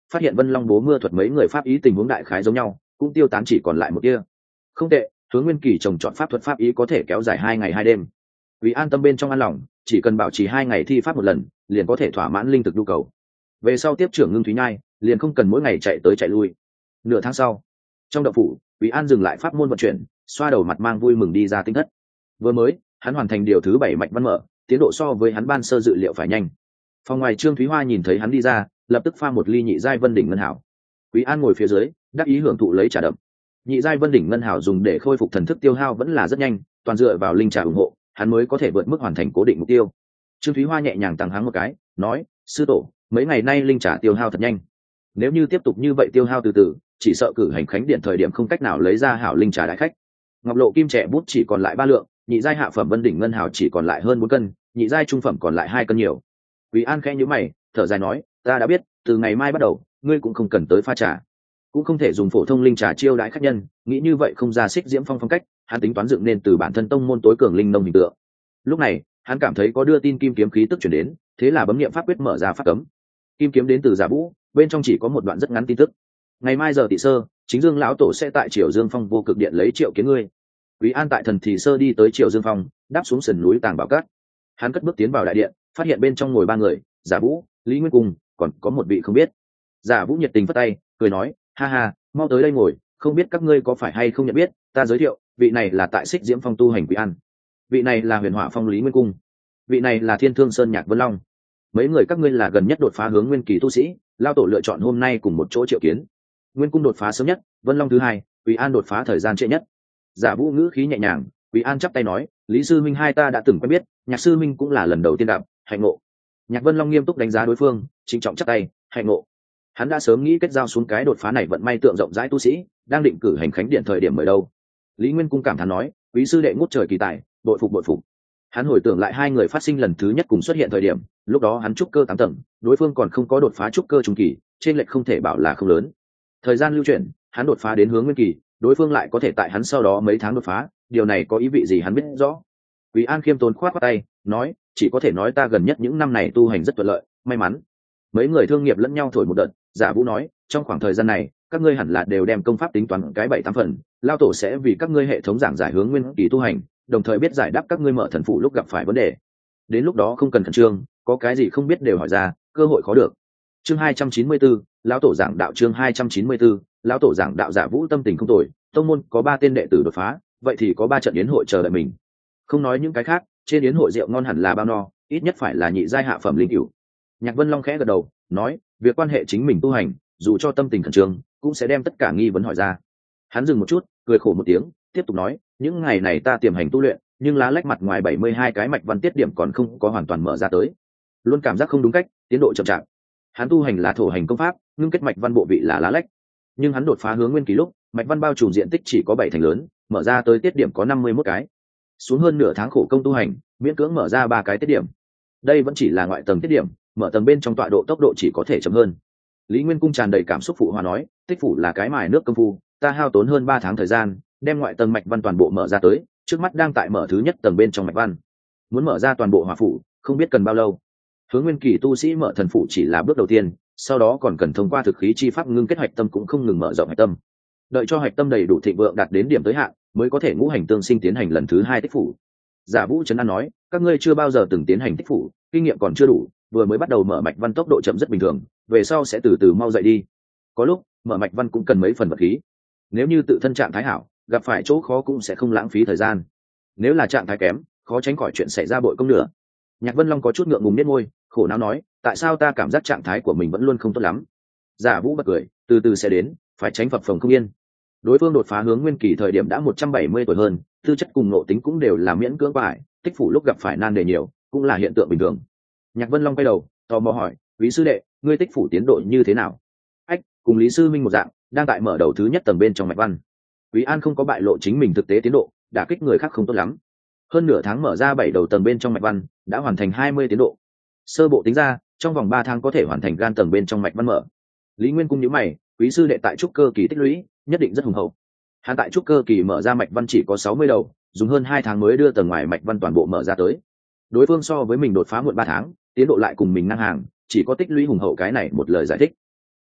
phát hiện Vân Long bố mưa thuật mấy người pháp ý tình huống đại khái giống nhau, cũng tiêu tán chỉ còn lại một tia. Không tệ, Hướng Nguyên Kỳ trồng chọn pháp thuật pháp ý có thể kéo dài hai ngày hai đêm. Vì an tâm bên trong an lòng, chỉ cần bảo trì hai ngày thi pháp một lần, liền có thể thỏa mãn linh thực nhu cầu. Về sau tiếp trưởng Ngưng Thúy Nhai, liền không cần mỗi ngày chạy tới chạy lui. Nửa tháng sau, trong động phủ, Quý An dừng lại pháp môn vận chuyển, xoa đầu mặt mang vui mừng đi ra tinh thất. Vừa mới, hắn hoàn thành điều thứ bảy mạch văn mở, tiến độ so với hắn ban sơ dự liệu phải nhanh. Phòng ngoài Trương Thúy Hoa nhìn thấy hắn đi ra, lập tức pha một ly nhị giai vân đỉnh ngân hảo. Quý An ngồi phía dưới, đắc ý hưởng thụ lấy trà đậm. Nhị giai vân đỉnh ngân hảo dùng để khôi phục thần thức tiêu hao vẫn là rất nhanh, toàn dựa vào linh trà ủng hộ, hắn mới có thể vượt mức hoàn thành cố định mục tiêu. Trương Thúy Hoa nhẹ nhàng tăng háng một cái, nói: "Sư tổ, mấy ngày nay linh trà tiêu hao thật nhanh. Nếu như tiếp tục như vậy tiêu hao từ từ, chỉ sợ cử hành khánh điện thời điểm không cách nào lấy ra hảo linh trà đại khách." Ngọc lộ kim trẻ bút chỉ còn lại ba lượng, nhị giai hạ phẩm vân đỉnh ngân hảo chỉ còn lại hơn bốn cân, nhị giai trung phẩm còn lại hai cân nhiều. Quý An khẽ nhíu mày, thở dài nói: "Ta đã biết, từ ngày mai bắt đầu, ngươi cũng không cần tới pha trà, cũng không thể dùng phổ thông linh trà chiêu đãi khách nhân." Nghĩ như vậy không ra xích diễm phong phong cách, hắn tính toán dựng nên từ bản thân tông môn tối cường linh nông hình tượng. Lúc này, hắn cảm thấy có đưa tin kim kiếm khí tức chuyển đến, thế là bấm niệm pháp quyết mở ra pháp cấm. Kim kiếm đến từ Giả Vũ, bên trong chỉ có một đoạn rất ngắn tin tức: "Ngày mai giờ tỵ sơ, chính Dương lão tổ sẽ tại Triều Dương Phong vô cực điện lấy triệu kiến ngươi." Quý An tại thần thì sơ đi tới Triều Dương Phong, đáp xuống sườn núi Tàng Bảo Cát. Hắn cất bước tiến vào đại điện, phát hiện bên trong ngồi ba người: Giả Vũ, Lý Nguyên Cung, còn có một vị không biết. Giả Vũ nhiệt tình phất tay, cười nói: "Ha ha, mau tới đây ngồi, không biết các ngươi có phải hay không nhận biết, ta giới thiệu, vị này là tại Xích Diễm Phong tu hành Quý An, vị này là Huyền Hỏa Phong Lý Nguyên Cung, vị này là Thiên Thương Sơn Nhạc Vân Long. Mấy người các ngươi là gần nhất đột phá hướng nguyên kỳ tu sĩ, lao tổ lựa chọn hôm nay cùng một chỗ triệu kiến. Nguyên Cung đột phá sớm nhất, Vân Long thứ hai, Quý An đột phá thời gian trễ nhất." Giả Vũ ngữ khí nhẹ nhàng, Quý An chắp tay nói: "Lý sư minh hai ta đã từng quen biết, Nhạc sư minh cũng là lần đầu tiên gặp, hạnh ngộ." Nhạc Vân Long nghiêm túc đánh giá đối phương, trịnh trọng chắp tay: "Hạnh ngộ." Hắn đã sớm nghĩ kết giao xuống cái đột phá này vận may tượng rộng rãi tu sĩ, đang định cử hành khánh điện thời điểm mời đâu. Lý Nguyên Cung cảm thán nói: "Quý sư đệ ngút trời kỳ tài, bội phục bội phục." Hắn hồi tưởng lại hai người phát sinh lần thứ nhất cùng xuất hiện thời điểm, lúc đó hắn trúc cơ tám tầng, đối phương còn không có đột phá trúc cơ trung kỳ, trên lệch không thể bảo là không lớn. Thời gian lưu chuyển, hắn đột phá đến hướng nguyên kỳ, đối phương lại có thể tại hắn sau đó mấy tháng đột phá, điều này có ý vị gì hắn biết rõ. Quý An khiêm tốn khoát khoát tay, nói: "Chỉ có thể nói ta gần nhất những năm này tu hành rất thuận lợi, may mắn." Mấy người thương nghiệp lẫn nhau thổi một đợt. Giả Vũ nói: "Trong khoảng thời gian này, các ngươi hẳn là đều đem công pháp tính toán cái bảy tám phần, lao tổ sẽ vì các ngươi hệ thống giảng giải hướng nguyên kỳ tu hành, đồng thời biết giải đáp các ngươi mở thần phụ lúc gặp phải vấn đề. Đến lúc đó không cần khẩn trương, có cái gì không biết đều hỏi ra, cơ hội khó được." Chương hai trăm chín mươi 294, lão tổ giảng đạo. Chương hai trăm chín mươi 294, lão tổ giảng đạo. Giả Vũ tâm tình không tồi, tông môn có ba tên đệ tử đột phá, vậy thì có ba trận yến hội chờ đợi mình. Không nói những cái khác, trên yến hội rượu ngon hẳn là bao no, ít nhất phải là nhị giai hạ phẩm linh cửu. Nhạc Vân Long khẽ gật đầu, nói: "Việc quan hệ chính mình tu hành, dù cho tâm tình khẩn trương, cũng sẽ đem tất cả nghi vấn hỏi ra." Hắn dừng một chút, cười khổ một tiếng, tiếp tục nói: "Những ngày này ta tiềm hành tu luyện, nhưng lá lách mặt ngoài bảy mươi hai cái mạch văn tiết điểm còn không có hoàn toàn mở ra tới, luôn cảm giác không đúng cách, tiến độ chậm chạp." Hắn tu hành là thổ hành công pháp, ngưng kết mạch văn bộ vị là lá lách, nhưng hắn đột phá hướng nguyên kỳ lúc, mạch văn bao trùm diện tích chỉ có bảy thành lớn, mở ra tới tiết điểm có năm mươi mốt cái. Xuống hơn nửa tháng khổ công tu hành, miễn cưỡng mở ra ba cái tiết điểm. Đây vẫn chỉ là ngoại tầng tiết điểm, mở tầng bên trong tọa độ tốc độ chỉ có thể chậm hơn. Lý Nguyên Cung tràn đầy cảm xúc phụ hòa nói: "Tích phủ là cái mài nước công phu, ta hao tốn hơn ba tháng thời gian, đem ngoại tầng mạch văn toàn bộ mở ra tới, trước mắt đang tại mở thứ nhất tầng bên trong mạch văn. Muốn mở ra toàn bộ hỏa phủ, không biết cần bao lâu. Hướng nguyên kỳ tu sĩ mở thần phủ chỉ là bước đầu tiên, sau đó còn cần thông qua thực khí chi pháp ngưng kết hạch tâm cũng không ngừng mở rộng hạch tâm. Đợi cho hạch tâm đầy đủ thịnh vượng đạt đến điểm tới hạn, mới có thể ngũ hành tương sinh tiến hành lần thứ hai tích phủ." Giả Vũ trấn an nói: "Các ngươi chưa bao giờ từng tiến hành tích phủ, kinh nghiệm còn chưa đủ, vừa mới bắt đầu mở mạch văn tốc độ chậm rất bình thường, về sau sẽ từ từ mau dậy đi. Có lúc mở mạch văn cũng cần mấy phần vật khí. Nếu như tự thân trạng thái hảo, gặp phải chỗ khó cũng sẽ không lãng phí thời gian. Nếu là trạng thái kém, khó tránh khỏi chuyện xảy ra bội công nữa." Nhạc Vân Long có chút ngượng ngùng nhếch môi, khổ não nói: "Tại sao ta cảm giác trạng thái của mình vẫn luôn không tốt lắm?" Giả Vũ bật cười: "Từ từ sẽ đến, phải tránh phập phồng không yên." Đối phương đột phá hướng nguyên kỳ thời điểm đã một trăm bảy mươi tuổi hơn, tư chất cùng nội tính cũng đều là miễn cưỡng bại, tích phủ lúc gặp phải nan đề nhiều, cũng là hiện tượng bình thường. Nhạc Vân Long quay đầu, tò mò hỏi: "Quý sư đệ, ngươi tích phủ tiến độ như thế nào?" "Ách, cùng Lý sư minh một dạng, đang tại mở đầu thứ nhất tầng bên trong mạch văn." Quý An không có bại lộ chính mình thực tế tiến độ, đả kích người khác không tốt lắm. Hơn nửa tháng mở ra bảy đầu tầng bên trong mạch văn, đã hoàn thành hai mươi tiến độ. Sơ bộ tính ra, trong vòng ba tháng có thể hoàn thành gan tầng bên trong mạch văn mở. Lý Nguyên Cung nhíu mày: "Quý sư đệ tại trúc cơ kỳ tích lũy, nhất định rất hùng hậu." Hắn tại trúc cơ kỳ mở ra mạch văn chỉ có sáu mươi đầu, dùng hơn hai tháng mới đưa tầng ngoài mạch văn toàn bộ mở ra tới. Đối phương so với mình đột phá muộn ba tháng, tiến độ lại cùng mình ngang hàng, chỉ có tích lũy hùng hậu cái này một lời giải thích.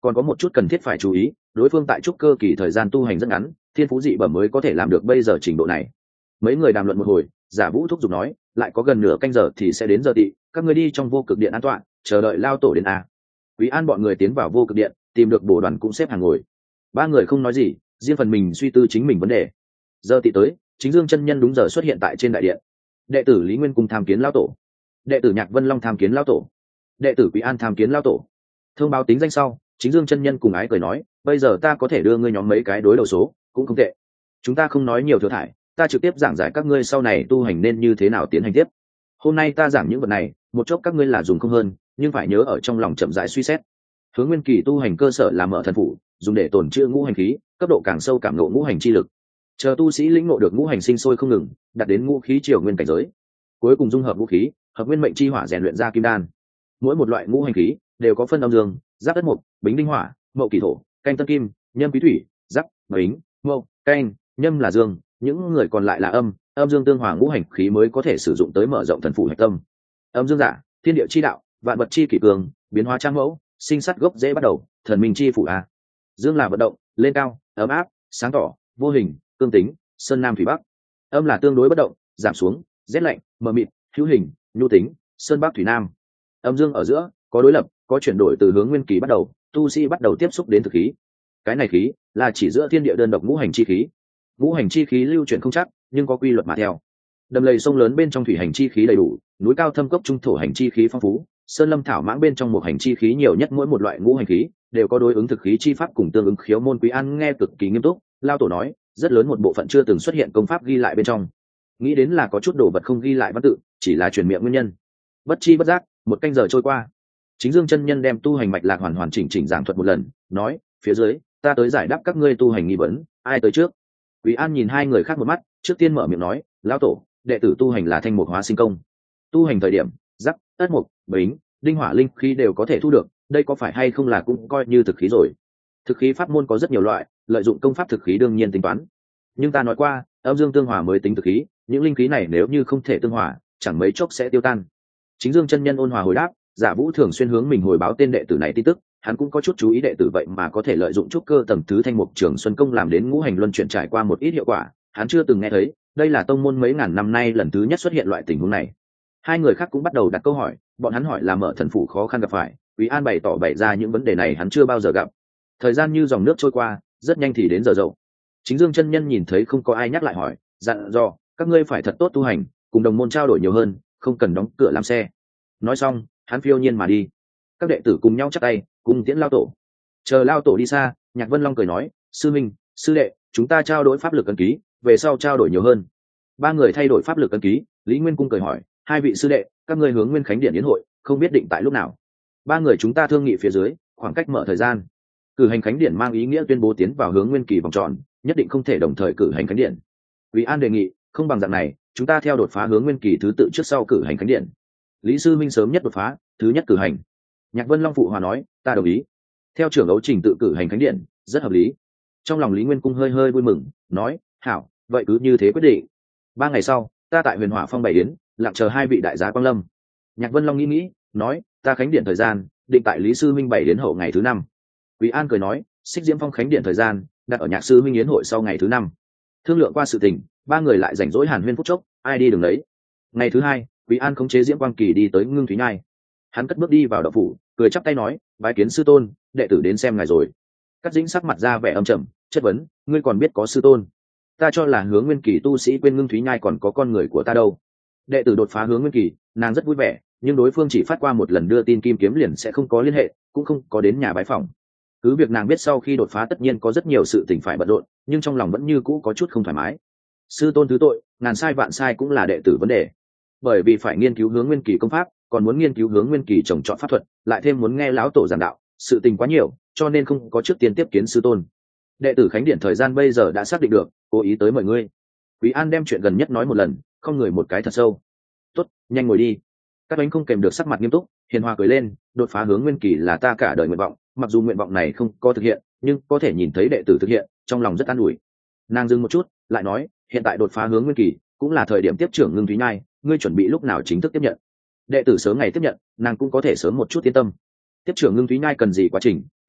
còn có một chút cần thiết phải chú ý, đối phương tại trúc cơ kỳ thời gian tu hành rất ngắn, thiên phú dị bẩm mới có thể làm được bây giờ trình độ này. Mấy người đàm luận một hồi, Giả Vũ thúc giục nói, lại có gần nửa canh giờ thì sẽ đến giờ tị, các ngươi đi trong vô cực điện an toàn, chờ đợi lao tổ đến a. Quý An bọn người tiến vào vô cực điện, tìm được bổ đoàn cũng xếp hàng ngồi. Ba người không nói gì, riêng phần mình suy tư chính mình vấn đề. Giờ tị tới, Chính Dương chân nhân đúng giờ xuất hiện tại trên đại điện. Đệ tử Lý Nguyên Cung tham kiến lao tổ, đệ tử Nhạc Vân Long tham kiến lao tổ, đệ tử Quý An tham kiến lao tổ. Thông báo tính danh sau, Chính Dương chân nhân cùng ái cười nói, bây giờ ta có thể đưa ngươi nhóm mấy cái đối đầu số, cũng không tệ. Chúng ta không nói nhiều thừa thải, ta trực tiếp giảng giải các ngươi sau này tu hành nên như thế nào tiến hành tiếp. Hôm nay ta giảng những vật này, một chốc các ngươi là dùng không hơn, nhưng phải nhớ ở trong lòng chậm rãi suy xét. Hướng nguyên kỳ tu hành cơ sở là mở thần phủ, dùng để tổn trữ ngũ hành khí, cấp độ càng sâu cảm ngộ ngũ hành chi lực. Chờ tu sĩ lĩnh ngộ được ngũ hành sinh sôi không ngừng, đạt đến ngũ khí triều nguyên cảnh giới, cuối cùng dung hợp ngũ khí, hợp nguyên mệnh chi hỏa rèn luyện ra kim đan. Mỗi một loại ngũ hành khí đều có phân âm dương, giáp đất mộc, bính đinh hỏa, mậu kỳ thổ, canh tân kim, nhâm quý thủy, giáp, bính, mậu, canh, nhâm là dương, những người còn lại là âm, âm dương tương hòa ngũ hành khí mới có thể sử dụng tới mở rộng thần phủ hạch tâm. Âm dương giả, thiên địa chi đạo, vạn vật chi kỷ cường, biến hóa trang mẫu, sinh sát gốc dễ bắt đầu, thần minh chi phủ a. Dương là vận động, lên cao, ấm áp, sáng tỏ, vô hình, cương tính, sơn nam thủy bắc. Âm là tương đối bất động, giảm xuống, rét lạnh, mờ mịt, hữu hình, nhu tính, sơn bắc thủy nam. Âm dương ở giữa có đối lập, có chuyển đổi từ hướng nguyên kỳ bắt đầu, tu sĩ bắt đầu tiếp xúc đến thực khí. Cái này khí là chỉ giữa thiên địa đơn độc ngũ hành chi khí. Ngũ hành chi khí lưu chuyển không chắc, nhưng có quy luật mà theo. Đầm lầy sông lớn bên trong thủy hành chi khí đầy đủ, núi cao thâm cốc trung thổ hành chi khí phong phú, sơn lâm thảo mãng bên trong một hành chi khí nhiều nhất, mỗi một loại ngũ hành khí đều có đối ứng thực khí chi pháp cùng tương ứng khiếu môn. Quý An nghe cực kỳ nghiêm túc, lao tổ nói, rất lớn một bộ phận chưa từng xuất hiện công pháp ghi lại bên trong. Nghĩ đến là có chút đồ vật không ghi lại văn tự, chỉ là truyền miệng nguyên nhân. Bất chi bất giác, một canh giờ trôi qua. Chính Dương chân nhân đem tu hành mạch lạc hoàn hoàn chỉnh chỉnh giảng thuật một lần, nói, phía dưới ta tới giải đáp các ngươi tu hành nghi vấn, ai tới trước? Quý An nhìn hai người khác một mắt, trước tiên mở miệng nói, lão tổ, đệ tử tu hành là thanh mục hóa sinh công. Tu hành thời điểm, giáp, ất mục, bính, đinh hỏa linh khí đều có thể thu được, đây có phải hay không là cũng coi như thực khí rồi. Thực khí pháp môn có rất nhiều loại, lợi dụng công pháp thực khí đương nhiên tính toán. Nhưng ta nói qua, âm dương tương hòa mới tính thực khí, những linh khí này nếu như không thể tương hòa, chẳng mấy chốc sẽ tiêu tan. Chính Dương chân nhân ôn hòa hồi đáp, Giả Vũ thường xuyên hướng mình hồi báo tên đệ tử này tin tức, hắn cũng có chút chú ý đệ tử vậy mà có thể lợi dụng trúc cơ tầng thứ thanh mục trường xuân công làm đến ngũ hành luân chuyển, trải qua một ít hiệu quả, hắn chưa từng nghe thấy, đây là tông môn mấy ngàn năm nay lần thứ nhất xuất hiện loại tình huống này. Hai người khác cũng bắt đầu đặt câu hỏi, bọn hắn hỏi là mở thần phủ khó khăn gặp phải, Quý An bày tỏ bày ra những vấn đề này hắn chưa bao giờ gặp. Thời gian như dòng nước trôi qua, rất nhanh thì đến giờ dậu. Chính Dương chân nhân nhìn thấy không có ai nhắc lại hỏi, dặn dò các ngươi phải thật tốt tu hành, cùng đồng môn trao đổi nhiều hơn, không cần đóng cửa làm xe. Nói xong, hắn phiêu nhiên mà đi. Các đệ tử cùng nhau chắp tay, cùng tiễn lao tổ. Chờ lao tổ đi xa, Nhạc Vân Long cười nói, sư minh, sư đệ, chúng ta trao đổi pháp lực ấn ký, về sau trao đổi nhiều hơn. Ba người thay đổi pháp lực ấn ký. Lý Nguyên Cung cười hỏi, hai vị sư đệ, các ngươi hướng Nguyên Khánh Điện yến hội, không biết định tại lúc nào? Ba người chúng ta thương nghị phía dưới, khoảng cách mở thời gian. Cử hành khánh điện mang ý nghĩa tuyên bố tiến vào hướng nguyên kỳ vòng tròn, nhất định không thể đồng thời cử hành khánh điện. Quý An đề nghị, không bằng dạng này, chúng ta theo đột phá hướng nguyên kỳ thứ tự trước sau cử hành khánh điện. Lý sư minh sớm nhất đột phá, thứ nhất cử hành. Nhạc Vân Long phụ hòa nói, ta đồng ý. Theo trưởng ấu trình tự cử hành khánh điện, rất hợp lý. Trong lòng Lý Nguyên Cung hơi hơi vui mừng, nói, hảo, vậy cứ như thế quyết định. Ba ngày sau, ta tại Huyền Hỏa Phong bày yến, lặng chờ hai vị đại giá quang lâm. Nhạc Vân Long nghĩ nghĩ, nói, ta khánh điện thời gian định tại Lý sư minh bày đến hậu ngày thứ năm. Quý An cười nói, Xích Diễm Phong khánh điện thời gian đặt ở Nhạc sư minh yến hội sau ngày thứ năm. Thương lượng qua sự tình, ba người lại rảnh rỗi hàn huyên phút chốc, ai đi đường đấy. Ngày thứ hai, Quý An khống chế Diễm Quang Kỳ đi tới Ngưng Thúy Nhai. Hắn cất bước đi vào động phủ, cười chắp tay nói, bái kiến sư tôn, đệ tử đến xem ngài rồi. Cắt Dĩnh sắc mặt ra vẻ âm trầm, chất vấn, ngươi còn biết có sư tôn? Ta cho là hướng nguyên kỳ tu sĩ quên Ngưng Thúy Nhai còn có con người của ta đâu. Đệ tử đột phá hướng nguyên kỳ, nàng rất vui vẻ, nhưng đối phương chỉ phát qua một lần đưa tin kim kiếm liền sẽ không có liên hệ, cũng không có đến nhà bái phòng. Cứ việc nàng biết sau khi đột phá tất nhiên có rất nhiều sự tình phải bận rộn, nhưng trong lòng vẫn như cũ có chút không thoải mái. Sư tôn thứ tội, ngàn sai vạn sai cũng là đệ tử vấn đề. Bởi vì phải nghiên cứu hướng nguyên kỳ công pháp, còn muốn nghiên cứu hướng nguyên kỳ trồng trọt pháp thuật, lại thêm muốn nghe lão tổ giảng đạo, sự tình quá nhiều, cho nên không có trước tiên tiếp kiến sư tôn. Đệ tử khánh điện thời gian bây giờ đã xác định được, cố ý tới mời ngươi. Quý An đem chuyện gần nhất nói một lần, không người một cái thật sâu. Tốt, nhanh ngồi đi. Các anh không kèm được sắc mặt nghiêm túc, hiền hòa cười lên, đột phá hướng nguyên kỳ là ta cả đời nguyện vọng, mặc dù nguyện vọng này không có thực hiện, nhưng có thể nhìn thấy đệ tử thực hiện, trong lòng rất an ủi. Nàng dừng một chút, lại nói, hiện tại đột phá hướng nguyên kỳ, cũng là thời điểm tiếp trưởng Ngưng Thúy Nhai, ngươi chuẩn bị lúc nào chính thức tiếp nhận? Đệ tử sớm ngày tiếp nhận, nàng cũng có thể sớm một chút yên tâm. Tiếp trưởng Ngưng Thúy Nhai cần gì quá trình,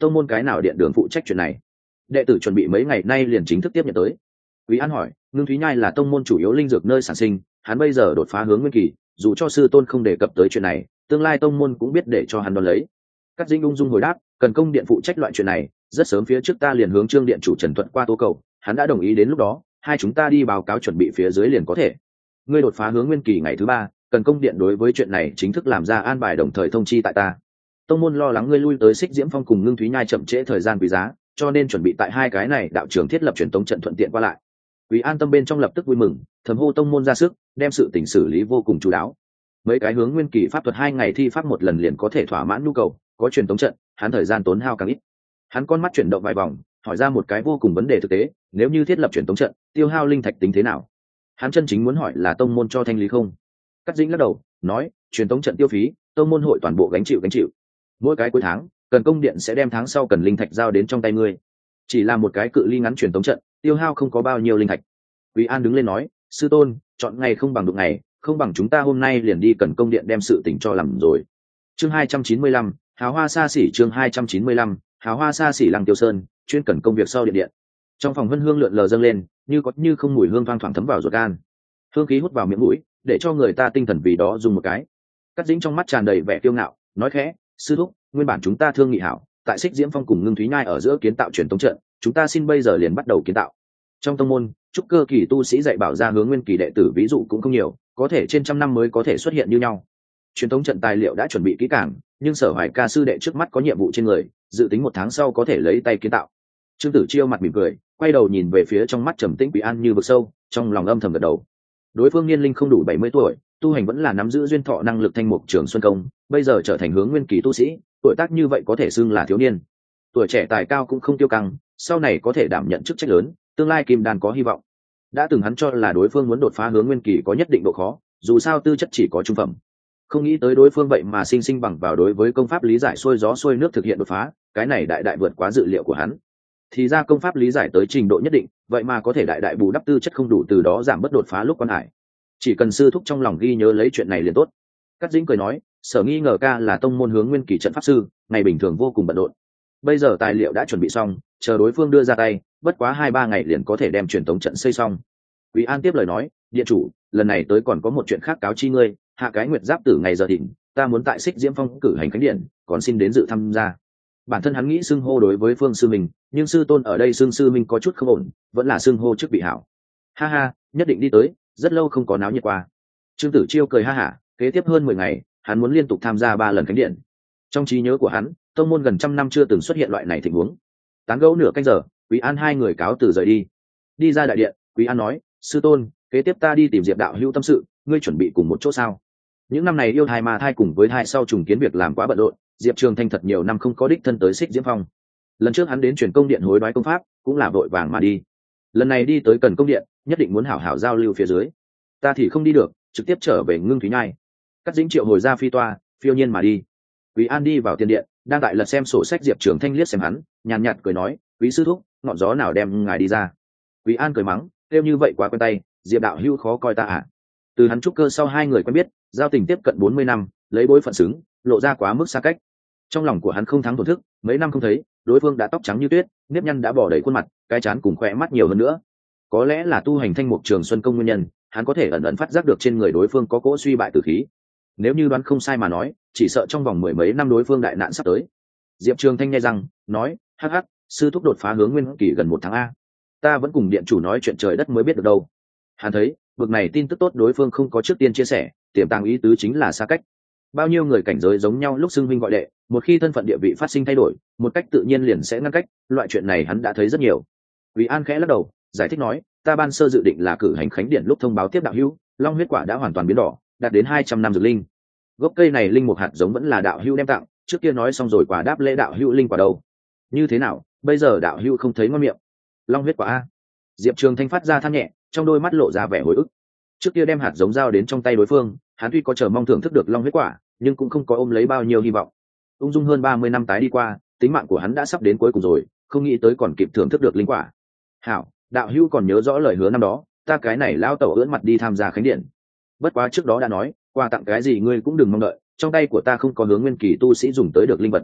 tông môn cái nào điện đường phụ trách chuyện này? Đệ tử chuẩn bị mấy ngày nay liền chính thức tiếp nhận tới. Quý An hỏi. Ngưng Thúy Nhai là tông môn chủ yếu linh dược nơi sản sinh, hắn bây giờ đột phá hướng nguyên kỳ, dù cho sư tôn không đề cập tới chuyện này, tương lai tông môn cũng biết để cho hắn đón lấy. Cát Dĩnh ung dung hồi đáp. Cần công điện phụ trách loại chuyện này, rất sớm phía trước ta liền hướng Trương điện chủ Trần Thuận qua tố cầu, hắn đã đồng ý, đến lúc đó hai chúng ta đi báo cáo chuẩn bị phía dưới liền có thể. Ngươi đột phá hướng nguyên kỳ ngày thứ ba, cần công điện đối với chuyện này chính thức làm ra an bài, đồng thời thông chi tại ta. Tông môn lo lắng ngươi lui tới Xích Diễm Phong cùng Ngưng Thúy Nhai chậm trễ thời gian quý giá, cho nên chuẩn bị tại hai cái này đạo trường thiết lập truyền tống trận thuận tiện qua lại. Quý An tâm bên trong lập tức vui mừng, thầm hô tông môn ra sức, đem sự tình xử lý vô cùng chú đáo. Mấy cái hướng nguyên kỳ pháp thuật hai ngày thi pháp một lần liền có thể thỏa mãn nhu cầu, có truyền tống trận, hắn thời gian tốn hao càng ít. Hắn con mắt chuyển động vài vòng, hỏi ra một cái vô cùng vấn đề thực tế, nếu như thiết lập truyền tống trận, tiêu hao linh thạch tính thế nào? Hắn chân chính muốn hỏi là tông môn cho thanh lý không? Cát Dĩnh lắc đầu, nói, truyền tống trận tiêu phí, tông môn hội toàn bộ gánh chịu gánh chịu. Mỗi cái cuối tháng, cần công điện sẽ đem tháng sau cần linh thạch giao đến trong tay ngươi. Chỉ là một cái cự ly ngắn truyền tống trận, tiêu hao không có bao nhiêu linh thạch. Quý An đứng lên nói, sư tôn, chọn ngày không bằng đụng ngày, không bằng chúng ta hôm nay liền đi cần công điện đem sự tình cho làm rồi. Chương hai trăm chín mươi lăm, hào hoa xa xỉ. Chương hai trăm chín mươi lăm, hào hoa xa xỉ. Lăng Tiêu Sơn, chuyên cần công việc sau điện điện. Trong phòng hân hương lượn lờ dâng lên, như có như không mùi hương thoang thoảng thấm vào ruột gan. Hương khí hút vào miệng mũi, để cho người ta tinh thần vì đó dùng một cái. Cát Dĩnh trong mắt tràn đầy vẻ kiêu ngạo, nói khẽ, sư thúc, nguyên bản chúng ta thương nghị hảo, tại Xích Diễm Phong cùng Ngưng Thúy Nhai ở giữa kiến tạo truyền tống trận, chúng ta xin bây giờ liền bắt đầu kiến tạo. Trong tông môn, trúc cơ kỳ tu sĩ dạy bảo ra hướng nguyên kỳ đệ tử ví dụ cũng không nhiều, có thể trên trăm năm mới có thể xuất hiện như nhau. Truyền tống trận tài liệu đã chuẩn bị kỹ càng, nhưng Sở Hoài Ca sư đệ trước mắt có nhiệm vụ trên người, dự tính một tháng sau có thể lấy tay kiến tạo. Trương Tử Chiêu mặt mỉm cười, quay đầu nhìn về phía trong mắt trầm tĩnh Quý An như vực sâu, trong lòng âm thầm gật đầu. Đối phương niên linh không đủ bảy mươi tuổi, tu hành vẫn là nắm giữ duyên thọ năng lực thanh mục trường xuân công, bây giờ trở thành hướng nguyên kỳ tu sĩ, tuổi tác như vậy có thể xưng là thiếu niên. Tuổi trẻ tài cao cũng không tiêu căng, sau này có thể đảm nhận chức trách lớn, tương lai kim đan có hy vọng. Đã từng hắn cho là đối phương muốn đột phá hướng nguyên kỳ có nhất định độ khó, dù sao tư chất chỉ có trung phẩm. Không nghĩ tới đối phương vậy mà sinh sinh bằng vào đối với công pháp lý giải xuôi gió xuôi nước thực hiện đột phá, cái này đại đại vượt quá dự liệu của hắn. Thì ra công pháp lý giải tới trình độ nhất định, vậy mà có thể đại đại bù đắp tư chất không đủ, từ đó giảm bớt đột phá lúc quan hải. Chỉ cần sư thúc trong lòng ghi nhớ lấy chuyện này liền tốt. Cát Dĩnh cười nói, Sở nghi ngờ ca là tông môn hướng nguyên kỳ trận pháp sư, ngày bình thường vô cùng bận rộn. Bây giờ tài liệu đã chuẩn bị xong, chờ đối phương đưa ra tay, bất quá hai ba ngày liền có thể đem truyền tống trận xây xong. Quý An tiếp lời nói, điện chủ, lần này tới còn có một chuyện khác cáo chi ngươi, hạ cái nguyệt giáp tử ngày giờ thịnh, ta muốn tại Xích Diễm Phong cử hành khánh điện, còn xin đến dự tham gia. Bản thân hắn nghĩ xưng hô đối với phương sư mình, nhưng sư tôn ở đây xưng sư minh có chút không ổn, vẫn là xưng hô trước bị hảo. Ha ha, nhất định đi tới, rất lâu không có náo nhiệt qua. Trương Tử Chiêu cười ha hả, kế tiếp hơn mười ngày, hắn muốn liên tục tham gia ba lần khánh điện. Trong trí nhớ của hắn, tông môn gần trăm năm chưa từng xuất hiện loại này tình huống. Tán gẫu nửa canh giờ, Quý An hai người cáo từ rời đi. Đi ra đại điện, Quý An nói, sư tôn, kế tiếp ta đi tìm Diệp đạo hữu tâm sự, ngươi chuẩn bị cùng một chỗ sao? Những năm này yêu thai ma thai cùng với thai sau trùng kiến việc làm quá bận rộn, Diệp Trường Thanh thật nhiều năm không có đích thân tới Xích Diễm Phong. Lần trước hắn đến truyền công điện hối đoái công pháp, cũng là vội vàng mà đi. Lần này đi tới cần công điện, nhất định muốn hảo hảo giao lưu phía dưới. Ta thì không đi được, trực tiếp trở về Ngưng Thúy Nhai. Cát Dĩnh triệu hồi ra phi toa, phiêu nhiên mà đi. Quý An đi vào tiền điện, đang tại lật xem sổ sách. Diệp Trường Thanh liếc xem hắn, nhàn nhạt cười nói, quý sư thúc, ngọn gió nào đem ngài đi ra? Quý An cười mắng, kêu như vậy quá quen tay, Diệp đạo hữu khó coi ta à? Từ hắn trúc cơ sau hai người quen biết, giao tình tiếp cận bốn mươi năm, lấy bối phận xứng, lộ ra quá mức xa cách. Trong lòng của hắn không thắng thổn thức, mấy năm không thấy, đối phương đã tóc trắng như tuyết, nếp nhăn đã bỏ đầy khuôn mặt, cái trán cùng khỏe mắt nhiều hơn nữa. Có lẽ là tu hành thanh mục trường xuân công nguyên nhân, hắn có thể ẩn ẩn phát giác được trên người đối phương có cỗ suy bại tử khí. Nếu như đoán không sai mà nói, chỉ sợ trong vòng mười mấy năm đối phương đại nạn sắp tới. Diệp Trường Thanh nghe rằng, nói, hắc hắc, sư thúc đột phá hướng nguyên kỳ gần một tháng a, ta vẫn cùng điện chủ nói chuyện trời đất mới biết được đâu. Hắn thấy, bực này tin tức tốt đối phương không có trước tiên chia sẻ, tiềm tàng ý tứ chính là xa cách. Bao nhiêu người cảnh giới giống nhau lúc xưng huynh gọi đệ, một khi thân phận địa vị phát sinh thay đổi, một cách tự nhiên liền sẽ ngăn cách, loại chuyện này hắn đã thấy rất nhiều. Quý An khẽ lắc đầu, giải thích nói, ta ban sơ dự định là cử hành khánh điện lúc thông báo tiếp đạo hữu, long huyết quả đã hoàn toàn biến đỏ, đạt đến hai trăm năm dược linh. Gốc cây này linh mục hạt giống vẫn là đạo hữu đem tặng, trước kia nói xong rồi, quả đáp lễ đạo hữu linh quả đâu? Như thế nào, bây giờ đạo hữu không thấy ngon miệng? Long huyết quả a? Diệp Trường Thanh phát ra than nhẹ, trong đôi mắt lộ ra vẻ hồi ức. Trước kia đem hạt giống giao đến trong tay đối phương, hắn tuy có chờ mong thưởng thức được long huyết quả, nhưng cũng không có ôm lấy bao nhiêu hy vọng. Ung dung hơn ba mươi năm tái đi qua, tính mạng của hắn đã sắp đến cuối cùng rồi, không nghĩ tới còn kịp thưởng thức được linh quả. Hảo, đạo hữu còn nhớ rõ lời hứa năm đó, ta cái này lão tẩu ưỡn mặt đi tham gia khánh điện. Bất quá trước đó đã nói, quà tặng cái gì ngươi cũng đừng mong đợi, trong tay của ta không có hướng nguyên kỳ tu sĩ dùng tới được linh vật.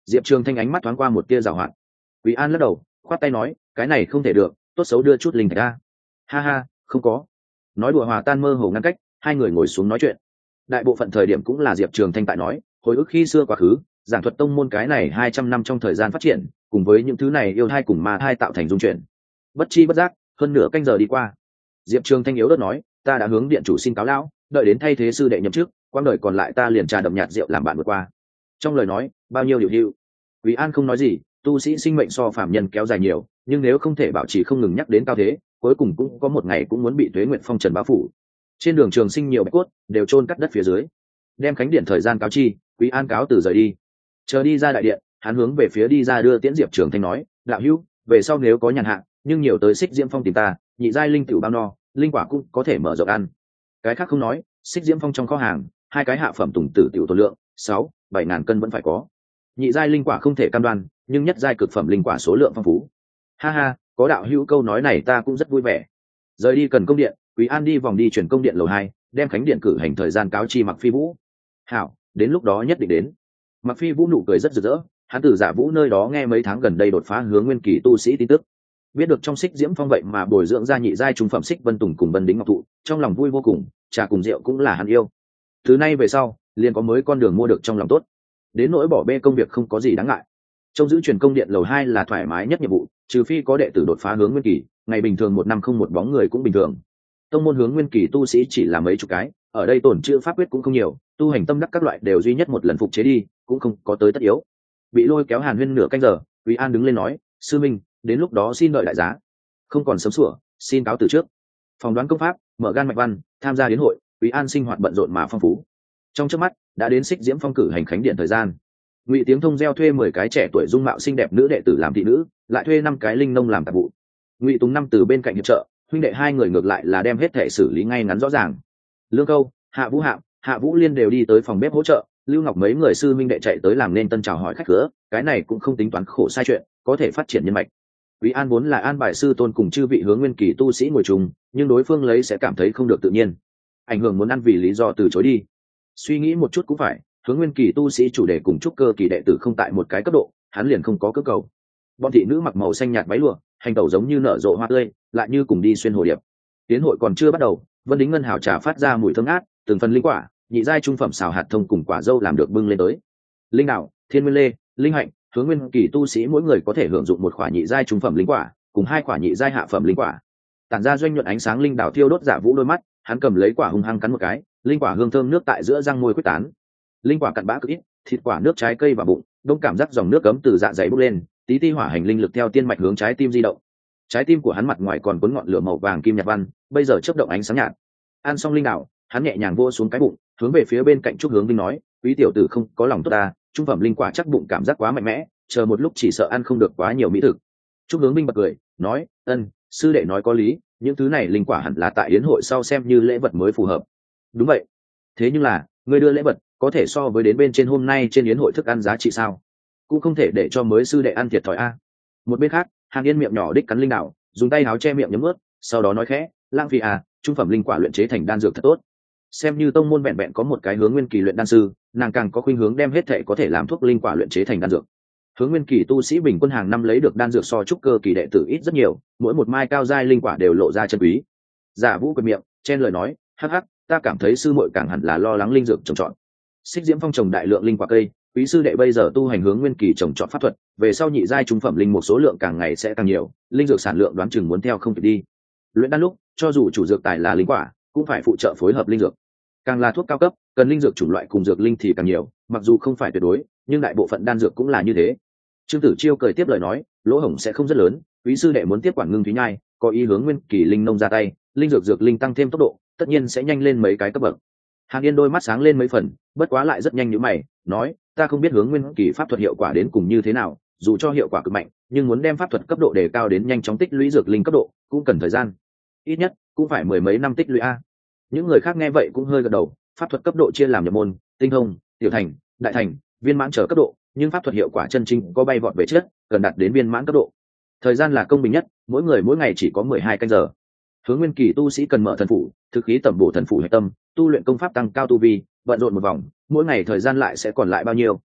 Diệp Trường Thanh ánh mắt thoáng qua một tia giảo hoạt. Quý An lắc đầu khoát tay nói, cái này không thể được, tốt xấu đưa chút linh thạch ra. Ha ha, không có. Nói đùa hòa tan mơ hồ ngăn cách, hai người ngồi xuống nói chuyện. Đại bộ phận thời điểm cũng là Diệp Trường Thanh tại nói, hồi ức khi xưa quá khứ, giảng thuật tông môn cái này hai trăm năm trong thời gian phát triển, cùng với những thứ này yêu thai cùng ma thai tạo thành dung chuyển. Bất chi bất giác, hơn nửa canh giờ đi qua. Diệp Trường Thanh yếu ớt nói, ta đã hướng điện chủ xin cáo lão, đợi đến thay thế sư đệ nhậm chức, quãng đời còn lại ta liền trà đậm nhạt rượu làm bạn vượt qua. Trong lời nói, bao nhiêu điều hữu. Quý An không nói gì, tu sĩ sinh mệnh so phàm nhân kéo dài nhiều, nhưng nếu không thể bảo trì không ngừng nhắc đến cao thế, cuối cùng cũng có một ngày cũng muốn bị tuế nguyện phong trần bao phủ. Trên đường trường sinh nhiều bạch cốt đều chôn cắt đất phía dưới. Đem khánh điện thời gian cáo chi, Quý An cáo từ rời đi. Chờ đi ra đại điện, hắn hướng về phía đi ra đưa tiễn Diệp Trường Thanh nói, đạo hữu, về sau nếu có nhàn hạ, nhưng nhiều tới Xích Diễm Phong tìm ta, nhị giai linh tiểu bao no, linh quả cũng có thể mở rộng ăn. Cái khác không nói, Xích Diễm Phong trong kho hàng, hai cái hạ phẩm tùng tử tiểu tổ lượng, sáu, bảy ngàn cân vẫn phải có. Nhị giai linh quả không thể cam đoan, nhưng nhất giai cực phẩm linh quả số lượng phong phú. Ha ha, có đạo hữu câu nói này ta cũng rất vui vẻ. Rời đi cần công điện, Quý An đi vòng đi chuyển công điện lầu hai, đem khánh điện cử hành thời gian cáo chi Mặc Phi Vũ. Hảo, đến lúc đó nhất định đến. Mặc Phi Vũ nụ cười rất rực rỡ, hắn từ Giả Vũ nơi đó nghe mấy tháng gần đây đột phá hướng nguyên kỳ tu sĩ tin tức. Biết được trong Xích Diễm Phong vậy mà bồi dưỡng ra nhị giai trung phẩm Xích Vân Tùng cùng Vân Đính Ngọc Thụ, trong lòng vui vô cùng, trà cùng rượu cũng là hắn yêu. Từ nay về sau, liền có mới con đường mua được trong lòng tốt. Đến nỗi bỏ bê công việc không có gì đáng ngại. Trong giữ truyền công điện lầu hai là thoải mái nhất nhiệm vụ, trừ phi có đệ tử đột phá hướng nguyên kỳ, ngày bình thường một năm không một bóng người cũng bình thường. Tông môn hướng nguyên kỳ tu sĩ chỉ là mấy chục cái, ở đây tổn chữ pháp quyết cũng không nhiều, tu hành tâm đắc các loại đều duy nhất một lần phục chế đi, cũng không có tới tất yếu. Bị lôi kéo Hàn Huyên nửa canh giờ, Quý An đứng lên nói, sư minh, đến lúc đó xin đợi đại giá. Không còn sớm sủa, xin cáo từ trước. Phòng đoán công pháp, mở gan mạch văn, tham gia đến hội, Quý An sinh hoạt bận rộn mà phong phú. Trong chớp mắt, đã đến Xích Diễm Phong cử hành khánh điện thời gian. Ngụy Tiếng Thông gieo thuê mười cái trẻ tuổi dung mạo xinh đẹp nữ đệ tử làm thị nữ, lại thuê năm cái linh nông làm tạp vụ. Ngụy Tùng năm từ bên cạnh hiệp trợ, huynh đệ hai người ngược lại là đem hết thể xử lý ngay ngắn rõ ràng. Lương Câu, Hạ Vũ Hạm, Hạ Vũ Liên đều đi tới phòng bếp hỗ trợ, Lưu Ngọc mấy người sư minh đệ chạy tới làm nên tân chào hỏi khách cửa, cái này cũng không tính toán khổ sai chuyện, có thể phát triển nhân mạch. Quý An vốn là an bài sư tôn cùng chư vị hướng nguyên kỳ tu sĩ ngồi chung, nhưng đối phương lấy sẽ cảm thấy không được tự nhiên, ảnh hưởng muốn ăn vì lý do từ chối đi. Suy nghĩ một chút cũng phải, hướng nguyên kỳ tu sĩ chủ đề cùng trúc cơ kỳ đệ tử không tại một cái cấp độ, hắn liền không có cơ cầu. Bọn thị nữ mặc màu xanh nhạt váy lụa, hành tẩu giống như nở rộ hoa tươi, lại như cùng đi xuyên hồ điệp. Tiến hội còn chưa bắt đầu, Vân Đính ngân hào trà phát ra mùi thơm ngát, từng phần linh quả, nhị giai trung phẩm xào hạt thông cùng quả dâu làm được bưng lên tới. Linh đạo, thiên nguyên lê, linh hạnh, hướng nguyên kỳ tu sĩ mỗi người có thể hưởng dụng một quả nhị giai trung phẩm linh quả, cùng hai quả nhị giai hạ phẩm linh quả. Tản ra doanh nhuận ánh sáng linh đạo thiêu đốt Giả Vũ đôi mắt, hắn cầm lấy quả hung hăng cắn một cái, linh quả hương thơm nước tại giữa răng môi quyết tán. Linh quả cặn bã cực ít, thịt quả nước trái cây và bụng, đông cảm giác dòng nước cấm từ dạ dày bốc lên, tí ti hỏa hành linh lực theo tiên mạch hướng trái tim di động. Trái tim của hắn mặt ngoài còn cuốn ngọn lửa màu vàng kim nhạt văn, bây giờ chớp động ánh sáng nhạt. Ăn xong linh đạo, hắn nhẹ nhàng vô xuống cái bụng, hướng về phía bên cạnh Trúc Hướng Vinh nói, quý tiểu tử không có lòng tốt ta, trung phẩm linh quả chắc bụng cảm giác quá mạnh mẽ, chờ một lúc chỉ sợ ăn không được quá nhiều mỹ thực. Trúc Hướng Vinh bật cười, nói, ân, sư đệ nói có lý, những thứ này linh quả hẳn là tại yến hội sau xem như lễ vật mới phù hợp. Đúng vậy. Thế nhưng là, người đưa lễ vật có thể so với đến bên trên hôm nay trên yến hội thức ăn giá trị sao? Cũng không thể để cho mới sư đệ ăn thiệt thòi a. Một bên khác, Hàn Yên miệng nhỏ đích cắn linh đạo, dùng tay áo che miệng nhấm ướt, sau đó nói khẽ, lãng phí à, trung phẩm linh quả luyện chế thành đan dược thật tốt. Xem như tông môn vẹn vẹn có một cái hướng nguyên kỳ luyện đan sư, nàng càng có khuynh hướng đem hết thệ có thể làm thuốc linh quả luyện chế thành đan dược. Hướng nguyên kỳ tu sĩ bình quân hàng năm lấy được đan dược so trúc cơ kỳ đệ tử ít rất nhiều, mỗi một mai cao giai linh quả đều lộ ra chân quý. Giả Vũ quệt miệng, chen lời nói, hắc hắc, ta cảm thấy sư muội càng hẳn là lo lắng linh dược trồng trọt. Xích Diễm Phong trồng đại lượng linh quả cây, quý sư đệ bây giờ tu hành hướng nguyên kỳ trồng trọt pháp thuật, về sau nhị giai trung phẩm linh một số lượng càng ngày sẽ càng nhiều, linh dược sản lượng đoán chừng muốn theo không kịp đi. Luyện đan lúc, cho dù chủ dược tài là linh quả, cũng phải phụ trợ phối hợp linh dược. Càng là thuốc cao cấp, cần linh dược chủng loại cùng dược linh thì càng nhiều, mặc dù không phải tuyệt đối, nhưng đại bộ phận đan dược cũng là như thế. Trương Tử Chiêu cười tiếp lời nói, lỗ hổng sẽ không rất lớn, quý sư đệ muốn tiếp quản Ngưng Thúy Nhai, có ý hướng nguyên kỳ linh nông ra tay, linh dược dược linh tăng thêm tốc độ, tất nhiên sẽ nhanh lên mấy cái cấp bậc. Hàn Yên đôi mắt sáng lên mấy phần, bất quá lại rất nhanh như mày, nói, ta không biết hướng nguyên kỳ pháp thuật hiệu quả đến cùng như thế nào, dù cho hiệu quả cực mạnh, nhưng muốn đem pháp thuật cấp độ đề cao đến nhanh chóng tích lũy dược linh cấp độ, cũng cần thời gian. Ít nhất cũng phải mười mấy năm tích lũy a. Những người khác nghe vậy cũng hơi gật đầu, pháp thuật cấp độ chia làm nhập môn, tinh thông, tiểu thành, đại thành, viên mãn trở cấp độ, nhưng pháp thuật hiệu quả chân chính có bay vọt về trước, cần đạt đến viên mãn cấp độ. Thời gian là công bình nhất, mỗi người mỗi ngày chỉ có mười hai canh giờ. Hướng nguyên kỳ tu sĩ cần mở thần phủ, thực khí tẩm bổ thần phủ hệ tâm, tu luyện công pháp tăng cao tu vi, bận rộn một vòng, mỗi ngày thời gian lại sẽ còn lại bao nhiêu?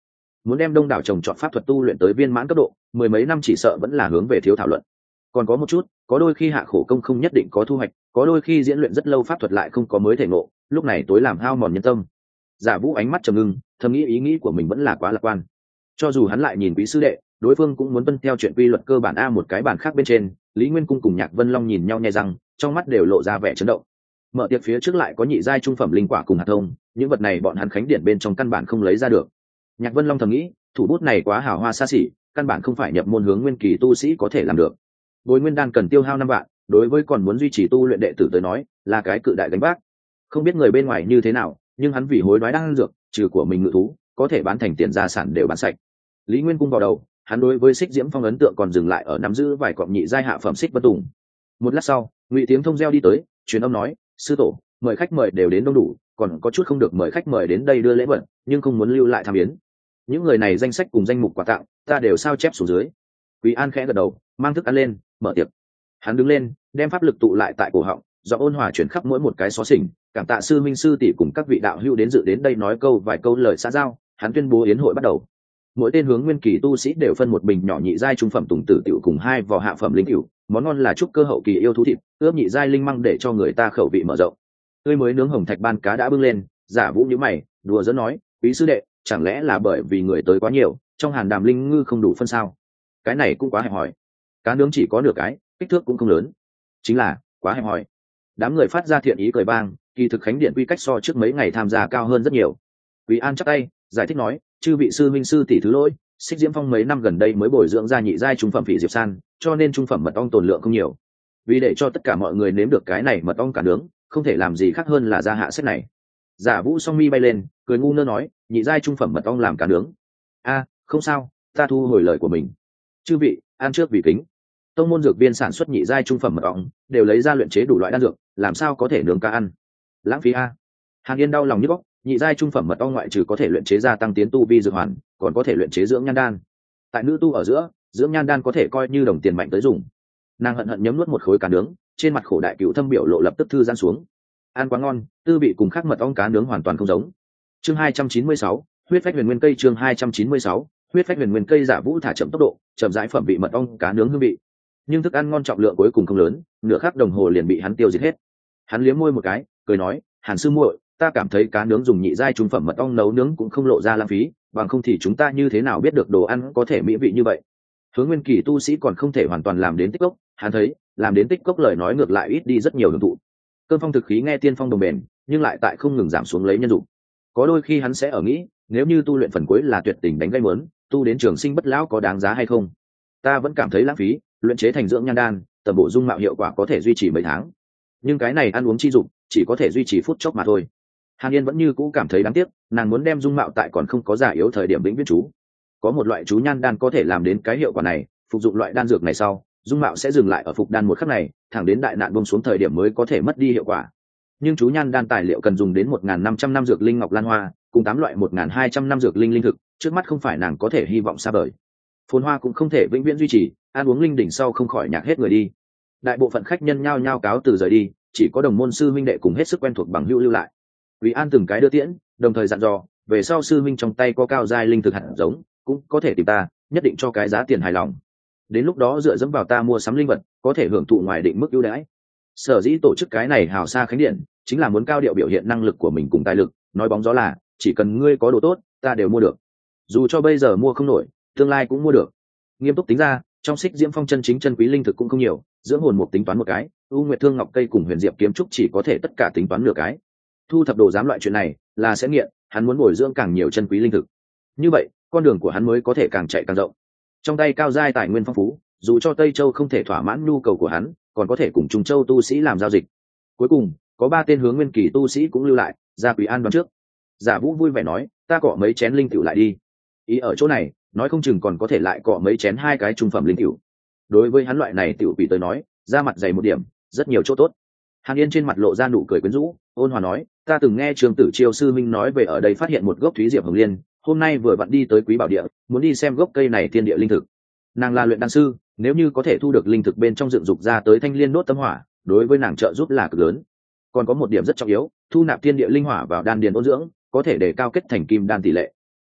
muốn đem đông đảo trồng trọt pháp thuật tu luyện tới viên mãn cấp độ mười mấy năm chỉ sợ vẫn là hướng về thiếu thảo luận. Còn có một chút, có đôi khi hạ khổ công không nhất định có thu hoạch, có đôi khi diễn luyện rất lâu pháp thuật lại không có mới thể ngộ, lúc này tối làm hao mòn nhân tâm. Giả Vũ ánh mắt trầm ngưng, thầm nghĩ ý nghĩ của mình vẫn là quá lạc quan. Cho dù hắn lại nhìn quý sư đệ, đối phương cũng muốn tuân theo chuyện quy luật cơ bản a. Một cái bản khác bên trên, Lý Nguyên Cung cùng Nhạc Vân Long nhìn nhau nhè răng, trong mắt đều lộ ra vẻ chấn động. Mở tiệc phía trước lại có nhị giai trung phẩm linh quả cùng hạt thông, những vật này bọn hắn khánh điển bên trong căn bản không lấy ra được. Nhạc Vân Long thầm nghĩ, thủ bút này quá hào hoa xa xỉ, căn bản không phải nhập môn hướng nguyên kỳ tu sĩ có thể làm được. Bồi nguyên đan cần tiêu hao năm vạn, đối với còn muốn duy trì tu luyện đệ tử tới nói, là cái cự đại gánh vác. Không biết người bên ngoài như thế nào, nhưng hắn vì hối đoái đan dược, trừ của mình ngự thú, có thể bán thành tiền gia sản đều bán sạch. Lý Nguyên Cung vào đầu, hắn đối với Xích Diễm Phong ấn tượng còn dừng lại ở nắm giữ vài cọng nhị giai hạ phẩm xích vân tùng. Một lát sau, Ngụy Tiếng Thông reo đi tới, truyền âm nói, sư tổ, mời khách mời đều đến đông đủ, còn có chút không được mời khách mời đến đây đưa lễ vật, nhưng không muốn lưu lại tham biến. Những người này danh sách cùng danh mục quà tặng, ta đều sao chép xuống dưới. Quý An khẽ gật đầu, mang thức ăn lên, mở tiệc. Hắn đứng lên, đem pháp lực tụ lại tại cổ họng, do ôn hòa chuyển khắp mỗi một cái xó xỉnh, cảm tạ sư minh sư tỷ cùng các vị đạo hữu đến dự đến đây nói câu vài câu lời xã giao. Hắn tuyên bố yến hội bắt đầu. Mỗi tên hướng nguyên kỳ tu sĩ đều phân một bình nhỏ nhị giai trung phẩm tùng tử tiểu cùng hai vỏ hạ phẩm linh tiểu, món ngon là trúc cơ hậu kỳ yêu thú thịt, ướp nhị giai linh măng để cho người ta khẩu vị mở rộng. Tươi mới nướng hồng thạch ban cá đã bưng lên, Giả Vũ nhíu mày, đùa giỡn nói, quý sư đệ, chẳng lẽ là bởi vì người tới quá nhiều, trong hàn đàm linh ngư không đủ phân sao? Cái này cũng quá hẹp hòi. Cá nướng chỉ có nửa cái, kích thước cũng không lớn. Chính là quá hẹp hòi. Đám người phát ra thiện ý cười bang, kỳ thực khánh điện quy cách so trước mấy ngày tham gia cao hơn rất nhiều. Quý An chắp tay, giải thích nói, chư vị sư minh sư tỷ thứ lỗi, Xích Diễm Phong mấy năm gần đây mới bồi dưỡng ra nhị giai trung phẩm phỉ diệp san, cho nên trung phẩm mật ong tồn lượng không nhiều. Vì để cho tất cả mọi người nếm được cái này mật ong cả nướng, không thể làm gì khác hơn là ra hạ sách này. Giả Vũ song mi bay lên, cười ngu ngơ nói, nhị giai trung phẩm mật ong làm cả nướng. A, không sao, ta thu hồi lời của mình. Chư vị, ăn trước vì kính. Tông môn dược viên sản xuất nhị giai trung phẩm mật ong, đều lấy ra luyện chế đủ loại đan dược, làm sao có thể nướng cá ăn? Lãng phí a. Hàn Yên đau lòng nhức óc, nhị giai trung phẩm mật ong ngoại trừ có thể luyện chế ra tăng tiến tu vi dược hoàn, còn có thể luyện chế dưỡng nhan đan. Tại nữ tu ở giữa, dưỡng nhan đan có thể coi như đồng tiền mạnh tới dùng. Nàng hận hận nhấm nuốt một khối cá nướng, trên mặt khổ đại cựu thâm biểu lộ lập tức thư giãn xuống. Ăn quá ngon, tư vị cùng khác mật ong cá nướng hoàn toàn không giống. Chương hai trăm chín mươi sáu, huyết phách huyền nguyên cây. Chương hai trăm chín mươi sáu, huyết phách huyền nguyên cây. Giả Vũ thả chậm tốc độ, chậm rãi phẩm vị mật ong cá nướng hương vị. Nhưng thức ăn ngon trọng lượng cuối cùng không lớn, nửa khắc đồng hồ liền bị hắn tiêu diệt hết. Hắn liếm môi một cái, cười nói, Hàn sư muội, ta cảm thấy cá nướng dùng nhị giai trung phẩm mật ong nấu nướng cũng không lộ ra lãng phí, bằng không thì chúng ta như thế nào biết được đồ ăn có thể mỹ vị như vậy. Hướng nguyên kỳ tu sĩ còn không thể hoàn toàn làm đến tích cốc, hắn thấy làm đến tích cốc lời nói ngược lại ít đi rất nhiều hưởng thụ. Cơn phong thực khí nghe tiên phong đồng bền, nhưng lại tại không ngừng giảm xuống lấy nhân dụng. Có đôi khi hắn sẽ ở nghĩ, nếu như tu luyện phần cuối là tuyệt tình đánh gây mớn, tu đến trường sinh bất lão có đáng giá hay không? Ta vẫn cảm thấy lãng phí, luyện chế thành dưỡng nhan đan, tầm bổ dung mạo hiệu quả có thể duy trì mấy tháng, nhưng cái này ăn uống chi dụng chỉ có thể duy trì phút chốc mà thôi. Hàn Yên vẫn như cũ cảm thấy đáng tiếc, nàng muốn đem dung mạo tại còn không có già yếu thời điểm vĩnh viễn chú. Có một loại chú nhan đan có thể làm đến cái hiệu quả này, phục dụng loại đan dược này sau, dung mạo sẽ dừng lại ở phục đan một khắc này, thẳng đến đại nạn buông xuống thời điểm mới có thể mất đi hiệu quả. Nhưng chú nhan đan tài liệu cần dùng đến một nghìn năm trăm năm dược linh ngọc lan hoa, cùng tám loại một nghìn hai trăm năm dược linh linh thực, trước mắt không phải nàng có thể hy vọng xa vời. Phồn hoa cũng không thể vĩnh viễn duy trì, ăn uống linh đỉnh sau không khỏi nhạc hết người đi. Đại bộ phận khách nhân nhao nhao cáo từ rời đi, chỉ có đồng môn sư minh đệ cùng hết sức quen thuộc bằng hữu lưu lại. Quý An từng cái đưa tiễn, đồng thời dặn dò, về sau sư minh trong tay có cao giai linh thực hạt giống, cũng có thể tìm ta, nhất định cho cái giá tiền hài lòng. Đến lúc đó dựa dẫm vào ta mua sắm linh vật, có thể hưởng thụ ngoài định mức ưu đãi. Sở dĩ tổ chức cái này hào xa khánh điện, chính là muốn cao điệu biểu hiện năng lực của mình cùng tài lực, nói bóng gió là, chỉ cần ngươi có đồ tốt, ta đều mua được. Dù cho bây giờ mua không nổi, tương lai cũng mua được. Nghiêm túc tính ra, trong Xích Diễm Phong chân chính chân quý linh thực cũng không nhiều, dưỡng hồn một tính toán một cái, U Nguyệt Thương Ngọc cây cùng Huyền Diệp kiếm trúc chỉ có thể tất cả tính toán nửa cái. Thu thập đồ giám loại chuyện này là sẽ nghiện, hắn muốn bồi dưỡng càng nhiều chân quý linh thực. Như vậy, con đường của hắn mới có thể càng chạy càng rộng. Trong tay cao giai tài nguyên phong phú, dù cho Tây Châu không thể thỏa mãn nhu cầu của hắn, còn có thể cùng Trung Châu tu sĩ làm giao dịch. Cuối cùng, có ba tên hướng nguyên kỳ tu sĩ cũng lưu lại, ra Quý An đoán trước. Giả Vũ vui vẻ nói, ta cọ mấy chén linh tiểu lại đi. Ý ở chỗ này, nói không chừng còn có thể lại cọ mấy chén hai cái trung phẩm linh tiểu. Đối với hắn loại này tiểu quỷ tới nói, ra mặt dày một điểm, rất nhiều chỗ tốt. Hàn Yên trên mặt lộ ra nụ cười quyến rũ, ôn hòa nói, ta từng nghe Trường Tử Chiêu sư minh nói về ở đây phát hiện một gốc thúy diệp hồng liên, hôm nay vừa vặn đi tới Quý Bảo Địa, muốn đi xem gốc cây này thiên địa linh thực. Nàng là luyện đan sư, nếu như có thể thu được linh thực bên trong dựng dục ra tới thanh liên đốt tâm hỏa, đối với nàng trợ giúp là cực lớn. Còn có một điểm rất trọng yếu, thu nạp thiên địa linh hỏa vào đan điền ôn dưỡng, có thể để cao kết thành kim đan tỷ lệ.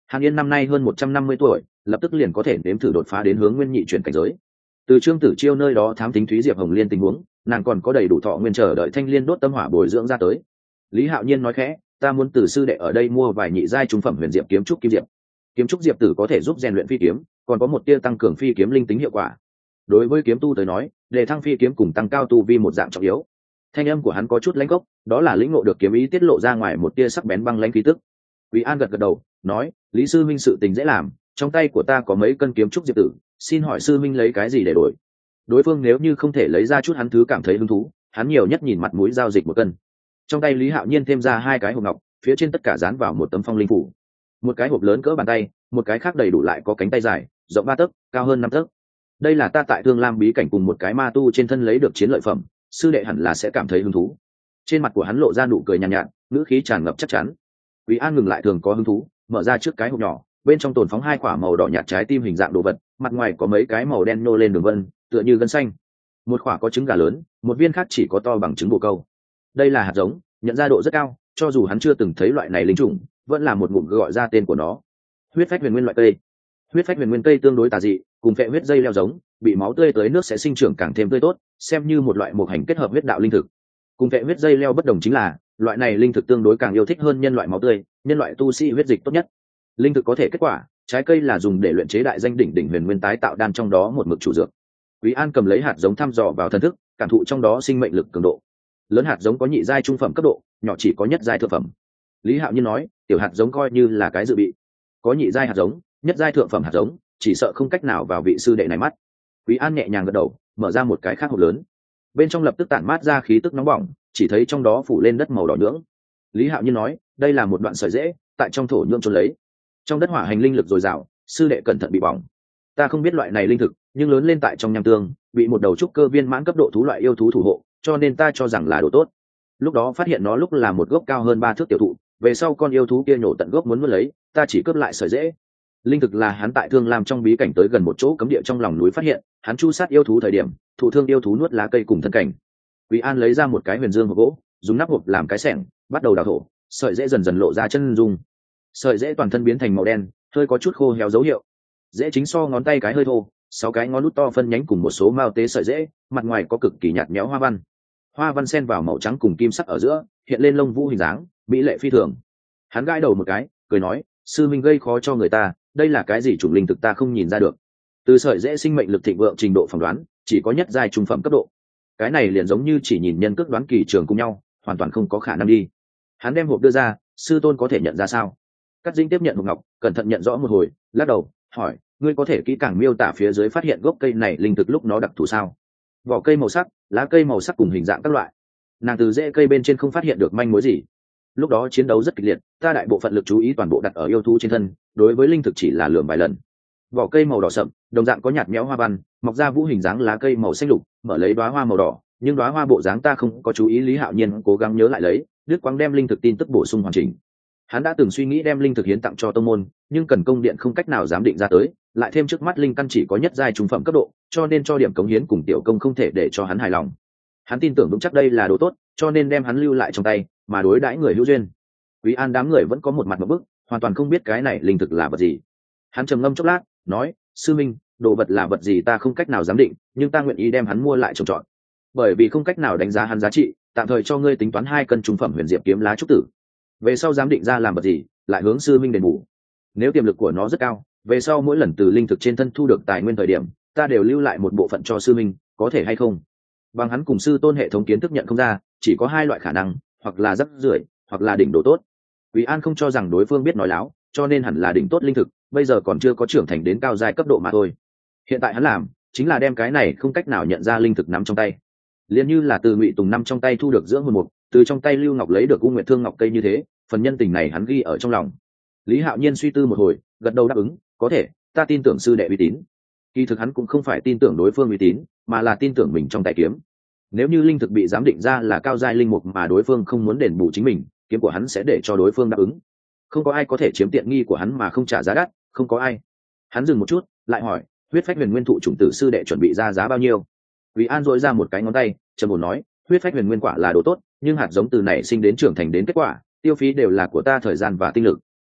Hàn Yên năm nay hơn một trăm năm mươi tuổi, lập tức liền có thể nếm thử đột phá đến hướng nguyên nhị chuyển cảnh giới. Từ Trương Tử Chiêu nơi đó thám tính Thúy Diệp Hồng Liên tình huống, nàng còn có đầy đủ thọ nguyên chờ đợi Thanh Liên đốt tâm hỏa bồi dưỡng ra tới. Lý Hạo Nhiên nói khẽ, ta muốn từ sư đệ ở đây mua vài nhị giai trung phẩm huyền diệp kiếm trúc kim diệp. Kiếm trúc diệp tử có thể giúp rèn luyện phi kiếm, còn có một tia tăng cường phi kiếm linh tính hiệu quả. Đối với kiếm tu tới nói, để thăng phi kiếm cùng tăng cao tu vi một dạng trọng yếu. Thanh âm của hắn có chút lãnh gốc, đó là lĩnh ngộ được kiếm ý tiết lộ ra ngoài một tia sắc bén băng lãnh khí tức. Quý An gật gật đầu, nói, Lý sư minh sự tình dễ làm, trong tay của ta có mấy cân kiếm trúc diệp tử, xin hỏi sư minh lấy cái gì để đổi? Đối phương nếu như không thể lấy ra chút hắn thứ cảm thấy hứng thú, hắn nhiều nhất nhìn mặt mũi giao dịch một cân. Trong tay Lý Hạo Nhiên thêm ra hai cái hộp ngọc, phía trên tất cả dán vào một tấm phong linh phủ. Một cái hộp lớn cỡ bàn tay, một cái khác đầy đủ lại có cánh tay dài, rộng ba tấc, cao hơn năm tấc. Đây là ta tại Thương Lam bí cảnh cùng một cái ma tu trên thân lấy được chiến lợi phẩm, sư đệ hẳn là sẽ cảm thấy hứng thú. Trên mặt của hắn lộ ra nụ cười nhàn nhạt, nhạt, ngữ khí tràn ngập chắc chắn. Quý An ngừng lại thường có hứng thú, mở ra trước cái hộp nhỏ, bên trong tồn phóng hai quả màu đỏ nhạt trái tim hình dạng đồ vật, mặt ngoài có mấy cái màu đen nô lên đường vân, tựa như gân xanh. Một quả có trứng gà lớn, một viên khác chỉ có to bằng trứng bồ câu. Đây là hạt giống, nhận ra độ rất cao, cho dù hắn chưa từng thấy loại này linh trùng, vẫn là một ngụm gọi ra tên của nó. Huyết phách huyền nguyên loại cây. Huyết phách huyền nguyên cây tương đối tà dị, cùng phệ huyết dây leo giống, bị máu tươi tới nước sẽ sinh trưởng càng thêm tươi tốt, xem như một loại mục hành kết hợp huyết đạo linh thực. Cùng phệ huyết dây leo bất đồng chính là, loại này linh thực tương đối càng yêu thích hơn nhân loại máu tươi, nhân loại tu sĩ huyết dịch tốt nhất. Linh thực có thể kết quả, trái cây là dùng để luyện chế đại danh đỉnh đỉnh huyền nguyên tái tạo đan trong đó một mực chủ dược. Quý An cầm lấy hạt giống thăm dò vào thần thức, cảm thụ trong đó sinh mệnh lực cường độ. Lớn hạt giống có nhị giai trung phẩm cấp độ, nhỏ chỉ có nhất giai thượng phẩm. Lý Hạo Nhiên nói, tiểu hạt giống coi như là cái dự bị. Có nhị giai hạt giống, nhất giai thượng phẩm hạt giống, chỉ sợ không cách nào vào vị sư đệ này mắt. Quý An nhẹ nhàng gật đầu, mở ra một cái khác hộp lớn. Bên trong lập tức tản mát ra khí tức nóng bỏng, chỉ thấy trong đó phủ lên đất màu đỏ nhưỡng. Lý Hạo Nhiên nói, đây là một đoạn sợi rễ, tại trong thổ nhưỡng trôn lấy. Trong đất hỏa hành linh lực dồi dào, sư đệ cẩn thận bị bỏng. Ta không biết loại này linh thực, nhưng lớn lên tại trong nham tương, bị một đầu trúc cơ viên mãn cấp độ thú loại yêu thú thủ hộ, cho nên ta cho rằng là đồ tốt. Lúc đó phát hiện nó lúc là một gốc cao hơn ba thước tiểu thụ, về sau con yêu thú kia nhổ tận gốc muốn nuốt lấy, ta chỉ cướp lại sợi rễ. Linh thực là hắn tại Thương Lam trong bí cảnh tới gần một chỗ cấm địa trong lòng núi phát hiện, hắn chu sát yêu thú thời điểm, thụ thương yêu thú nuốt lá cây cùng thân cảnh. Quý An lấy ra một cái huyền dương hộp gỗ, dùng nắp hộp làm cái xẻng, bắt đầu đào thổ, sợi rễ dần dần lộ ra chân dung. Sợi rễ toàn thân biến thành màu đen, hơi có chút khô héo dấu hiệu. Rễ chính so ngón tay cái hơi thô, sáu cái ngón út to phân nhánh cùng một số mao tế sợi rễ, mặt ngoài có cực kỳ nhạt nhẽo hoa văn. Hoa văn xen vào màu trắng cùng kim sắc ở giữa, hiện lên lông vũ hình dáng, mỹ lệ phi thường. Hắn gãi đầu một cái, cười nói, sư minh gây khó cho người ta, đây là cái gì chủng linh thực ta không nhìn ra được. Từ sợi rễ sinh mệnh lực thịnh vượng trình độ phỏng đoán, chỉ có nhất giai trung phẩm cấp độ. Cái này liền giống như chỉ nhìn nhân cước đoán kỳ trường cùng nhau, hoàn toàn không có khả năng đi. Hắn đem hộp đưa ra, sư tôn có thể nhận ra sao? Cát Dĩnh tiếp nhận hộp ngọc, cẩn thận nhận rõ một hồi, lắc đầu, hỏi, ngươi có thể kỹ càng miêu tả phía dưới phát hiện gốc cây này linh thực lúc nó đặc thù sao? Vỏ cây màu sắc, lá cây màu sắc cùng hình dạng các loại. Nàng từ rễ cây bên trên không phát hiện được manh mối gì. Lúc đó chiến đấu rất kịch liệt, ta đại bộ phận lực chú ý toàn bộ đặt ở yêu thú trên thân, đối với linh thực chỉ là lượm vài lần. Vỏ cây màu đỏ sậm, đồng dạng có nhạt méo hoa văn, mọc ra vũ hình dáng lá cây màu xanh lục, mở lấy đóa hoa màu đỏ, nhưng đóa hoa bộ dáng ta không có chú ý. Lý Hạo Nhiên cố gắng nhớ lại lấy, đứt quãng đem linh thực tin tức bổ sung hoàn chỉnh. Hắn đã từng suy nghĩ đem linh thực hiến tặng cho tông môn, nhưng cần công điện không cách nào giám định ra tới, lại thêm trước mắt linh căn chỉ có nhất giai trung phẩm cấp độ, cho nên cho điểm cống hiến cùng tiểu công không thể để cho hắn hài lòng. Hắn tin tưởng vững chắc đây là đồ tốt, cho nên đem hắn lưu lại trong tay, mà đối đãi người hữu duyên. Quý An đám người vẫn có một mặt một bức, hoàn toàn không biết cái này linh thực là vật gì. Hắn trầm ngâm chốc lát, nói, sư minh, đồ vật là vật gì ta không cách nào giám định, nhưng ta nguyện ý đem hắn mua lại trồng trọt. Bởi vì không cách nào đánh giá hắn giá trị, tạm thời cho ngươi tính toán hai cân trung phẩm huyền diệp kiếm lá trúc tử. Về sau giám định ra làm vật gì, lại hướng sư minh đền bù. Nếu tiềm lực của nó rất cao, về sau mỗi lần từ linh thực trên thân thu được tài nguyên thời điểm, ta đều lưu lại một bộ phận cho sư minh, có thể hay không? Bằng hắn cùng sư tôn hệ thống kiến thức nhận không ra, chỉ có hai loại khả năng, hoặc là rất rưởi, hoặc là đỉnh đồ tốt. Quý An không cho rằng đối phương biết nói láo, cho nên hẳn là đỉnh tốt linh thực, bây giờ còn chưa có trưởng thành đến cao giai cấp độ mà thôi. Hiện tại hắn làm, chính là đem cái này không cách nào nhận ra linh thực nắm trong tay. Liên như là từ Ngụy Tùng năm trong tay thu được dưỡng hồn mục, từ trong tay Lưu Ngọc lấy được U Nguyệt Thương Ngọc cây như thế, phần nhân tình này hắn ghi ở trong lòng. Lý Hạo Nhiên suy tư một hồi, gật đầu đáp ứng, có thể, ta tin tưởng sư đệ uy tín. Kỳ thực hắn cũng không phải tin tưởng đối phương uy tín, mà là tin tưởng mình trong tay kiếm. Nếu như linh thực bị giám định ra là cao giai linh mục mà đối phương không muốn đền bù chính mình, kiếm của hắn sẽ để cho đối phương đáp ứng. Không có ai có thể chiếm tiện nghi của hắn mà không trả giá đắt, không có ai. Hắn dừng một chút, lại hỏi, huyết phách huyền nguyên thụ chủng tử sư đệ chuẩn bị ra giá bao nhiêu? Quý An dội ra một cái ngón tay, trầm ổn nói, huyết phách huyền nguyên quả là đồ tốt, nhưng hạt giống từ này sinh đến trưởng thành đến kết quả, tiêu phí đều là của ta thời gian và tinh lực.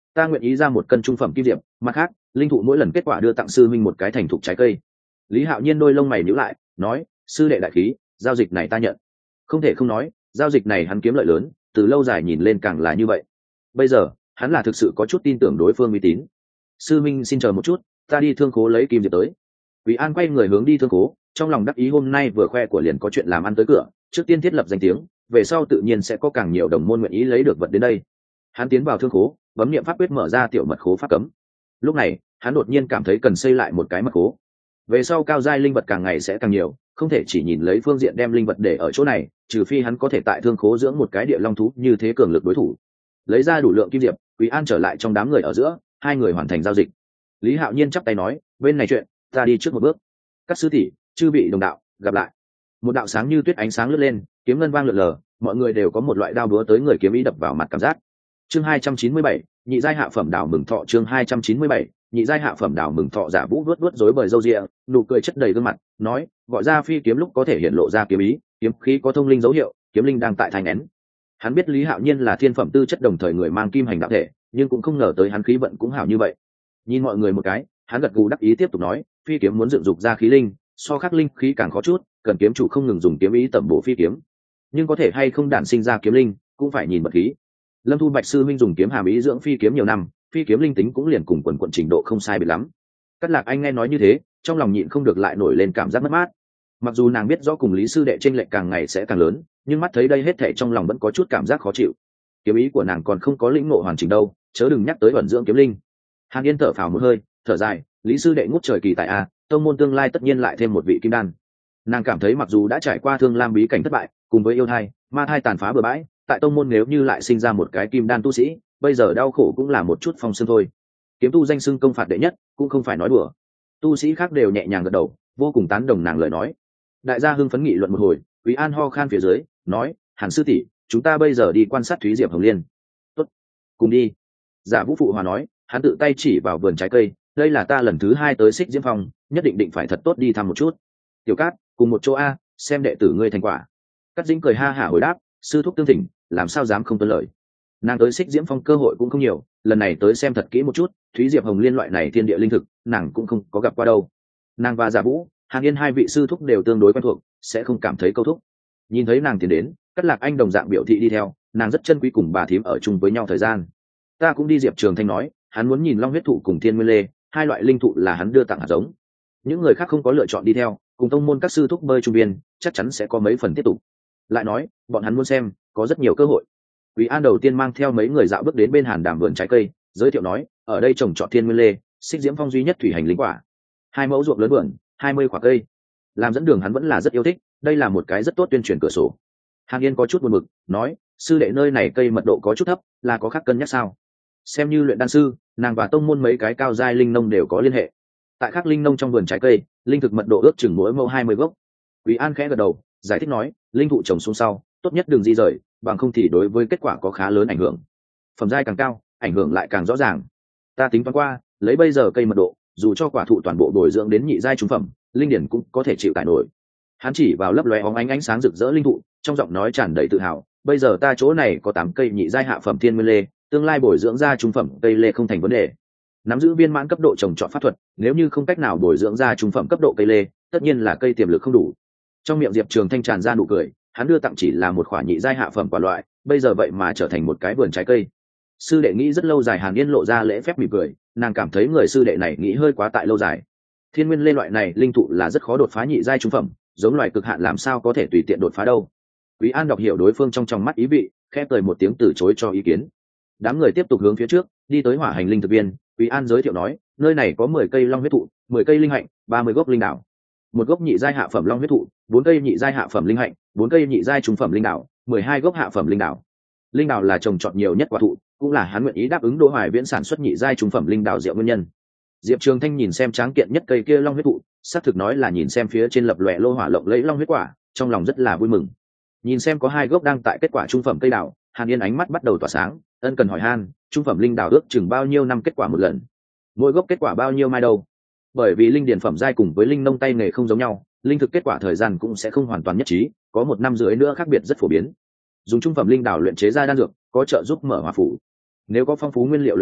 ta nguyện ý ra một cân trung phẩm kim diệp, mặt khác linh thụ mỗi lần kết quả đưa tặng sư minh một cái thành thục trái cây. Lý Hạo Nhiên đôi lông mày nhíu lại, nói, sư đệ đại khí, giao dịch này ta nhận. Không thể không nói, giao dịch này hắn kiếm lợi lớn, từ lâu dài nhìn lên càng là như vậy. Bây giờ hắn là thực sự có chút tin tưởng đối phương uy tín. Sư minh xin chờ một chút, ta đi thương khố lấy kim diệp tới. Quý An quay người hướng đi thương khố, trong lòng đắc ý hôm nay vừa khoe của liền có chuyện làm ăn tới cửa, trước tiên thiết lập danh tiếng, về sau tự nhiên sẽ có càng nhiều đồng môn nguyện ý lấy được vật đến đây. Hắn tiến vào thương khố, bấm niệm pháp quyết mở ra tiểu mật khố pháp cấm. Lúc này hắn đột nhiên cảm thấy cần xây lại một cái mật khố. Về sau cao giai linh vật càng ngày sẽ càng nhiều, không thể chỉ nhìn lấy phương diện đem linh vật để ở chỗ này, trừ phi hắn có thể tại thương khố dưỡng một cái địa long thú như thế cường lực đối thủ. Lấy ra đủ lượng kim diệp, Quý An trở lại trong đám người ở giữa, hai người hoàn thành giao dịch. Lý Hạo Nhiên chắp tay nói, bên này chuyện ta đi trước một bước. Các sư tỷ, chư vị đồng đạo, gặp lại. Một đạo sáng như tuyết ánh sáng lướt lên, kiếm ngân vang lượn lờ, mọi người đều có một loại đao búa tới người kiếm ý đập vào mặt cảm giác. Chương hai trăm chín mươi bảy, nhị giai hạ phẩm đào mừng thọ. Chương hai trăm chín mươi bảy, nhị giai hạ phẩm đào mừng thọ. Giả Vũ vuốt vuốt rối bời râu ria, nụ cười chất đầy gương mặt, nói, gọi ra phi kiếm lúc có thể hiện lộ ra kiếm ý, kiếm khí có thông linh dấu hiệu, kiếm linh đang tại thành nén. Hắn biết Lý Hạo Nhiên là thiên phẩm tư chất đồng thời người mang kim hành đạo thể, nhưng cũng không ngờ tới hắn khí vận cũng hảo như vậy. Nhìn mọi người một cái, hắn gật gù đắc ý tiếp tục nói, phi kiếm muốn dựng dục ra khí linh, so khắc linh khí càng khó chút, cần kiếm chủ không ngừng dùng kiếm ý tẩm bổ phi kiếm. Nhưng có thể hay không đản sinh ra kiếm linh, cũng phải nhìn vật khí. Lâm Thu Bạch sư minh dùng kiếm hàm ý dưỡng phi kiếm nhiều năm, phi kiếm linh tính cũng liền cùng quần quận trình độ không sai biệt lắm. Cát Lạc Anh nghe nói như thế, trong lòng nhịn không được lại nổi lên cảm giác mất mát. Mặc dù nàng biết rõ cùng Lý sư đệ chênh lệch càng ngày sẽ càng lớn, nhưng mắt thấy đây hết thảy trong lòng vẫn có chút cảm giác khó chịu. Kiếm ý của nàng còn không có lĩnh ngộ hoàn chỉnh đâu, chớ đừng nhắc tới ẩn dưỡng kiếm linh. Hàn Yên thở phào một hơi, thở dài, Lý sư đệ ngút trời kỳ tại a, tông môn tương lai tất nhiên lại thêm một vị kim đan. Nàng cảm thấy mặc dù đã trải qua Thương Lam bí cảnh thất bại, cùng với yêu thai, ma thai tàn phá bừa bãi, tại tông môn nếu như lại sinh ra một cái kim đan tu sĩ, bây giờ đau khổ cũng là một chút phong sương thôi. Kiếm tu danh xưng công phạt đệ nhất, cũng không phải nói đùa. Tu sĩ khác đều nhẹ nhàng gật đầu, vô cùng tán đồng nàng lời nói. Đại gia hưng phấn nghị luận một hồi, Quý An ho khan phía dưới, nói, Hàn sư tỷ, chúng ta bây giờ đi quan sát Thúy Diệp Hồng Liên. Tốt, cùng đi. Giả Vũ phụ hòa nói, hắn tự tay chỉ vào vườn trái cây, đây là ta lần thứ hai tới Xích Diễm Phong, nhất định định phải thật tốt đi thăm một chút. Tiểu Cát, cùng một chỗ a, xem đệ tử ngươi thành quả. Cát Dĩnh cười ha hả hồi đáp, sư thúc tương thỉnh, làm sao dám không tuân lời. Nàng tới Xích Diễm Phong cơ hội cũng không nhiều, lần này tới xem thật kỹ một chút, Thúy Diệp Hồng Liên loại này thiên địa linh thực, nàng cũng không có gặp qua đâu. Nàng và Giả Vũ, Hàn Yên hai vị sư thúc đều tương đối quen thuộc, sẽ không cảm thấy câu thúc. Nhìn thấy nàng tiến đến, Cát Lạc Anh đồng dạng biểu thị đi theo, nàng rất chân quý cùng bà thím ở chung với nhau thời gian. Ta cũng đi. Diệp Trường Thanh nói, hắn muốn nhìn Long huyết thụ cùng Thiên Nguyên Lê, hai loại linh thụ là hắn đưa tặng hạt giống. Những người khác không có lựa chọn đi theo, cùng tông môn các sư thúc bơi trung biên, chắc chắn sẽ có mấy phần tiếp tục. Lại nói, bọn hắn muốn xem, có rất nhiều cơ hội. Quý An đầu tiên mang theo mấy người dạo bước đến bên Hàn Đàm vườn trái cây, giới thiệu nói, ở đây trồng trọt Thiên Nguyên Lê, Xích Diễm Phong duy nhất thủy hành linh quả. Hai mẫu ruộng lớn vườn, hai mươi quả cây. Làm dẫn đường hắn vẫn là rất yêu thích, đây là một cái rất tốt tuyên truyền cửa sổ. Hàn Yên có chút buồn bực, nói, sư đệ nơi này cây mật độ có chút thấp, là có khác cân nhắc sao? Xem như luyện đan sư, nàng và tông môn mấy cái cao giai linh nông đều có liên hệ. Tại khác linh nông trong vườn trái cây, linh thực mật độ ước chừng mỗi mẫu hai mươi gốc. Quý An khẽ gật đầu, giải thích nói, linh thụ trồng xuống sau, tốt nhất đừng di rời, bằng không thì đối với kết quả có khá lớn ảnh hưởng. Phẩm giai càng cao, ảnh hưởng lại càng rõ ràng. Ta tính toán qua, lấy bây giờ cây mật độ, dù cho quả thụ toàn bộ bồi dưỡng đến nhị giai trung phẩm, linh điển cũng có thể chịu tải nổi. Hắn chỉ vào lấp lóe óng ánh ánh sáng rực rỡ linh thụ, trong giọng nói tràn đầy tự hào, bây giờ ta chỗ này có tám cây nhị giai hạ phẩm thiên nguyên lê, tương lai bồi dưỡng ra trung phẩm cây lê không thành vấn đề. Nắm giữ viên mãn cấp độ trồng trọt pháp thuật, nếu như không cách nào bồi dưỡng ra trung phẩm cấp độ cây lê, tất nhiên là cây tiềm lực không đủ. Trong miệng Diệp Trường Thanh tràn ra nụ cười, hắn đưa tặng chỉ là một khoản nhị giai hạ phẩm quả loại, bây giờ vậy mà trở thành một cái vườn trái cây. Sư đệ nghĩ rất lâu dài. Hàn Yên lộ ra lễ phép mỉm cười, nàng cảm thấy người sư đệ này nghĩ hơi quá tại lâu dài. Thiên nguyên lê loại này linh thụ là rất khó đột phá nhị giai trung phẩm, giống loài cực hạn làm sao có thể tùy tiện đột phá đâu. Quý An đọc hiểu đối phương trong trong mắt ý vị, khẽ cười một tiếng từ chối cho ý kiến. Đám người tiếp tục hướng phía trước, đi tới hỏa hành linh thực viên. Quý An giới thiệu nói, nơi này có mười cây long huyết thụ, mười cây linh hạnh, ba mươi gốc linh đảo, một gốc nhị giai hạ phẩm long huyết thụ, bốn cây nhị giai hạ phẩm linh hạnh, bốn cây nhị giai trung phẩm linh đảo, mười hai gốc hạ phẩm linh đảo. Linh đảo là trồng trọt nhiều nhất quả thụ, cũng là hắn nguyện ý đáp ứng Đỗ Hoài Viễn sản xuất nhị giai trung phẩm linh đảo diệu nguyên nhân. Diệp Trường Thanh nhìn xem tráng kiện nhất cây kia long huyết thụ, xác thực nói là nhìn xem phía trên lập lòe lô hỏa lộng lẫy long huyết quả, trong lòng rất là vui mừng. Nhìn xem có hai gốc đang tại kết quả trung phẩm cây đảo, Hàn Yên ánh mắt bắt đầu tỏa sáng, ân cần hỏi han, trung phẩm linh đảo ước chừng bao nhiêu năm kết quả một lần? Mỗi gốc kết quả bao nhiêu mai đâu? Bởi vì linh điển phẩm giai cùng với linh nông tay nghề không giống nhau, linh thực kết quả thời gian cũng sẽ không hoàn toàn nhất trí, có một năm rưỡi nữa khác biệt rất phổ biến. Dùng trung phẩm linh đảo luyện chế ra đan dược, có trợ giúp mở hỏa phủ. Nếu có phong phú nguyên liệu luyện đan,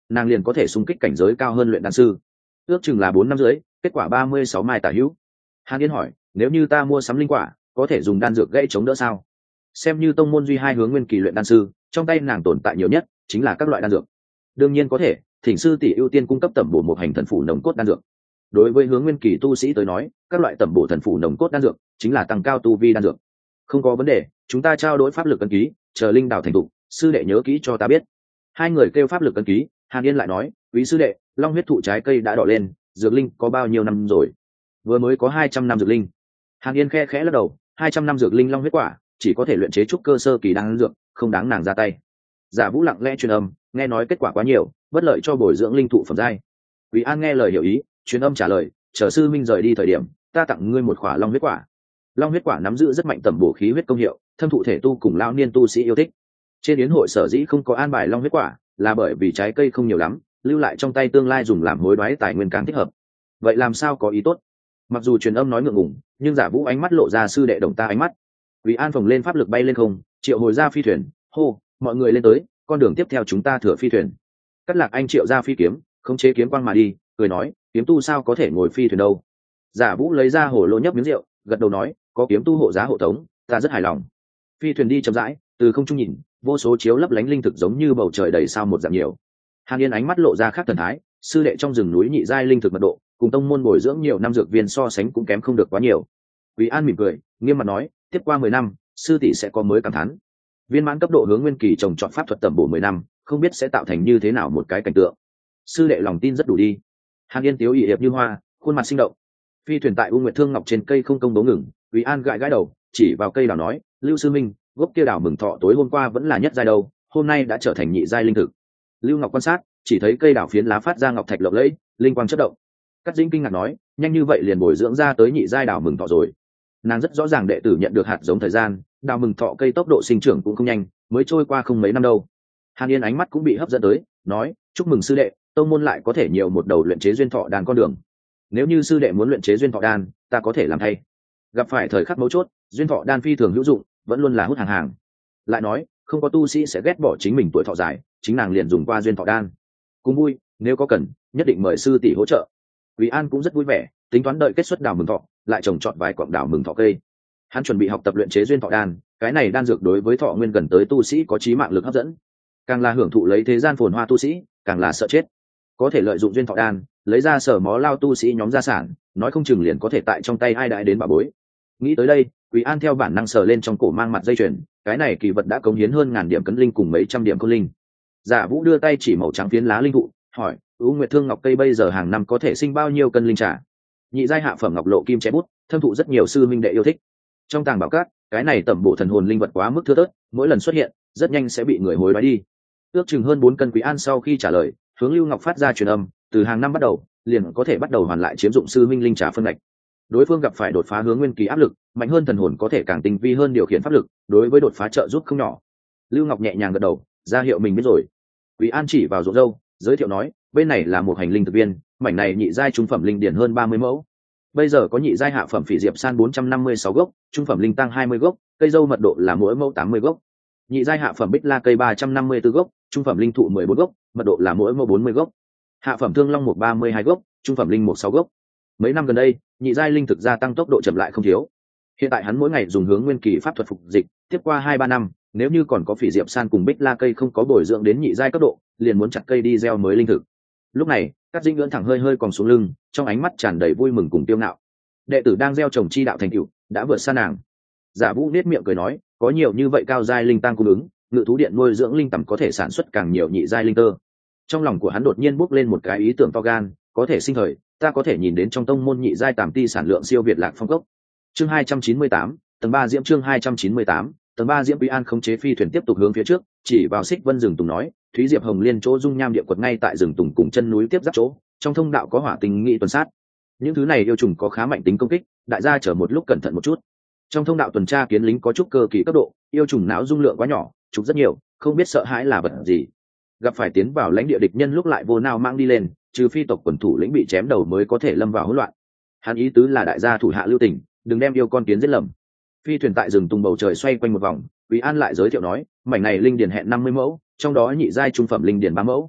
nàng liền có thể xung kích cảnh giới cao hơn luyện đan sư. Ước chừng là bốn năm dưới, kết quả ba mươi sáu mai tả hữu. Hàn Yên hỏi, nếu như ta mua sắm linh quả, có thể dùng đan dược gãy chống đỡ sao? Xem như tông môn duy hai hướng nguyên kỳ luyện đan sư, trong tay nàng tồn tại nhiều nhất chính là các loại đan dược. Đương nhiên có thể, thỉnh sư tỷ ưu tiên cung cấp tẩm bổ một hành thần phủ nồng cốt đan dược. Đối với hướng nguyên kỳ tu sĩ tới nói, các loại tẩm bổ thần phủ nồng cốt đan dược chính là tăng cao tu vi đan dược. Không có vấn đề, chúng ta trao đổi pháp lực ấn ký, chờ linh đảo thành tụ, sư đệ nhớ kỹ cho ta biết. Hai người kêu pháp lực ấn ký. Hàn Yên lại nói, quý sư đệ, long huyết thụ trái cây đã đỏ lên, dược linh có bao nhiêu năm rồi? Vừa mới có hai trăm năm dược linh. Hàn Yên khe khẽ lắc đầu, hai trăm năm dược linh long huyết quả chỉ có thể luyện chế trúc cơ sơ kỳ đan dược, không đáng nàng ra tay. Giả Vũ lặng lẽ truyền âm, nghe nói kết quả quá nhiều, bất lợi cho bồi dưỡng linh thụ phẩm giai. Quý An nghe lời hiểu ý, truyền âm trả lời, chờ sư minh rời đi thời điểm, ta tặng ngươi một khỏa long huyết quả. Long huyết quả nắm giữ rất mạnh tẩm bổ khí huyết công hiệu, thâm thụ thể tu cùng lão niên tu sĩ yêu thích. Trên yến hội sở dĩ không có an bài long huyết quả, là bởi vì trái cây không nhiều lắm, lưu lại trong tay tương lai dùng làm hối đoái tài nguyên càng thích hợp. Vậy làm sao có ý tốt? Mặc dù truyền âm nói ngượng ngùng, nhưng Giả Vũ ánh mắt lộ ra sư đệ đồng ta ánh mắt. Quý An phồng lên pháp lực bay lên không, triệu hồi ra phi thuyền, hô, mọi người lên tới, con đường tiếp theo chúng ta thừa phi thuyền. Cắt Lạc Anh triệu ra phi kiếm, khống chế kiếm quang mà đi, cười nói, kiếm tu sao có thể ngồi phi thuyền đâu? Giả Vũ lấy ra hồ lô nhấp miếng rượu, gật đầu nói, có kiếm tu hộ giá hộ tống, ta rất hài lòng. Phi thuyền đi chậm rãi, từ không trung nhìn, vô số chiếu lấp lánh linh thực giống như bầu trời đầy sao một dạng nhiều. Hàn Yên ánh mắt lộ ra khác thần thái, sư đệ trong rừng núi nhị giai linh thực mật độ, cùng tông môn bồi dưỡng nhiều năm dược viên so sánh cũng kém không được quá nhiều. Quý An mỉm cười, nghiêm mặt nói, tiếp qua mười năm, sư tỷ sẽ có mới cảm thán. Viên mãn cấp độ hướng nguyên kỳ trồng trọt pháp thuật tẩm bổ mười năm, không biết sẽ tạo thành như thế nào một cái cảnh tượng. Sư đệ lòng tin rất đủ đi. Hàn Yên tiếu ỵ hiệp như hoa, khuôn mặt sinh động. Phi thuyền tại U Nguyệt Thương Ngọc trên cây không công bố ngừng, Quý An gãi gãi đầu, chỉ vào cây đào nói, Lưu sư minh, gốc kia đào mừng thọ tối hôm qua vẫn là nhất giai đâu, hôm nay đã trở thành nhị giai linh thực. Lưu Ngọc quan sát, chỉ thấy cây đào phiến lá phát ra ngọc thạch lộng lẫy, linh quang chớp động. Cát Dĩnh kinh ngạc nói, nhanh như vậy liền bồi dưỡng ra tới nhị giai đào mừng thọ rồi. Nàng rất rõ ràng đệ tử nhận được hạt giống thời gian, đào mừng thọ cây tốc độ sinh trưởng cũng không nhanh, mới trôi qua không mấy năm đâu. Hàn Yên ánh mắt cũng bị hấp dẫn tới, nói, chúc mừng sư đệ, tông môn lại có thể nhiều một đầu luyện chế duyên thọ đan con đường. Nếu như sư đệ muốn luyện chế duyên thọ đan, ta có thể làm thay. Gặp phải thời khắc mấu chốt, duyên thọ đan phi thường hữu dụng, vẫn luôn là hút hàng hàng. Lại nói, không có tu sĩ sẽ ghét bỏ chính mình tuổi thọ dài, chính nàng liền dùng qua duyên thọ đan. Cũng vui, nếu có cần, nhất định mời sư tỷ hỗ trợ. Quý An cũng rất vui vẻ, tính toán đợi kết xuất đào mừng thọ, lại trồng trọt vài quặng đào mừng thọ cây. Hắn chuẩn bị học tập luyện chế duyên thọ đan, cái này đan dược đối với thọ nguyên gần tới tu sĩ có chí mạng lực hấp dẫn. Càng là hưởng thụ lấy thế gian phồn hoa tu sĩ, càng là sợ chết. Có thể lợi dụng duyên thọ đan, lấy ra sở mó lao tu sĩ nhóm gia sản, nói không chừng liền có thể tại trong tay ai đại đến bà bối. Nghĩ tới đây, Quý An theo bản năng sờ lên trong cổ mang mặt dây chuyền, cái này kỳ vật đã cống hiến hơn ngàn điểm cấn linh cùng mấy trăm điểm côn linh. Giả Vũ đưa tay chỉ màu trắng phiến lá linh thụ, hỏi, U Nguyệt Thương Ngọc cây bây giờ hàng năm có thể sinh bao nhiêu cân linh trà? Nhị giai hạ phẩm ngọc lộ kim chém bút, thâm thụ rất nhiều sư minh đệ yêu thích. Trong tàng bảo cát, cái này tẩm bổ thần hồn linh vật quá mức thưa thớt, mỗi lần xuất hiện, rất nhanh sẽ bị người hối đoái đi. Ước chừng hơn bốn cân. Quý An sau khi trả lời, hướng Lưu Ngọc phát ra truyền âm, từ hàng năm bắt đầu, liền có thể bắt đầu hoàn lại chiếm dụng sư minh linh trà phân ngạch. Đối phương gặp phải đột phá hướng nguyên kỳ áp lực, mạnh hơn thần hồn có thể càng tinh vi hơn điều khiển pháp lực, đối với đột phá trợ giúp không nhỏ. Lưu Ngọc nhẹ nhàng gật đầu, ra hiệu mình biết rồi. Quý An chỉ vào ruộng dâu, giới thiệu nói, bên này là một hành linh thực viên, mảnh này nhị giai trung phẩm linh điển hơn ba mươi mẫu. Bây giờ có nhị giai hạ phẩm phỉ diệp san bốn trăm năm mươi sáu gốc, trung phẩm linh tăng hai mươi gốc, cây dâu mật độ là mỗi mẫu tám mươi gốc. Nhị giai hạ phẩm bích la cây ba trăm năm mươi tư gốc, trung phẩm linh thụ mười bốn gốc, mật độ là mỗi mẫu bốn mươi gốc. Hạ phẩm thương long một ba mươi hai gốc, trung phẩm linh một sáu gốc. Mấy năm gần đây, nhị giai linh thực gia tăng tốc độ chậm lại không thiếu. Hiện tại hắn mỗi ngày dùng hướng nguyên kỳ pháp thuật phục dịch, tiếp qua hai ba năm, nếu như còn có phỉ diệp san cùng bích la cây không có bồi dưỡng đến nhị giai cấp độ, liền muốn chặt cây đi gieo mới linh thực. Lúc này, Cát Dĩnh ngưỡng thẳng hơi hơi còn xuống lưng, trong ánh mắt tràn đầy vui mừng cùng tiêu ngạo. Đệ tử đang gieo trồng chi đạo thành tựu, đã vượt xa nàng. Giả Vũ nét miệng cười nói, có nhiều như vậy cao giai linh tăng cung ứng, ngự thú điện nuôi dưỡng linh tầm có thể sản xuất càng nhiều nhị giai linh tơ. Trong lòng của hắn đột nhiên bốc lên một cái ý tưởng to gan, có thể sinh thời, ta có thể nhìn đến trong tông môn nhị giai tàm ti sản lượng siêu việt Lạc Phong cốc. Chương hai trăm chín mươi tám, tầng ba diễm chương hai trăm chín mươi tám, tầng ba diễm. Quý An khống chế phi thuyền tiếp tục hướng phía trước, chỉ vào Xích Vân rừng tùng nói, Thúy Diệp Hồng Liên chỗ dung nham địa quật ngay tại rừng tùng cùng chân núi tiếp giáp chỗ, trong thông đạo có hỏa tinh nghị tuần sát. Những thứ này yêu trùng có khá mạnh tính công kích, đại gia chờ một lúc cẩn thận một chút. Trong thông đạo tuần tra kiến lính có chút cơ kỳ cấp độ, yêu trùng não dung lượng quá nhỏ, trục rất nhiều, không biết sợ hãi là vật gì. Gặp phải tiến vào lãnh địa địch nhân lúc lại vô nào mang đi lên, trừ phi tộc quần thủ lĩnh bị chém đầu mới có thể lâm vào hỗn loạn. Hắn ý tứ là đại gia thủ hạ lưu tình, đừng đem yêu con kiến giết lầm. Phi thuyền tại rừng tùng bầu trời xoay quanh một vòng, Quý An lại giới thiệu nói, mảnh này linh điền hẹn năm mươi mẫu, trong đó nhị giai trung phẩm linh điền ba mẫu.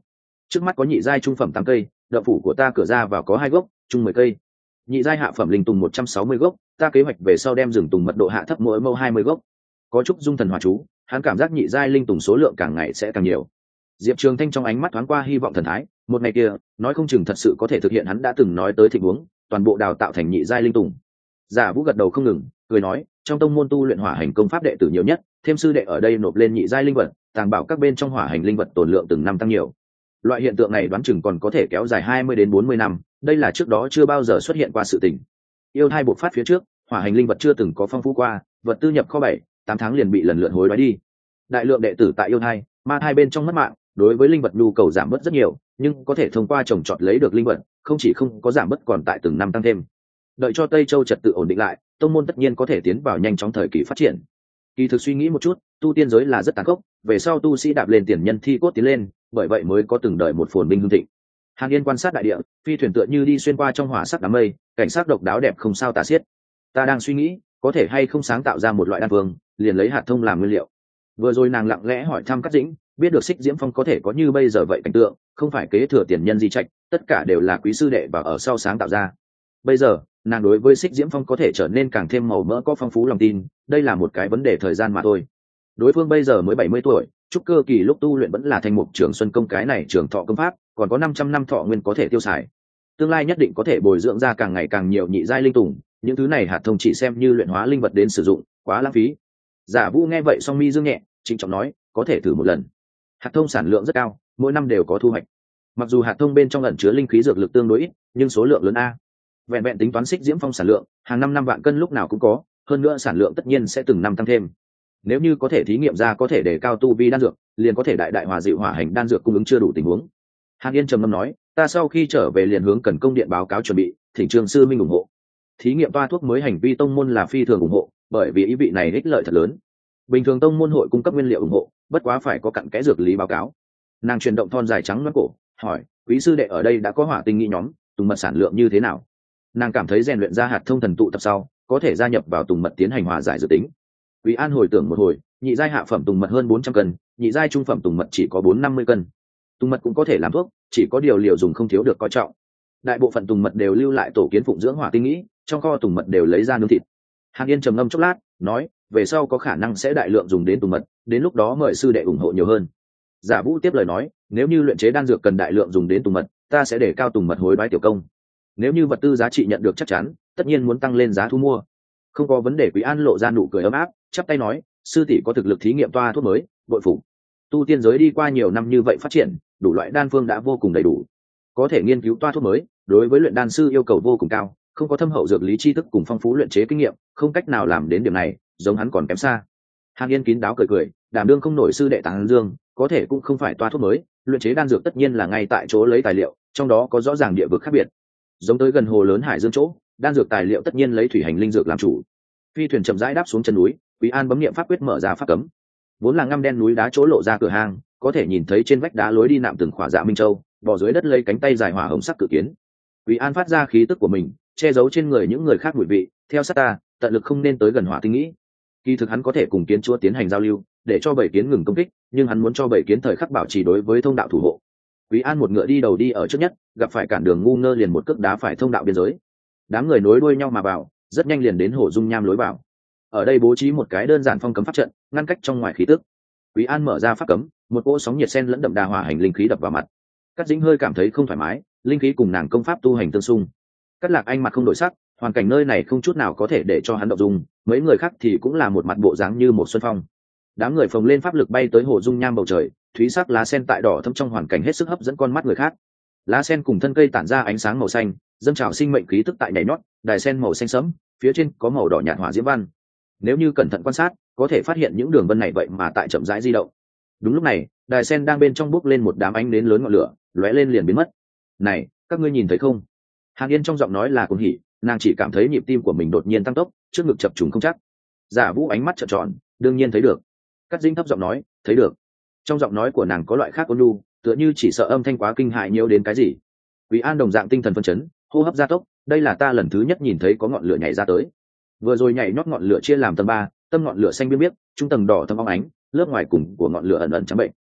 trước mắt có nhị giai trung phẩm tám cây, đậu phủ của ta cửa ra vào có hai gốc, chung mười cây. Nhị giai hạ phẩm linh tùng một trăm sáu mươi gốc, ta kế hoạch về sau đem rừng tùng mật độ hạ thấp mỗi mẫu hai mươi gốc. Có trúc dung thần hỏa chú, hắn cảm giác nhị giai linh tùng số lượng càng ngày sẽ càng nhiều. Diệp Trường Thanh trong ánh mắt thoáng qua hy vọng thần thái, một ngày kia, nói không chừng thật sự có thể thực hiện hắn đã từng nói tới tình huống, toàn bộ đào tạo thành nhị giai linh tùng. Giả Vũ gật đầu không ngừng, cười nói, trong tông môn tu luyện hỏa hành công pháp đệ tử nhiều nhất, thêm sư đệ ở đây nộp lên nhị giai linh vật, tàng bảo các bên trong hỏa hành linh vật tồn lượng từng năm tăng nhiều. Loại hiện tượng này đoán chừng còn có thể kéo dài hai mươi đến bốn mươi năm, đây là trước đó chưa bao giờ xuất hiện qua sự tình. Yêu thai bộc phát phía trước, hỏa hành linh vật chưa từng có phong phú qua, vật tư nhập kho bảy, tám tháng liền bị lần lượt hối đoái đi. Đại lượng đệ tử tại yêu thai, ma thai bên trong mất mạng, đối với linh vật nhu cầu giảm bớt rất nhiều, nhưng có thể thông qua trồng trọt lấy được linh vật, không chỉ không có giảm bớt còn tại từng năm tăng thêm. Đợi cho Tây Châu trật tự ổn định lại, tông môn tất nhiên có thể tiến vào nhanh chóng thời kỳ phát triển. Kỳ thực suy nghĩ một chút, tu tiên giới là rất tàn khốc, về sau tu sĩ đạp lên tiền nhân thi cốt tiến lên, bởi vậy mới có từng đời một phồn binh hưng thịnh. Hàn Yên quan sát đại địa, phi thuyền tựa như đi xuyên qua trong hỏa sắc đám mây, cảnh sắc độc đáo đẹp không sao tả xiết. Ta đang suy nghĩ, có thể hay không sáng tạo ra một loại đan phương, liền lấy hạt thông làm nguyên liệu. Vừa rồi nàng lặng lẽ hỏi thăm Cát Dĩnh, biết được Xích Diễm Phong có thể có như bây giờ vậy cảnh tượng, không phải kế thừa tiền nhân di trạch, tất cả đều là quý sư đệ và ở sau sáng tạo ra. Bây giờ, nàng đối với Xích Diễm Phong có thể trở nên càng thêm màu mỡ có phong phú lòng tin, đây là một cái vấn đề thời gian mà thôi. Đối phương bây giờ mới bảy mươi tuổi, trúc cơ kỳ lúc tu luyện vẫn là thanh mục trường xuân công cái này trường thọ công pháp, còn có năm trăm năm thọ nguyên có thể tiêu xài. Tương lai nhất định có thể bồi dưỡng ra càng ngày càng nhiều nhị giai linh tùng, những thứ này hạt thông chỉ xem như luyện hóa linh vật đến sử dụng, quá lãng phí. Giả Vũ nghe vậy song mi dương nhẹ, trịnh trọng nói, có thể thử một lần. Hạt thông sản lượng rất cao, mỗi năm đều có thu hoạch. Mặc dù hạt thông bên trong ẩn chứa linh khí dược lực tương đối ít, nhưng số lượng lớn a. Vẹn vẹn tính toán Xích Diễm Phong sản lượng, hàng năm năm vạn cân lúc nào cũng có, hơn nữa sản lượng tất nhiên sẽ từng năm tăng thêm. Nếu như có thể thí nghiệm ra có thể đề cao tu vi đan dược, liền có thể đại đại hòa dịu hỏa hành đan dược cung ứng chưa đủ tình huống. Hàn Yên trầm ngâm nói, ta sau khi trở về liền hướng Cần Công điện báo cáo chuẩn bị, thỉnh trường sư minh ủng hộ. Thí nghiệm toa thuốc mới hành vi tông môn là phi thường ủng hộ, bởi vì ý vị này ích lợi thật lớn. Bình thường tông môn hội cung cấp nguyên liệu ủng hộ, bất quá phải có cặn kẽ dược lý báo cáo. Nàng chuyển động thon dài trắng loáng cổ, hỏi, quý sư đệ ở đây đã có hỏa tinh nghĩ nhóm, tùng mật sản lượng như thế nào? Nàng cảm thấy rèn luyện ra hạt thông thần tụ tập sau, có thể gia nhập vào tùng mật tiến hành hòa giải dự tính. Quý An hồi tưởng một hồi, nhị giai hạ phẩm tùng mật hơn bốn trăm cân, nhị giai trung phẩm tùng mật chỉ có bốn năm mươi cân. Tùng mật cũng có thể làm thuốc, chỉ có điều liều dùng không thiếu được coi trọng. Đại bộ phận tùng mật đều lưu lại tổ kiến phụng dưỡng hỏa tinh nghĩ, trong kho tùng mật đều lấy ra nướng thịt. Hàn Yên trầm ngâm chốc lát, nói, về sau có khả năng sẽ đại lượng dùng đến tùng mật, đến lúc đó mời sư đệ ủng hộ nhiều hơn. Giả Vũ tiếp lời nói, nếu như luyện chế đan dược cần đại lượng dùng đến tùng mật, ta sẽ để cao tùng mật hối đoái tiểu công. Nếu như vật tư giá trị nhận được chắc chắn, tất nhiên muốn tăng lên giá thu mua. Không có vấn đề. Quý An lộ ra nụ cười ấm áp, chắp tay nói, sư tỷ có thực lực thí nghiệm toa thuốc mới, bội phục. Tu tiên giới đi qua nhiều năm như vậy phát triển, đủ loại đan phương đã vô cùng đầy đủ, có thể nghiên cứu toa thuốc mới, đối với luyện đan sư yêu cầu vô cùng cao, không có thâm hậu dược lý tri thức cùng phong phú luyện chế kinh nghiệm, không cách nào làm đến điểm này, giống hắn còn kém xa. Hàn Yên kín đáo cười cười, đảm đương không nổi sư đệ tán dương, có thể cũng không phải toa thuốc mới, luyện chế đan dược tất nhiên là ngay tại chỗ lấy tài liệu, trong đó có rõ ràng địa vực khác biệt. Giống tới gần hồ lớn Hải Dương chỗ, đan dược tài liệu tất nhiên lấy thủy hành linh dược làm chủ. Phi thuyền chậm rãi đáp xuống chân núi, Quý An bấm niệm pháp quyết mở ra pháp cấm. Vốn là ngăm đen núi đá chỗ lộ ra cửa hang, có thể nhìn thấy trên vách đá lối đi nạm từng khỏa dạ minh châu, bò dưới đất lấy cánh tay dài hỏa hồng sắc cự kiến. Quý An phát ra khí tức của mình, che giấu trên người những người khác mùi vị, theo sát ta, tận lực không nên tới gần hỏa tinh nghĩ. Kỳ thực hắn có thể cùng kiến chúa tiến hành giao lưu, để cho bảy kiến ngừng công kích, nhưng hắn muốn cho bảy kiến thời khắc bảo trì đối với thông đạo thủ hộ. Quý An một ngựa đi đầu đi ở trước nhất, gặp phải cản đường ngu ngơ liền một cước đá phải thông đạo biên giới. Đám người nối đuôi nhau mà vào, rất nhanh liền đến hồ dung nham lối vào. Ở đây bố trí một cái đơn giản phong cấm pháp trận, ngăn cách trong ngoài khí tức. Quý An mở ra pháp cấm, một cỗ sóng nhiệt sen lẫn đậm đà hỏa hành linh khí đập vào mặt. Cát Dĩnh hơi cảm thấy không thoải mái, linh khí cùng nàng công pháp tu hành tương xung. Cát Lạc Anh mặt không đổi sắc, hoàn cảnh nơi này không chút nào có thể để cho hắn động dung, mấy người khác thì cũng là một mặt bộ dáng như một xuân phong. Đám người phồng lên pháp lực bay tới hồ dung nham bầu trời, thúy sắc lá sen tại đỏ thẫm trong hoàn cảnh hết sức hấp dẫn con mắt người khác. Lá sen cùng thân cây tản ra ánh sáng màu xanh, dâng trào sinh mệnh khí tức tại nhảy nhót, đài sen màu xanh sẫm, phía trên có màu đỏ nhạt hỏa diễm văn. Nếu như cẩn thận quan sát, có thể phát hiện những đường vân này vậy mà tại chậm rãi di động. Đúng lúc này, đài sen đang bên trong bốc lên một đám ánh nến lớn ngọn lửa, lóe lên liền biến mất. Này, các ngươi nhìn thấy không? Hàn Yên trong giọng nói là cuồng hỉ, nàng chỉ cảm thấy nhịp tim của mình đột nhiên tăng tốc, trước ngực chập trùng không chắc. Giả Vũ ánh mắt trợn tròn, đương nhiên thấy được. Cát Dĩnh thấp giọng nói, thấy được. Trong giọng nói của nàng có loại khác ôn nhu, tựa như chỉ sợ âm thanh quá kinh hại nhiễu đến cái gì. Quý An đồng dạng tinh thần phấn chấn, hô hấp gia tốc, đây là ta lần thứ nhất nhìn thấy có ngọn lửa nhảy ra tới. Vừa rồi nhảy nhót ngọn lửa chia làm tầng ba, tâm ngọn lửa xanh biếc biếc, trung tầng đỏ thâm óng ánh, lớp ngoài cùng của ngọn lửa ẩn ẩn trắng bệnh.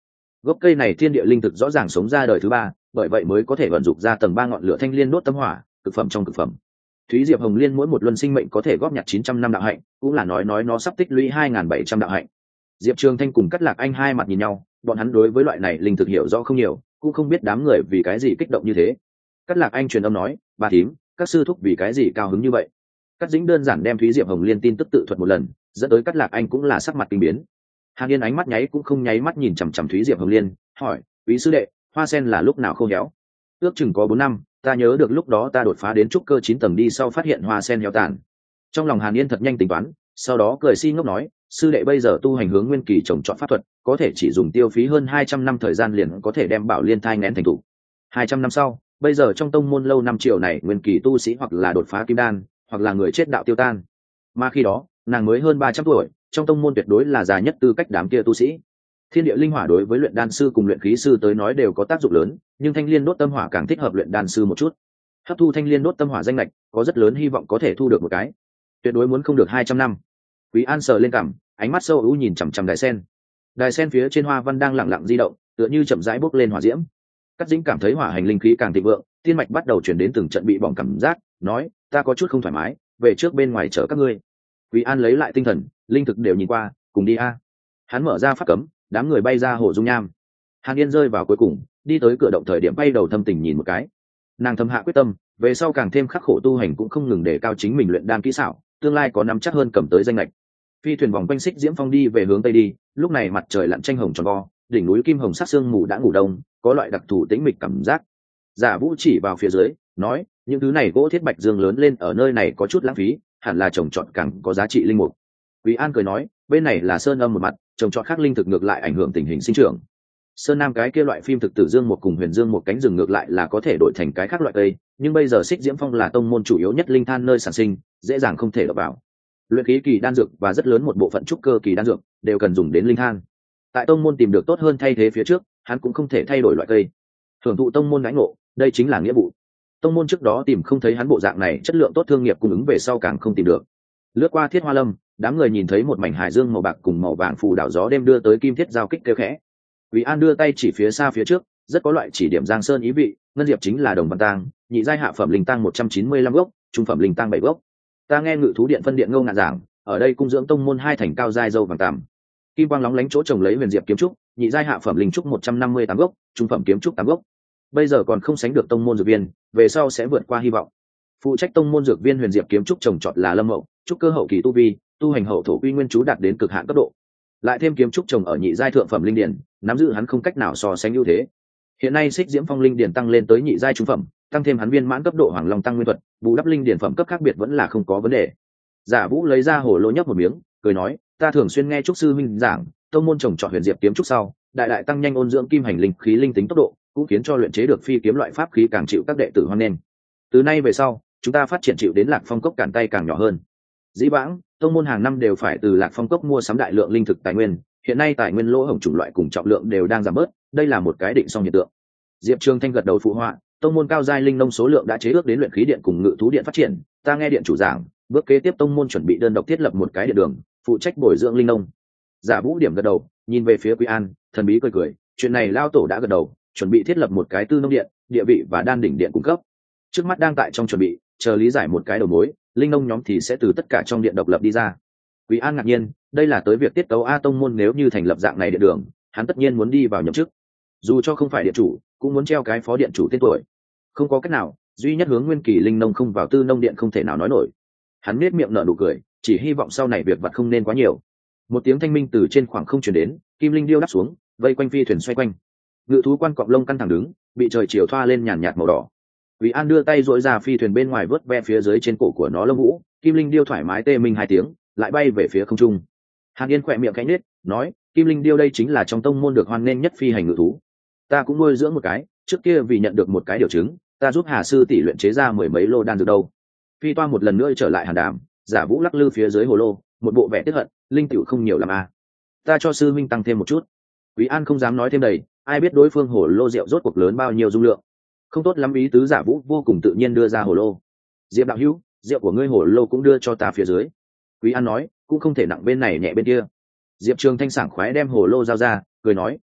Gốc cây này thiên địa linh thực rõ ràng sống ra đời thứ ba, bởi vậy mới có thể vận dụng ra tầng ba ngọn lửa thanh liên đốt tâm hỏa, cực phẩm trong cực phẩm. Thúy Diệp Hồng Liên mỗi một luân sinh mệnh có thể góp nhặt chín trăm năm đạo hạnh, cũng là nói nói nó sắp tích lũy hai nghìn bảy trăm đạo hạnh. Diệp Trường Thanh cùng Cát Lạc Anh hai mặt nhìn nhau, bọn hắn đối với loại này linh thực hiểu rõ không nhiều, cũng không biết đám người vì cái gì kích động như thế. Cát Lạc Anh truyền âm nói, bà thím, các sư thúc vì cái gì cao hứng như vậy? Cát Dĩnh đơn giản đem Thúy Diệp Hồng Liên tin tức tự thuật một lần, dẫn tới Cát Lạc Anh cũng là sắc mặt kinh biến. Hàn Yên ánh mắt nháy cũng không nháy mắt nhìn chằm chằm Thúy Diệp Hồng Liên, hỏi, quý sư đệ, hoa sen là lúc nào khô héo? Ước chừng có bốn năm, ta nhớ được lúc đó ta đột phá đến trúc cơ chín tầng đi sau phát hiện hoa sen héo tàn. Trong lòng Hàn Yên thật nhanh tính toán, sau đó cười si ngốc nói, sư đệ bây giờ tu hành hướng nguyên kỳ trồng trọt pháp thuật, có thể chỉ dùng tiêu phí hơn hai trăm năm thời gian liền có thể đem bảo liên thai nghén thành thủ. hai trăm năm sau, bây giờ trong tông môn lâu năm triệu này nguyên kỳ tu sĩ hoặc là đột phá kim đan, hoặc là người chết đạo tiêu tan. Mà khi đó, nàng mới hơn ba trăm tuổi, trong tông môn tuyệt đối là già nhất tư cách đám kia tu sĩ. Thiên địa linh hỏa đối với luyện đan sư cùng luyện khí sư tới nói đều có tác dụng lớn, nhưng thanh liên đốt tâm hỏa càng thích hợp luyện đan sư một chút. Hấp thu thanh liên đốt tâm hỏa danh lệch, có rất lớn hy vọng có thể thu được một cái. Tuyệt đối muốn không được hai trăm năm. Quý An sờ lên cằm, ánh mắt sâu u nhìn chằm chằm đài sen. Đài sen phía trên hoa văn đang lặng lặng di động, tựa như chậm rãi bốc lên hỏa diễm. Cát Dĩnh cảm thấy hỏa hành linh khí càng thịnh vượng, tiên mạch bắt đầu chuyển đến từng trận bị bỏng cảm giác, nói, ta có chút không thoải mái, về trước bên ngoài chở các ngươi. Quý An lấy lại tinh thần, linh thực đều nhìn qua, cùng đi a. Hắn mở ra pháp cấm, đám người bay ra hồ dung nham. Hàn Yên rơi vào cuối cùng, đi tới cửa động thời điểm bay đầu thâm tình nhìn một cái. Nàng thầm hạ quyết tâm, về sau càng thêm khắc khổ tu hành cũng không ngừng để cao chính mình luyện đan kỹ xảo, tương lai có nắm chắc hơn cầm tới danh lệch. Phi thuyền vòng quanh xích diễm phong đi về hướng tây đi, lúc này mặt trời lặn tranh hồng tròn vo, đỉnh núi kim hồng sắc sương mù đã ngủ đông, có loại đặc thù tĩnh mịch cảm giác. Giả Vũ chỉ vào phía dưới, nói, những thứ này gỗ thiết bạch dương lớn lên ở nơi này có chút lãng phí, hẳn là trồng trọt càng có giá trị linh mục. Quý An cười nói, bên này là sơn âm một mặt, trồng trọt khác linh thực ngược lại ảnh hưởng tình hình sinh trưởng. Sơn Nam cái kia loại phim thực tử dương một cùng huyền dương một cánh rừng ngược lại là có thể đổi thành cái khác loại cây, nhưng bây giờ xích diễm phong là tông môn chủ yếu nhất linh than nơi sản sinh, dễ dàng không thể đập vào. Luyện khí kỳ đan dược và rất lớn một bộ phận trúc cơ kỳ đan dược đều cần dùng đến linh than. Tại tông môn tìm được tốt hơn thay thế phía trước, hắn cũng không thể thay đổi loại cây. Thưởng thụ tông môn đãi ngộ, đây chính là nghĩa vụ. Tông môn trước đó tìm không thấy hắn bộ dạng này chất lượng tốt thương nghiệp cung ứng về sau càng không tìm được. Lướt qua Thiết Hoa Lâm, đám người nhìn thấy một mảnh hải dương màu bạc cùng màu vàng phù đảo gió đêm đưa tới kim thiết giao kích kêu khẽ. Quý An đưa tay chỉ phía xa phía trước, rất có loại chỉ điểm Giang Sơn ý vị, ngân diệp chính là đồng văn tang, nhị giai hạ phẩm linh tăng một trăm chín mươi lăm gốc, trung phẩm linh tăng bảy gốc. Ta nghe Ngự thú điện phân điện Ngô Ngạn giảng, ở đây cung dưỡng tông môn hai thành cao giai dâu vàng tằm. Kim quang lóng lánh chỗ trồng lấy huyền diệp kiếm trúc, nhị giai hạ phẩm linh trúc một trăm năm mươi tám gốc, trung phẩm kiếm trúc tám gốc. Bây giờ còn không sánh được tông môn dược viên, về sau sẽ vượt qua hy vọng. Phụ trách tông môn dược viên huyền diệp kiếm trúc trồng trọt là Lâm Mậu, trúc cơ hậu kỳ tu vi, tu hành hậu thổ quy nguyên chú đạt đến cực hạn cấp độ. Lại thêm kiếm trúc trồng ở nhị giai thượng phẩm linh điển, nắm giữ hắn không cách nào so sánh ưu thế. Hiện nay xích diễm phong linh điển tăng lên tới nhị giai trung phẩm, tăng thêm hắn viên mãn cấp độ hoàng long tăng nguyên thuật, bù đắp linh điển phẩm cấp khác biệt vẫn là không có vấn đề. Giả Vũ lấy ra hồ lô nhấp một miếng, cười nói, ta thường xuyên nghe trúc sư minh giảng, tông môn trồng trọt huyền diệp kiếm trúc sau, đại đại tăng nhanh ôn dưỡng kim hành linh khí linh tính tốc độ, cũng khiến cho luyện chế được phi kiếm loại pháp khí càng chịu các đệ tử hoan nghênh. Từ nay về sau, chúng ta phát triển chịu đến Lạc Phong cốc cản tay càng nhỏ hơn. Dĩ vãng, tông môn hàng năm đều phải từ Lạc Phong cốc mua sắm đại lượng linh thực tài nguyên, hiện nay tài nguyên lỗ hổng chủng loại cùng trọng lượng đều đang giảm bớt, đây là một cái định song hiện tượng. Diệp Trường Thanh gật đầu phụ họa, tông môn cao giai linh nông số lượng đã chế ước đến luyện khí điện cùng ngự thú điện phát triển, ta nghe điện chủ giảng, bước kế tiếp tông môn chuẩn bị đơn độc thiết lập một cái điện đường, phụ trách bồi dưỡng linh nông. Giả Vũ điểm gật đầu, nhìn về phía Quý An, thần bí cười cười, chuyện này lao tổ đã gật đầu, chuẩn bị thiết lập một cái tư nông điện, địa vị và đan đỉnh điện cung cấp. Trước mắt đang tại trong chuẩn bị, chờ lý giải một cái đầu mối, linh nông nhóm thì sẽ từ tất cả trong điện độc lập đi ra. Quý An ngạc nhiên, đây là tới việc tiết tấu a tông môn nếu như thành lập dạng này điện đường, hắn tất nhiên muốn đi vào nhậm chức. Dù cho không phải điện chủ, cũng muốn treo cái phó điện chủ tên tuổi. Không có cách nào, duy nhất hướng nguyên kỳ linh nông không vào tư nông điện không thể nào nói nổi. Hắn nét miệng nở nụ cười, chỉ hy vọng sau này việc vặt không nên quá nhiều. Một tiếng thanh minh từ trên khoảng không truyền đến, kim linh điêu đáp xuống, vây quanh phi thuyền xoay quanh. Ngự thú quan cọp lông căng thẳng đứng, bị trời chiều thoa lên nhàn nhạt màu đỏ. Quý An đưa tay duỗi ra phi thuyền bên ngoài vớt ve phía dưới trên cổ của nó lông vũ, kim linh điêu thoải mái tê minh hai tiếng, lại bay về phía không trung. Hàn Yên khỏe miệng cánh nết, nói, kim linh điêu đây chính là trong tông môn được hoan nghênh nhất phi hành ngự thú. Ta cũng nuôi dưỡng một cái, trước kia vì nhận được một cái điều chứng, ta giúp Hà sư tỷ luyện chế ra mười mấy lô đan dược đâu. Phi toa một lần nữa trở lại Hàn Đàm, Giả Vũ lắc lư phía dưới hồ lô, một bộ vẻ tiếc hận, linh tiểu không nhiều làm à. Ta cho sư minh tăng thêm một chút. Quý An không dám nói thêm đầy, ai biết đối phương hồ lô rượu rốt cuộc lớn bao nhiêu dung lượng. Không tốt lắm ý tứ Giả Vũ vô cùng tự nhiên đưa ra hồ lô. Diệp đạo hữu, rượu của ngươi hồ lô cũng đưa cho ta phía dưới. Quý An nói, cũng không thể nặng bên này nhẹ bên kia. Diệp Trường Thanh sảng khoái đem hồ lô giao ra, cười nói,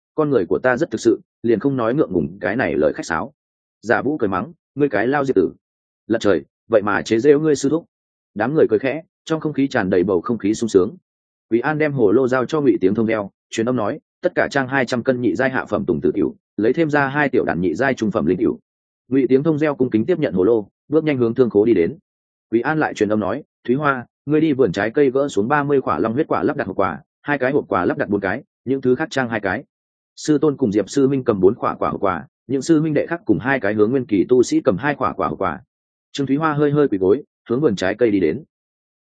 con người của ta rất thực sự, liền không nói ngượng ngùng cái này lời khách sáo. Giả Vũ cười mắng, ngươi cái lao diệt tử. Lật trời, vậy mà chế giễu ngươi sư thúc. Đám người cười khẽ, trong không khí tràn đầy bầu không khí sung sướng. Quý An đem hồ lô giao cho Ngụy Tiếng Thông đeo, truyền âm nói, tất cả trang hai trăm cân nhị giai hạ phẩm tùng tử tiểu, lấy thêm ra hai tiểu đàn nhị giai trung phẩm linh tiểu. Ngụy Tiếng Thông gieo cung kính tiếp nhận hồ lô, bước nhanh hướng thương khố đi đến. Quý An lại truyền âm nói, Thúy Hoa, ngươi đi vườn trái cây gỡ xuống ba mươi quả long huyết quả lắp đặt hộp quả, hai cái hộp quả lắp đặt bốn cái, những thứ khác trang hai cái. Sư tôn cùng Diệp sư minh cầm bốn quả quả hộp quả, những sư minh đệ khác cùng hai cái hướng nguyên kỳ tu sĩ cầm hai quả quả hộp quả. Trương Thúy Hoa hơi hơi quỳ gối, hướng vườn trái cây đi đến.